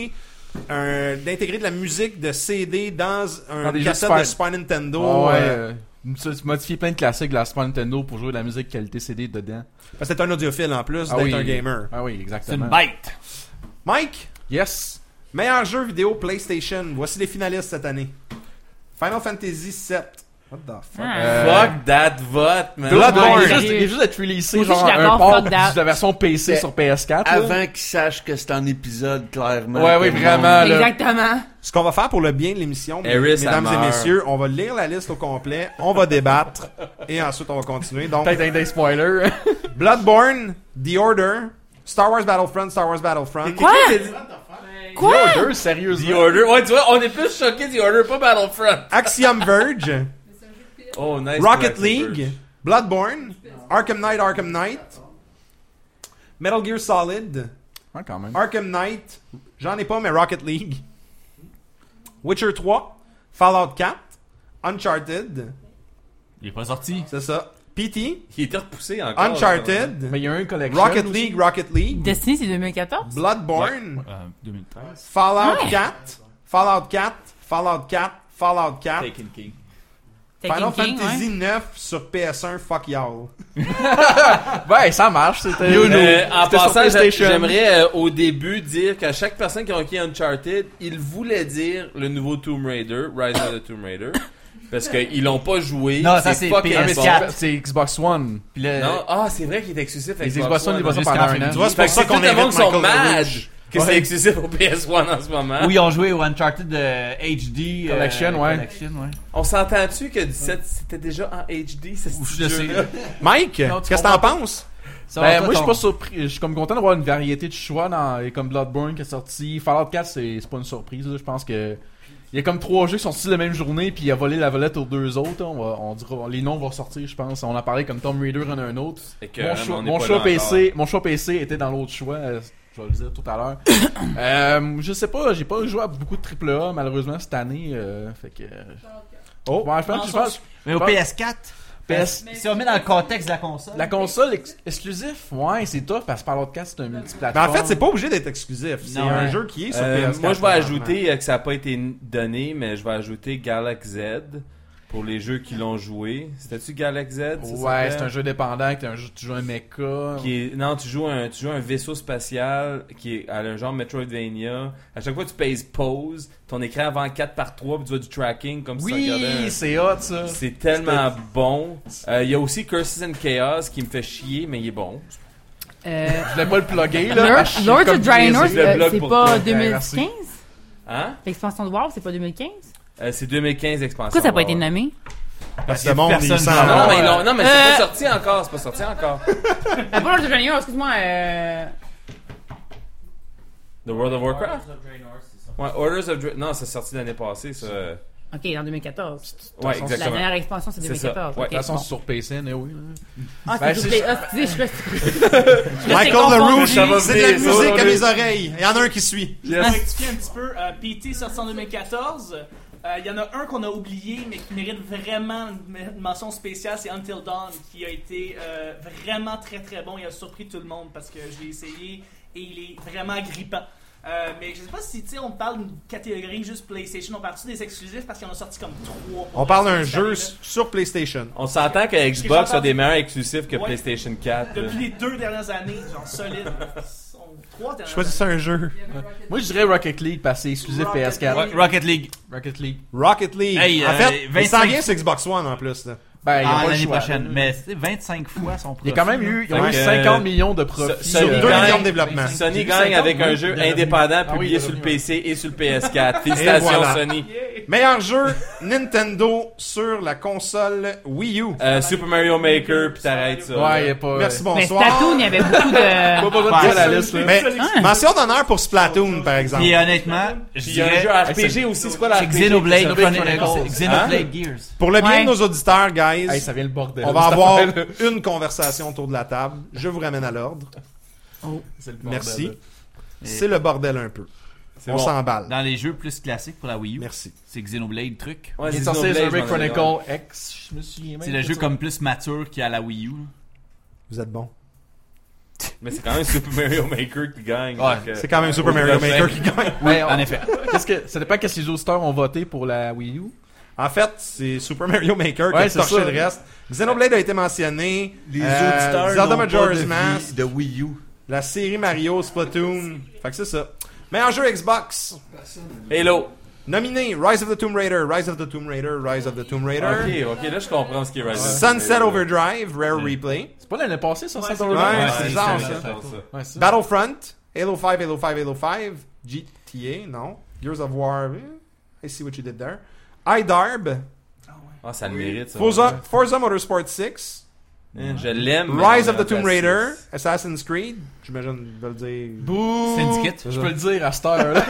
Speaker 1: un- d'intégrer de la musique de C D dans un
Speaker 9: Dans des jeux de
Speaker 1: cassette
Speaker 9: Super-
Speaker 1: de Super Nintendo.
Speaker 9: Oh, ouais.
Speaker 1: euh,
Speaker 9: euh, modifier plein de classiques de la Super Nintendo pour jouer de la musique qualité C D dedans.
Speaker 1: parce que c'est un audiophile en plus
Speaker 9: Ah
Speaker 1: d'être
Speaker 9: oui.
Speaker 1: un gamer.
Speaker 9: Ah oui,
Speaker 2: C'est
Speaker 9: exactement.
Speaker 2: une bête.
Speaker 1: Mike,
Speaker 9: Yes.
Speaker 1: meilleur jeu vidéo PlayStation. Voici les finalistes cette année. Final Fantasy sept. What the fuck?
Speaker 4: Ah.
Speaker 9: Euh,
Speaker 3: Fuck that vote, man.
Speaker 1: Bloodborne.
Speaker 9: Il vient juste- il vient juste d'être releasé
Speaker 4: Moi aussi,
Speaker 9: genre
Speaker 4: je suis
Speaker 9: un
Speaker 4: d'accord,
Speaker 9: port
Speaker 4: fuck that.
Speaker 9: de la version P C
Speaker 5: Mais
Speaker 9: sur P S quatre. là.
Speaker 5: Avant qu'ils sachent que c'est en épisode, clairement.
Speaker 9: Ouais, oui,
Speaker 5: que le
Speaker 9: vraiment,
Speaker 5: monde-
Speaker 9: là.
Speaker 4: Exactement.
Speaker 1: Ce qu'on va faire pour le bien de l'émission,
Speaker 3: Eris,
Speaker 1: mesdames
Speaker 3: elle
Speaker 1: et
Speaker 3: meurt.
Speaker 1: messieurs, on va lire la liste au complet, on va débattre et ensuite on va continuer. Donc,
Speaker 9: Peut-être un des spoilers.
Speaker 1: Bloodborne, The Order, Star Wars Battlefront, Star Wars Battlefront.
Speaker 4: Quoi? Quoi?
Speaker 9: Deux, sérieusement.
Speaker 3: The Order. Ouais, tu vois, on est plus choqués The Order, pas Battlefront.
Speaker 1: Axiom Verge,
Speaker 3: Oh, nice.
Speaker 1: Rocket
Speaker 3: pour
Speaker 1: League,
Speaker 3: Verge.
Speaker 1: Bloodborne, Arkham Knight, Arkham Knight, Metal Gear Solid,
Speaker 9: Ouais, quand même.
Speaker 1: Arkham Knight, j'en ai pas mais Rocket League, Witcher trois, Fallout quatre, Uncharted,
Speaker 2: Il est pas sorti.
Speaker 1: c'est ça, P T,
Speaker 3: Il était repoussé encore.
Speaker 1: Uncharted,
Speaker 9: Mais il y a un collection.
Speaker 1: Rocket
Speaker 9: aussi.
Speaker 1: League, Rocket League,
Speaker 4: Destiny, c'est deux mille quatorze?
Speaker 1: Bloodborne,
Speaker 2: Euh, deux mille treize.
Speaker 1: Fallout
Speaker 4: Ouais.
Speaker 1: quatre, Fallout quatre, Fallout quatre, Fallout quatre,
Speaker 2: Taken King.
Speaker 1: Final
Speaker 4: Taken King,
Speaker 1: Fantasy
Speaker 4: ouais.
Speaker 1: neuf sur P S un, fuck y'all.
Speaker 9: Ouais, ça marche. C'était.
Speaker 3: Euh, en
Speaker 9: C'était sur
Speaker 3: passant, j'a-
Speaker 9: PlayStation.
Speaker 3: j'aimerais euh, au début dire qu'à chaque personne qui a hockey Uncharted, il voulait dire le nouveau Tomb Raider, Rise of the Tomb Raider, parce qu'ils l'ont pas joué.
Speaker 2: Non, ça, c'est
Speaker 3: fucking
Speaker 2: P S
Speaker 3: bon.
Speaker 2: quatre.
Speaker 9: C'est Xbox One.
Speaker 2: Puis le,
Speaker 3: Non, ah, c'est vrai qu'il est exclusif avec
Speaker 9: Les Xbox One, ils vont ça
Speaker 2: jusqu'en
Speaker 9: pendant un
Speaker 2: février.
Speaker 9: an.
Speaker 1: Tu vois, c'est
Speaker 3: Fait
Speaker 1: pour
Speaker 3: que
Speaker 1: ça
Speaker 3: c'est
Speaker 1: qu'on
Speaker 3: tout le monde
Speaker 1: invite
Speaker 3: sont
Speaker 1: Michael
Speaker 3: mad
Speaker 1: LaRouche.
Speaker 3: que
Speaker 9: Ouais.
Speaker 3: c'est exclusif au P S un en ce moment.
Speaker 2: Où ils ont joué au Uncharted de H D. euh,
Speaker 9: Collection, ouais.
Speaker 2: Collection, ouais.
Speaker 3: On s'entend-tu que dsept c'était déjà en H D, ce
Speaker 2: Ou
Speaker 3: petit
Speaker 2: je sais.
Speaker 3: jeu-là?
Speaker 1: Mike,
Speaker 2: Non, tu
Speaker 1: qu'est-ce que t'en
Speaker 2: comprends
Speaker 1: penses?
Speaker 2: Ça
Speaker 9: Ben,
Speaker 2: va, toi,
Speaker 9: moi, je suis
Speaker 2: ton-
Speaker 9: pas surpris. Je suis comme content d'avoir une variété de choix dans, et comme Bloodborne qui est sorti. Fallout quatre, c'est c'est pas une surprise. là. Je pense que il y a comme trois jeux qui sont sortis la même journée, puis il a volé la volette aux deux autres. là. On va, on dira, les noms vont sortir, je pense. On a parlé comme Tomb Raider en a un autre.
Speaker 3: Fait que,
Speaker 9: Mon
Speaker 3: euh,
Speaker 9: choix,
Speaker 3: on est
Speaker 9: mon
Speaker 3: pas
Speaker 9: choix
Speaker 3: là
Speaker 9: P C,
Speaker 3: encore.
Speaker 9: mon choix P C était dans l'autre choix. euh, Je vais le dire tout à l'heure. euh, je sais pas, j'ai pas joué à beaucoup de triple A malheureusement cette année. euh, fait que. Oh, ouais, je pense, je pense-
Speaker 2: Mais au
Speaker 9: Bon.
Speaker 2: P S quatre.
Speaker 9: P S.
Speaker 2: Si on met dans le contexte de la console.
Speaker 9: La console ex- exclusif, ouais, c'est tough parce que Fallout quatre c'est un
Speaker 1: Ben,
Speaker 9: multiplateforme.
Speaker 1: en fait, c'est pas obligé d'être exclusif. C'est
Speaker 2: Non,
Speaker 1: un
Speaker 2: ouais.
Speaker 1: jeu qui est sur
Speaker 3: Euh,
Speaker 1: P S quatre.
Speaker 3: moi, je vais
Speaker 1: présentement.
Speaker 3: ajouter euh, que ça n'a pas été donné, mais je vais ajouter Galax Z pour les jeux qui l'ont joué. C'était-tu Galax Z? ça
Speaker 9: Ouais,
Speaker 3: s'appelait?
Speaker 9: c'est un jeu dépendant, que t'es un jeu, tu joues un mecha.
Speaker 3: Qui est... Non, tu joues, un, tu joues un vaisseau spatial qui est à un genre Metroidvania. À chaque fois, tu pèses pause, ton écran avant quatre par trois, puis tu vois du tracking comme si tu regardais un-
Speaker 9: Oui, c'est hot ça.
Speaker 3: C'est tellement bon. Euh, Il y a aussi Curses and Chaos qui me fait chier, mais il est bon.
Speaker 4: Euh,
Speaker 9: Je voulais pas le plugger là.
Speaker 4: Lord,
Speaker 9: parce que je suis
Speaker 4: Lord
Speaker 9: comme
Speaker 4: of Draenor,
Speaker 9: biaisé.
Speaker 3: le
Speaker 4: euh,
Speaker 3: blog
Speaker 4: c'est
Speaker 3: pour
Speaker 4: pas
Speaker 3: toi.
Speaker 4: deux mille
Speaker 9: Merci.
Speaker 4: quinze?
Speaker 3: Hein?
Speaker 4: L'expansion de WoW, c'est pas deux mille quinze?
Speaker 3: Euh, c'est deux mille quinze expansion.
Speaker 4: Pourquoi ça n'a pas été
Speaker 3: ouais.
Speaker 4: nommé?
Speaker 1: Parce que le monde,
Speaker 2: personne
Speaker 1: il s'en
Speaker 2: ne
Speaker 3: Non,
Speaker 1: va.
Speaker 3: mais, ils l'ont- non, mais c'est
Speaker 4: Euh.
Speaker 3: pas sorti encore. C'est pas sorti encore.
Speaker 4: Euh, pas Lord of Draenor, excuse-moi. Euh...
Speaker 3: The World of Warcraft? Ouais, Orders of Dra- Non, c'est sorti l'année passée, ça.
Speaker 4: Ok, en deux mille quatorze.
Speaker 3: Ouais,
Speaker 4: La
Speaker 3: exactement.
Speaker 4: dernière expansion, c'est
Speaker 3: C'est
Speaker 4: deux mille quatorze.
Speaker 3: ça, ouais.
Speaker 4: ok,
Speaker 9: De toute façon,
Speaker 4: bon.
Speaker 9: c'est sur P C, mais oui. là.
Speaker 4: Ah,
Speaker 9: Ben,
Speaker 4: c'est
Speaker 9: c'est-
Speaker 4: doublé. Ah, excusez, je suis resté-
Speaker 1: Michael
Speaker 4: confondu.
Speaker 1: LaRouche,
Speaker 3: Ça va
Speaker 1: c'est de la
Speaker 3: venir, ça,
Speaker 1: musique
Speaker 3: on
Speaker 1: à
Speaker 3: est-
Speaker 1: mes oreilles. Il y en a un qui suit.
Speaker 7: Je vais rectifier un petit peu. Euh, P T sorti en deux mille quatorze. Euh, Il y en a un qu'on a oublié, mais qui mérite vraiment une une mention spéciale, c'est Until Dawn, qui a été euh, vraiment très très bon. Il a surpris tout le monde parce que je l'ai essayé et il est vraiment grippant. Euh, mais je sais pas si tu sais, on parle d'une catégorie juste PlayStation, on parle-tu des exclusifs parce qu'il y en a sorti comme trois.
Speaker 1: On parle d'un
Speaker 7: Cette
Speaker 1: jeu
Speaker 7: année-là.
Speaker 1: sur PlayStation.
Speaker 3: On s'entend que
Speaker 7: j'ai
Speaker 3: Xbox a
Speaker 7: entendu-
Speaker 3: des meilleurs exclusifs que
Speaker 7: Ouais.
Speaker 3: PlayStation quatre. là.
Speaker 7: Depuis les deux dernières années, genre solide. Sont trois dernières
Speaker 1: Choisissez un jeu.
Speaker 9: Moi, je dirais Rocket League parce que c'est exclusif
Speaker 7: Rocket
Speaker 9: P S quatre.
Speaker 7: League.
Speaker 2: Rocket League.
Speaker 9: Rocket League.
Speaker 1: Rocket League.
Speaker 2: Hey,
Speaker 1: en
Speaker 2: euh,
Speaker 1: fait, il s'en
Speaker 2: vingt-cinq
Speaker 1: vient sur Xbox One en plus. Là.
Speaker 9: Ben, il y a
Speaker 2: Ah,
Speaker 9: pas le
Speaker 2: l'année
Speaker 9: choix,
Speaker 2: prochaine.
Speaker 9: là.
Speaker 2: Mais c'est vingt-cinq fois son profit.
Speaker 9: Il y a quand même eu, ils ont
Speaker 3: Fait
Speaker 9: eu
Speaker 3: que,
Speaker 9: cinquante millions de profits.
Speaker 3: So-
Speaker 1: Sur
Speaker 3: Sony
Speaker 1: deux
Speaker 3: gagne-
Speaker 1: millions de développement.
Speaker 3: Sony
Speaker 9: J'ai vu
Speaker 3: gagne
Speaker 9: cinquante,
Speaker 3: avec un
Speaker 9: oui,
Speaker 3: jeu
Speaker 9: de revenus.
Speaker 3: indépendant
Speaker 9: Ah oui,
Speaker 3: publié
Speaker 9: de
Speaker 3: sur le
Speaker 9: revenus,
Speaker 3: P C et sur le P S quatre. Félicitations
Speaker 1: voilà.
Speaker 3: Sony.
Speaker 1: Meilleur jeu Nintendo sur la console Wii U.
Speaker 3: Euh, Super Mario Maker, puis t'arrêtes ça.
Speaker 9: Ouais, il y a pas.
Speaker 1: Merci,
Speaker 4: Mais
Speaker 1: bonsoir.
Speaker 4: Splatoon, il y avait beaucoup
Speaker 9: Pas
Speaker 4: de.
Speaker 9: besoin de dire la liste, là.
Speaker 1: Mais
Speaker 4: Hein?
Speaker 1: mention d'honneur pour Splatoon, par exemple.
Speaker 2: Puis honnêtement, je
Speaker 3: Puis il y a un
Speaker 2: dirais.
Speaker 3: jeu R P G aussi, c'est quoi la
Speaker 2: C'est
Speaker 3: R P G?
Speaker 2: Xenoblade
Speaker 9: Xenoblade
Speaker 2: Chronicles.
Speaker 9: Chronicles.
Speaker 2: Xenoblade Gears.
Speaker 1: Pour le bien
Speaker 4: Ouais.
Speaker 1: de nos auditeurs, guys,
Speaker 9: Hey, ça vient le bordel.
Speaker 1: on va
Speaker 9: cette
Speaker 1: avoir
Speaker 9: affaire-là.
Speaker 1: une conversation autour de la table. Je vous ramène à l'ordre.
Speaker 9: C'est le bordel,
Speaker 1: Merci.
Speaker 9: là.
Speaker 1: C'est le bordel un peu.
Speaker 3: C'est
Speaker 1: On
Speaker 3: bon.
Speaker 1: s'emballe.
Speaker 2: Dans les jeux plus classiques pour la Wii U,
Speaker 1: Merci.
Speaker 2: c'est Xenoblade truc.
Speaker 3: Ouais,
Speaker 9: Il est
Speaker 3: c'est
Speaker 9: sorti
Speaker 3: Xenoblade,
Speaker 9: Xenoblade
Speaker 3: je m'en ai
Speaker 9: Chronicle X, je me souviens même.
Speaker 2: C'est le
Speaker 9: pas
Speaker 2: jeu
Speaker 9: ça.
Speaker 2: comme plus mature qu'il y a à la Wii U.
Speaker 1: Vous êtes bon.
Speaker 3: Mais c'est quand même Super Mario Maker qui gagne.
Speaker 9: Ouais,
Speaker 3: donc, euh,
Speaker 1: C'est quand même Super
Speaker 3: au
Speaker 1: Mario
Speaker 3: prochain.
Speaker 1: Maker qui gagne.
Speaker 9: Mais
Speaker 2: En effet.
Speaker 9: Qu'est-ce que, ça dépend qu'est-ce que les auditeurs ont voté pour la Wii U.
Speaker 1: En fait, c'est Super Mario Maker qui
Speaker 9: Ouais,
Speaker 1: a
Speaker 9: c'est
Speaker 1: torché
Speaker 9: ça.
Speaker 1: le reste. Xenoblade a été mentionné.
Speaker 5: Les
Speaker 1: Euh,
Speaker 5: auditeurs
Speaker 1: Zelda
Speaker 5: n'ont pas
Speaker 1: Majora's
Speaker 5: de,
Speaker 1: Mask.
Speaker 5: Wii- de Wii U.
Speaker 1: La série Mario, Splatoon. Fait que c'est ça. Meilleur jeu Xbox.
Speaker 3: Halo.
Speaker 1: Nominé Rise of the Tomb Raider, Rise of the Tomb Raider, Rise of the Tomb Raider.
Speaker 3: Ok, ok, là je comprends ce qui est Rise of the
Speaker 1: Sunset
Speaker 3: Tomb Raider.
Speaker 1: Overdrive, Rare Replay.
Speaker 9: C'est pas l'année passée, ça, ça,
Speaker 1: Ouais,
Speaker 3: Ouais,
Speaker 1: c'est bizarre,
Speaker 3: c'est
Speaker 1: ça.
Speaker 3: bizarre, ça.
Speaker 9: Ouais, ça.
Speaker 1: Battlefront, Halo five, Halo five, Halo five, G T A, non. Gears of War, eh, I see what you did there. iDarb,
Speaker 3: Ah, ça le mérite, ça.
Speaker 1: Forza, Forza Motorsport six,
Speaker 3: Hein, Je l'aime. mais
Speaker 1: Rise
Speaker 3: on
Speaker 1: of the
Speaker 3: est
Speaker 1: Tomb
Speaker 3: rendu à
Speaker 1: Raider,
Speaker 3: six.
Speaker 1: Assassin's Creed, j'imagine de le dire.
Speaker 9: Bouh!
Speaker 2: Syndicate.
Speaker 9: Je peux le dire à cette heure-là.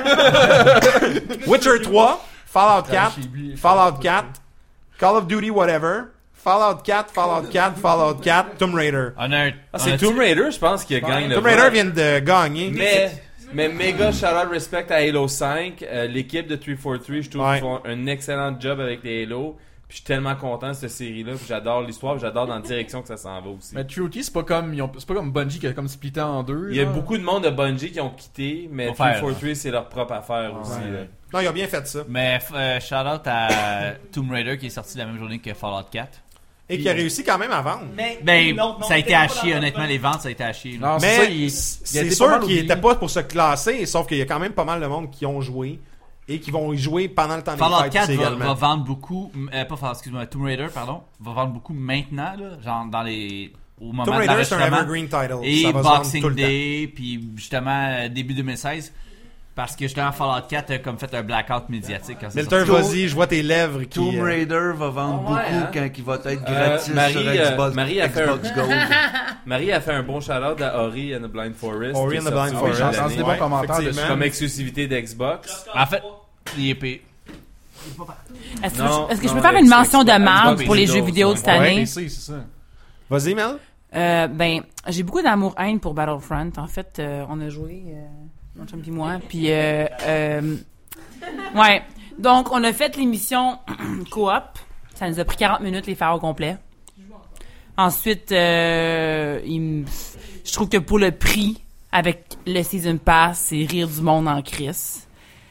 Speaker 1: Witcher trois, Fallout quatre,
Speaker 9: J'ai oublié.
Speaker 1: Fallout quatre, Call of Duty whatever, Fallout quatre, Fallout quatre, Fallout quatre, Tomb Raider.
Speaker 2: On a un.
Speaker 3: Ah,
Speaker 2: on
Speaker 3: c'est
Speaker 2: a-
Speaker 3: Tomb Raider, je pense, qui a gagné le
Speaker 1: Tomb
Speaker 3: vote.
Speaker 1: Raider vient de gagner.
Speaker 3: Mais, mais méga shout-out respect à Halo cinq. Euh, l'équipe de trois cent quarante-trois, je trouve
Speaker 1: Ouais.
Speaker 3: qu'ils font un excellent job avec les Halo. Puis je suis tellement content de cette série-là. Puis j'adore l'histoire. Puis j'adore dans la direction que ça s'en va aussi.
Speaker 9: Mais Truity, c'est pas comme, ils ont- c'est pas comme Bungie qui a comme splitté en deux.
Speaker 3: Il y a
Speaker 9: genre.
Speaker 3: beaucoup de monde de Bungie qui ont quitté. Mais
Speaker 2: Faut
Speaker 3: trois cent
Speaker 2: faire,
Speaker 3: quarante-trois, c'est leur propre affaire aussi.
Speaker 9: Ouais.
Speaker 3: là.
Speaker 1: Non, ils ont bien fait ça.
Speaker 2: Mais euh, shout out à Tomb Raider qui est sorti la même journée que Fallout quatre.
Speaker 1: Et qui a réussi quand même à vendre.
Speaker 7: Mais,
Speaker 2: Ben,
Speaker 7: non, non,
Speaker 2: ça a été
Speaker 7: t'es pas
Speaker 2: à chier,
Speaker 7: dans-
Speaker 2: honnêtement, les ventes, ça a été à chier. là.
Speaker 9: Non, c'est
Speaker 1: Mais
Speaker 9: ça, il, il a
Speaker 1: c'est
Speaker 9: été pas
Speaker 1: sûr
Speaker 9: mal
Speaker 1: qu'il
Speaker 9: oublié.
Speaker 1: était pas pour se classer, sauf qu'il y a quand même pas mal de monde qui ont joué et qui vont y jouer pendant le temps des
Speaker 2: Fallout
Speaker 1: fêtes
Speaker 2: quatre
Speaker 1: aussi
Speaker 2: va,
Speaker 1: également.
Speaker 2: va vendre beaucoup, euh, pas Fallout, excuse-moi, Tomb Raider, pardon, va vendre beaucoup maintenant, là, genre dans les, au moment
Speaker 1: Tomb
Speaker 2: de
Speaker 1: Raider, c'est un
Speaker 2: l'enregistrement.
Speaker 1: evergreen title.
Speaker 2: Et
Speaker 1: ça va se vendre tout
Speaker 2: Boxing
Speaker 1: le temps.
Speaker 2: Day, puis justement euh, début deux mille seize, parce que justement Fallout quatre a comme fait un blackout médiatique quand c'est
Speaker 1: Milton,
Speaker 2: sorti.
Speaker 1: vas-y, je vois tes lèvres qui...
Speaker 5: Tomb
Speaker 1: euh,
Speaker 5: Raider va vendre
Speaker 3: Ah ouais,
Speaker 5: beaucoup
Speaker 3: hein?
Speaker 5: quand il va être
Speaker 3: Euh,
Speaker 5: gratis
Speaker 3: Marie,
Speaker 5: sur
Speaker 3: euh,
Speaker 5: Xbox,
Speaker 3: Marie a fait un-
Speaker 5: Xbox Gold.
Speaker 3: Marie a fait un bon shout-out à Ori and the Blind Forest.
Speaker 1: Ori
Speaker 3: qui
Speaker 1: and
Speaker 3: est
Speaker 1: the Blind
Speaker 3: sorti
Speaker 9: Oui,
Speaker 1: Forest.
Speaker 9: j'ai
Speaker 3: cette
Speaker 9: entendu des
Speaker 3: année.
Speaker 9: bons commentaires dessus.
Speaker 1: effectivement.
Speaker 3: Comme exclusivité d'Xbox.
Speaker 2: En fait, il est épais.
Speaker 4: Est-ce que,
Speaker 3: Non,
Speaker 4: je- est-ce que je
Speaker 3: non,
Speaker 4: peux faire
Speaker 3: Xbox-
Speaker 4: une mention de
Speaker 3: Xbox
Speaker 4: marde pour les
Speaker 3: Windows,
Speaker 4: jeux vidéo de cette
Speaker 3: ouais.
Speaker 9: Ouais,
Speaker 4: année?
Speaker 9: P C, c'est ça.
Speaker 1: Vas-y, Mel.
Speaker 4: Euh, ben, j'ai beaucoup d'amour-haine pour Battlefront. En fait, euh, on a joué, euh, mon chum pis moi, puis euh, euh, ouais. Donc, on a fait l'émission coop. Ça nous a pris quarante minutes les faire au complet. Ensuite, euh, il me- je trouve que pour le prix, avec le Season Pass, c'est rire du monde en crise.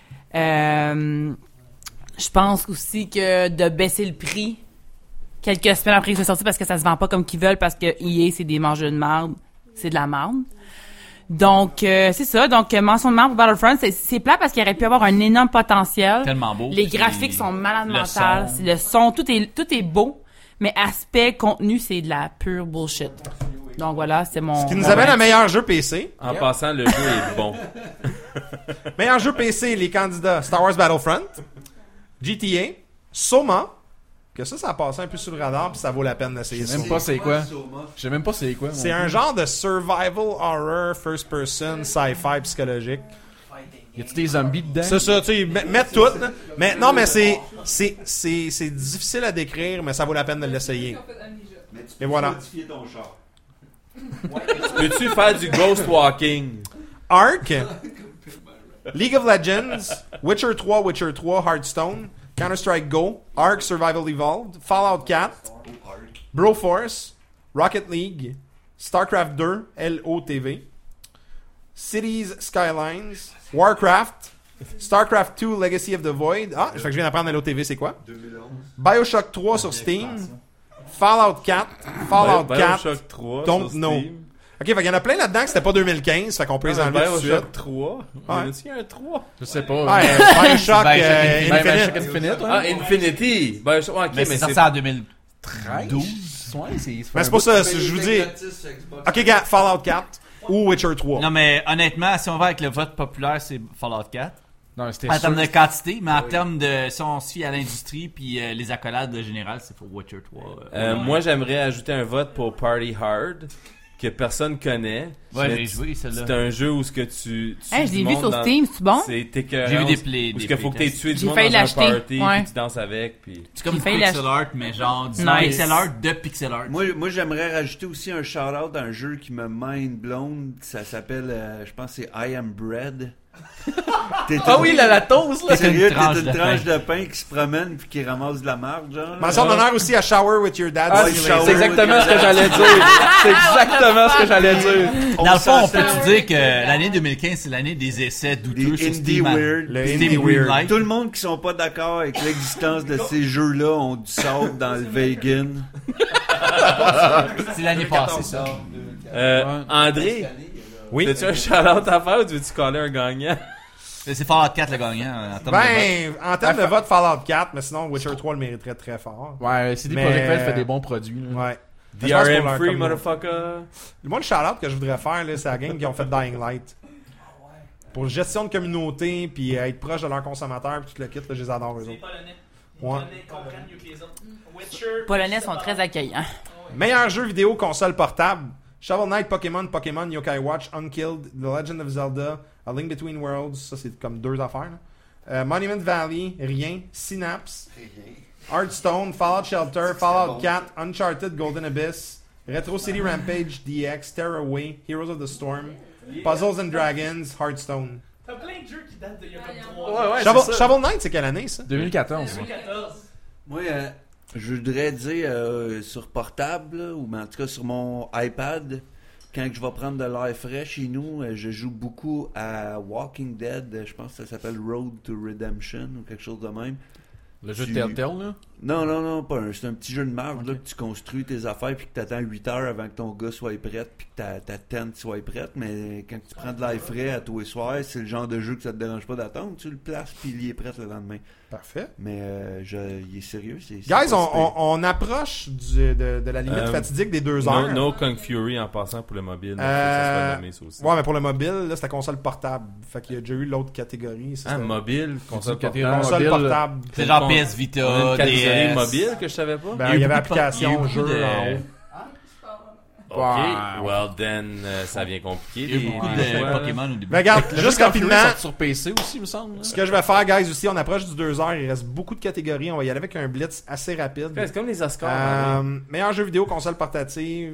Speaker 4: Euh, je pense aussi que de baisser le prix quelques semaines après que c'est sorti parce que ça se vend pas comme qu'ils veulent parce que E A c'est des mangeurs de marde, c'est de la marde. Donc euh, c'est ça, donc euh, mention de marde pour Battlefront, c'est, c'est plat parce qu'il aurait pu avoir un énorme potentiel.
Speaker 2: Tellement beau.
Speaker 4: Les
Speaker 2: Puis
Speaker 4: graphiques sont malades
Speaker 2: le
Speaker 4: mentales,
Speaker 2: son.
Speaker 4: c'est le son, tout est tout est beau, mais aspect contenu c'est de la pure bullshit. Donc voilà, c'est mon
Speaker 1: Qui nous
Speaker 4: mon
Speaker 1: amène
Speaker 4: rant.
Speaker 1: à meilleur jeu P C.
Speaker 3: En passant, le jeu est bon.
Speaker 1: Meilleur jeu P C, les candidats Star Wars Battlefront, G T A, Soma, que ça, ça a passé un peu sous le radar, puis ça vaut la peine d'essayer
Speaker 9: Je sais
Speaker 1: ça.
Speaker 9: même pas c'est quoi. Je sais même pas c'est quoi.
Speaker 1: C'est
Speaker 9: mon
Speaker 1: un
Speaker 9: Dieu.
Speaker 1: genre de survival horror, first person, sci-fi psychologique.
Speaker 9: Y a-tu des zombies dedans?
Speaker 1: C'est ça, tu sais, met- mettre tout. là. Mais non, mais c'est, c'est, c'est, c'est difficile à décrire, mais ça vaut la peine de l'essayer. Et voilà.
Speaker 5: Modifier ton char.
Speaker 3: Peux-tu faire du ghost walking?
Speaker 1: Ark, League of Legends, Witcher trois, Witcher trois, Hearthstone, Counter-Strike Go, Ark Survival Evolved, Fallout quatre, Broforce, Rocket League, StarCraft deux, L O T V, Cities Skylines, Warcraft, StarCraft deux, Legacy of the Void. Ah, fait que je viens d'apprendre L O T V, c'est quoi? Bioshock trois sur Steam, Fallout quatre, Fallout
Speaker 3: Bio-
Speaker 1: quatre,
Speaker 3: Bioshock trois
Speaker 1: Don't
Speaker 3: sur
Speaker 1: know.
Speaker 3: Steam.
Speaker 1: Ok, fait qu'il y en a plein là-dedans que c'était pas deux mille quinze, fait qu'on peut les
Speaker 3: Ah,
Speaker 1: enlever tout de suite.
Speaker 3: Bioshock trois.
Speaker 1: Ouais.
Speaker 3: Y en a un trois?
Speaker 9: Je sais pas.
Speaker 1: Ouais, Bioshock
Speaker 2: Bioshock
Speaker 1: euh,
Speaker 2: Infinite.
Speaker 9: Ben,
Speaker 1: Infinite.
Speaker 9: Bioshock Infinite,
Speaker 3: Ah,
Speaker 9: ouais.
Speaker 3: Infinity! Bioshock, ouais, ok,
Speaker 2: Mais
Speaker 3: mais
Speaker 2: c'est sorti
Speaker 3: c'est...
Speaker 2: en deux mille
Speaker 9: treize?
Speaker 2: douze.
Speaker 9: Ouais, c'est...
Speaker 1: Mais c'est pour ça, c'est- je vous dis. Ok, gars, Fallout quatre ou Witcher trois.
Speaker 2: Non, mais honnêtement, si on va avec le vote populaire, c'est Fallout quatre.
Speaker 9: Non, c'était
Speaker 2: En
Speaker 9: sûr.
Speaker 2: termes de quantité, mais en termes de. Si on se fie à l'industrie puis euh, les accolades générales, c'est pour Witcher trois. euh.
Speaker 3: Euh, moi, j'aimerais ajouter un vote pour Party Hard, que personne connaît.
Speaker 2: Ouais,
Speaker 3: Mais
Speaker 2: j'ai
Speaker 3: tu-
Speaker 2: joué celle-là.
Speaker 3: C'est un jeu où ce que tu... tu
Speaker 4: Hey, je l'ai vu sur Steam, c'est bon?
Speaker 3: C'est écœurant.
Speaker 2: J'ai vu des
Speaker 3: où-
Speaker 2: play-
Speaker 3: Où
Speaker 2: des
Speaker 3: ce qu'il faut que t'aies
Speaker 2: playtests.
Speaker 3: tué du
Speaker 4: J'ai
Speaker 3: monde
Speaker 4: failli
Speaker 3: dans un
Speaker 4: l'acheter,
Speaker 3: party,
Speaker 4: ouais.
Speaker 3: puis tu danses avec, puis...
Speaker 2: C'est comme
Speaker 4: J'ai
Speaker 2: du
Speaker 4: failli
Speaker 2: pixel
Speaker 4: l'acheter.
Speaker 2: art, mais genre du
Speaker 4: Nice.
Speaker 2: pixel art de pixel art.
Speaker 5: Moi, moi j'aimerais rajouter aussi un shout-out d'un jeu qui me mind blown. Ça s'appelle, euh, je pense que c'est I Am Bread. T'es
Speaker 9: Ah
Speaker 5: une-
Speaker 9: oui, la latose, là.
Speaker 5: T'es sérieux,
Speaker 2: Une tranche
Speaker 5: t'es une
Speaker 2: de
Speaker 5: tranche
Speaker 2: pain.
Speaker 5: de pain qui se promène puis qui ramasse de la marde, genre.
Speaker 1: Mention d'honneur aussi à Shower with Your Dad.
Speaker 9: Ah,
Speaker 5: Ouais,
Speaker 1: Simulator.
Speaker 5: shower.
Speaker 9: c'est exactement ce que j'allais dire. C'est exactement ce que j'allais dire.
Speaker 2: Dans le fond, on
Speaker 5: s'entend.
Speaker 2: peut-tu dire que l'année deux mille quinze, c'est l'année des essais douteux
Speaker 5: Des
Speaker 2: sur
Speaker 5: indie
Speaker 2: Steam.
Speaker 5: weird.
Speaker 1: Le
Speaker 2: Steam
Speaker 1: indie weird.
Speaker 2: Greenlight.
Speaker 5: Tout le monde qui sont pas d'accord avec l'existence de ces jeux-là ont du sable dans le vegan.
Speaker 2: C'est l'année passée, ça.
Speaker 3: Euh,
Speaker 9: Ouais.
Speaker 3: André,
Speaker 1: Oui.
Speaker 3: as-tu un shout-out à faire ou tu veux-tu caller un gagnant?
Speaker 2: C'est Fallout quatre le gagnant. En termes de vote.
Speaker 1: Ben, en termes de vote, Fallout quatre, mais sinon, Witcher trois le mériterait très fort.
Speaker 9: Ouais, C D
Speaker 1: Mais-
Speaker 9: Projekt Red fait des bons produits. Là.
Speaker 1: Ouais.
Speaker 3: The
Speaker 1: Je pense pour
Speaker 3: R M
Speaker 1: leur
Speaker 3: free,
Speaker 1: communauté.
Speaker 3: motherfucker.
Speaker 1: Moi, le shout-out que je voudrais faire, là, c'est la gang qui ont fait Dying Light. Pour gestion de communauté, puis euh, être proche de leurs consommateurs, puis tout le kit, là, je les adore, eux
Speaker 7: Les
Speaker 1: autres.
Speaker 7: Polonais. Les
Speaker 1: Ouais.
Speaker 7: Polonais comprennent mieux que les autres. Witcher.
Speaker 4: Les Polonais sont très accueillants.
Speaker 1: Meilleur jeu vidéo console portable. Shovel Knight, Pokémon, Pokémon, Yokai Watch, Unkilled, The Legend of Zelda, A Link Between Worlds, ça c'est comme deux affaires. là. Euh, Monument Valley, rien. Synapse, Hearthstone, Fallout Shelter, Fallout quatre, Uncharted Golden Abyss, Retro City Rampage D X, Terraway, Heroes of the Storm, Puzzles and Dragons, Hearthstone.
Speaker 7: T'as plein de jeux qui datent d'il y a comme trois
Speaker 9: Ouais,
Speaker 7: ans.
Speaker 9: ouais,
Speaker 1: Shovel,
Speaker 9: c'est ça.
Speaker 1: Shovel Knight, c'est quelle année ça?
Speaker 9: deux mille quatorze.
Speaker 7: deux mille quatorze.
Speaker 5: Moi, euh, je voudrais dire euh, sur portable, là, ou en tout cas sur mon iPad, quand je vais prendre de l'air frais chez nous, euh, je joue beaucoup à Walking Dead. euh, Je pense que ça s'appelle Road to Redemption ou quelque chose de même.
Speaker 9: Le jeu de
Speaker 5: Tu-
Speaker 9: Telltale, là.
Speaker 5: Non, non, non, pas un. C'est un petit jeu de marde là, que tu construis tes affaires puis que tu attends huit heures avant que ton gars soit prêt puis que ta, ta tente soit prête. Mais quand tu prends de l'air frais à tous les soirs, c'est le genre de jeu que ça te dérange pas d'attendre. Tu le places puis il est prêt le lendemain.
Speaker 1: Parfait.
Speaker 5: Mais euh, je, il est sérieux. C'est, c'est
Speaker 1: Guys,
Speaker 5: pas
Speaker 1: on,
Speaker 5: si pire.
Speaker 1: on, on approche du, de, de la limite
Speaker 3: Euh,
Speaker 1: fatidique des deux heures.
Speaker 3: No, no Kung Fury en passant pour le mobile. donc
Speaker 1: Euh,
Speaker 3: ça soit nommé, ça aussi.
Speaker 1: Ouais, mais pour le mobile, là, c'est la console portable. Fait qu'il y a déjà eu l'autre catégorie. ça,
Speaker 3: Ah,
Speaker 1: c'était-
Speaker 3: mobile, console
Speaker 9: C'est une
Speaker 3: portable.
Speaker 1: console
Speaker 9: mobile.
Speaker 1: portable.
Speaker 2: C'est genre
Speaker 3: On-
Speaker 2: P S
Speaker 3: On a
Speaker 2: Vita,
Speaker 3: une catégorie
Speaker 2: D S.
Speaker 3: mobile que je savais pas.
Speaker 1: Ben,
Speaker 2: Il y a
Speaker 1: il y
Speaker 2: eu
Speaker 1: avait
Speaker 2: beaucoup de-
Speaker 1: application,
Speaker 2: il y a eu
Speaker 1: jeu
Speaker 2: beaucoup de-
Speaker 1: en haut.
Speaker 3: Ok,
Speaker 9: Wow.
Speaker 3: well then, euh, ça vient compliqué.
Speaker 2: Il y a eu
Speaker 3: les-
Speaker 2: beaucoup
Speaker 3: les
Speaker 2: de
Speaker 3: choix, là.
Speaker 2: Pokémon au début.
Speaker 1: Ben, regarde,
Speaker 9: Le
Speaker 1: juste
Speaker 9: jeu Kung Fury
Speaker 1: rapidement,
Speaker 9: sort sur P C aussi, il me semble. là.
Speaker 1: ce que je vais faire, guys, aussi, on approche du deux heures. Il reste beaucoup de catégories. On va y aller avec un blitz assez rapide.
Speaker 3: C'est comme les Oscars. hein,
Speaker 1: Euh, meilleur jeu vidéo, console portative.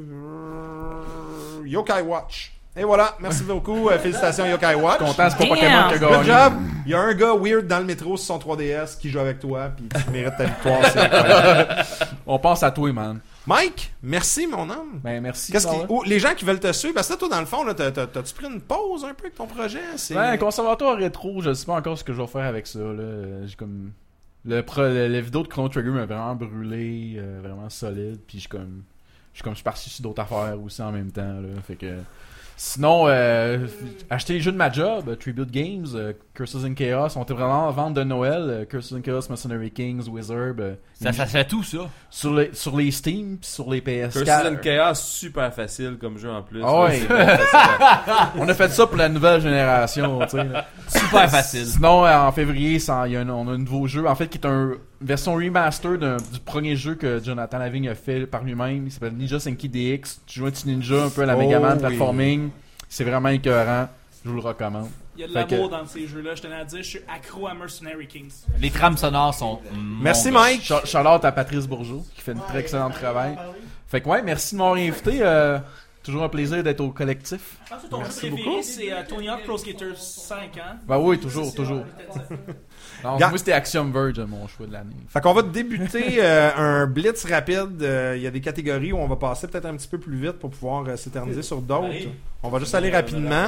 Speaker 1: euh, Yokai Watch. Et voilà, merci beaucoup. euh, félicitations, Yokai Watch.
Speaker 9: Content, c'est pas
Speaker 4: Damn.
Speaker 9: Pokémon qui a
Speaker 1: Good
Speaker 9: gagné.
Speaker 1: job! Il y a un gars weird dans le métro sur son trois D S qui joue avec toi, puis tu mérites ta victoire. c'est incroyable.
Speaker 9: On pense à toi, man.
Speaker 1: Mike, merci, mon homme.
Speaker 9: Ben, merci.
Speaker 1: Qu'est-ce qui,
Speaker 9: Sarah.
Speaker 1: oh, les gens qui veulent te suivre, parce que là, toi, dans le fond, là, t'as- t'as- t'as-tu pris une pause un peu avec ton projet? C'est...
Speaker 9: Ouais, conservatoire rétro, je sais pas encore ce que je vais faire avec ça. Là. J'ai comme. Le, pro... le, la vidéo de Chrono Trigger m'a vraiment brûlé, euh, vraiment solide. Puis je suis comme. Je suis comme. Je suis parti sur d'autres affaires aussi en même temps. Là. Fait que. Sinon, euh, acheter les jeux de ma job, euh, Tribute Games, euh, Curses and Chaos, on était vraiment en vente de Noël, euh, Curses and Chaos, Mercenary Kings, Wizard, euh,
Speaker 2: Ça, ça fait tout, ça.
Speaker 9: sur les sur les Steam, puis sur les P S
Speaker 3: Curses
Speaker 9: quatre.
Speaker 3: and Chaos, super facile comme jeu en plus.
Speaker 9: Ah ouais.
Speaker 3: C'est super facile.
Speaker 9: On a fait ça pour la nouvelle génération, tu sais. là.
Speaker 2: Super facile.
Speaker 9: Sinon, euh, en février, ça- il y a un, on a un nouveau jeu, en fait, qui est un, une version remaster d'un- du premier jeu que Jonathan Lavigne a fait par lui-même. Il s'appelle Ninja Senki D X. Tu joues un petit ninja, un peu à la
Speaker 1: Oh,
Speaker 9: Mega Man
Speaker 1: oui.
Speaker 9: platforming. C'est vraiment écœurant. Je vous le recommande.
Speaker 7: Il y a de
Speaker 9: Fait
Speaker 7: l'amour
Speaker 9: que-
Speaker 7: dans ces jeux-là, je tenais à dire, je suis accro à Mercenary Kings.
Speaker 2: Les trames sonores sont.
Speaker 1: Merci,
Speaker 2: mondes.
Speaker 1: Mike.
Speaker 9: Ch- Shout-out à Patrice Bourgeot, qui fait un très excellent travail. Fait que ouais, merci de m'avoir invité. euh, toujours un plaisir d'être au collectif.
Speaker 7: Je pense que ton jeu préféré, c'est euh, Tony Hawk Pro Skater cinq, hein?
Speaker 9: Bah oui, toujours, toujours. Non,
Speaker 1: Ga-
Speaker 9: moi, c'était Axiom Verge, mon choix de l'année.
Speaker 1: Fait qu'on va débuter euh, un blitz rapide. Euh, Il y a des catégories où on va passer peut-être un petit peu plus vite pour pouvoir euh, s'éterniser sur d'autres. On va juste aller rapidement.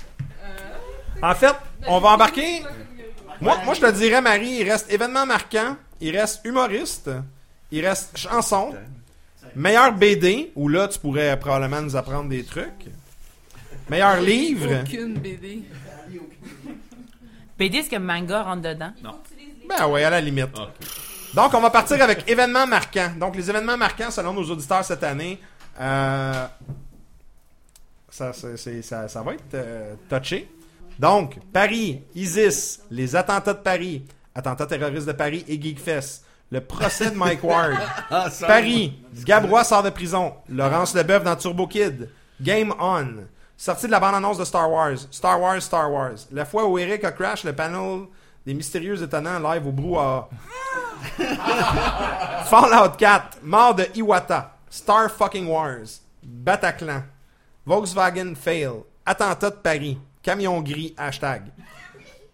Speaker 1: En fait, on va embarquer. Moi, moi, je te dirais, Marie, il reste événement marquant, il reste humoriste, il reste chanson, meilleur B D, où là, tu pourrais probablement nous apprendre des trucs. Meilleur livre.
Speaker 4: Aucune B D. B D, est-ce que manga rentre dedans?
Speaker 1: Ben ouais, à la limite. Donc, on va partir avec événements marquants. Donc, les événements marquants, selon nos auditeurs cette année, euh, ça, c'est- c'est- ça, ça va être euh, touché. Donc, Paris, ISIS, les attentats de Paris, attentats terroristes de Paris et Geekfest, le procès de Mike Ward,
Speaker 5: Ah, ça,
Speaker 1: Paris, Gabrois sort de prison, Laurence Leboeuf dans Turbo Kid, Game On, sortie de la bande-annonce de Star Wars, Star Wars, Star Wars, la fois où Eric a crash le panel des mystérieux étonnants live au brouhaha. Fallout quatre, mort de Iwata, Star fucking Wars, Bataclan, Volkswagen fail, attentat de Paris, camion gris, hashtag.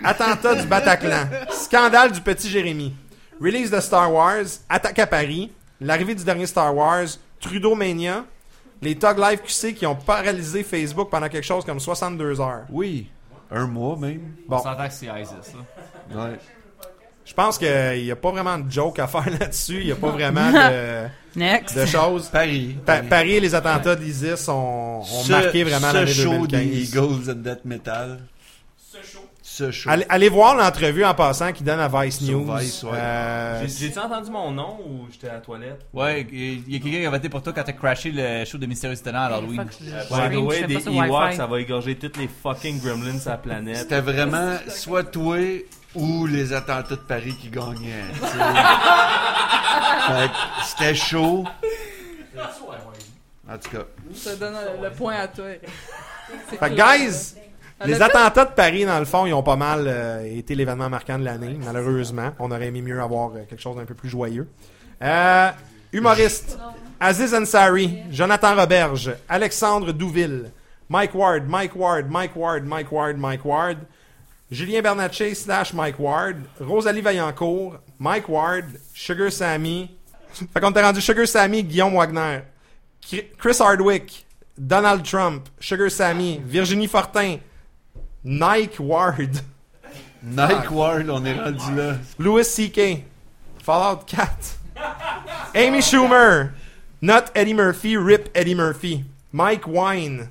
Speaker 1: Attentat du Bataclan. Scandale du petit Jérémy. Release de Star Wars. Attaque à Paris. L'arrivée du dernier Star Wars. Trudeau Mania. Les Tug Live Q C qui ont paralysé Facebook pendant quelque chose comme soixante-deux heures.
Speaker 5: Oui. Un mois même.
Speaker 2: On
Speaker 1: Bon,
Speaker 2: s'entend que c'est ISIS, là.
Speaker 5: Ouais.
Speaker 1: je pense qu'il n'y a pas vraiment de joke à faire là-dessus. Il n'y a pas vraiment de,
Speaker 4: Next.
Speaker 1: de choses.
Speaker 5: Paris.
Speaker 1: Pa- Paris et les attentats d'ISIS ont, ont
Speaker 5: Ce-
Speaker 1: marqué vraiment
Speaker 5: ce
Speaker 1: l'année
Speaker 5: show
Speaker 1: deux mille
Speaker 5: des
Speaker 1: quinze.
Speaker 5: Eagles and Death Metal. Ce show.
Speaker 1: Allez, allez voir l'entrevue en passant qui donne à Vice
Speaker 5: Sur
Speaker 1: News.
Speaker 5: Vice, ouais.
Speaker 1: Euh,
Speaker 3: J'ai- J'ai-tu entendu mon nom ou j'étais à la toilette?
Speaker 2: Ouais, il y a quelqu'un qui a voté pour toi quand t'as crashé le show de Mystérieux Étonnant à l'Halloween.
Speaker 4: Fuck, je- je
Speaker 3: By the
Speaker 4: stream, je
Speaker 3: way,
Speaker 4: fais
Speaker 3: des
Speaker 4: pas sur
Speaker 3: Ewoks,
Speaker 4: Wi-Fi.
Speaker 3: ça va égorger toutes les fucking gremlins sur la planète.
Speaker 5: C'était vraiment soit toi ou les attentats de Paris qui gagnaient. tu sais. Fait que c'était chaud. En tout cas.
Speaker 10: Je te donne le, le point à toi, Eric. C'est
Speaker 1: Fait que,
Speaker 10: clair.
Speaker 1: guys,
Speaker 10: On
Speaker 1: les
Speaker 10: a fait-
Speaker 1: attentats de Paris, dans le fond, ils ont pas mal euh, été l'événement marquant de l'année, malheureusement. On aurait aimé mieux avoir euh, quelque chose d'un peu plus joyeux. Euh, humoriste. Aziz Ansari, Jonathan Roberge, Alexandre Douville, Mike Ward, Mike Ward, Mike Ward, Mike Ward, Mike Ward, Julien Bernatchez slash Mike Ward, Rosalie Vaillancourt, Mike Ward, Sugar Sammy. Fait qu'on t'est rendu Sugar Sammy, Guillaume Wagner, Chris Hardwick, Donald Trump, Sugar Sammy, Virginie Fortin, Nike Ward,
Speaker 5: Nike Ward, on est rendu là.
Speaker 1: Louis C K, Fallout quatre, Amy Schumer, Not Eddie Murphy, Rip Eddie Murphy, Mike Wine,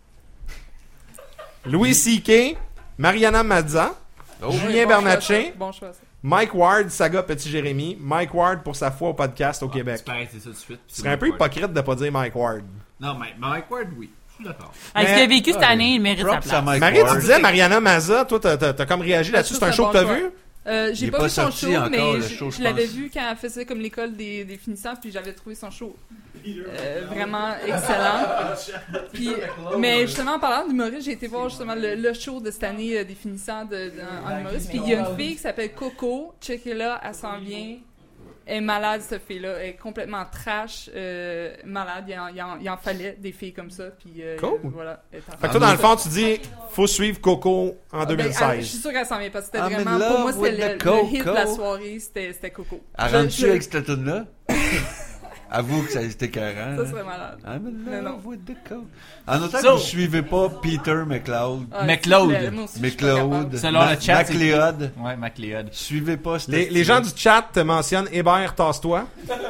Speaker 1: Louis C K, Mariana Mazza,
Speaker 5: Oh.
Speaker 1: Julien
Speaker 10: Bon
Speaker 1: Bernatchez,
Speaker 10: choix, ça. Bon choix, ça.
Speaker 1: Mike Ward, saga Petit Jérémy, Mike Ward pour sa foi au podcast au Québec.
Speaker 2: Tu peux arrêter ça tout de suite.
Speaker 1: Ce serait un peu hypocrite de pas dire Mike Ward.
Speaker 2: Non, mais Mike Ward, oui. Je suis d'accord.
Speaker 4: Avec ce
Speaker 1: Mais-
Speaker 4: qu'il a vécu cette année, il mérite sa
Speaker 5: Props à
Speaker 4: place.
Speaker 5: Mike
Speaker 1: Marie, tu
Speaker 5: Ward.
Speaker 1: disais Mariana Mazza, toi t'as, t'as, t'as comme réagi là-dessus,
Speaker 10: ça,
Speaker 1: c'est un
Speaker 10: c'est
Speaker 1: show
Speaker 10: un
Speaker 1: que t'as
Speaker 10: bon
Speaker 1: vu?
Speaker 10: Euh,
Speaker 5: Il
Speaker 10: j'ai
Speaker 5: est
Speaker 10: pas,
Speaker 5: pas
Speaker 10: vu son
Speaker 5: sorti
Speaker 10: show,
Speaker 5: encore,
Speaker 10: mais
Speaker 5: le
Speaker 10: je,
Speaker 5: show, je
Speaker 10: je l'avais
Speaker 5: pense.
Speaker 10: vu quand elle faisait comme l'école des, des finissants, puis j'avais trouvé son show euh, vraiment excellent. Puis, mais justement, en parlant d'humoriste, j'ai été voir justement le, le show de cette année euh, des finissants de, de- en humoriste. Puis il y a une fille qui s'appelle Coco, checkez-la, elle s'en vient. Elle est malade, cette fille-là. Elle est complètement trash, euh, malade. Il en, il, en, il en fallait des filles comme ça. Puis, euh,
Speaker 1: Cool.
Speaker 10: voilà. elle est en-
Speaker 1: Fait que toi, dans le fond, tu dis, faut suivre Coco en
Speaker 10: Ah, ben,
Speaker 1: deux mille
Speaker 10: elle- je suis
Speaker 1: seize.
Speaker 10: sûre qu'elle s'en vient parce que c'était
Speaker 5: I'm in
Speaker 10: vraiment, pour
Speaker 5: love
Speaker 10: moi, c'était
Speaker 5: with
Speaker 10: le,
Speaker 5: the
Speaker 10: le hit de la
Speaker 5: Coco.
Speaker 10: soirée, c'était c'était Coco.
Speaker 5: Elle
Speaker 10: Je-
Speaker 5: rentre-tu
Speaker 10: je-
Speaker 5: avec cette tune-là? Avoue que ça a été écœurant.
Speaker 10: Ça
Speaker 5: hein?
Speaker 10: serait malade.
Speaker 5: I'm in
Speaker 10: Mais non.
Speaker 5: love with the coke. En autant
Speaker 2: So-
Speaker 5: que vous suivez pas Peter McLeod,
Speaker 10: Ah,
Speaker 2: McLeod.
Speaker 10: s'il vous plaît, moi aussi, je suis pas
Speaker 5: McLeod,
Speaker 10: capable.
Speaker 2: Selon
Speaker 5: Ma-
Speaker 2: le chat, c'est-
Speaker 5: McLeod,
Speaker 2: Ouais, McLeod.
Speaker 5: suivez pas cette
Speaker 1: Les, les gens du chat te mentionnent Hébert, tasse-toi.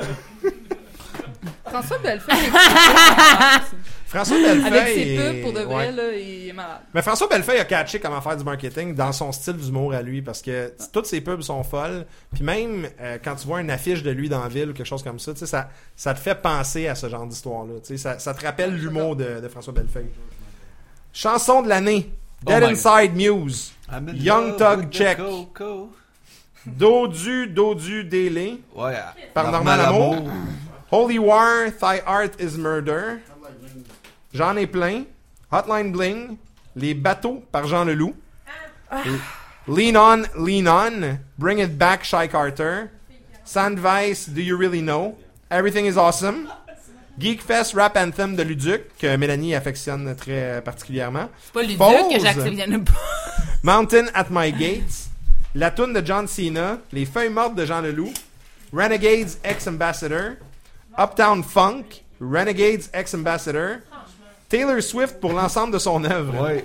Speaker 10: François Bellefeuille, avec
Speaker 1: François Bellefeuille.
Speaker 10: ses pubs,
Speaker 1: est-
Speaker 10: pour de vrai,
Speaker 1: ouais.
Speaker 10: là, il est malade.
Speaker 1: Mais François Bellefeuille a catché comment faire du marketing dans son style d'humour à lui parce que t- toutes ses pubs sont folles. Puis même euh, quand tu vois une affiche de lui dans la ville ou quelque chose comme ça, tu sais, ça, ça te fait penser à ce genre d'histoire-là. Tu sais, Ça, ça te rappelle l'humour de, de François Bellefeuille. Chanson de l'année. Dead
Speaker 2: Oh my
Speaker 1: Inside Muse.
Speaker 5: I'm in
Speaker 1: Young
Speaker 5: love
Speaker 1: Thug
Speaker 5: with the
Speaker 1: check.
Speaker 5: Coco.
Speaker 1: Dodu, Dodu, Délé.
Speaker 5: Ouais,
Speaker 1: Par Normal Amour. Holy War, Thy Art is Murder. J'en ai plein. Hotline Bling. Les bateaux par Jean Leloup. Lean On, Lean On. Bring It Back, Shy Carter. Sandvice, Do You Really Know? Everything is Awesome. Geekfest Rap Anthem de Luduc, que Mélanie affectionne très particulièrement.
Speaker 4: C'est pas Luduc
Speaker 1: Pause.
Speaker 4: que j'accepte pas.
Speaker 1: Mountain at My Gates. La toune de John Cena. Les feuilles mortes de Jean Leloup. Renegades Ex-Ambassador. Uptown Funk. Renegades Ex-Ambassador. Taylor Swift pour l'ensemble de son œuvre.
Speaker 5: Ouais.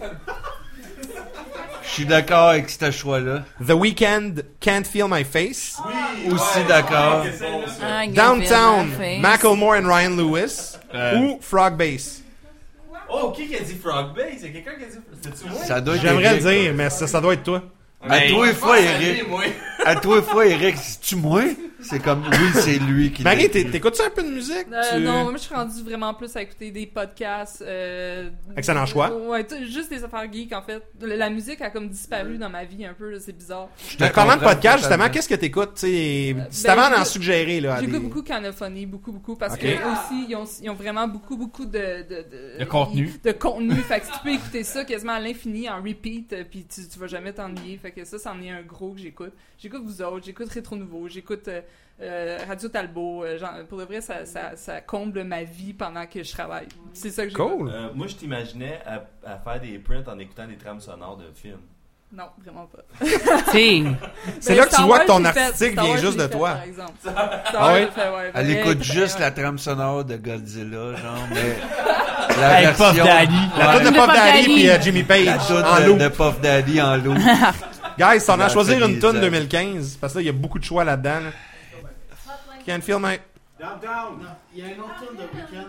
Speaker 5: Je suis d'accord avec ce choix-là.
Speaker 1: The Weeknd, Can't Feel My Face.
Speaker 5: Aussi d'accord.
Speaker 4: Ah,
Speaker 1: Downtown,
Speaker 4: Gabriel, face.
Speaker 1: Macklemore and Ryan Lewis.
Speaker 2: Euh.
Speaker 1: Ou Frog Bass.
Speaker 3: Oh, qui a dit Frog Bass? Il y a quelqu'un qui a dit. C'était-tu moi?
Speaker 5: Ça doit être
Speaker 1: J'aimerais le
Speaker 5: Eric.
Speaker 1: dire, mais ça, ça doit être toi.
Speaker 5: À toi et fois,
Speaker 3: Ah,
Speaker 5: Eric.
Speaker 3: c'est moi.
Speaker 5: À toi et fois, Eric, c'est-tu moi? C'est comme, oui, c'est lui qui
Speaker 1: Marie,
Speaker 5: l'a
Speaker 1: t'é-
Speaker 5: dit.
Speaker 1: t'écoutes-tu un peu de musique?
Speaker 10: Euh,
Speaker 1: Tu-
Speaker 10: Non, moi je suis rendu vraiment plus à écouter des podcasts. Euh,
Speaker 1: Excellent choix.
Speaker 10: Ouais, t- juste des affaires geeks en fait. La la musique a comme disparu dans ma vie un peu, là, c'est bizarre.
Speaker 5: Je te
Speaker 1: Mais parlant de
Speaker 5: comprends
Speaker 1: podcast, justement,
Speaker 5: totalement.
Speaker 1: qu'est-ce que t'écoutes? t'sais, C'est
Speaker 10: ben,
Speaker 1: avant d'en
Speaker 10: j'écoute-
Speaker 1: suggérer. Là, à
Speaker 10: J'écoute
Speaker 1: des-
Speaker 10: beaucoup Canophonie, beaucoup, beaucoup, parce
Speaker 1: Ok.
Speaker 10: que eux aussi, ils ont, ils ont vraiment beaucoup, beaucoup de... De, de,
Speaker 2: De contenu.
Speaker 10: De contenu, fait que tu peux écouter ça quasiment à l'infini, en repeat, euh, puis tu, tu vas jamais t'ennuyer, fait que ça, c'en est un gros que j'écoute. J'écoute vous autres, j'écoute Rétro Nouveau, j'écoute euh, euh, Radio Talbot, euh, genre, pour de vrai, ça, ça, ça comble ma vie pendant que je travaille. C'est ça que j'écoute.
Speaker 1: Cool.
Speaker 3: Euh, moi, je t'imaginais à, à faire des prints en écoutant des trames sonores de films.
Speaker 10: Non, vraiment pas.
Speaker 1: C'est
Speaker 10: Ben,
Speaker 1: là que tu
Speaker 10: Star
Speaker 1: vois
Speaker 10: Wars,
Speaker 1: que ton
Speaker 10: j'ai fait-
Speaker 1: artistique
Speaker 10: Star
Speaker 1: vient
Speaker 10: Wars,
Speaker 1: juste
Speaker 10: j'ai
Speaker 1: de
Speaker 10: fait,
Speaker 1: toi.
Speaker 10: Par exemple. Star
Speaker 1: Ah
Speaker 10: Wars,
Speaker 1: oui?
Speaker 10: j'ai fait, ouais,
Speaker 5: Elle
Speaker 10: ouais,
Speaker 5: écoute
Speaker 10: ouais,
Speaker 5: juste
Speaker 10: ouais.
Speaker 5: la trame sonore de Godzilla, genre, mais la
Speaker 2: Avec Puff
Speaker 5: version...
Speaker 2: Daddy.
Speaker 1: La
Speaker 5: Ouais.
Speaker 1: toune de
Speaker 4: De
Speaker 1: Puff
Speaker 4: Puff
Speaker 1: Daddy
Speaker 4: Daddy.
Speaker 1: puis euh, Jimmy
Speaker 5: La
Speaker 1: Page
Speaker 5: toune
Speaker 1: en
Speaker 5: de,
Speaker 1: loup.
Speaker 5: de Puff Daddy en loup.
Speaker 1: Guys, t'en as à
Speaker 5: Ça
Speaker 1: choisir
Speaker 5: fait
Speaker 1: une
Speaker 5: des
Speaker 1: toune
Speaker 5: ailes.
Speaker 1: deux mille quinze parce que là, il y a beaucoup de choix là-dedans. Là. Can't feel my...
Speaker 6: Downtown. Il y a une autre tune de Weeknd.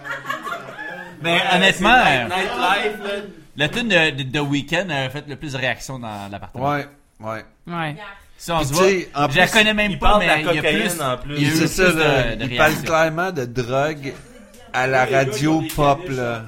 Speaker 2: Mais honnêtement, euh,
Speaker 3: Nightlife, là.
Speaker 2: la tune de, de, de Weeknd a fait le plus de réactions dans l'appartement.
Speaker 5: Ouais, ouais.
Speaker 4: Ouais.
Speaker 2: Si on
Speaker 5: Puis
Speaker 2: se
Speaker 5: tu
Speaker 2: voit,
Speaker 5: sais, en
Speaker 2: je la
Speaker 5: plus,
Speaker 2: connais même
Speaker 3: il
Speaker 2: pas,
Speaker 3: parle de
Speaker 2: mais
Speaker 3: la
Speaker 2: il y a
Speaker 3: cocaïne
Speaker 2: plus,
Speaker 3: en plus.
Speaker 2: il y a eu
Speaker 5: C'est
Speaker 2: plus
Speaker 5: ça, là,
Speaker 2: de, de
Speaker 5: il parle
Speaker 2: réactions.
Speaker 5: clairement de drogue à la radio pop, là.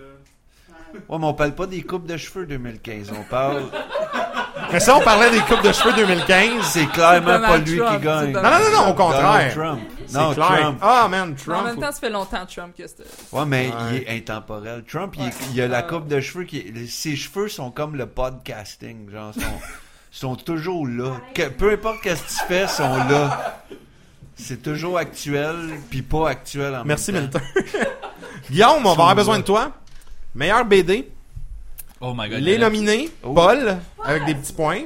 Speaker 5: Ouais, mais on parle pas des coupes de cheveux deux mille quinze, on parle...
Speaker 1: Mais ça, on parlait des coupes de cheveux deux mille quinze.
Speaker 5: C'est clairement pas
Speaker 10: Donald
Speaker 5: lui
Speaker 10: Trump,
Speaker 5: qui gagne.
Speaker 10: c'est
Speaker 1: Non, non, non, non, au contraire.
Speaker 5: Donald Trump.
Speaker 1: C'est
Speaker 5: Non,
Speaker 1: clair.
Speaker 5: Trump.
Speaker 1: Ah, man,
Speaker 10: Mais en
Speaker 1: Trump.
Speaker 10: même temps, ça fait longtemps Trump que c'était.
Speaker 5: Ouais, mais
Speaker 1: Ouais.
Speaker 5: il est intemporel. Trump, il, est- il a la coupe de cheveux qui est- ses cheveux sont comme le podcasting, genre sont, sont toujours là. Que- peu importe qu'est-ce que tu fais, sont là. C'est toujours actuel puis pas actuel en
Speaker 1: Merci,
Speaker 5: même temps.
Speaker 1: Milton. Guillaume, on va avoir besoin de toi. Meilleur B D.
Speaker 2: Oh my god.
Speaker 1: Les nominés.
Speaker 5: Oh.
Speaker 1: Paul, avec des petits points.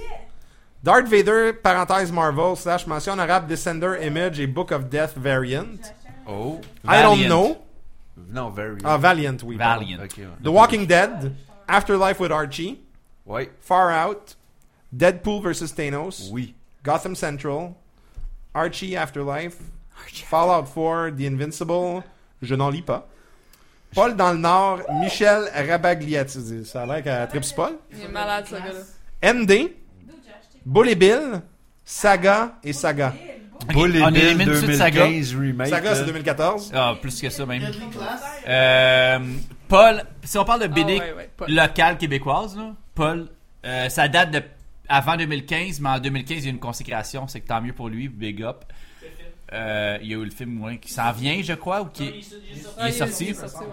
Speaker 1: Darth Vader, parenthèse Marvel, slash mention honorable Descender Image et Book of Death Variant.
Speaker 5: Oh.
Speaker 1: I don't
Speaker 2: Valiant.
Speaker 1: know.
Speaker 5: Non, very.
Speaker 1: Ah, Valiant, oui. pardon.
Speaker 2: Valiant.
Speaker 5: Ok, ouais.
Speaker 1: The Walking Dead, Afterlife with Archie,
Speaker 5: Ouais.
Speaker 1: Far Out, Deadpool versus Thanos,
Speaker 5: Oui.
Speaker 1: Gotham Central, Archie Afterlife, Fallout four, The Invincible, je n'en lis pas. Paul dans le Nord, Michel Rabagliati. Ça a l'air qu'elle tripe Paul.
Speaker 10: Il est malade, ce gars-là.
Speaker 1: N D, Bully Bill, Saga et Saga.
Speaker 2: Ok,
Speaker 5: Bully
Speaker 2: on
Speaker 5: Bill
Speaker 2: élimine tout de suite Saga.
Speaker 5: deux mille quinze remake.
Speaker 1: Saga, c'est
Speaker 5: là.
Speaker 1: deux mille quatorze.
Speaker 2: Ah, plus que ça même. Euh, Paul, si on parle de B D
Speaker 10: Ah, ouais, ouais, Paul.
Speaker 2: locale québécoise, là, Paul, euh, ça date de avant deux mille quinze, mais en deux mille quinze, il y a eu une consécration, c'est que tant mieux pour lui, big up. Euh, il y a eu le film ouais, qui s'en vient, je crois, ou qui est,
Speaker 10: Ah,
Speaker 2: il est sorti.
Speaker 10: Il est sorti, ouais.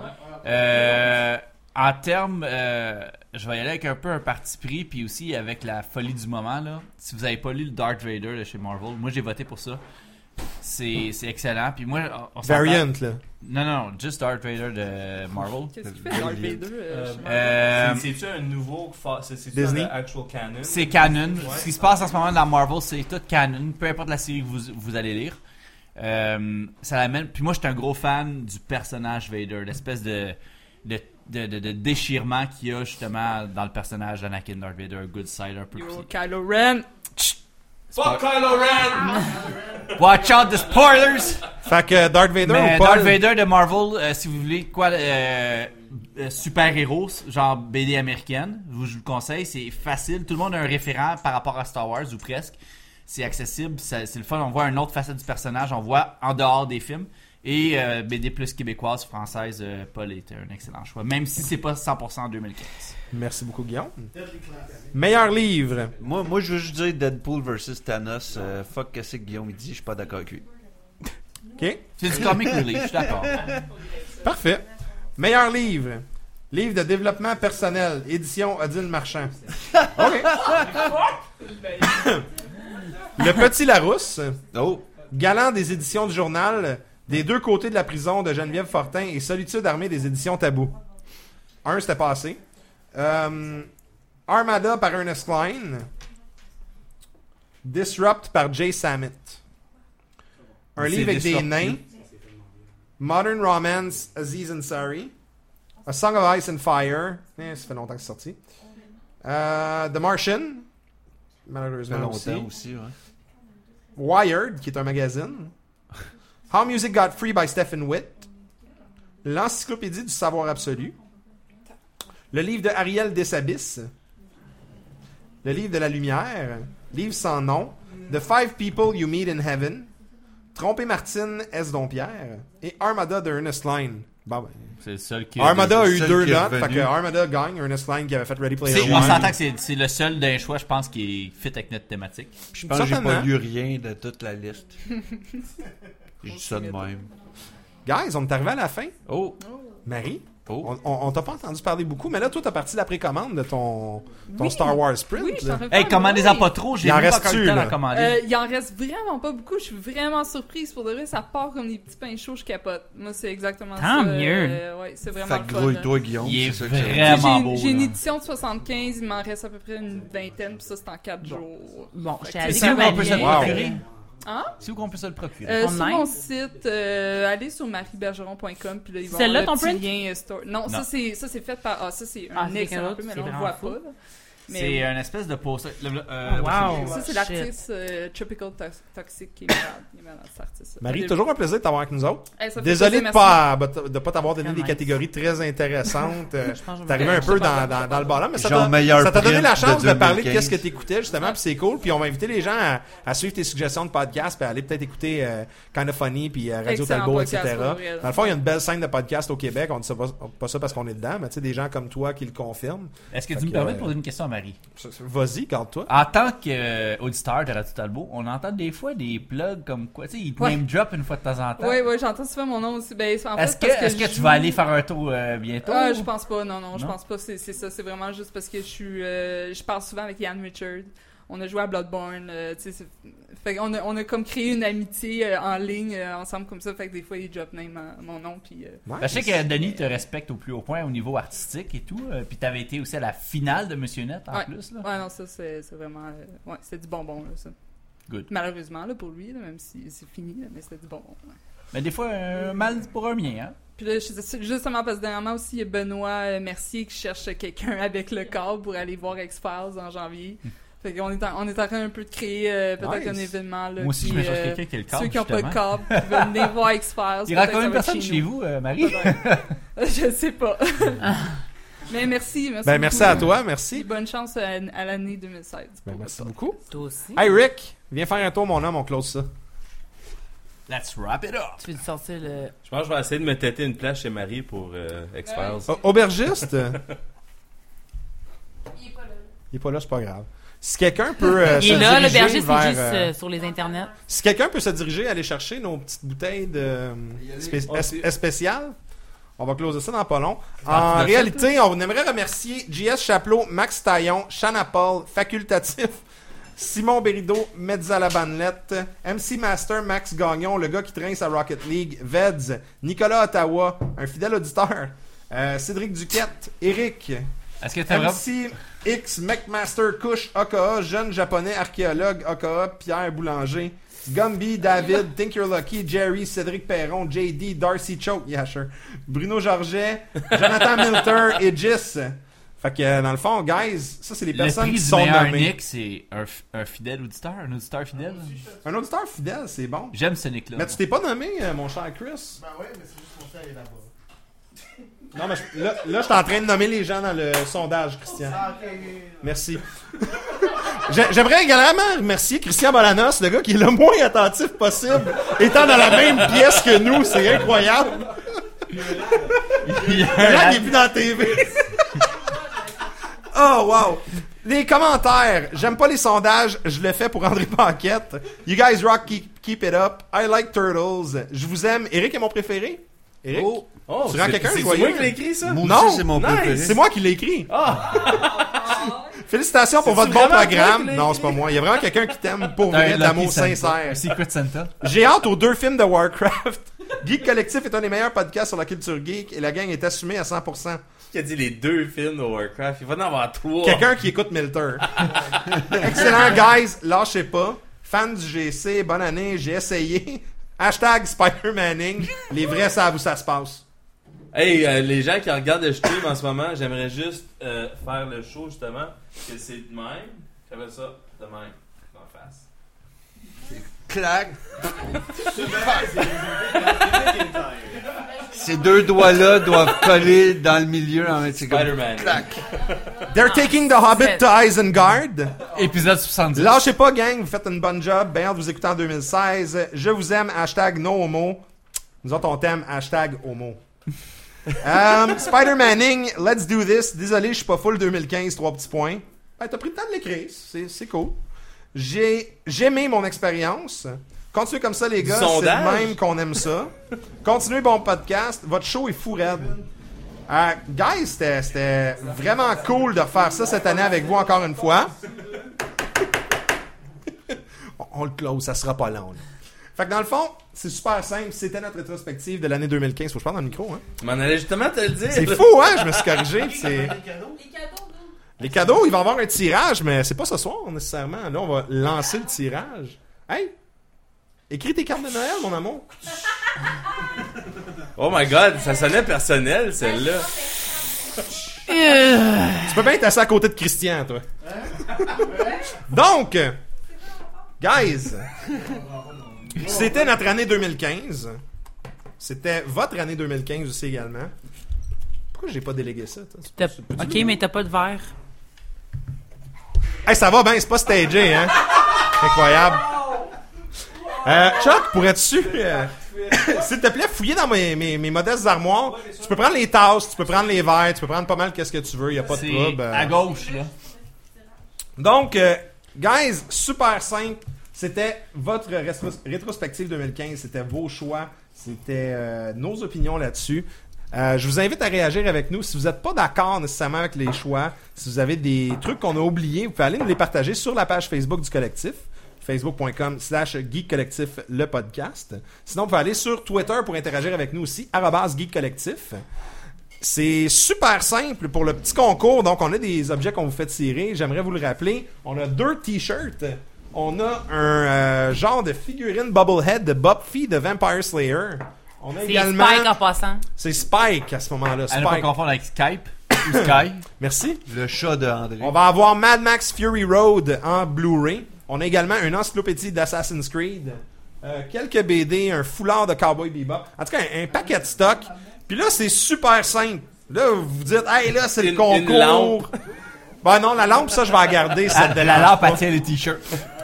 Speaker 2: Euh, en termes, euh, je vais y aller avec un peu un parti pris, puis aussi avec la folie du moment. Là. Si vous n'avez pas lu le Darth Vader de chez Marvel, moi j'ai voté pour ça. C'est, c'est excellent. Puis moi, on, on s'entend-
Speaker 1: Variant, là.
Speaker 2: Non, non, juste Darth Vader de Marvel.
Speaker 10: Qu'est-ce qu'il fait, Darth Vader? euh, je sais pas.
Speaker 2: Euh,
Speaker 3: C'est- C'est-tu un nouveau fa- c'est c'est
Speaker 1: Disney?
Speaker 3: le actual canon?
Speaker 2: c'est canon. Ce qui se passe en ce moment dans Marvel, c'est tout canon. Peu importe la série que vous, vous allez lire. Euh, ça l'amène. Puis moi, je suis un gros fan du personnage Vader, l'espèce de, de, de, de, de déchirement qu'il y a justement dans le personnage d'Anakin Darth Vader, un good side un peu.
Speaker 10: Yo,
Speaker 2: Puis-
Speaker 10: Kylo Ren.
Speaker 3: Fuck Kylo Ren!
Speaker 2: Watch out the spoilers!
Speaker 1: Fait que Darth Vader
Speaker 2: Mais
Speaker 1: ou Paul?
Speaker 2: Darth Vader de Marvel, euh, si vous voulez quoi, euh, euh, super-héros, genre B D américaine, je vous, je vous le conseille, c'est facile. Tout le monde a un référent par rapport à Star Wars ou presque. C'est accessible, ça- c'est le fun. On voit une autre facette du personnage, on voit en dehors des films. Et euh, B D plus québécoise, française, euh, Paul était un excellent choix, même si c'est pas cent pour cent en deux mille quinze.
Speaker 1: Merci beaucoup, Guillaume. Meilleur livre.
Speaker 5: Moi, moi, je veux juste dire Deadpool versus Thanos. euh, fuck, qu'est-ce que Guillaume il dit, je suis pas d'accord avec lui.
Speaker 1: OK.
Speaker 2: C'est du comic relief, je suis d'accord.
Speaker 1: Parfait. Meilleur livre. Livre de développement personnel. Édition Odile Marchand. OK. Le Petit Larousse.
Speaker 5: Oh!
Speaker 1: Galant des éditions du journal. Des deux côtés de la prison de Geneviève Fortin et Solitude armée des éditions Tabou. Un, c'était passé. Euh, Armada par Ernest Cline. Disrupt par Jay Sammet. Un
Speaker 5: C'est
Speaker 1: livre avec des
Speaker 5: Disrupt.
Speaker 1: nains. Modern Romance, Aziz Ansari. A Song of Ice and Fire. Eh, ça fait longtemps que c'est sorti. Euh, The Martian.
Speaker 5: Ça fait
Speaker 1: Malheureusement aussi.
Speaker 5: longtemps aussi, ouais.
Speaker 1: Wired, qui est un magazine. How Music Got Free by Stephen Witt. L'Encyclopédie du savoir absolu. Le livre de Ariel Dessabis. Le livre de la lumière. Livre sans nom. The Five People You Meet in Heaven. Trompé Martine S. Dompierre. Et Armada de Ernest Line. Bon, ben,
Speaker 2: C'est le seul qui.
Speaker 1: Armada a eu
Speaker 5: seul
Speaker 1: deux
Speaker 5: qui est
Speaker 1: notes. Fait
Speaker 5: revenu.
Speaker 1: que Armada gagne. Ernest Line qui avait fait Ready Player
Speaker 2: C'est- on
Speaker 1: One.
Speaker 2: s'entend que c'est, c'est le seul d'un choix, je pense, qui est fit avec notre thématique.
Speaker 5: Je pense que j'ai pas
Speaker 1: Certainement.
Speaker 5: lu rien de toute la liste. Je dis ça de même.
Speaker 1: Guys, on est arrivé à la fin.
Speaker 5: Oh!
Speaker 1: Marie,
Speaker 2: Oh.
Speaker 1: on, on, on t'a pas entendu parler beaucoup, mais là, toi, t'as parti de la précommande de ton, ton
Speaker 10: Oui.
Speaker 1: Star Wars Sprint.
Speaker 10: Oui, je suis en train de
Speaker 2: Hey,
Speaker 10: faire,
Speaker 2: commandez-en
Speaker 10: oui.
Speaker 2: pas trop, j'ai
Speaker 1: Il en
Speaker 2: même pas
Speaker 1: reste-tu,
Speaker 2: encore le temps
Speaker 1: là?
Speaker 2: d'en commander.
Speaker 10: Euh, il en reste vraiment pas beaucoup. Je suis vraiment surprise. Pour de vrai, ça part comme des petits pains chauds, je capote. Moi, c'est exactement ça.
Speaker 4: Tant mieux.
Speaker 10: Euh, ouais, c'est vraiment
Speaker 5: Fait
Speaker 10: le
Speaker 5: que
Speaker 10: fun.
Speaker 5: grouille-toi, Guillaume.
Speaker 2: Il est
Speaker 5: c'est ça que ça veut dire.
Speaker 2: vraiment-
Speaker 10: J'ai une-
Speaker 2: beau,
Speaker 10: J'ai une
Speaker 2: là.
Speaker 10: édition de soixante-quinze, il m'en reste à peu près une vingtaine, puis ça, c'est en quatre jours.
Speaker 4: Bon, j'étais
Speaker 10: Fait que
Speaker 4: allée
Speaker 10: c'est
Speaker 2: C'est où
Speaker 4: comme
Speaker 2: qu'on peut se le
Speaker 4: alien.
Speaker 2: procurer?
Speaker 10: Hein?
Speaker 2: C'est où qu'on peut se le procurer?
Speaker 10: Euh, sur
Speaker 4: Online?
Speaker 10: mon site, euh, allez sur marie bergeron point com, puis là, ils vont
Speaker 4: Celle-là,
Speaker 10: avoir
Speaker 4: ton
Speaker 10: le petit
Speaker 4: print?
Speaker 10: lien euh, store. Non,
Speaker 2: Non.
Speaker 10: ça, c'est, ça, c'est fait par... Ah, ça, c'est
Speaker 4: Ah,
Speaker 10: un
Speaker 4: c'est
Speaker 10: excellent
Speaker 4: quelqu'un
Speaker 10: peu, mais
Speaker 4: d'autre,
Speaker 10: là, on
Speaker 4: c'est
Speaker 10: le voit
Speaker 4: vraiment
Speaker 10: pas. là. Mais
Speaker 2: C'est un espèce de poster. le- le- euh,
Speaker 4: Oh, wow.
Speaker 10: ça, c'est
Speaker 4: Shit.
Speaker 10: l'artiste euh, Tropical Tox- Toxic qui est malade. Il est malade, cet artiste.
Speaker 1: Marie,
Speaker 10: J'ai-
Speaker 1: toujours un plaisir de t'avoir avec nous autres.
Speaker 10: Hey, ça fait
Speaker 1: Désolé
Speaker 10: plaisir,
Speaker 1: de
Speaker 10: merci.
Speaker 1: pas, de pas t'avoir donné
Speaker 4: Très
Speaker 1: des
Speaker 4: nice.
Speaker 1: catégories très intéressantes. Euh,
Speaker 4: Je pense que je vais
Speaker 1: T'es arrivé
Speaker 4: me
Speaker 1: un
Speaker 4: faire-
Speaker 1: peu dans, dans, dans le ballon, mais ça
Speaker 5: Genre
Speaker 1: t'a,
Speaker 5: meilleur
Speaker 1: ça t'a donné la
Speaker 5: print
Speaker 1: chance
Speaker 5: de
Speaker 1: de, parler de
Speaker 5: deux mille quinze.
Speaker 1: qu'est-ce que t'écoutais, justement, puis c'est cool. Puis on va inviter les gens à, à suivre tes suggestions de podcast, puis à aller peut-être écouter euh, Kind of Funny, puis euh, Radio
Speaker 10: Excellent
Speaker 1: Talbot,
Speaker 10: podcast,
Speaker 1: et cetera.
Speaker 10: pour vrai.
Speaker 1: Dans le fond, il y a une belle scène de podcast au Québec. On dit ça pas, pas ça parce qu'on est dedans, mais tu sais, des gens comme toi qui le confirment.
Speaker 2: Est-ce que
Speaker 1: Fait
Speaker 2: tu me
Speaker 1: que,
Speaker 2: permets
Speaker 1: euh,
Speaker 2: de poser une question à Marie?
Speaker 1: Vas-y, garde-toi.
Speaker 2: En tant qu'auditeur de Radio Talbot, on entend des fois des plugs comme quoi, tu sais, ils te
Speaker 10: Ouais.
Speaker 2: name drop une fois de temps en temps.
Speaker 10: Oui, oui, j'entends souvent mon nom aussi. Ben, en fait,
Speaker 2: Est-ce que,
Speaker 10: parce
Speaker 2: est-ce que
Speaker 10: je
Speaker 2: tu
Speaker 10: joue-
Speaker 2: vas aller faire un tour euh, bientôt?
Speaker 10: Ah, je pense pas, non, non, je
Speaker 2: Non?
Speaker 10: pense pas, c'est c'est ça, c'est vraiment juste parce que je suis, euh, je parle souvent avec Ian Richard, on a joué à Bloodborne, euh, tu sais, c'est- fait qu'on a, on a comme créé une amitié euh, en ligne euh, ensemble comme ça, fait que des fois il drop name euh, mon nom, puis euh,
Speaker 1: Ouais.
Speaker 2: Ben, je sais que Denis te respecte au plus haut point au niveau artistique et tout, euh, puis t'avais été aussi à la finale de Monsieur Net en
Speaker 10: Ouais.
Speaker 2: plus. Là.
Speaker 10: ouais, non, ça c'est c'est vraiment, euh, ouais, c'était du bonbon, là, ça.
Speaker 2: Good.
Speaker 10: Malheureusement, là, pour lui, là, même si c'est fini, là, mais c'était du bonbon, ouais.
Speaker 2: Mais des fois, un mal pour un bien, hein?
Speaker 10: Puis là, je- justement, parce que dernièrement aussi, il y a Benoît euh, Mercier qui cherche quelqu'un avec le câble pour aller voir X-Files en janvier. Fait qu'on est en, on est en train un peu de créer euh, peut-être
Speaker 1: Nice.
Speaker 10: un événement. Là,
Speaker 2: Moi aussi,
Speaker 10: qui,
Speaker 2: je me cherche
Speaker 10: euh,
Speaker 2: quelqu'un qui a le câble,
Speaker 10: Ceux qui n'ont pas de
Speaker 2: justement.
Speaker 10: câble, qui veulent venir voir X-Files.
Speaker 2: Il y aura
Speaker 10: peut-être
Speaker 2: combien de
Speaker 10: ça va être
Speaker 2: personnes chez
Speaker 10: nous.
Speaker 2: vous, euh, Marie?
Speaker 10: Je sais pas. Mais merci, merci.
Speaker 1: Ben, merci
Speaker 10: beaucoup.
Speaker 1: à toi,
Speaker 10: Et
Speaker 1: merci.
Speaker 10: bonne chance à, à l'année deux mille seize.
Speaker 1: Ben, merci beaucoup.
Speaker 4: Toi aussi.
Speaker 1: Hey Rick, viens faire un tour, mon homme, on close ça.
Speaker 2: Let's wrap it up!
Speaker 4: Tu veux sortir le.
Speaker 3: Je pense que je vais essayer de me têter une place chez Marie pour euh, X-Files.
Speaker 1: Oh, aubergiste?
Speaker 10: Il est pas là.
Speaker 1: Il est pas là, c'est pas grave. Si quelqu'un peut euh,
Speaker 4: Il
Speaker 1: se
Speaker 4: est là, le
Speaker 1: diriger
Speaker 4: berger,
Speaker 1: vers,
Speaker 4: c'est juste
Speaker 1: euh,
Speaker 4: euh, sur les internets.
Speaker 1: si quelqu'un peut se diriger, aller chercher nos petites bouteilles de euh, spé-
Speaker 3: Oh,
Speaker 1: es-
Speaker 3: c'est-
Speaker 1: es- spéciales. On va closer ça dans pas long.
Speaker 2: Ah,
Speaker 1: En
Speaker 2: tu l'as
Speaker 1: réalité, on aimerait remercier J S Chapelot, Max Taillon, Shanna Paul, Facultatif, Simon Berido, Metzala Banlette, M C Master, Max Gagnon, le gars qui traîne sa Rocket League, Veds, Nicolas Ottawa, un fidèle auditeur, euh, Cédric Duquette, Eric,
Speaker 2: Est-ce que t'as
Speaker 1: M
Speaker 2: vraiment...
Speaker 1: C X, McMaster, Kush, A K A, jeune japonais archéologue, A K A, Pierre Boulanger, Gumby, David, Think You're Lucky, Jerry, Cédric Perron, J D, Darcy Choke, yeah sure, Bruno Georget, Jonathan Milter et Gis. Fait que euh, dans le fond, guys, ça c'est les
Speaker 2: Le
Speaker 1: personnes
Speaker 2: prix
Speaker 1: qui
Speaker 2: du
Speaker 1: sont
Speaker 2: meilleur
Speaker 1: nommées.
Speaker 2: Nick, c'est un, f- un fidèle auditeur, un auditeur fidèle.
Speaker 1: Un auditeur fidèle, c'est bon.
Speaker 2: J'aime ce Nick-là.
Speaker 1: Mais tu t'es pas nommé, euh, mon cher Chris.
Speaker 6: Ben ouais, mais c'est juste mon frère est là-bas.
Speaker 1: Non, mais je- là, là je suis en train de nommer les gens dans le sondage, Christian.
Speaker 6: Ah, ok.
Speaker 1: Merci. J'ai- J'aimerais également remercier Christian Bolanos, le gars qui est le moins attentif possible, étant dans la même pièce que nous. C'est incroyable.
Speaker 2: Il y a
Speaker 1: Là,
Speaker 2: un-
Speaker 1: il est plus dans la T V. Oh, wow. Les commentaires. J'aime pas les sondages. Je le fais pour André Paquette. You guys rock. Keep, keep it up. I like turtles. Je vous aime. Eric est mon préféré. Eric?
Speaker 3: Oh, oh
Speaker 1: Tu rends
Speaker 3: c'est-
Speaker 1: quelqu'un
Speaker 3: c'est
Speaker 1: joyeux?
Speaker 3: moi qui l'ai écrit, ça?
Speaker 5: Moi
Speaker 1: Non,
Speaker 5: aussi, c'est mon
Speaker 3: nice.
Speaker 5: préféré.
Speaker 1: C'est moi qui l'ai écrit. Félicitations pour
Speaker 3: C'est-tu
Speaker 1: votre bon
Speaker 3: vraiment toi qui
Speaker 1: programme.
Speaker 3: l'as
Speaker 1: Non,
Speaker 3: écrit?
Speaker 1: c'est pas moi. Il y a vraiment quelqu'un qui t'aime pour
Speaker 2: un
Speaker 1: vrai,
Speaker 2: Lucky
Speaker 1: d'amour
Speaker 2: Santa,
Speaker 1: sincère.
Speaker 2: Un Secret Santa.
Speaker 1: J'ai hâte aux deux films de Warcraft. Geek Collectif est un des meilleurs podcasts sur la culture geek et la gang est assumée à cent pour cent.
Speaker 3: Qui a dit les deux films de Warcraft? Il va en avoir trois.
Speaker 1: Quelqu'un qui écoute Milter. Excellent, guys. Lâchez pas. Fan du G C, bonne année. J'ai essayé. Hashtag Spider-Manning. Les vrais savent où ça se passe.
Speaker 3: Hey, euh, les gens qui regardent le stream en ce moment, j'aimerais juste euh, faire le show, justement, que c'est de même. J'avais ça de même, en face.
Speaker 5: Clac. Ces deux doigts-là doivent coller dans le milieu. En fait, c'est comme
Speaker 3: Spider-Man.
Speaker 5: clac.
Speaker 1: They're taking the Hobbit to Isengard.
Speaker 2: Épisode soixante-dix.
Speaker 1: Lâchez pas, gang. Vous faites une bonne job. Bien hâte de vous écouter en deux mille seize. Je vous aime. Hashtag no homo. Nous autres, on t'aime. Hashtag homo. um, Spider-Manning, let's do this. Désolé, je suis pas full deux mille quinze, trois petits points. Ben, t'as pris le temps de l'écrire. C'est, c'est cool. J'ai, j'ai aimé mon expérience. Continuez comme ça, les gars. C'est
Speaker 3: sondage?
Speaker 1: de même qu'on aime ça. Continuez, bon podcast. Votre show est fou raide. Euh, guys, c'était, c'était vraiment cool de refaire ça cette année avec vous encore une fois. on, on le close, ça sera pas long. Là. Fait que dans le fond, c'est super simple. C'était notre rétrospective de l'année deux mille quinze. Faut que je parle dans le micro, hein?
Speaker 3: Je m'en allais justement te le dire.
Speaker 1: C'est fou, hein? Je me suis corrigé. Pis c'est...
Speaker 11: Les cadeaux, nous.
Speaker 1: Les cadeaux, il va y avoir un tirage, mais c'est pas ce soir nécessairement. Là, on va lancer le tirage. Hey! Écris tes cartes de Noël, mon amour.
Speaker 3: Oh my god, ça sonnait personnel, celle-là.
Speaker 1: Tu peux bien être assis à côté de Christian, toi. Donc, guys, c'était notre année deux mille quinze. C'était votre année deux mille quinze aussi également. Pourquoi j'ai pas délégué ça? Toi? C'est
Speaker 4: T'as-
Speaker 1: pas- c'est pas
Speaker 4: Ok,
Speaker 1: du-
Speaker 4: mais t'as pas de verre.
Speaker 1: Hey, ça va bien, c'est pas stagé, hein? Incroyable. Euh, Chuck, pourrais-tu, euh, s'il te plaît, fouiller dans mes, mes, mes modestes armoires? Tu peux prendre les tasses, tu peux prendre les verres, tu peux prendre pas mal qu'est-ce que tu veux, y a pas de
Speaker 2: C'est
Speaker 1: trouble. euh.
Speaker 2: à gauche, là.
Speaker 1: Donc, euh, guys, super simple. C'était votre rétros- rétrospective deux mille quinze. C'était vos choix. C'était euh, nos opinions là-dessus. Euh, je vous invite à réagir avec nous. Si vous n'êtes pas d'accord nécessairement avec les choix, si vous avez des trucs qu'on a oubliés, vous pouvez aller nous les partager sur la page Facebook du collectif. facebook.com slash Geek Collectif, le podcast. Sinon, vous pouvez aller sur Twitter pour interagir avec nous aussi, arobase Geek Collectif. C'est super simple pour le petit concours. Donc, on a des objets qu'on vous fait tirer. J'aimerais vous le rappeler. On a deux t-shirts. On a un euh, genre de figurine Bubblehead de Buffy de Vampire Slayer. On a
Speaker 4: C'est
Speaker 1: également...
Speaker 4: Spike en passant.
Speaker 1: C'est Spike à ce moment-là.
Speaker 2: À ne pas
Speaker 1: Spike.
Speaker 2: confondre avec Skype ou Sky.
Speaker 1: Merci.
Speaker 5: Le chat de André.
Speaker 1: On va avoir Mad Max Fury Road en Blu-ray. On a également une encyclopédie d'Assassin's Creed. Euh, quelques B D, un foulard de Cowboy Bebop. En tout cas, un, un paquet de stock. Puis là, c'est super simple. Là, vous vous dites, hey, là, c'est le
Speaker 3: Une-
Speaker 1: concours.
Speaker 3: une lampe.
Speaker 1: Ben non, la lampe, ça, je vais la garder. Ça
Speaker 2: Ah,
Speaker 1: te
Speaker 2: de la
Speaker 1: dérange
Speaker 2: lampe
Speaker 1: pas.
Speaker 2: à tient les t-shirts.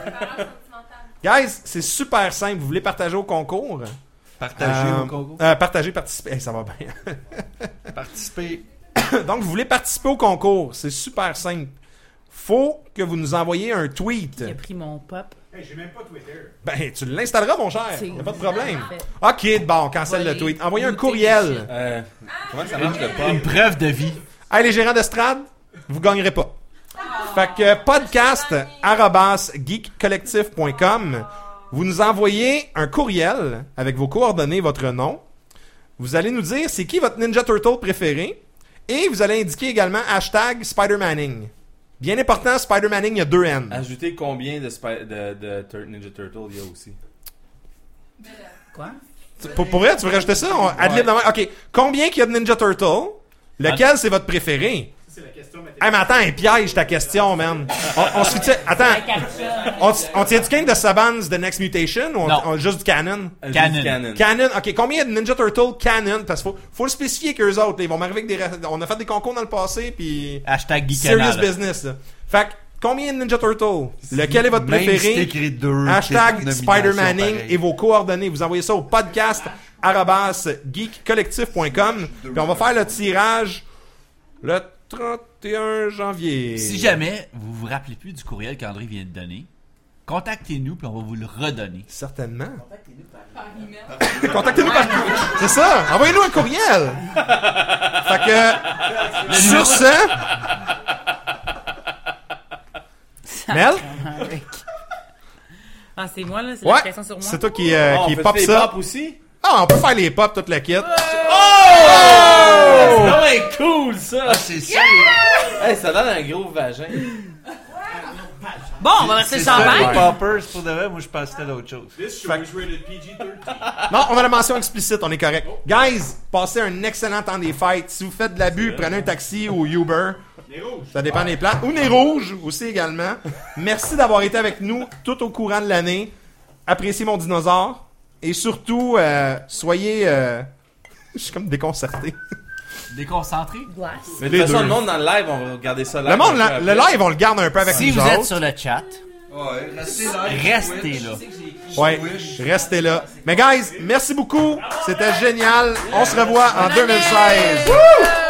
Speaker 1: Guys, c'est super simple. Vous voulez partager au concours?
Speaker 5: Partagez
Speaker 1: Euh,
Speaker 5: au concours.
Speaker 1: euh, partager, participer. Hey, ça va bien.
Speaker 5: Participer.
Speaker 1: Donc, vous voulez participer au concours. C'est super simple. Faut que vous nous envoyiez un tweet.
Speaker 4: Il a pris mon pop.
Speaker 8: Hey, j'ai même pas Twitter.
Speaker 1: Ben, tu l'installeras, mon cher.
Speaker 4: C'est
Speaker 1: Y a pas de problème.
Speaker 4: parfait.
Speaker 1: OK, bon, cancelle le
Speaker 4: Volé.
Speaker 1: tweet. Envoyez un
Speaker 4: Goûter
Speaker 1: courriel.
Speaker 4: shit.
Speaker 3: Euh, comment ça marche le
Speaker 2: Une
Speaker 3: pop?
Speaker 2: preuve de vie.
Speaker 1: Hey, les gérants d'estrade, vous gagnerez pas. Fait que podcast arobase geekcollectif point com. Vous nous envoyez un courriel avec vos coordonnées, votre nom. Vous allez nous dire c'est qui votre Ninja Turtle préféré. Et vous allez indiquer également hashtag Spider-Manning. Bien important, Spider-Manning, il y a deux N.
Speaker 3: Ajouter combien de, Spy- de, de Tur- Ninja Turtle il y a aussi?
Speaker 4: Quoi?
Speaker 1: Pour, pour vrai, tu veux rajouter ça? On, ad lib de même. OK. Combien qu'il y a de Ninja Turtle? Lequel c'est votre préféré?
Speaker 8: C'est la question. Mais
Speaker 1: Hey, mais attends, un piège ta question, man. On, on se fait Attends. On, on tient du king de Saban's The Next Mutation ou on,
Speaker 2: Non.
Speaker 1: on- juste du canon?
Speaker 3: Ajouter
Speaker 2: Canon.
Speaker 3: Canon.
Speaker 1: Canon. OK. Combien il y a de Ninja Turtle canon? Parce qu'il faut, faut le spécifier qu'eux autres. Là, ils vont m'arriver avec des... ra- On a fait des concours dans le passé, puis...
Speaker 2: Hashtag
Speaker 1: Serious
Speaker 2: Geekana.
Speaker 1: business, là. Fait que, combien de Ninja Turtle? Lequel est votre
Speaker 5: Même si
Speaker 1: préféré?
Speaker 5: c'est écrit deux,
Speaker 1: Hashtag
Speaker 5: c'est une
Speaker 1: Spider-Manning
Speaker 5: nomination
Speaker 1: et vos coordonnées. Vous envoyez ça au podcast arobase geekcollectif point com. Puis on va faire le tirage le trente et un janvier.
Speaker 2: Si jamais vous vous rappelez plus du courriel qu'André vient de donner, contactez-nous puis on va vous le redonner.
Speaker 1: Certainement.
Speaker 10: Par email.
Speaker 1: Contactez-nous par... C'est ça. Envoyez-nous un courriel. Fait que... Sur ce... Mel?
Speaker 4: Ah, c'est moi, là? C'est
Speaker 1: Ouais.
Speaker 4: la question sur moi?
Speaker 1: C'est toi qui, euh,
Speaker 3: Oh,
Speaker 1: qui
Speaker 3: on fait
Speaker 1: pop
Speaker 3: des
Speaker 1: ça.
Speaker 3: pop aussi?
Speaker 1: Ah, on peut faire les pop, toute la kit.
Speaker 3: Oh! C'est cool ça!
Speaker 5: Ah, c'est ça.
Speaker 3: Hey, ça donne un gros vagin.
Speaker 4: Bon, on va verser le
Speaker 5: C'est ça,
Speaker 4: champagne.
Speaker 5: les poppers, pour de vrai, moi je pensais à d'autres choses.
Speaker 8: This show is rated P G thirteen.
Speaker 1: Non, on a la mention explicite, on est correct. Guys, passez un excellent temps des fêtes. Si vous faites de l'abus, prenez un taxi ou Uber.
Speaker 8: Les rouges.
Speaker 1: Ça dépend des plans. Ou Nez Rouge aussi également. Merci d'avoir été avec nous tout au courant de l'année. Appréciez mon dinosaure. Et surtout, euh, soyez... euh, Je suis comme déconcerté.
Speaker 2: Déconcentré.
Speaker 4: Glace.
Speaker 3: Mais de
Speaker 1: Les
Speaker 3: toute façon,
Speaker 1: deux.
Speaker 3: le monde dans le live, on va regarder ça live.
Speaker 1: Le monde,
Speaker 3: un peu
Speaker 1: le, le
Speaker 3: après.
Speaker 1: live, on le garde un peu avec
Speaker 2: Si
Speaker 1: nous
Speaker 2: vous êtes
Speaker 1: autres.
Speaker 2: sur le chat,
Speaker 5: Ouais, restez là.
Speaker 2: restez là.
Speaker 1: Ouais, restez là. Mais guys, merci beaucoup. C'était génial. On se revoit en deux mille seize. Wouh!